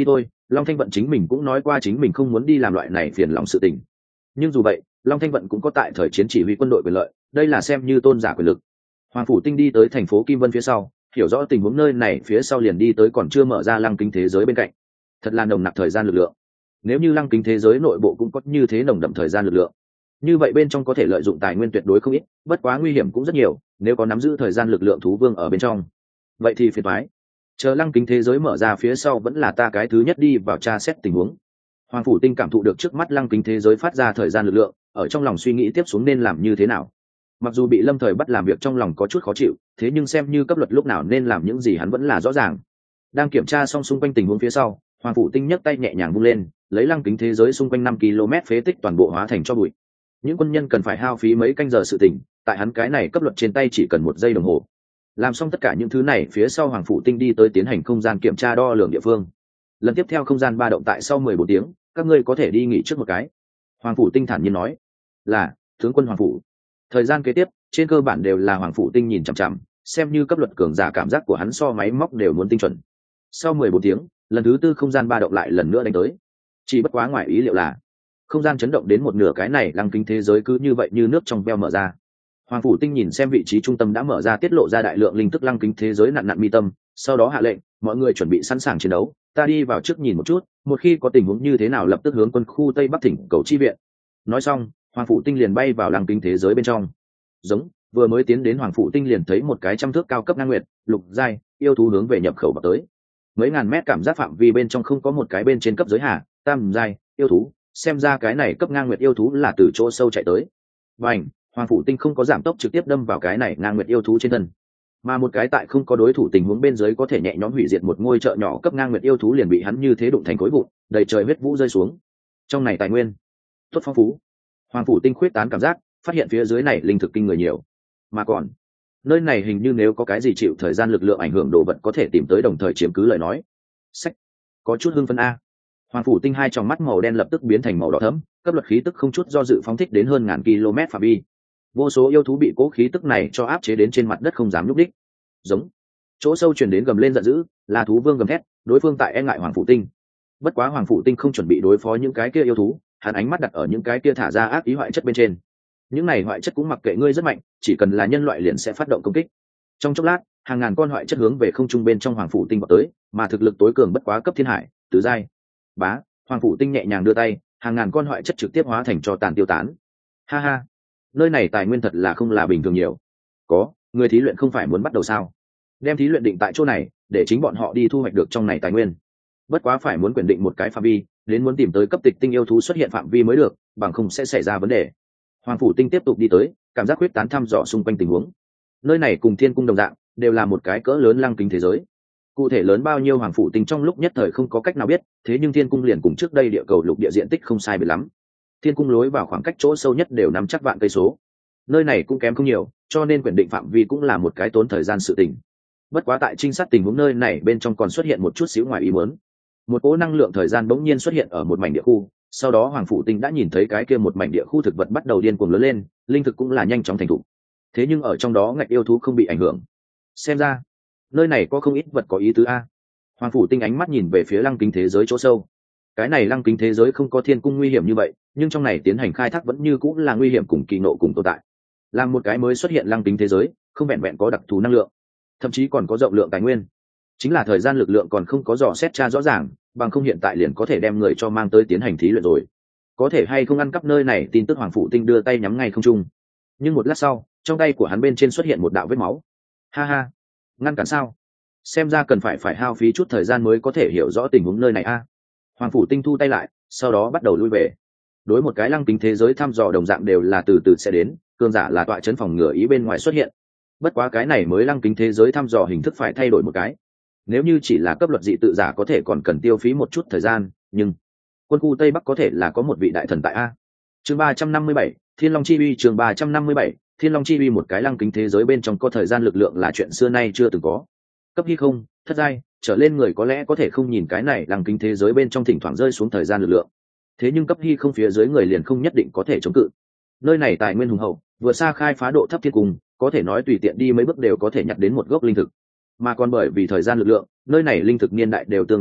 Long Thanh Vận chính mình cũng nói qua chính mình không muốn đi làm loại này phiền lòng sự tình, nhưng dù vậy Long Thanh Vận cũng có tại thời chiến chỉ huy quân đội quyền lợi, đây là xem như tôn giả quyền lực. Hoàng Phủ Tinh đi tới thành phố Kim Vân phía sau, hiểu rõ tình huống nơi này phía sau liền đi tới còn chưa mở ra lăng kính thế giới bên cạnh. Thật là nồng nặc thời gian lực lượng. Nếu như lăng kính thế giới nội bộ cũng có như thế nồng đậm thời gian lực lượng, như vậy bên trong có thể lợi dụng tài nguyên tuyệt đối không ít, bất quá nguy hiểm cũng rất nhiều, nếu có nắm giữ thời gian lực lượng thú vương ở bên trong, vậy thì phiền toái. Chờ lăng kính thế giới mở ra phía sau vẫn là ta cái thứ nhất đi vào tra xét tình huống. Hoàng Phủ Tinh cảm thụ được trước mắt lăng kính thế giới phát ra thời gian lực lượng, ở trong lòng suy nghĩ tiếp xuống nên làm như thế nào. Mặc dù bị Lâm Thời bắt làm việc trong lòng có chút khó chịu, thế nhưng xem như cấp luật lúc nào nên làm những gì hắn vẫn là rõ ràng. Đang kiểm tra xong xung quanh tình huống phía sau, Hoàng Phủ Tinh nhấc tay nhẹ nhàng vung lên, lấy lăng kính thế giới xung quanh năm ki lô mét phế tích toàn bộ hóa thành cho bụi. Những quân nhân cần phải hao phí mấy canh giờ sự tỉnh, tại hắn cái này cấp luật trên tay chỉ cần một giây đồng hồ. Làm xong tất cả những thứ này phía sau, Hoàng Phủ Tinh đi tới tiến hành không gian kiểm tra đo lường địa phương. Lần tiếp theo không gian ba động tại sau mười bốn tiếng, các ngươi có thể đi nghỉ trước một cái. Hoàng Phủ Tinh thản nhiên nói. Là, tướng quân Hoàng Phủ. Thời gian kế tiếp, trên cơ bản đều là Hoàng Phủ Tinh nhìn chằm chằm, xem như cấp luật cường giả cảm giác của hắn so máy móc đều muốn tinh chuẩn. Sau mười bốn tiếng, lần thứ tư không gian ba động lại lần nữa đánh tới. Chỉ bất quá ngoài ý liệu là, không gian chấn động đến một nửa cái này lăng kính thế giới cứ như vậy như nước trong veo mở ra. Hoàng Phủ Tinh nhìn xem vị trí trung tâm đã mở ra, tiết lộ ra đại lượng linh tức lăng kính thế giới nặn nặn mi tâm, sau đó hạ lệnh, mọi người chuẩn bị sẵn sàng chiến đấu, ta đi vào trước nhìn một chút, một khi có tình huống như thế nào lập tức hướng quân khu Tây Bắc thỉnh cầu chi viện. Nói xong, Hoàng Phủ Tinh liền bay vào lăng kính thế giới bên trong. Giống, vừa mới tiến đến Hoàng Phủ Tinh liền thấy một cái trăm thước cao cấp ngang nguyệt, lục giai, yêu thú hướng về nhập khẩu vào tới. Mấy ngàn mét cảm giác phạm vi bên trong không có một cái bên trên cấp giới hạ, tam giai, yêu thú, xem ra cái này cấp ngang nguyệt yêu thú là từ chỗ sâu chạy tới. Bành, Hoàng Phủ Tinh không có giảm tốc trực tiếp đâm vào cái này ngang nguyệt yêu thú trên thân, mà một cái tại không có đối thủ tình huống bên dưới có thể nhẹ nhõm hủy diệt một ngôi chợ nhỏ cấp ngang nguyệt yêu thú liền bị hắn như thế đụng thành khối vụn, đầy trời huyết vũ rơi xuống. Trong này tài nguyên tốt phong phú. Hoàng Phủ Tinh khuyết tán cảm giác, phát hiện phía dưới này linh thực kinh người nhiều, mà còn nơi này hình như nếu có cái gì chịu thời gian lực lượng ảnh hưởng đồ vật có thể tìm tới đồng thời chiếm cứ lời nói. Sách, có chút hưng phấn a. Hoàng Phủ Tinh hai tròng mắt màu đen lập tức biến thành màu đỏ thẫm, cấp luật khí tức không chút do dự phóng thích đến hơn ngàn km phạm vi. Vô số yêu thú bị cố khí tức này cho áp chế đến trên mặt đất không dám nhúc đích. Giống, chỗ sâu truyền đến gầm lên giận dữ, là thú vương gầm thét, đối phương tại e ngại Hoàng Phủ Tinh. Bất quá Hoàng Phủ Tinh không chuẩn bị đối phó những cái kia yêu thú, hắn ánh mắt đặt ở những cái kia thả ra ác ý hoại chất bên trên. Những này hoại chất cũng mặc kệ ngươi rất mạnh, chỉ cần là nhân loại liền sẽ phát động công kích. Trong chốc lát, hàng ngàn con hoại chất hướng về không trung bên trong Hoàng Phủ Tinh vào tới, mà thực lực tối cường bất quá cấp thiên hải, tứ giai. Bá, Hoàng Phủ Tinh nhẹ nhàng đưa tay, hàng ngàn con hoại chất trực tiếp hóa thành tro tàn tiêu tán. Ha ha, nơi này tài nguyên thật là không là bình thường nhiều. Có, người thí luyện không phải muốn bắt đầu sao? Đem thí luyện định tại chỗ này, để chính bọn họ đi thu hoạch được trong này tài nguyên. Bất quá phải muốn quyền định một cái phạm vi, đến muốn tìm tới cấp tịch tinh yêu thú xuất hiện phạm vi mới được, bằng không sẽ xảy ra vấn đề. Hoàng Phủ Tinh tiếp tục đi tới, cảm giác huyết tán thăm dò xung quanh tình huống. Nơi này cùng Thiên Cung đồng dạng, đều là một cái cỡ lớn lăng kính thế giới. Cụ thể lớn bao nhiêu Hoàng Phủ Tinh trong lúc nhất thời không có cách nào biết, thế nhưng Thiên Cung liền cùng trước đây địa cầu lục địa diện tích không sai biệt lắm. Thiên Cung lối vào khoảng cách chỗ sâu nhất đều nắm chắc vạn cây số. Nơi này cũng kém không nhiều, cho nên quyền định phạm vi cũng là một cái tốn thời gian sự tình. Bất quá tại trinh sát tình huống nơi này bên trong còn xuất hiện một chút xíu ngoài ý muốn. Một cỗ năng lượng thời gian bỗng nhiên xuất hiện ở một mảnh địa khu, sau đó Hoàng Phủ Tinh đã nhìn thấy cái kia một mảnh địa khu thực vật bắt đầu điên cuồng lớn lên, linh thực cũng là nhanh chóng thành thục. Thế nhưng ở trong đó ngạch yêu thú không bị ảnh hưởng. Xem ra nơi này có không ít vật có ý tứ a. Hoàng Phủ Tinh ánh mắt nhìn về phía lăng kính thế giới chỗ sâu. Cái này lăng kính thế giới không có Thiên Cung nguy hiểm như vậy, nhưng trong này tiến hành khai thác vẫn như cũng là nguy hiểm cùng kỳ nộ cùng tồn tại. Làm một cái mới xuất hiện lăng kính thế giới, không vẹn vẹn có đặc thù năng lượng, thậm chí còn có rộng lượng tài nguyên. Chính là thời gian lực lượng còn không có dò xét tra rõ ràng, bằng không hiện tại liền có thể đem người cho mang tới tiến hành thí luyện rồi. Có thể hay không ăn cắp nơi này, tin tức Hoàng Phủ Tinh đưa tay nhắm ngay không trung. Nhưng một lát sau, trong tay của hắn bên trên xuất hiện một đạo vết máu. Ha ha, ngăn cản sao? Xem ra cần phải phải hao phí chút thời gian mới có thể hiểu rõ tình huống nơi này a. Hoàng Phủ Tinh thu tay lại, sau đó bắt đầu lui về. Đối một cái lăng kính thế giới thăm dò đồng dạng đều là từ từ sẽ đến, cường giả là tọa chấn phòng ngừa ý bên ngoài xuất hiện. Bất quá cái này mới lăng kính thế giới thăm dò hình thức phải thay đổi một cái. Nếu như chỉ là cấp luật dị tự giả có thể còn cần tiêu phí một chút thời gian, nhưng quân khu Tây Bắc có thể là có một vị đại thần tại a. Chương ba trăm năm mươi bảy, Thiên Long Chi Uy. Chương ba trăm năm mươi bảy, Thiên Long Chi Uy. Một cái lăng kính thế giới bên trong có thời gian lực lượng là chuyện xưa nay chưa từng có. Cấp hy không, thất giai trở lên người có lẽ có thể không nhìn cái này lăng kính thế giới bên trong thỉnh thoảng rơi xuống thời gian lực lượng. Thế nhưng cấp hy không phía dưới người liền không nhất định có thể chống cự. Nơi này tài nguyên hùng hậu, vừa xa khai phá độ thấp Thiên Cung, có thể nói tùy tiện đi mấy bước đều có thể nhặt đến một gốc linh thực. Mà còn bởi vì thời gian lực lượng, nơi này linh thực niên đại đều tương đối cao,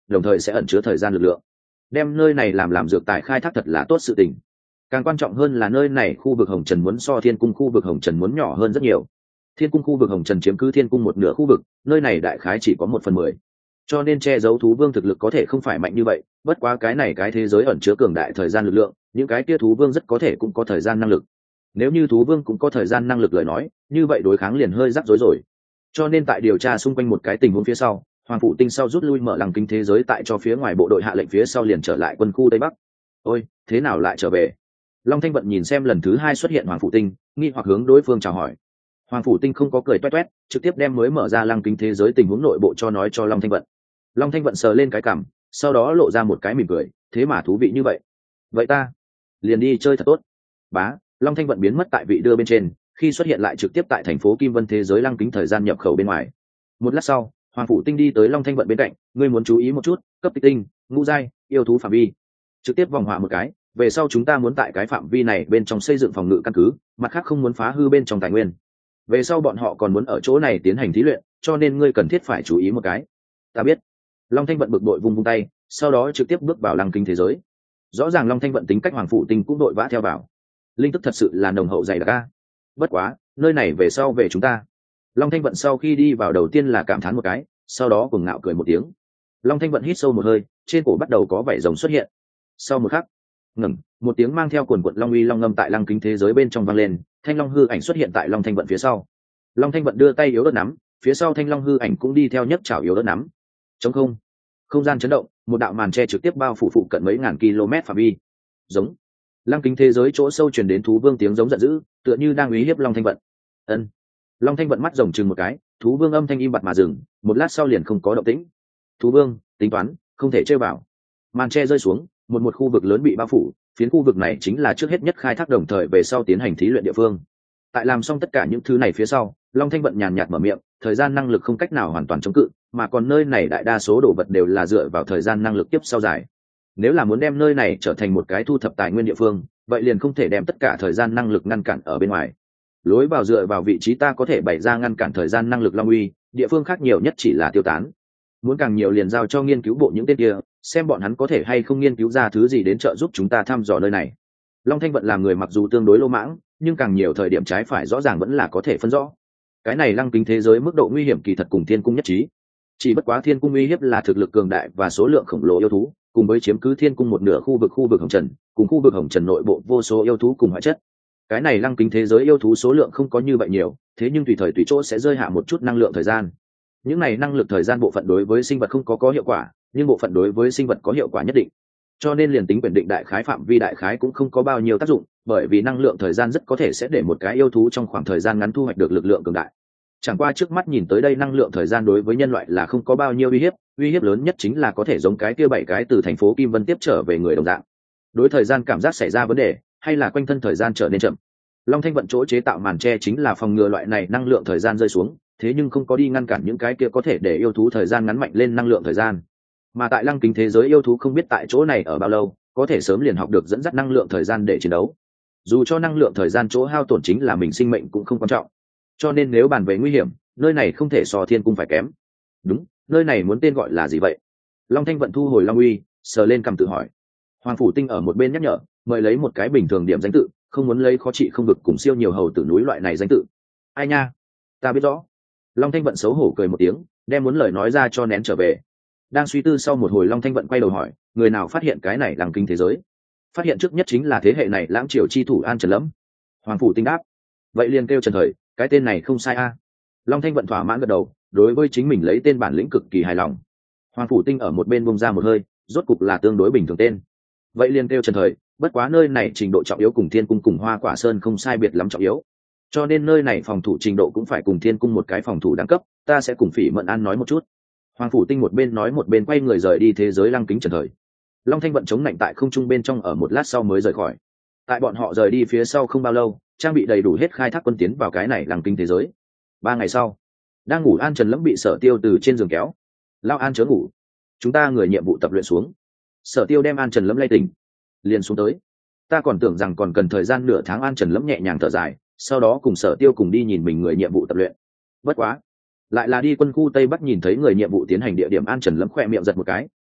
đồng thời sẽ ẩn chứa thời gian lực lượng. Đem nơi này làm làm dược tài khai thác thật là tốt sự tình. Càng quan trọng hơn là nơi này khu vực Hồng Trần muốn so Thiên Cung khu vực Hồng Trần muốn nhỏ hơn rất nhiều. Thiên Cung khu vực Hồng Trần chiếm cứ Thiên Cung một nửa khu vực, nơi này đại khái chỉ có một phần mười, cho nên che giấu thú vương thực lực có thể không phải mạnh như vậy. Bất quá cái này cái thế giới ẩn chứa cường đại thời gian lực lượng, những cái kia thú vương rất có thể cũng có thời gian năng lực. Nếu như thú vương cũng có thời gian năng lực lời nói, như vậy đối kháng liền hơi rắc rối rồi. Cho nên tại điều tra xung quanh một cái tình huống phía sau, Hoàng Phủ Tinh sau rút lui mở lăng kính thế giới, tại cho phía ngoài bộ đội hạ lệnh phía sau liền trở lại quân khu Tây Bắc. Ôi, thế nào lại trở về? Long Thanh Vận nhìn xem lần thứ hai xuất hiện Hoàng Phủ Tinh, nghi hoặc hướng đối phương chào hỏi. Hoàng Phủ Tinh không có cười toét toét, trực tiếp đem mới mở ra lăng kính thế giới tình huống nội bộ cho nói cho Long Thanh Vận. Long Thanh Vận sờ lên cái cằm, sau đó lộ ra một cái mỉm cười, thế mà thú vị như vậy. Vậy ta liền đi chơi thật tốt. Bá, Long Thanh Vận biến mất tại vị đưa bên trên, khi xuất hiện lại trực tiếp tại thành phố Kim Vân thế giới lăng kính thời gian nhập khẩu bên ngoài. Một lát sau, Hoàng Phủ Tinh đi tới Long Thanh Vận bên cạnh, ngươi muốn chú ý một chút, cấp tích tinh, ngũ giai, yêu thú phạm vi. Trực tiếp vòng họa một cái, về sau chúng ta muốn tại cái phạm vi này bên trong xây dựng phòng ngự căn cứ, mặt khác không muốn phá hư bên trong tài nguyên. Về sau bọn họ còn muốn ở chỗ này tiến hành thí luyện, cho nên ngươi cần thiết phải chú ý một cái. Ta biết. Long Thanh Vận bực bội vung vung tay, sau đó trực tiếp bước vào lăng kính thế giới. Rõ ràng Long Thanh Vận tính cách Hoàng Phủ Tinh cũng đội vã theo vào. Linh tức thật sự là nồng hậu dày đặc a. Bất quá, nơi này về sau về chúng ta. Long Thanh Vận sau khi đi vào đầu tiên là cảm thán một cái, sau đó cuồng ngạo cười một tiếng. Long Thanh Vận hít sâu một hơi, trên cổ bắt đầu có vảy rồng xuất hiện. Sau một khắc, ngừng, một tiếng mang theo cuồn cuộn long uy long ngâm tại lăng kính thế giới bên trong vang lên, thanh long hư ảnh xuất hiện tại Long Thanh Vận phía sau. Long Thanh Vận đưa tay yếu đất nắm, phía sau thanh long hư ảnh cũng đi theo nhấc chảo yếu đất nắm. Trống không, không gian chấn động, một đạo màn che trực tiếp bao phủ phụ cận mấy ngàn km phạm vi. Giống, lăng kính thế giới chỗ sâu truyền đến thú vương tiếng giống giận dữ, tựa như đang uy hiếp Long Thanh Vận. Ân. Long Thanh Vận mắt rồng chừng một cái, thú vương âm thanh im bặt mà dừng, một lát sau liền không có động tĩnh. Thú vương, tính toán, không thể chơi vào. Màn che rơi xuống, một một khu vực lớn bị bao phủ, phiến khu vực này chính là trước hết nhất khai thác đồng thời về sau tiến hành thí luyện địa phương. Tại làm xong tất cả những thứ này phía sau, Long Thanh Vận nhàn nhạt mở miệng, thời gian năng lực không cách nào hoàn toàn chống cự, mà còn nơi này đại đa số đồ vật đều là dựa vào thời gian năng lực tiếp sau dài. Nếu là muốn đem nơi này trở thành một cái thu thập tài nguyên địa phương, vậy liền không thể đem tất cả thời gian năng lực ngăn cản ở bên ngoài. Lối vào dựa vào vị trí ta có thể bày ra ngăn cản thời gian năng lực long uy, địa phương khác nhiều nhất chỉ là tiêu tán. Muốn càng nhiều liền giao cho nghiên cứu bộ những tên kia, xem bọn hắn có thể hay không nghiên cứu ra thứ gì đến trợ giúp chúng ta thăm dò nơi này. Long Thanh Vận làm người mặc dù tương đối lô mãng, nhưng càng nhiều thời điểm trái phải rõ ràng vẫn là có thể phân rõ. Cái này lăng kính thế giới mức độ nguy hiểm kỳ thật cùng Thiên Cung nhất trí. Chỉ bất quá Thiên Cung uy hiếp là thực lực cường đại và số lượng khổng lồ yêu thú, cùng với chiếm cứ Thiên Cung một nửa khu vực khu vực Hồng Trần, cùng khu vực Hồng Trần nội bộ vô số yêu thú cùng hóa chất. Cái này lăng kính thế giới yêu thú số lượng không có như vậy nhiều, thế nhưng tùy thời tùy chỗ sẽ rơi hạ một chút năng lượng thời gian. Những này năng lực thời gian bộ phận đối với sinh vật không có có hiệu quả, nhưng bộ phận đối với sinh vật có hiệu quả nhất định. Cho nên liền tính quyền định đại khái phạm vi đại khái cũng không có bao nhiêu tác dụng, bởi vì năng lượng thời gian rất có thể sẽ để một cái yêu thú trong khoảng thời gian ngắn thu hoạch được lực lượng cường đại. Chẳng qua trước mắt nhìn tới đây năng lượng thời gian đối với nhân loại là không có bao nhiêu uy hiếp, uy hiếp lớn nhất chính là có thể giống cái kia bảy cái từ thành phố Kim Vân tiếp trở về người đồng dạng. Đối thời gian cảm giác xảy ra vấn đề, hay là quanh thân thời gian trở nên chậm. Long Thanh Vận chỗ chế tạo màn che chính là phòng ngừa loại này năng lượng thời gian rơi xuống, thế nhưng không có đi ngăn cản những cái kia có thể để yêu thú thời gian ngắn mạnh lên năng lượng thời gian. Mà tại lăng kính thế giới yêu thú không biết tại chỗ này ở bao lâu, có thể sớm liền học được dẫn dắt năng lượng thời gian để chiến đấu. Dù cho năng lượng thời gian chỗ hao tổn chính là mình sinh mệnh cũng không quan trọng. Cho nên nếu bàn về nguy hiểm, nơi này không thể so Thiên Cung phải kém. Đúng, nơi này muốn tên gọi là gì vậy? Long Thanh Vận thu hồi long uy, sờ lên cằm tự hỏi. Hoàng Phủ Tinh ở một bên nhắc nhở, mời lấy một cái bình thường điểm danh tự, không muốn lấy khó trị không vực cùng siêu nhiều hầu tử núi loại này danh tự. Ai nha, ta biết rõ. Long Thanh Vận xấu hổ cười một tiếng, đem muốn lời nói ra cho nén trở về. Đang suy tư sau một hồi, Long Thanh Vận quay đầu hỏi, người nào phát hiện cái này lăng kính thế giới? Phát hiện trước nhất chính là thế hệ này lãng triều chi thủ An Trần Lâm. Hoàng Phủ Tinh đáp. Vậy liền kêu Trần Thời, cái tên này không sai a. Long Thanh Vận thỏa mãn gật đầu, đối với chính mình lấy tên bản lĩnh cực kỳ hài lòng. Hoàng Phủ Tinh ở một bên bông ra một hơi, rốt cục là tương đối bình thường tên. Vậy liền kêu Trần Thời, bất quá nơi này trình độ trọng yếu cùng Thiên Cung cùng Hoa Quả Sơn không sai biệt lắm trọng yếu, cho nên nơi này phòng thủ trình độ cũng phải cùng Thiên Cung một cái phòng thủ đẳng cấp. Ta sẽ cùng Phỉ Mận An nói một chút. Hoàng Phủ Tinh một bên nói một bên quay người rời đi thế giới lăng kính Trần Thời. Long Thanh Vận chống nạnh tại không trung bên trong ở một lát sau mới rời khỏi. Tại bọn họ rời đi phía sau không bao lâu, trang bị đầy đủ hết khai thác quân tiến vào cái này lăng kính thế giới. Ba ngày sau, đang ngủ An Trần Lâm bị Sở Tiêu từ trên giường kéo. Lao An chớ ngủ, chúng ta người nhiệm vụ tập luyện xuống. Sở Tiêu đem An Trần Lâm lay tỉnh, liền xuống tới. Ta còn tưởng rằng còn cần thời gian nửa tháng. An Trần Lâm nhẹ nhàng thở dài, sau đó cùng Sở Tiêu cùng đi nhìn mình người nhiệm vụ tập luyện. Bất quá, lại là đi quân khu Tây Bắc nhìn thấy người nhiệm vụ tiến hành địa điểm. An Trần Lâm khỏe miệng giật một cái,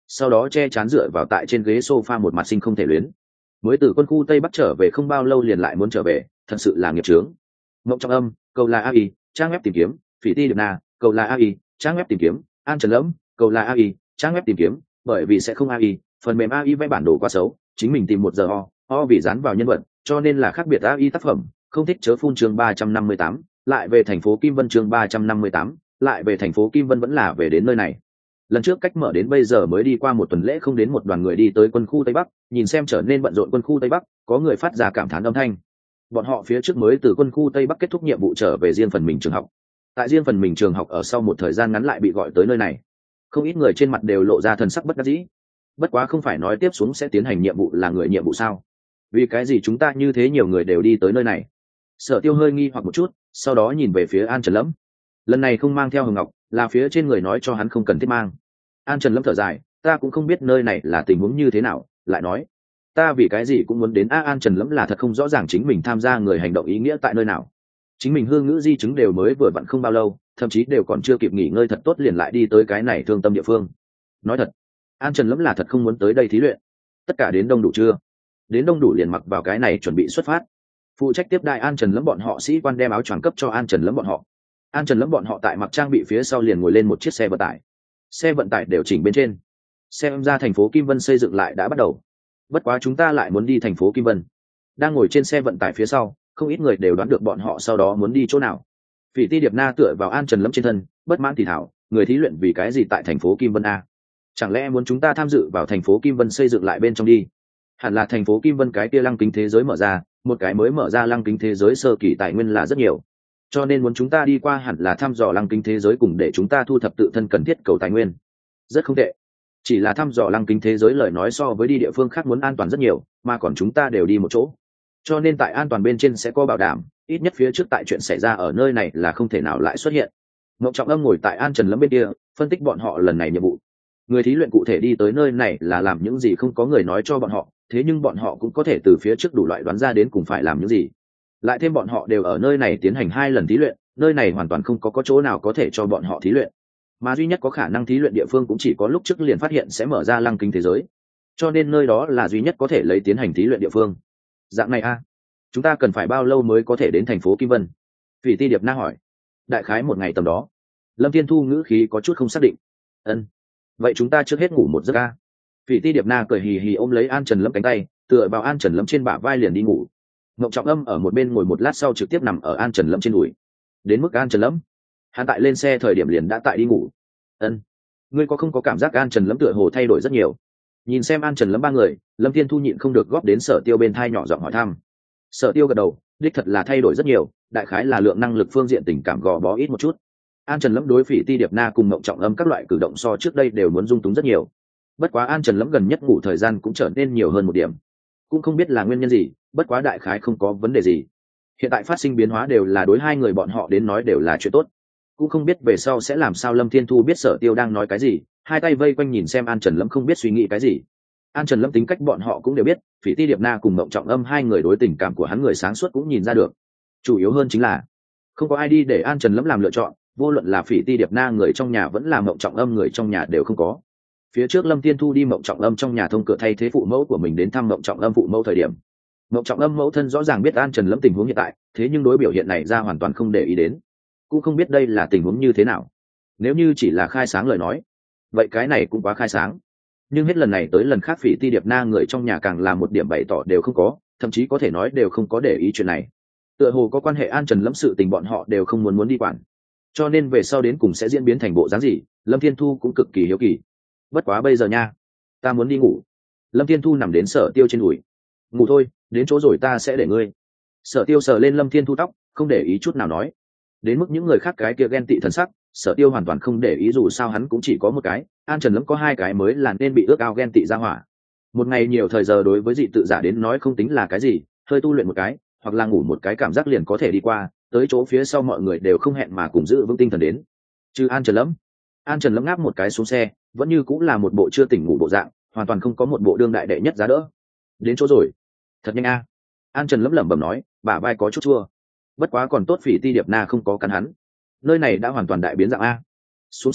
sau đó che chán dựa vào tại trên ghế sofa một mặt sinh không thể luyến. Mới từ quân khu tây bắc trở về không bao lâu liền lại muốn trở về, thật sự là nghiệp chướng. Mộng Trọng Âm, cầu là a i, trang web tìm kiếm. Phỉ Ti Điệp Na, cầu là a i, trang web tìm kiếm. An Trần Lâm, cầu là a i, trang web tìm kiếm. Bởi vì sẽ không a i, phần mềm a i vẽ bản đồ quá xấu, chính mình tìm một giờ o, o vì dán vào nhân vật, cho nên là khác biệt a i tác phẩm. Không thích chớ phun chương ba trăm năm mươi tám, lại về thành phố Kim Vân chương ba trăm năm mươi tám, lại về thành phố Kim Vân vẫn là về đến nơi này. Lần trước cách mở đến bây giờ mới đi qua một tuần lễ không đến một đoàn người đi tới quân khu Tây Bắc, nhìn xem trở nên bận rộn quân khu Tây Bắc, có người phát ra cảm thán âm thanh. Bọn họ phía trước mới từ quân khu Tây Bắc kết thúc nhiệm vụ trở về riêng phần mình trường học. Tại riêng phần mình trường học ở sau một thời gian ngắn lại bị gọi tới nơi này. Không ít người trên mặt đều lộ ra thần sắc bất đắc dĩ. Bất quá không phải nói tiếp xuống sẽ tiến hành nhiệm vụ là người nhiệm vụ sao? Vì cái gì chúng ta như thế nhiều người đều đi tới nơi này? Sở Tiêu hơi nghi hoặc một chút, sau đó nhìn về phía An Trần Lâm. Lần này không mang theo Hồng Ngọc, là phía trên người nói cho hắn không cần thiết mang. An Trần Lâm thở dài, ta cũng không biết nơi này là tình huống như thế nào, lại nói, ta vì cái gì cũng muốn đến. A An Trần Lâm là thật không rõ ràng chính mình tham gia người hành động ý nghĩa tại nơi nào. Chính mình hương ngữ di chứng đều mới vừa vặn không bao lâu, thậm chí đều còn chưa kịp nghỉ ngơi thật tốt liền lại đi tới cái này thương tâm địa phương. Nói thật, An Trần Lâm là thật không muốn tới đây thí luyện. Tất cả đến đông đủ chưa? Đến đông đủ liền mặc vào cái này chuẩn bị xuất phát. Phụ trách tiếp đại An Trần Lâm bọn họ sĩ quan đem áo choàng cấp cho An Trần Lâm bọn họ. An Trần Lâm bọn họ tại mặc trang bị phía sau liền ngồi lên một chiếc xe vận tải. Xe vận tải đều chỉnh bên trên. Xem ra thành phố Kim Vân xây dựng lại đã bắt đầu. Bất quá chúng ta lại muốn đi thành phố Kim Vân. Đang ngồi trên xe vận tải phía sau, không ít người đều đoán được bọn họ sau đó muốn đi chỗ nào. Phỉ Ti Điệp Na tựa vào An Trần Lâm trên thân, bất mãn thì thảo, người thí luyện vì cái gì tại thành phố Kim Vân a? Chẳng lẽ muốn chúng ta tham dự vào thành phố Kim Vân xây dựng lại bên trong đi? Hẳn là thành phố Kim Vân cái kia lăng kính thế giới mở ra, một cái mới mở ra lăng kính thế giới sơ kỳ tài nguyên là rất nhiều. Cho nên muốn chúng ta đi qua hẳn là thăm dò lăng kính thế giới cùng để chúng ta thu thập tự thân cần thiết cầu tài nguyên. Rất không tệ. Chỉ là thăm dò lăng kính thế giới lời nói so với đi địa phương khác muốn an toàn rất nhiều, mà còn chúng ta đều đi một chỗ. Cho nên tại an toàn bên trên sẽ có bảo đảm, ít nhất phía trước tại chuyện xảy ra ở nơi này là không thể nào lại xuất hiện. Mộng Trọng Âm ngồi tại An Trần Lâm bên kia, phân tích bọn họ lần này nhiệm vụ. Người thí luyện cụ thể đi tới nơi này là làm những gì không có người nói cho bọn họ, thế nhưng bọn họ cũng có thể từ phía trước đủ loại đoán ra đến cùng phải làm những gì. Lại thêm bọn họ đều ở nơi này tiến hành hai lần thí luyện, nơi này hoàn toàn không có có chỗ nào có thể cho bọn họ thí luyện. Mà duy nhất có khả năng thí luyện địa phương cũng chỉ có lúc trước liền phát hiện sẽ mở ra lăng kính thế giới. Cho nên nơi đó là duy nhất có thể lấy tiến hành thí luyện địa phương. Dạng này a, chúng ta cần phải bao lâu mới có thể đến thành phố Kim Vân? Phỉ Ti Điệp Na hỏi. Đại khái một ngày tầm đó. Lâm Thiên Thu ngữ khí có chút không xác định. Ân, vậy chúng ta trước hết ngủ một giấc a. Phỉ Ti Điệp Na cười hì hì ôm lấy An Trần Lâm cánh tay, tựa vào An Trần Lâm trên bả vai liền đi ngủ. Mộng Trọng Âm ở một bên ngồi một lát sau trực tiếp nằm ở An Trần Lâm trên đùi. Đến mức An Trần Lâm, hắn tại lên xe thời điểm liền đã tại đi ngủ. Ân, ngươi có không có cảm giác An Trần Lâm tựa hồ thay đổi rất nhiều? Nhìn xem An Trần Lâm ba người, Lâm Thiên Thu nhịn không được góp đến Sở Tiêu bên thai nhỏ giọng hỏi thăm. Sở Tiêu gật đầu, đích thật là thay đổi rất nhiều, đại khái là lượng năng lực phương diện tình cảm gò bó ít một chút. An Trần Lâm đối Phỉ Ti Điệp Na cùng Mộng Trọng Âm các loại cử động so trước đây đều muốn dung túng rất nhiều. Bất quá An Trần Lâm gần nhất ngủ thời gian cũng trở nên nhiều hơn một điểm, cũng không biết là nguyên nhân gì, bất quá đại khái không có vấn đề gì. Hiện tại phát sinh biến hóa đều là đối hai người bọn họ đến nói đều là chuyện tốt, cũng không biết về sau sẽ làm sao. Lâm Thiên Thu biết Sở Tiêu đang nói cái gì, hai tay vây quanh nhìn xem An Trần Lâm không biết suy nghĩ cái gì. An Trần Lâm tính cách bọn họ cũng đều biết, Phỉ Ti Điệp Na cùng Mộng Trọng Âm hai người đối tình cảm của hắn người sáng suốt cũng nhìn ra được. Chủ yếu hơn chính là không có ai đi để An Trần Lâm làm lựa chọn, vô luận là Phỉ Ti Điệp Na người trong nhà vẫn là Mộng Trọng Âm người trong nhà đều không có. Phía trước Lâm Thiên Thu đi Mộng Trọng Âm trong nhà thông cửa thay thế phụ mẫu của mình đến thăm Mộng Trọng Âm phụ mẫu thời điểm, Mộng Trọng Âm mẫu thân rõ ràng biết An Trần Lâm tình huống hiện tại, thế nhưng đối biểu hiện này ra hoàn toàn không để ý đến, cũng không biết đây là tình huống như thế nào. Nếu như chỉ là khai sáng lời nói, vậy cái này cũng quá khai sáng. Nhưng hết lần này tới lần khác Phỉ Ti Điệp Na người trong nhà càng là một điểm bày tỏ đều không có, thậm chí có thể nói đều không có để ý chuyện này. Tựa hồ có quan hệ An Trần Lâm sự tình bọn họ đều không muốn muốn đi quản. Cho nên về sau đến cùng sẽ diễn biến thành bộ dáng gì, Lâm Thiên Thu cũng cực kỳ hiếu kỳ. Bất quá bây giờ nha, ta muốn đi ngủ. Lâm Thiên Thu nằm đến Sở Tiêu trên đùi. Ngủ thôi, đến chỗ rồi ta sẽ để ngươi. Sở Tiêu sờ lên Lâm Thiên Thu tóc, không để ý chút nào nói. Đến mức những người khác cái kia ghen tị thần sắc, Sở Tiêu hoàn toàn không để ý, dù sao hắn cũng chỉ có một cái, An Trần Lâm có hai cái mới là nên bị ước ao ghen tị ra hỏa. Một ngày nhiều thời giờ đối với dị tự giả đến nói không tính là cái gì, hơi tu luyện một cái, hoặc là ngủ một cái cảm giác liền có thể đi qua, tới chỗ phía sau mọi người đều không hẹn mà cùng giữ vững tinh thần đến. Chứ An Trần Lâm. An Trần Lâm ngáp một cái xuống xe, vẫn như cũng là một bộ chưa tỉnh ngủ bộ dạng, hoàn toàn không có một bộ đương đại đệ nhất giá đỡ. Đến chỗ rồi. Thật nhanh a. An Trần Lâm lẩm bẩm nói, bả vai có chút chua. Bất quá còn tốt Phỉ Ti Điệp Na không có cắn hắn. Nơi này đã hoàn toàn đại biến dạng a. Xuống xe,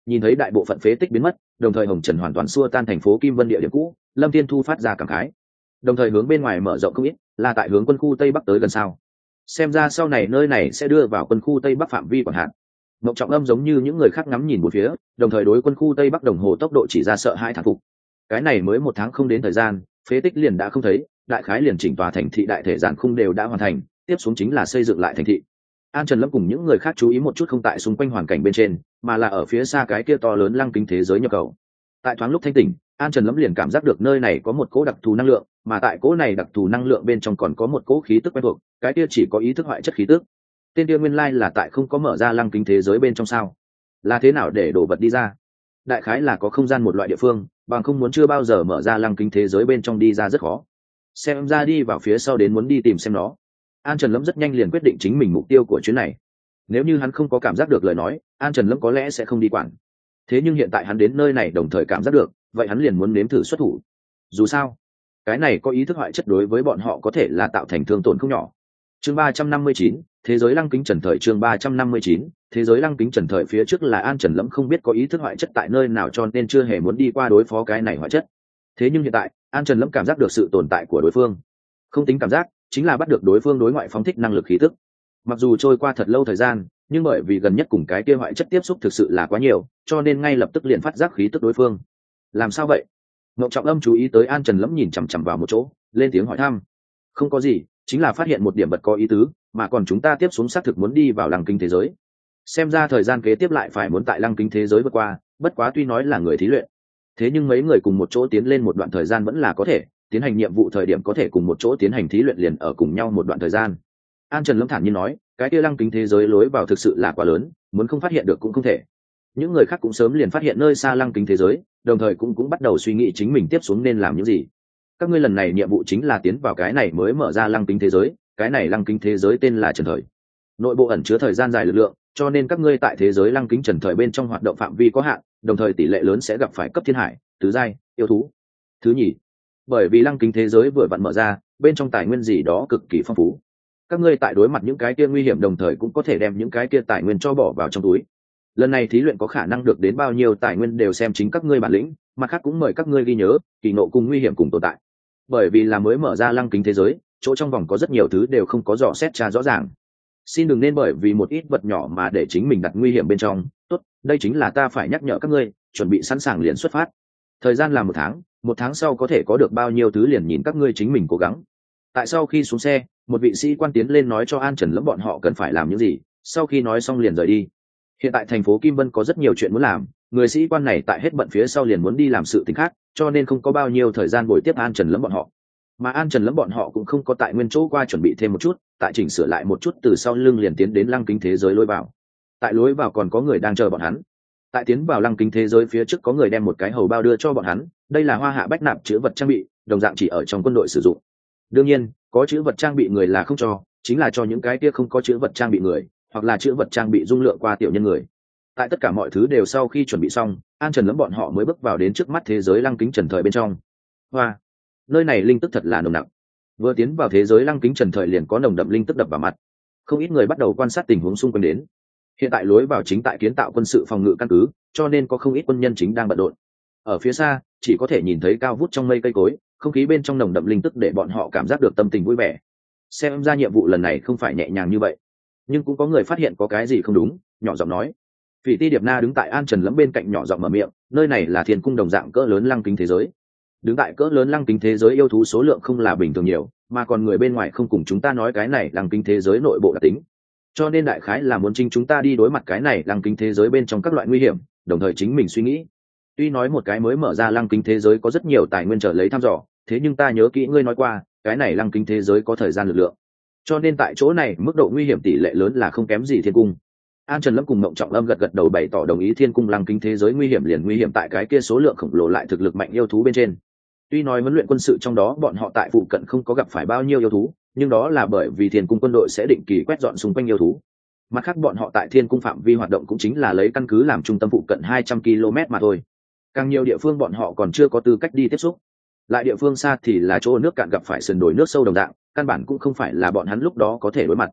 Nhìn thấy đại bộ phận phế tích biến mất, đồng thời hồng trần hoàn toàn xua tan thành phố Kim Vân địa điểm cũ, Lâm Thiên Thu phát ra cảm khái, đồng thời hướng bên ngoài mở rộng không ít, là tại hướng quân khu tây bắc tới gần sao. Xem ra sau này nơi này sẽ đưa vào quân khu tây bắc phạm vi quản hạt. Mộng Trọng Âm giống như những người khác ngắm nhìn một phía, đồng thời đối quân khu tây bắc đồng hồ tốc độ chỉ ra sợ hãi thán phục. Cái này mới một tháng không đến thời gian, phế tích liền đã không thấy, đại khái liền chỉnh tòa thành thị đại thể giản khung đều đã hoàn thành, tiếp xuống chính là xây dựng lại thành thị. An Trần Lâm cùng những người khác chú ý một chút không tại xung quanh hoàn cảnh bên trên, mà là ở phía xa cái kia to lớn lăng kính thế giới nhập cầu. Tại thoáng lúc thanh tỉnh, An Trần Lâm liền cảm giác được nơi này có một cỗ đặc thù năng lượng, mà tại cỗ này đặc thù năng lượng bên trong còn có một cỗ khí tức quen thuộc, cái kia chỉ có ý thức hoại chất khí tức. Tên kia nguyên lai là tại không có mở ra lăng kính thế giới bên trong sao? Là thế nào để đổ vật đi ra? Đại khái là có không gian một loại địa phương, bằng không muốn chưa bao giờ mở ra lăng kính thế giới bên trong đi ra rất khó. Xem ra đi vào phía sau đến muốn đi tìm xem nó. An Trần Lâm rất nhanh liền quyết định chính mình mục tiêu của chuyến này. Nếu như hắn không có cảm giác được lời nói, An Trần Lâm có lẽ sẽ không đi quản. Thế nhưng hiện tại hắn đến nơi này đồng thời cảm giác được, vậy hắn liền muốn nếm thử xuất thủ. Dù sao, cái này có ý thức hoại chất đối với bọn họ có thể là tạo thành thương tổn không nhỏ. Chương ba trăm năm mươi chín, thế giới lăng kính trần thời chương ba trăm năm mươi chín, thế giới lăng kính trần thời phía trước là An Trần Lâm không biết có ý thức hoại chất tại nơi nào cho nên chưa hề muốn đi qua đối phó cái này hoại chất. Thế nhưng hiện tại, An Trần Lâm cảm giác được sự tồn tại của đối phương. Không tính cảm giác, chính là bắt được đối phương đối ngoại phóng thích năng lực khí tức. Mặc dù trôi qua thật lâu thời gian, nhưng bởi vì gần nhất cùng cái kia hoại chất tiếp xúc thực sự là quá nhiều, cho nên ngay lập tức liền phát giác khí tức đối phương. Làm sao vậy? Ngộng Trọng Âm chú ý tới An Trần Lâm nhìn chằm chằm vào một chỗ, lên tiếng hỏi thăm. Không có gì, chính là phát hiện một điểm vật có ý tứ, mà còn chúng ta tiếp xuống xác thực muốn đi vào lăng kính thế giới. Xem ra thời gian kế tiếp lại phải muốn tại lăng kính thế giới vượt qua, bất quá tuy nói là người thí luyện, thế nhưng mấy người cùng một chỗ tiến lên một đoạn thời gian vẫn là có thể, tiến hành nhiệm vụ thời điểm có thể cùng một chỗ tiến hành thí luyện liền ở cùng nhau một đoạn thời gian. An Trần Lâm thản nhiên nói, cái kia lăng kính thế giới lối vào thực sự là quá lớn, muốn không phát hiện được cũng không thể. Những người khác cũng sớm liền phát hiện nơi xa lăng kính thế giới, đồng thời cũng cũng bắt đầu suy nghĩ chính mình tiếp xuống nên làm những gì. Các ngươi lần này nhiệm vụ chính là tiến vào cái này mới mở ra lăng kính thế giới, cái này lăng kính thế giới tên là Trần Thời. Nội bộ ẩn chứa thời gian dài lực lượng, cho nên các ngươi tại thế giới lăng kính Trần Thời bên trong hoạt động phạm vi có hạn, đồng thời tỷ lệ lớn sẽ gặp phải cấp thiên hải, tứ giai, yêu thú. Thứ nhì, bởi vì lăng kính thế giới vừa vặn mở ra, bên trong tài nguyên gì đó cực kỳ phong phú. Các ngươi tại đối mặt những cái kia nguy hiểm đồng thời cũng có thể đem những cái kia tài nguyên cho bỏ vào trong túi. Lần này thí luyện có khả năng được đến bao nhiêu tài nguyên đều xem chính các ngươi bản lĩnh, mặt khác cũng mời các ngươi ghi nhớ, kỳ nộ cùng nguy hiểm cùng tồn tại. Bởi vì là mới mở ra lăng kính thế giới, chỗ trong vòng có rất nhiều thứ đều không có dò xét tra rõ ràng. Xin đừng nên bởi vì một ít vật nhỏ mà để chính mình đặt nguy hiểm bên trong. Tốt, đây chính là ta phải nhắc nhở các ngươi, chuẩn bị sẵn sàng liền xuất phát. Thời gian là một tháng, một tháng sau có thể có được bao nhiêu thứ liền nhìn các ngươi chính mình cố gắng. Tại sau khi xuống xe, một vị sĩ quan tiến lên nói cho An Trần Lâm bọn họ cần phải làm những gì, sau khi nói xong liền rời đi. Hiện tại thành phố Kim Vân có rất nhiều chuyện muốn làm, người sĩ quan này tại hết bận phía sau liền muốn đi làm sự tình khác, cho nên không có bao nhiêu thời gian bồi tiếp An Trần Lâm bọn họ. Mà An Trần Lâm bọn họ cũng không có tại nguyên chỗ qua chuẩn bị thêm một chút, tại chỉnh sửa lại một chút từ sau lưng liền tiến đến lăng kính thế giới lối vào. Tại lối vào còn có người đang chờ bọn hắn. Tại tiến vào lăng kính thế giới phía trước có người đem một cái hầu bao đưa cho bọn hắn, đây là hoa hạ bách nạp chữ vật trang bị, đồng dạng chỉ ở trong quân đội sử dụng. Đương nhiên, có chữ vật trang bị người là không cho, chính là cho những cái kia không có chữ vật trang bị người, hoặc là chữ vật trang bị dung lượng qua tiểu nhân người. Tại tất cả mọi thứ đều sau khi chuẩn bị xong, An Trần Lâm bọn họ mới bước vào đến trước mắt thế giới lăng kính Trần Thời bên trong. Hoa, nơi này linh tức thật là nồng nặc. Vừa tiến vào thế giới lăng kính Trần Thời liền có nồng đậm linh tức đập vào mặt. Không ít người bắt đầu quan sát tình huống xung quanh đến. Hiện tại lối vào chính tại kiến tạo quân sự phòng ngự căn cứ, cho nên có không ít quân nhân chính đang bận rộn. Ở phía xa, chỉ có thể nhìn thấy cao vút trong mây cây cối, không khí bên trong nồng đậm linh tức để bọn họ cảm giác được tâm tình vui vẻ. Xem ra nhiệm vụ lần này không phải nhẹ nhàng như vậy. Nhưng cũng có người phát hiện có cái gì không đúng, nhỏ giọng nói. Phỉ Ti Điệp Na đứng tại An Trần Lâm bên cạnh nhỏ giọng mở miệng, nơi này là thiên cung đồng dạng cỡ lớn lăng kính thế giới. Đứng tại cỡ lớn lăng kính thế giới yêu thú số lượng không là bình thường nhiều, mà còn người bên ngoài không cùng chúng ta nói cái này lăng kính thế giới nội bộ đặc tính. Cho nên đại khái là muốn chính chúng ta đi đối mặt cái này lăng kính thế giới bên trong các loại nguy hiểm, đồng thời chính mình suy nghĩ. Tuy nói một cái mới mở ra lăng kính thế giới có rất nhiều tài nguyên chờ lấy thăm dò, thế nhưng ta nhớ kỹ ngươi nói qua, cái này lăng kính thế giới có thời gian lực lượng. Cho nên tại chỗ này mức độ nguy hiểm tỷ lệ lớn là không kém gì thiên cung. An Trần Lâm cùng Mộng Trọng Lâm gật gật đầu bày tỏ đồng ý thiên cung lăng kính thế giới nguy hiểm liền nguy hiểm tại cái kia số lượng khổng lồ lại thực lực mạnh yêu thú bên trên. Tuy nói huấn luyện quân sự trong đó bọn họ tại phụ cận không có gặp phải bao nhiêu yêu thú, nhưng đó là bởi vì thiên cung quân đội sẽ định kỳ quét dọn xung quanh yêu thú. Mặt khác bọn họ tại thiên cung phạm vi hoạt động cũng chính là lấy căn cứ làm trung tâm phụ cận hai trăm ki lô mét mà thôi. Càng nhiều địa phương bọn họ còn chưa có tư cách đi tiếp xúc. Lại địa phương xa thì là chỗ nước cạn gặp phải sườn đồi nước sâu đồng dạng, căn bản cũng không phải là bọn hắn lúc đó có thể đối mặt.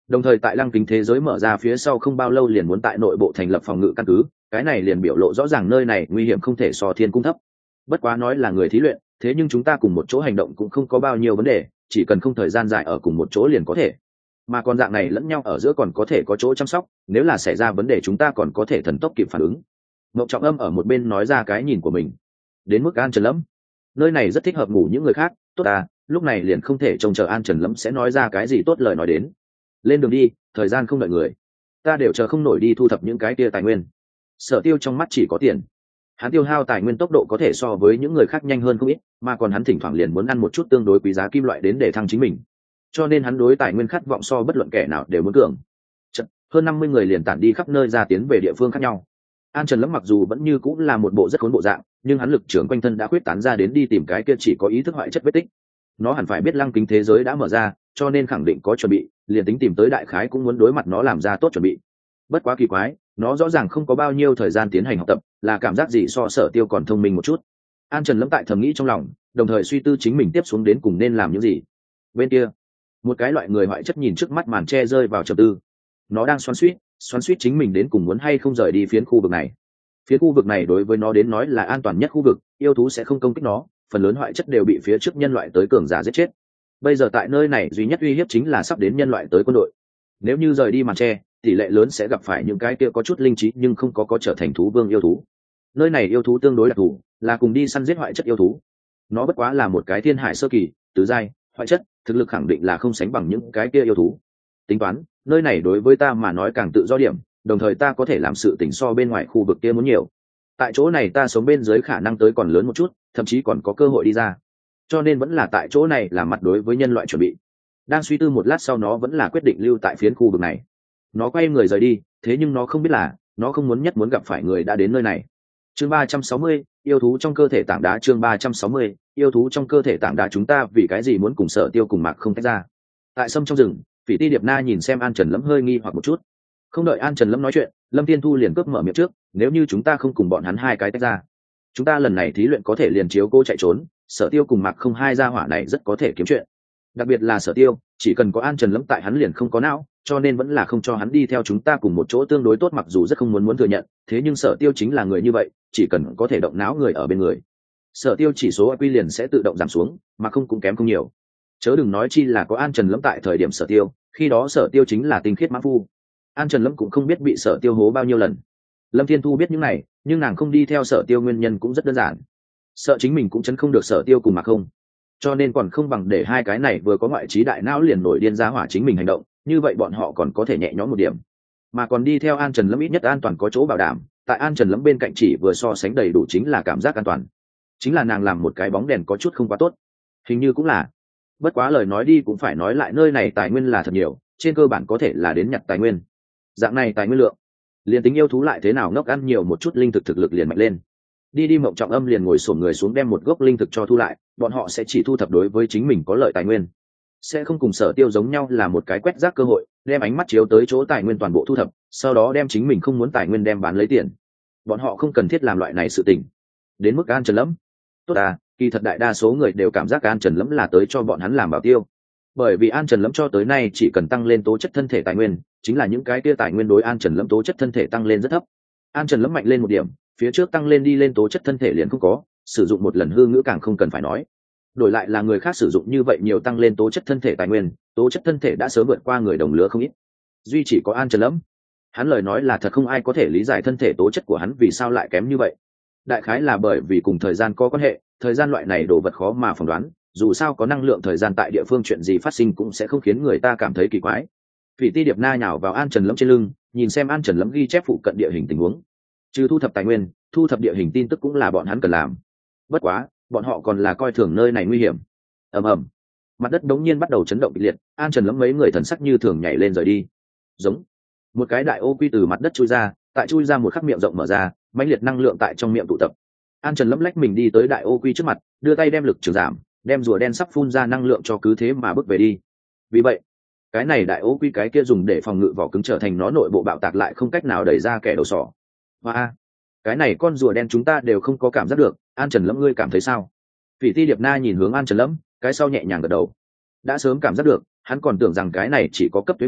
Đồng thời tại lăng kính thế giới mở ra phía sau không bao lâu liền muốn tại nội bộ thành lập phòng ngự căn cứ, cái này liền biểu lộ rõ ràng nơi này nguy hiểm không thể so thiên cung thấp. Bất quá nói là người thí luyện, thế nhưng chúng ta cùng một chỗ hành động cũng không có bao nhiêu vấn đề, chỉ cần không thời gian dài ở cùng một chỗ liền có thể. Mà còn dạng này lẫn nhau ở giữa còn có thể có chỗ chăm sóc, nếu là xảy ra vấn đề chúng ta còn có thể thần tốc kịp phản ứng. Ngọc Trọng Âm ở một bên nói ra cái nhìn của mình. Đến mức An Trần Lâm, nơi này rất thích hợp ngủ những người khác, tốt à, lúc này liền không thể trông chờ An Trần Lâm sẽ nói ra cái gì tốt lời nói đến. Lên đường đi, thời gian không đợi người, ta đều chờ không nổi đi thu thập những cái kia tài nguyên. Sở Tiêu trong mắt chỉ có tiền, hắn tiêu hao tài nguyên tốc độ có thể so với những người khác nhanh hơn không ít, mà còn hắn thỉnh thoảng liền muốn ăn một chút tương đối quý giá kim loại đến để thăng chính mình, cho nên hắn đối tài nguyên khát vọng so bất luận kẻ nào đều muốn cường. Chật, hơn năm mươi người liền tản đi khắp nơi ra tiến về địa phương khác nhau. An Trần Lâm mặc dù vẫn như cũng là một bộ rất khốn bộ dạng, nhưng hắn lực trưởng quanh thân đã khuyết tán ra đến đi tìm cái kia chỉ có ý thức hoại chất vết tích. Nó hẳn phải biết lăng kính thế giới đã mở ra, cho nên khẳng định có chuẩn bị, liền tính tìm tới đại khái cũng muốn đối mặt nó làm ra tốt chuẩn bị. Bất quá kỳ quái, nó rõ ràng không có bao nhiêu thời gian tiến hành học tập, là cảm giác gì so Sở Tiêu còn thông minh một chút. An Trần Lâm tại thầm nghĩ trong lòng, đồng thời suy tư chính mình tiếp xuống đến cùng nên làm những gì. Bên kia, một cái loại người hoại chất nhìn trước mắt màn che rơi vào trầm tư. Nó đang xoắn xuýt, xoắn xuýt chính mình đến cùng muốn hay không rời đi phiến khu vực này. Phía khu vực này đối với nó đến nói là an toàn nhất khu vực, yêu thú sẽ không công kích nó, phần lớn hoại chất đều bị phía trước nhân loại tới cường giả giết chết. Bây giờ tại nơi này duy nhất uy hiếp chính là sắp đến nhân loại tới quân đội. Nếu như rời đi màn che, tỷ lệ lớn sẽ gặp phải những cái kia có chút linh trí nhưng không có có trở thành thú vương yêu thú. Nơi này yêu thú tương đối đặc thù, là cùng đi săn giết hoại chất yêu thú. Nó bất quá là một cái thiên hải sơ kỳ, tứ giai, hoại chất, thực lực khẳng định là không sánh bằng những cái kia yêu thú. Tính toán, nơi này đối với ta mà nói càng tự do điểm, đồng thời ta có thể làm sự tình so bên ngoài khu vực kia muốn nhiều. Tại chỗ này ta sống bên dưới khả năng tới còn lớn một chút, thậm chí còn có cơ hội đi ra. Cho nên vẫn là tại chỗ này làm mặt đối với nhân loại chuẩn bị. Đang suy tư một lát sau nó vẫn là quyết định lưu tại phiến khu vực này. Nó quay người rời đi, thế nhưng nó không biết là nó không muốn nhất muốn gặp phải người đã đến nơi này. Chương ba trăm sáu mươi, yêu thú trong cơ thể tảng đá. Chương ba trăm sáu mươi, yêu thú trong cơ thể tảng đá. Chúng ta vì cái gì muốn cùng Sở Tiêu cùng Mạc không tách ra? Tại sâm trong rừng, Phỉ Ti Điệp Na nhìn xem An Trần Lâm hơi nghi hoặc một chút. Không đợi An Trần Lâm nói chuyện, Lâm Thiên Thu liền cướp mở miệng trước, nếu như chúng ta không cùng bọn hắn hai cái tách ra, chúng ta lần này thí luyện có thể liền chiếu cô chạy trốn, Sở Tiêu cùng Mạc không hai gia hỏa này rất có thể kiếm chuyện. Đặc biệt là Sở Tiêu, chỉ cần có An Trần Lâm tại hắn liền không có não, cho nên vẫn là không cho hắn đi theo chúng ta cùng một chỗ tương đối tốt, mặc dù rất không muốn muốn thừa nhận, thế nhưng Sở Tiêu chính là người như vậy, chỉ cần có thể động não người ở bên người, Sở Tiêu chỉ số i kiu liền sẽ tự động giảm xuống, mà không cũng kém không nhiều. Chớ đừng nói chi là có An Trần Lâm tại thời điểm Sở Tiêu, khi đó Sở Tiêu chính là tinh khiết mãn phu. An Trần Lâm cũng không biết bị Sở Tiêu hố bao nhiêu lần. Lâm Thiên Thu biết những này, nhưng nàng không đi theo Sở Tiêu nguyên nhân cũng rất đơn giản, sợ chính mình cũng chấn không được Sở Tiêu cùng Mạc không, cho nên còn không bằng để hai cái này vừa có ngoại trí đại não liền nổi điên ra hỏa chính mình hành động, như vậy bọn họ còn có thể nhẹ nhõm một điểm. Mà còn đi theo An Trần Lâm ít nhất an toàn có chỗ bảo đảm, tại An Trần Lâm bên cạnh chỉ vừa so sánh đầy đủ chính là cảm giác an toàn. Chính là nàng làm một cái bóng đèn có chút không quá tốt, hình như cũng là. Bất quá lời nói đi cũng phải nói lại, nơi này tài nguyên là thật nhiều, trên cơ bản có thể là đến nhặt tài nguyên. Dạng này tài nguyên lượng, liền tính yêu thú lại thế nào ngốc ăn nhiều một chút linh thực thực lực liền mạnh lên. Đi đi Mộng Trọng Âm liền ngồi xổm người xuống đem một gốc linh thực cho thu lại, bọn họ sẽ chỉ thu thập đối với chính mình có lợi tài nguyên, sẽ không cùng Sở Tiêu giống nhau là một cái quét rác cơ hội, đem ánh mắt chiếu tới chỗ tài nguyên toàn bộ thu thập, sau đó đem chính mình không muốn tài nguyên đem bán lấy tiền. Bọn họ không cần thiết làm loại này sự tình. Đến mức An Trần Lâm, tốt à, kỳ thật đại đa số người đều cảm giác An Trần Lâm là tới cho bọn hắn làm bảo tiêu, bởi vì An Trần Lâm cho tới nay chỉ cần tăng lên tố chất thân thể tài nguyên, chính là những cái kia tài nguyên đối An Trần Lâm tố chất thân thể tăng lên rất thấp. An Trần Lâm mạnh lên một điểm, phía trước tăng lên đi lên tố chất thân thể liền không có, sử dụng một lần hư ngữ càng không cần phải nói. Đổi lại là người khác sử dụng như vậy nhiều tăng lên tố chất thân thể tài nguyên, tố chất thân thể đã sớm vượt qua người đồng lứa không ít. Duy chỉ có An Trần Lâm, hắn lời nói là thật không ai có thể lý giải thân thể tố chất của hắn vì sao lại kém như vậy. Đại khái là bởi vì cùng thời gian có quan hệ, thời gian loại này đồ vật khó mà phỏng đoán, dù sao có năng lượng thời gian tại địa phương chuyện gì phát sinh cũng sẽ không khiến người ta cảm thấy kỳ quái. Phỉ Ti Điệp Na nhào vào An Trần Lâm trên lưng, nhìn xem An Trần Lâm ghi chép phụ cận địa hình tình huống. Trừ thu thập tài nguyên, thu thập địa hình tin tức cũng là bọn hắn cần làm. Bất quá, bọn họ còn là coi thường nơi này nguy hiểm. Ầm ầm, mặt đất đống nhiên bắt đầu chấn động kịch liệt, An Trần Lâm mấy người thần sắc như thường nhảy lên rời đi. Giống, một cái đại ô quy từ mặt đất chui ra, tại chui ra một khắc miệng rộng mở ra, mãnh liệt năng lượng tại trong miệng tụ tập. An Trần Lâm lách mình đi tới đại ô quy trước mặt, đưa tay đem lực trường giảm, đem rùa đen sắp phun ra năng lượng cho cứ thế mà bước về đi. Vì vậy, cái này đại ô quy cái kia dùng để phòng ngự vỏ cứng trở thành nó nội bộ bạo tạc lại không cách nào đẩy ra kẻ đầu sỏ. Và cái này con rùa đen chúng ta đều không có cảm giác được, An Trần Lâm ngươi cảm thấy sao? Phỉ Ti Điệp Na nhìn hướng An Trần Lâm, cái sau nhẹ nhàng gật đầu. Đã sớm cảm giác được, hắn còn tưởng rằng cái này chỉ có cấp thuế vụ,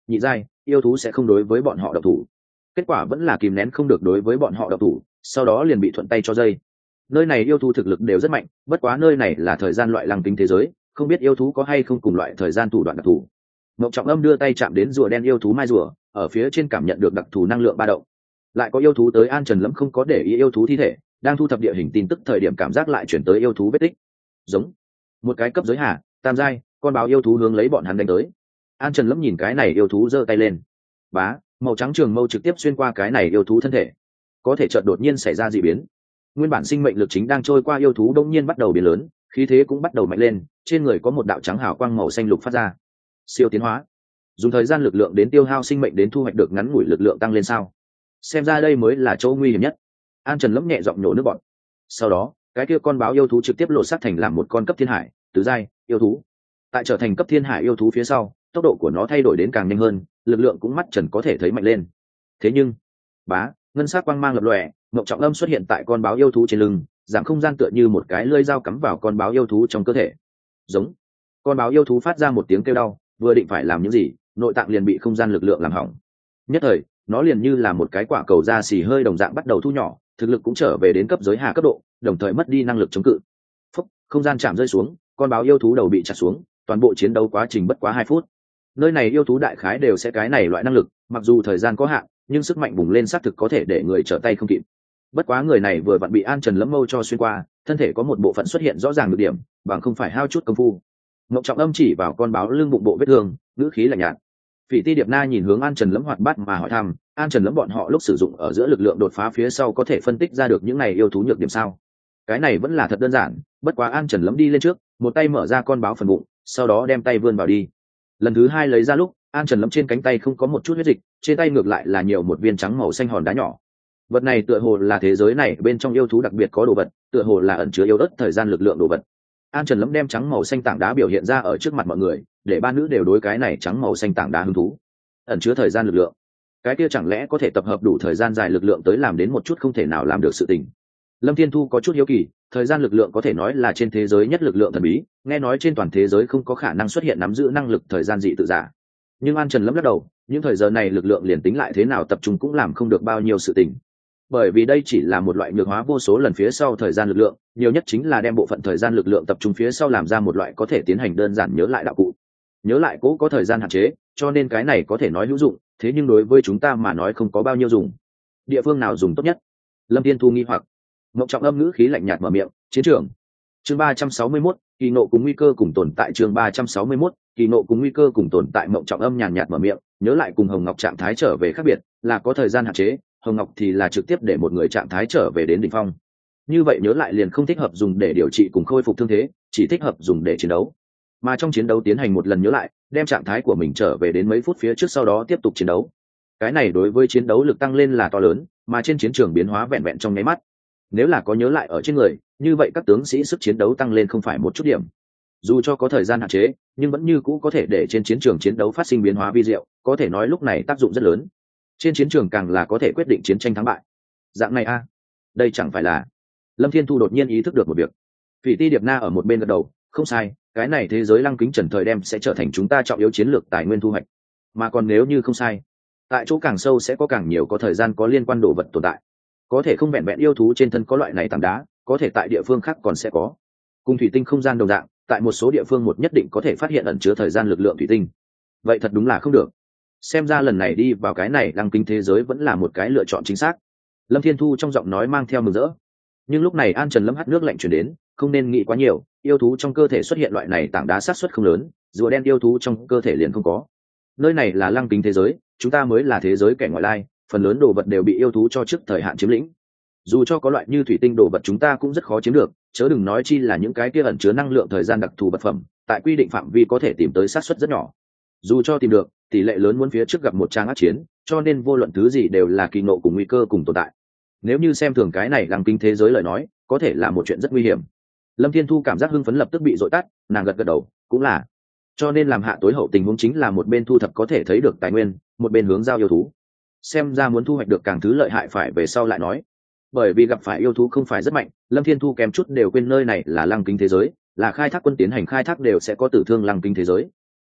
nhị giai yêu thú sẽ không đối với bọn họ độc thủ. Kết quả vẫn là kìm nén không được đối với bọn họ độc thủ, sau đó liền bị thuận tay cho dây. Nơi này yêu thú thực lực đều rất mạnh, bất quá nơi này là thời gian loại lăng kính thế giới, không biết yêu thú có hay không cùng loại thời gian thủ đoạn đặc thù. Mộng Trọng Âm đưa tay chạm đến rùa đen yêu thú mai rùa, ở phía trên cảm nhận được đặc thù năng lượng ba động. Lại có yêu thú tới, An Trần Lâm không có để ý yêu thú thi thể, đang thu thập địa hình tin tức thời điểm cảm giác lại chuyển tới yêu thú vết tích. Giống một cái cấp giới hạ tam giai con báo yêu thú hướng lấy bọn hắn đánh tới. An Trần Lâm nhìn cái này yêu thú giơ tay lên, bá, màu trắng trường mâu trực tiếp xuyên qua cái này yêu thú thân thể. Có thể chợt đột nhiên xảy ra dị biến, nguyên bản sinh mệnh lực chính đang trôi qua yêu thú đông nhiên bắt đầu biến lớn, khí thế cũng bắt đầu mạnh lên, trên người có một đạo trắng hào quang màu xanh lục phát ra. Siêu tiến hóa, dùng thời gian lực lượng đến tiêu hao sinh mệnh đến thu hoạch được ngắn ngủi lực lượng tăng lên sao? Xem ra đây mới là chỗ nguy hiểm nhất. An Trần Lâm nhẹ giọng nhổ nước bọt. Sau đó cái kia con báo yêu thú trực tiếp lột xác thành làm một con cấp thiên hải tứ giai yêu thú. Tại trở thành cấp thiên hải yêu thú phía sau, tốc độ của nó thay đổi đến càng nhanh hơn, lực lượng cũng mắt trần có thể thấy mạnh lên. Thế nhưng bá, ngân sắc quang mang lập lòe, Mộng Trọng Âm xuất hiện tại con báo yêu thú trên lưng, giảm không gian tựa như một cái lưỡi dao cắm vào con báo yêu thú trong cơ thể. Giống, con báo yêu thú phát ra một tiếng kêu đau, vừa định phải làm những gì, nội tạng liền bị không gian lực lượng làm hỏng. Nhất thời, nó liền như là một cái quả cầu da xì hơi đồng dạng bắt đầu thu nhỏ, thực lực cũng trở về đến cấp giới hạ cấp độ, đồng thời mất đi năng lực chống cự. Phúc, không gian chạm rơi xuống, con báo yêu thú đầu bị chặt xuống, toàn bộ chiến đấu quá trình bất quá hai phút. Nơi này yêu thú đại khái đều sẽ cái này loại năng lực, mặc dù thời gian có hạn, nhưng sức mạnh bùng lên xác thực có thể để người trở tay không kịp. Bất quá người này vừa vặn bị An Trần Lâm mâu cho xuyên qua, thân thể có một bộ phận xuất hiện rõ ràng được điểm, bằng không phải hao chút công phu. Mộng Trọng Âm chỉ vào con báo lưng bụng bộ vết thương, ngữ khí lạnh nhạt. Phỉ Ti Điệp Na nhìn hướng An Trần Lâm hoạt bát mà hỏi thăm, An Trần Lâm bọn họ lúc sử dụng ở giữa lực lượng đột phá phía sau có thể phân tích ra được những này yêu thú nhược điểm sao? Cái này vẫn là thật đơn giản, bất quá An Trần Lâm đi lên trước, một tay mở ra con báo phần bụng, sau đó đem tay vươn vào đi. Lần thứ hai lấy ra lúc, An Trần Lâm trên cánh tay không có một chút huyết dịch, trên tay ngược lại là nhiều một viên trắng màu xanh hòn đá nhỏ. Vật này tựa hồ là thế giới này bên trong yêu thú đặc biệt có đồ vật, tựa hồ là ẩn chứa yêu ớt thời gian lực lượng đồ vật. An Trần Lâm đem trắng màu xanh tảng đá biểu hiện ra ở trước mặt mọi người, để ba nữ đều đối cái này trắng màu xanh tảng đá hứng thú. Ẩn chứa thời gian lực lượng, cái kia chẳng lẽ có thể tập hợp đủ thời gian dài lực lượng tới làm đến một chút không thể nào làm được sự tình. Lâm Thiên Thu có chút hiếu kỳ, thời gian lực lượng có thể nói là trên thế giới nhất lực lượng thần bí, nghe nói trên toàn thế giới không có khả năng xuất hiện nắm giữ năng lực thời gian dị tự giả. Nhưng An Trần Lâm lắc đầu, những thời giờ này lực lượng liền tính lại thế nào tập trung cũng làm không được bao nhiêu sự tình. Bởi vì đây chỉ là một loại nhược hóa vô số lần phía sau thời gian lực lượng, nhiều nhất chính là đem bộ phận thời gian lực lượng tập trung phía sau làm ra một loại có thể tiến hành đơn giản nhớ lại đạo cụ. Nhớ lại cố có thời gian hạn chế, cho nên cái này có thể nói hữu dụng, thế nhưng đối với chúng ta mà nói không có bao nhiêu dùng. Địa phương nào dùng tốt nhất? Lâm Thiên Thu nghi hoặc. Mộng Trọng Âm ngữ khí lạnh nhạt mở miệng, chiến trường. Chương ba trăm sáu mươi mốt, kỳ nộ cùng nguy cơ cùng tồn tại. Chương ba trăm sáu mươi mốt, kỳ nộ cùng nguy cơ cùng tồn tại. Mộng Trọng Âm nhàn nhạt mở miệng, nhớ lại cùng Hồng Ngọc trạng thái trở về khác biệt, là có thời gian hạn chế, Hồng Ngọc thì là trực tiếp để một người trạng thái trở về đến đỉnh phong. Như vậy nhớ lại liền không thích hợp dùng để điều trị cùng khôi phục thương thế, chỉ thích hợp dùng để chiến đấu. Mà trong chiến đấu tiến hành một lần nhớ lại, đem trạng thái của mình trở về đến mấy phút phía trước, sau đó tiếp tục chiến đấu. Cái này đối với chiến đấu lực tăng lên là to lớn, mà trên chiến trường biến hóa vẹn vẹn trong nháy mắt. Nếu là có nhớ lại ở trên người, như vậy các tướng sĩ sức chiến đấu tăng lên không phải một chút điểm. Dù cho có thời gian hạn chế, nhưng vẫn như cũ có thể để trên chiến trường chiến đấu phát sinh biến hóa vi diệu, có thể nói lúc này tác dụng rất lớn. Trên chiến trường càng là có thể quyết định chiến tranh thắng bại. Dạng này a, đây chẳng phải là... Lâm Thiên Thu đột nhiên ý thức được một việc. Phỉ Ti Điệp Na ở một bên gật đầu, không sai, cái này thế giới lăng kính trần thời đem sẽ trở thành chúng ta trọng yếu chiến lược tài nguyên thu hoạch. Mà còn nếu như không sai, tại chỗ càng sâu sẽ có càng nhiều có thời gian có liên quan đồ vật tồn tại. Có thể không vẹn vẹn yêu thú trên thân có loại này tảng đá, có thể tại địa phương khác còn sẽ có. Cùng thủy tinh không gian đồng dạng, tại một số địa phương một nhất định có thể phát hiện ẩn chứa thời gian lực lượng thủy tinh. Vậy thật đúng là không được. Xem ra lần này đi vào cái này lăng kính thế giới vẫn là một cái lựa chọn chính xác. Lâm Thiên Thu trong giọng nói mang theo mừng rỡ. Nhưng lúc này An Trần Lâm hắt nước lạnh truyền đến, không nên nghĩ quá nhiều, yêu thú trong cơ thể xuất hiện loại này tảng đá xác suất không lớn, rùa đen yêu thú trong cơ thể liền không có. Nơi này là lăng kính thế giới, chúng ta mới là thế giới kẻ ngoại lai, phần lớn đồ vật đều bị yêu thú cho trước thời hạn chiếm lĩnh. Dù cho có loại như thủy tinh đồ vật chúng ta cũng rất khó chiếm được, chớ đừng nói chi là những cái kia ẩn chứa năng lượng thời gian đặc thù vật phẩm, tại quy định phạm vi có thể tìm tới xác suất rất nhỏ. Dù cho tìm được, tỷ lệ lớn muốn phía trước gặp một trang ác chiến, cho nên vô luận thứ gì đều là kỳ ngộ cùng nguy cơ cùng tồn tại. Nếu như xem thường cái này lăng kính thế giới lời nói, có thể là một chuyện rất nguy hiểm. Lâm Thiên Thu cảm giác hưng phấn lập tức bị dội tắt, nàng gật gật đầu, cũng là. Cho nên làm hạ tối hậu tình huống chính là một bên thu thập có thể thấy được tài nguyên, một bên hướng giao yêu thú. Xem ra muốn thu hoạch được càng thứ lợi hại phải về sau lại nói. Bởi vì gặp phải yêu thú không phải rất mạnh, Lâm Thiên Thu kém chút đều quên nơi này là lăng kính thế giới, là khai thác quân tiến hành khai thác đều sẽ có tử thương lăng kính thế giới.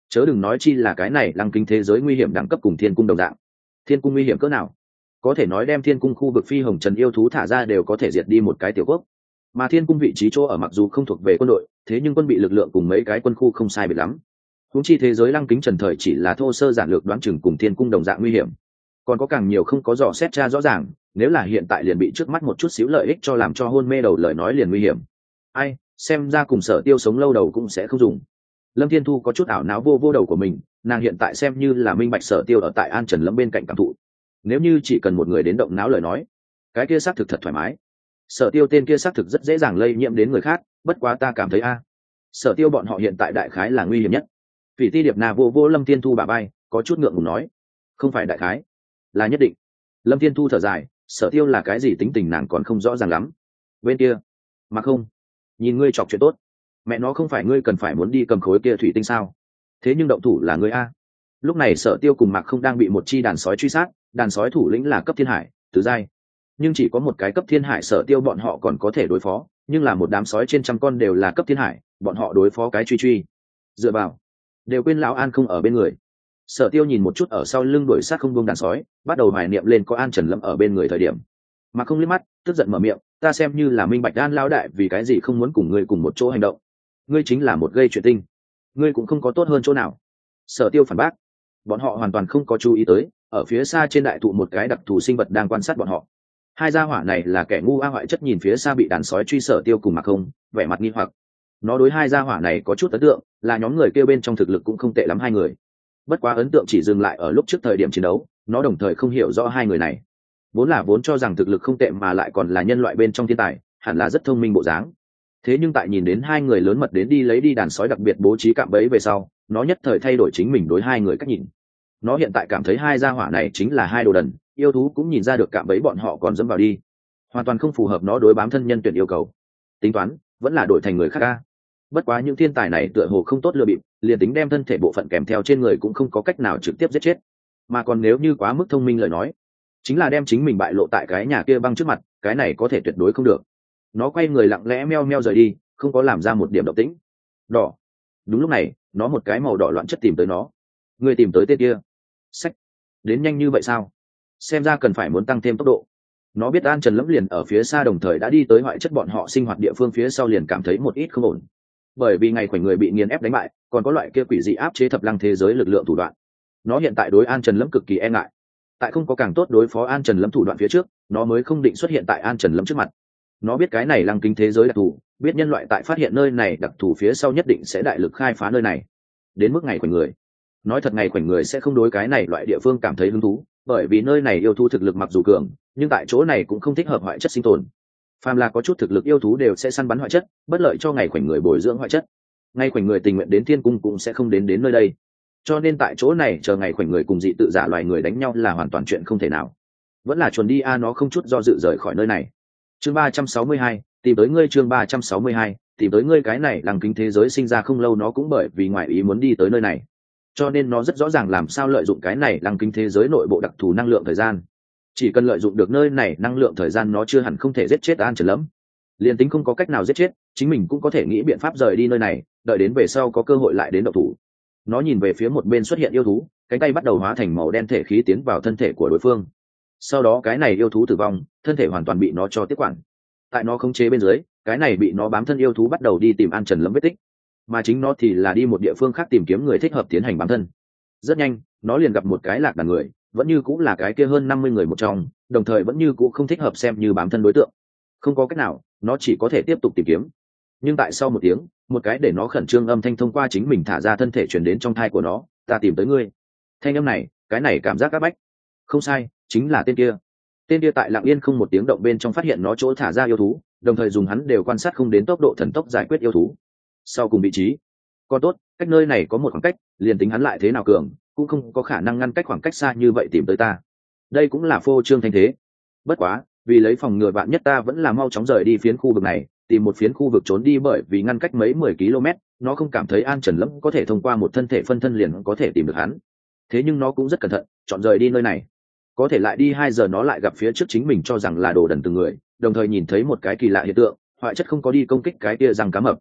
chớ đừng nói chi là cái này lăng kính thế giới nguy hiểm đẳng cấp cùng thiên cung đồng dạng. Thiên cung nguy hiểm cỡ nào, có thể nói đem thiên cung khu vực phi hồng trần yêu thú thả ra đều có thể diệt đi một cái tiểu quốc. Mà thiên cung vị trí chỗ ở mặc dù không thuộc về quân đội, thế nhưng quân bị lực lượng cùng mấy cái quân khu không sai biệt lắm. Huống chi thế giới lăng kính trần thời chỉ là thô sơ giản lược đoán chừng cùng thiên cung đồng dạng nguy hiểm, còn có càng nhiều không có dò xét tra rõ ràng. Nếu là hiện tại liền bị trước mắt một chút xíu lợi ích cho làm cho hôn mê đầu lời nói liền nguy hiểm. Ai, xem ra cùng Sở Tiêu sống lâu đầu cũng sẽ không dùng. Lâm Thiên Thu có chút ảo não vô vô đầu của mình, nàng hiện tại xem như là minh bạch Sở Tiêu ở tại An Trần Lâm bên cạnh cảm thụ. Nếu như chỉ cần một người đến động não lời nói, cái kia xác thực thật thoải mái. Sở Tiêu tên kia xác thực rất dễ dàng lây nhiễm đến người khác, bất quá ta cảm thấy a, Sở Tiêu bọn họ hiện tại đại khái là nguy hiểm nhất. Phỉ Ti Điệp Na vô vô Lâm Thiên Thu bả vai, có chút ngượng ngùng nói, không phải đại khái, là nhất định. Lâm Thiên Thu thở dài, Sở Tiêu là cái gì tính tình nàng còn không rõ ràng lắm. Bên kia, mà không, nhìn ngươi chọc chuyện tốt, mẹ nó không phải ngươi cần phải muốn đi cầm khối kia thủy tinh sao? Thế nhưng động thủ là ngươi a. Lúc này Sở Tiêu cùng Mạc Không đang bị một chi đàn sói truy sát, đàn sói thủ lĩnh là cấp thiên hải, tứ giai. Nhưng chỉ có một cái cấp thiên hải Sở Tiêu bọn họ còn có thể đối phó, nhưng là một đám sói trên trăm con đều là cấp thiên hải, bọn họ đối phó cái truy truy. Dựa vào, đều quên lão An không ở bên người. Sở Tiêu nhìn một chút ở sau lưng đuổi sát không buông đàn sói, bắt đầu hoài niệm lên có An Trần Lâm ở bên người thời điểm. Mà không liếc mắt, tức giận mở miệng, ta xem như là minh bạch An lão đại vì cái gì không muốn cùng ngươi cùng một chỗ hành động. Ngươi chính là một gây chuyện tinh, ngươi cũng không có tốt hơn chỗ nào. Sở Tiêu phản bác, bọn họ hoàn toàn không có chú ý tới, ở phía xa trên đại thụ một cái đặc thù sinh vật đang quan sát bọn họ. Hai gia hỏa này là kẻ ngu a hoại chất nhìn phía xa bị đàn sói truy Sở Tiêu cùng Mạc Không, vẻ mặt nghi hoặc. Nó đối hai gia hỏa này có chút ấn tượng, là nhóm người kêu bên trong thực lực cũng không tệ lắm hai người. Bất quá ấn tượng chỉ dừng lại ở lúc trước thời điểm chiến đấu, nó đồng thời không hiểu rõ hai người này. Vốn là vốn cho rằng thực lực không tệ mà lại còn là nhân loại bên trong thiên tài, hẳn là rất thông minh bộ dáng. Thế nhưng tại nhìn đến hai người lớn mật đến đi lấy đi đàn sói đặc biệt bố trí cạm bẫy về sau, nó nhất thời thay đổi chính mình đối hai người cách nhìn. Nó hiện tại cảm thấy hai gia hỏa này chính là hai đồ đần, yêu thú cũng nhìn ra được cạm bẫy bọn họ còn dẫm vào đi, hoàn toàn không phù hợp nó đối bám thân nhân tuyển yêu cầu. Tính toán vẫn là đổi thành người khác ca. Bất quá những thiên tài này tựa hồ không tốt lừa bịp, liền tính đem thân thể bộ phận kèm theo trên người cũng không có cách nào trực tiếp giết chết, mà còn nếu như quá mức thông minh lời nói, chính là đem chính mình bại lộ tại cái nhà kia băng trước mặt, cái này có thể tuyệt đối không được. Nó quay người lặng lẽ meo meo rời đi, không có làm ra một điểm động tĩnh. Đỏ. Đúng lúc này, nó một cái màu đỏ loạn chất tìm tới nó. Người tìm tới tên kia. Sách. Đến nhanh như vậy sao? Xem ra cần phải muốn tăng thêm tốc độ. Nó biết An Trần Lâm liền ở phía xa đồng thời đã đi tới hoại chất bọn họ sinh hoạt địa phương phía sau, liền cảm thấy một ít không ổn. Bởi vì ngày khoảnh người bị nghiền ép đánh bại, còn có loại kia quỷ dị áp chế thập lăng thế giới lực lượng thủ đoạn. Nó hiện tại đối An Trần Lâm cực kỳ e ngại. Tại không có càng tốt đối phó An Trần Lâm thủ đoạn phía trước, nó mới không định xuất hiện tại An Trần Lâm trước mặt. Nó biết cái này lăng kính thế giới đặc thù, biết nhân loại tại phát hiện nơi này đặc thù phía sau nhất định sẽ đại lực khai phá nơi này. Đến mức ngày khoảnh người, nói thật ngày khoảnh người sẽ không đối cái này loại địa phương cảm thấy hứng thú, bởi vì nơi này yêu thú thực lực mặc dù cường, nhưng tại chỗ này cũng không thích hợp hoại chất sinh tồn. Phàm là có chút thực lực yêu thú đều sẽ săn bắn hoại chất, bất lợi cho ngày khoảnh người bồi dưỡng hoại chất. Ngày khoảnh người tình nguyện đến thiên cung cũng sẽ không đến đến nơi đây, cho nên tại chỗ này chờ ngày khoảnh người cùng dị tự giả loài người đánh nhau là hoàn toàn chuyện không thể nào. Vẫn là chuồn đi a, nó không chút do dự rời khỏi nơi này. Chương ba trăm sáu mươi hai, tìm tới ngươi. Chương ba trăm sáu mươi hai, tìm tới ngươi. Cái này lăng kính thế giới sinh ra không lâu nó cũng bởi vì ngoại ý muốn đi tới nơi này, cho nên nó rất rõ ràng làm sao lợi dụng cái này lăng kính thế giới nội bộ đặc thù năng lượng thời gian. Chỉ cần lợi dụng được nơi này năng lượng thời gian, nó chưa hẳn không thể giết chết An Trần Lâm. Liên tính không có cách nào giết chết, chính mình cũng có thể nghĩ biện pháp rời đi nơi này, đợi đến về sau có cơ hội lại đến động thủ. Nó nhìn về phía một bên xuất hiện yêu thú, cánh tay bắt đầu hóa thành màu đen thể khí tiến vào thân thể của đối phương. Sau đó cái này yêu thú tử vong, thân thể hoàn toàn bị nó cho tiếp quản. Tại nó khống chế bên dưới, cái này bị nó bám thân yêu thú bắt đầu đi tìm An Trần Lâm vết tích, mà chính nó thì là đi một địa phương khác tìm kiếm người thích hợp tiến hành bám thân. Rất nhanh, nó liền gặp một cái lạc đàn người, vẫn như cũng là cái kia hơn năm mươi người một trong, đồng thời vẫn như cũng không thích hợp xem như bám thân đối tượng. Không có cách nào, nó chỉ có thể tiếp tục tìm kiếm. Nhưng tại sau một tiếng, một cái để nó khẩn trương âm thanh thông qua chính mình thả ra thân thể truyền đến trong thai của nó, ta tìm tới ngươi. Thanh âm này, cái này cảm giác áp bách. Không sai, chính là tên kia. Tên kia tại lặng yên không một tiếng động bên trong phát hiện nó chỗ thả ra yêu thú, đồng thời dùng hắn đều quan sát không đến tốc độ thần tốc giải quyết yêu thú. Sau cùng vị trí, còn tốt, cách nơi này có một khoảng cách, liền tính hắn lại thế nào cường, cũng không có khả năng ngăn cách khoảng cách xa như vậy tìm tới ta. Đây cũng là phô trương thanh thế. Bất quá, vì lấy phòng ngừa vạn nhất, ta vẫn là mau chóng rời đi phiến khu vực này, tìm một phiến khu vực trốn đi, bởi vì ngăn cách mấy mười ki lô mét, nó không cảm thấy An Trần Lâm có thể thông qua một thân thể phân thân liền có thể tìm được hắn. Thế nhưng nó cũng rất cẩn thận, chọn rời đi nơi này. Có thể lại đi hai giờ nó lại gặp phía trước chính mình cho rằng là đồ đần từng người, đồng thời nhìn thấy một cái kỳ lạ hiện tượng, hoại chất không có đi công kích cái kia răng cá mập.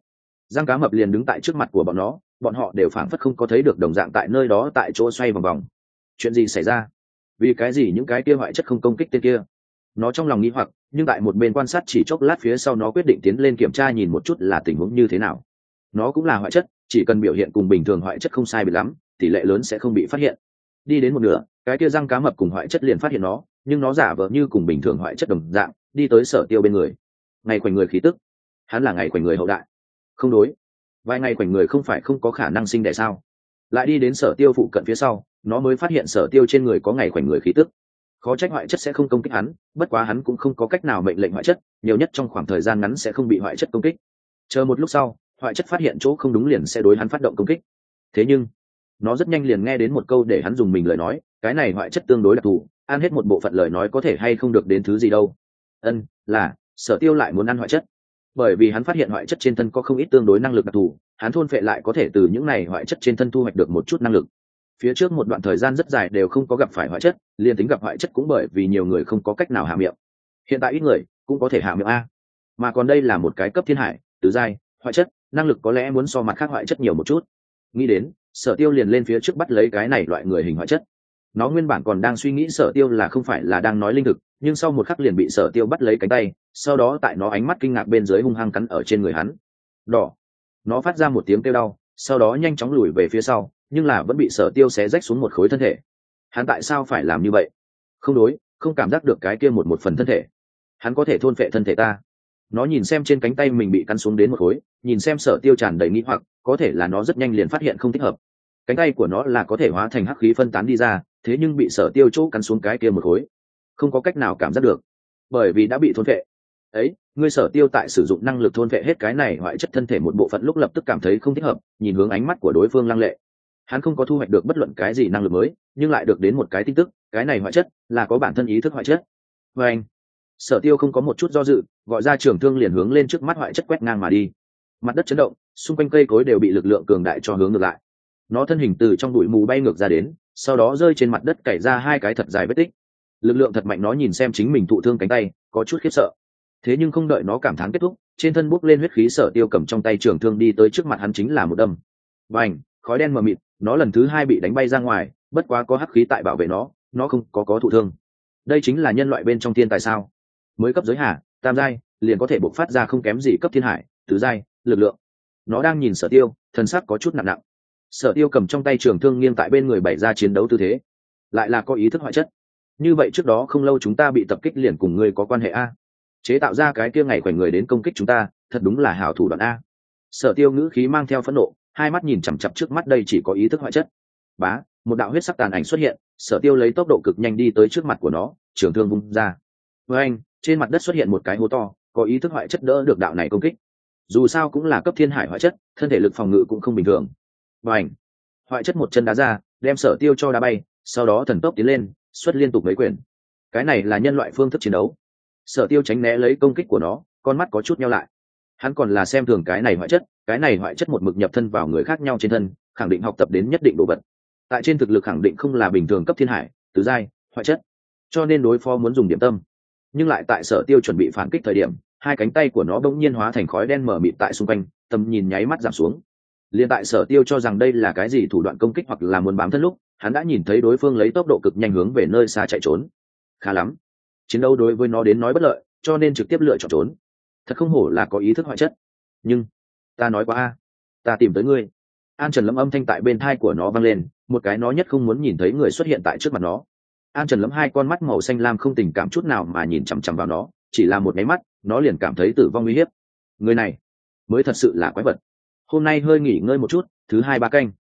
Răng cá mập liền đứng tại trước mặt của bọn nó, bọn họ đều phảng phất không có thấy được đồng dạng tại nơi đó tại chỗ xoay vòng vòng. Chuyện gì xảy ra? Vì cái gì những cái kia hoại chất không công kích tên kia? Nó trong lòng nghi hoặc, nhưng tại một bên quan sát chỉ chốc lát phía sau nó quyết định tiến lên kiểm tra nhìn một chút là tình huống như thế nào. Nó cũng là hoại chất, chỉ cần biểu hiện cùng bình thường hoại chất không sai biệt lắm, tỷ lệ lớn sẽ không bị phát hiện. Đi đến một nửa, cái kia răng cá mập cùng hoại chất liền phát hiện nó, nhưng nó giả vờ như cùng bình thường hoại chất đồng dạng, đi tới Sở Tiêu bên người. Ngày khoảnh người khí tức, hắn là ngày khoảnh người hậu đại. Không đối, vài ngày khoảnh người không phải không có khả năng sinh đẻ sao? Lại đi đến Sở Tiêu phụ cận phía sau, nó mới phát hiện Sở Tiêu trên người có ngày khoảnh người khí tức. Khó trách hoại chất sẽ không công kích hắn, bất quá hắn cũng không có cách nào mệnh lệnh hoại chất, nhiều nhất trong khoảng thời gian ngắn sẽ không bị hoại chất công kích. Chờ một lúc sau, hoại chất phát hiện chỗ không đúng liền sẽ đối hắn phát động công kích. Thế nhưng nó rất nhanh liền nghe đến một câu để hắn dùng mình lời nói, cái này hoại chất tương đối đặc thù, ăn hết một bộ phận lời nói có thể hay không được đến thứ gì đâu. Ân, là Sở Tiêu lại muốn ăn hoại chất, bởi vì hắn phát hiện hoại chất trên thân có không ít tương đối năng lực đặc thù, hắn thôn phệ lại có thể từ những này hoại chất trên thân thu hoạch được một chút năng lực. Phía trước một đoạn thời gian rất dài đều không có gặp phải hoại chất, liền tính gặp hoại chất cũng bởi vì nhiều người không có cách nào hạ miệng. Hiện tại ít người cũng có thể hạ miệng a, mà còn đây là một cái cấp thiên hải tứ giai hoại chất, năng lực có lẽ muốn so mặt khác hoại chất nhiều một chút. Nghĩ đến, Sở Tiêu liền lên phía trước bắt lấy cái này loại người hình hoại chất. Nó nguyên bản còn đang suy nghĩ Sở Tiêu là không phải là đang nói linh thực, nhưng sau một khắc liền bị Sở Tiêu bắt lấy cánh tay, sau đó tại nó ánh mắt kinh ngạc bên dưới hung hăng cắn ở trên người hắn. Đỏ. Nó phát ra một tiếng kêu đau, sau đó nhanh chóng lùi về phía sau, nhưng là vẫn bị Sở Tiêu xé rách xuống một khối thân thể. Hắn tại sao phải làm như vậy? Không đối, không cảm giác được cái kia một một phần thân thể. Hắn có thể thôn phệ thân thể ta. Nó nhìn xem trên cánh tay mình bị cắn xuống đến một khối, nhìn xem Sở Tiêu tràn đầy nghi hoặc, có thể là nó rất nhanh liền phát hiện không thích hợp. Cánh tay của nó là có thể hóa thành hắc khí phân tán đi ra, thế nhưng bị Sở Tiêu chỗ cắn xuống cái kia một khối, không có cách nào cảm giác được, bởi vì đã bị thôn phệ. Ấy, ngươi Sở Tiêu tại sử dụng năng lực thôn phệ hết cái này hoại chất thân thể một bộ phận lúc lập tức cảm thấy không thích hợp, nhìn hướng ánh mắt của đối phương lăng lệ. Hắn không có thu hoạch được bất luận cái gì năng lực mới, nhưng lại được đến một cái tin tức, cái này hoại chất là có bản thân ý thức hoại chất. Và anh, Sở Tiêu không có một chút do dự, gọi ra trường thương liền hướng lên trước mắt hoại chất quét ngang mà đi. Mặt đất chấn động, xung quanh cây cối đều bị lực lượng cường đại cho hướng ngược lại. Nó thân hình từ trong bụi mù bay ngược ra đến, sau đó rơi trên mặt đất cày ra hai cái thật dài vết tích. Lực lượng thật mạnh, nó nhìn xem chính mình thụ thương cánh tay, có chút khiếp sợ. Thế nhưng không đợi nó cảm thán kết thúc, trên thân bốc lên huyết khí, Sở Tiêu cầm trong tay trường thương đi tới trước mặt hắn chính là một đâm. Bành, khói đen mờ mịt, nó lần thứ hai bị đánh bay ra ngoài, bất quá có hắc khí tại bảo vệ nó, nó không có có thụ thương. Đây chính là nhân loại bên trong thiên tài sao? Mới cấp giới hạ, tam giai, liền có thể bộc phát ra không kém gì cấp thiên hải, tứ giai, lực lượng. Nó đang nhìn Sở Tiêu, thần sắc có chút nặng nặng. Sở Tiêu cầm trong tay trường thương nghiêng tại bên người bày ra chiến đấu tư thế, lại là có ý thức hoại chất. Như vậy trước đó không lâu chúng ta bị tập kích liền cùng ngươi có quan hệ a? Chế tạo ra cái kia ngày khoảnh người đến công kích chúng ta, thật đúng là hảo thủ đoạn a. Sở Tiêu ngữ khí mang theo phẫn nộ, hai mắt nhìn chằm chằm trước mắt đây chỉ có ý thức hoại chất. Bá, một đạo huyết sắc tàn ảnh xuất hiện, Sở Tiêu lấy tốc độ cực nhanh đi tới trước mặt của nó, trường thương vung ra. Với anh, trên mặt đất xuất hiện một cái hố to, có ý thức hoại chất đỡ được đạo này công kích. Dù sao cũng là cấp thiên hải hoại chất, thân thể lực phòng ngự cũng không bình thường. Và ảnh, hoại chất một chân đá ra, đem Sở Tiêu cho đá bay, sau đó thần tốc tiến lên, xuất liên tục mấy quyền. Cái này là nhân loại phương thức chiến đấu. Sở Tiêu tránh né lấy công kích của nó, con mắt có chút nheo lại. Hắn còn là xem thường cái này hoại chất, cái này hoại chất một mực nhập thân vào người khác nhau trên thân, khẳng định học tập đến nhất định độ vật. Tại trên thực lực khẳng định không là bình thường cấp thiên hải, tứ giai, hoại chất. Cho nên đối phó muốn dùng điểm tâm. Nhưng lại tại Sở Tiêu chuẩn bị phản kích thời điểm, hai cánh tay của nó bỗng nhiên hóa thành khói đen mở mịt tại xung quanh, tầm nhìn nháy mắt giảm xuống. Liên tại Sở Tiêu cho rằng đây là cái gì thủ đoạn công kích hoặc là muốn bám thân lúc, hắn đã nhìn thấy đối phương lấy tốc độ cực nhanh hướng về nơi xa chạy trốn. Khá lắm, chiến đấu đối với nó đến nói bất lợi, cho nên trực tiếp lựa chọn trốn. Thật không hổ là có ý thức hoại chất. Nhưng ta nói quá a, ta tìm tới ngươi. An Trần Lâm âm thanh tại bên tai của nó vang lên, một cái nó nhất không muốn nhìn thấy người xuất hiện tại trước mặt nó. An Trần Lâm hai con mắt màu xanh lam không tình cảm chút nào mà nhìn chằm chằm vào nó, chỉ là một cái mắt, nó liền cảm thấy tử vong nguy hiểm. Người này mới thật sự là quái vật. Hôm nay hơi nghỉ ngơi một chút, thứ hai ba canh.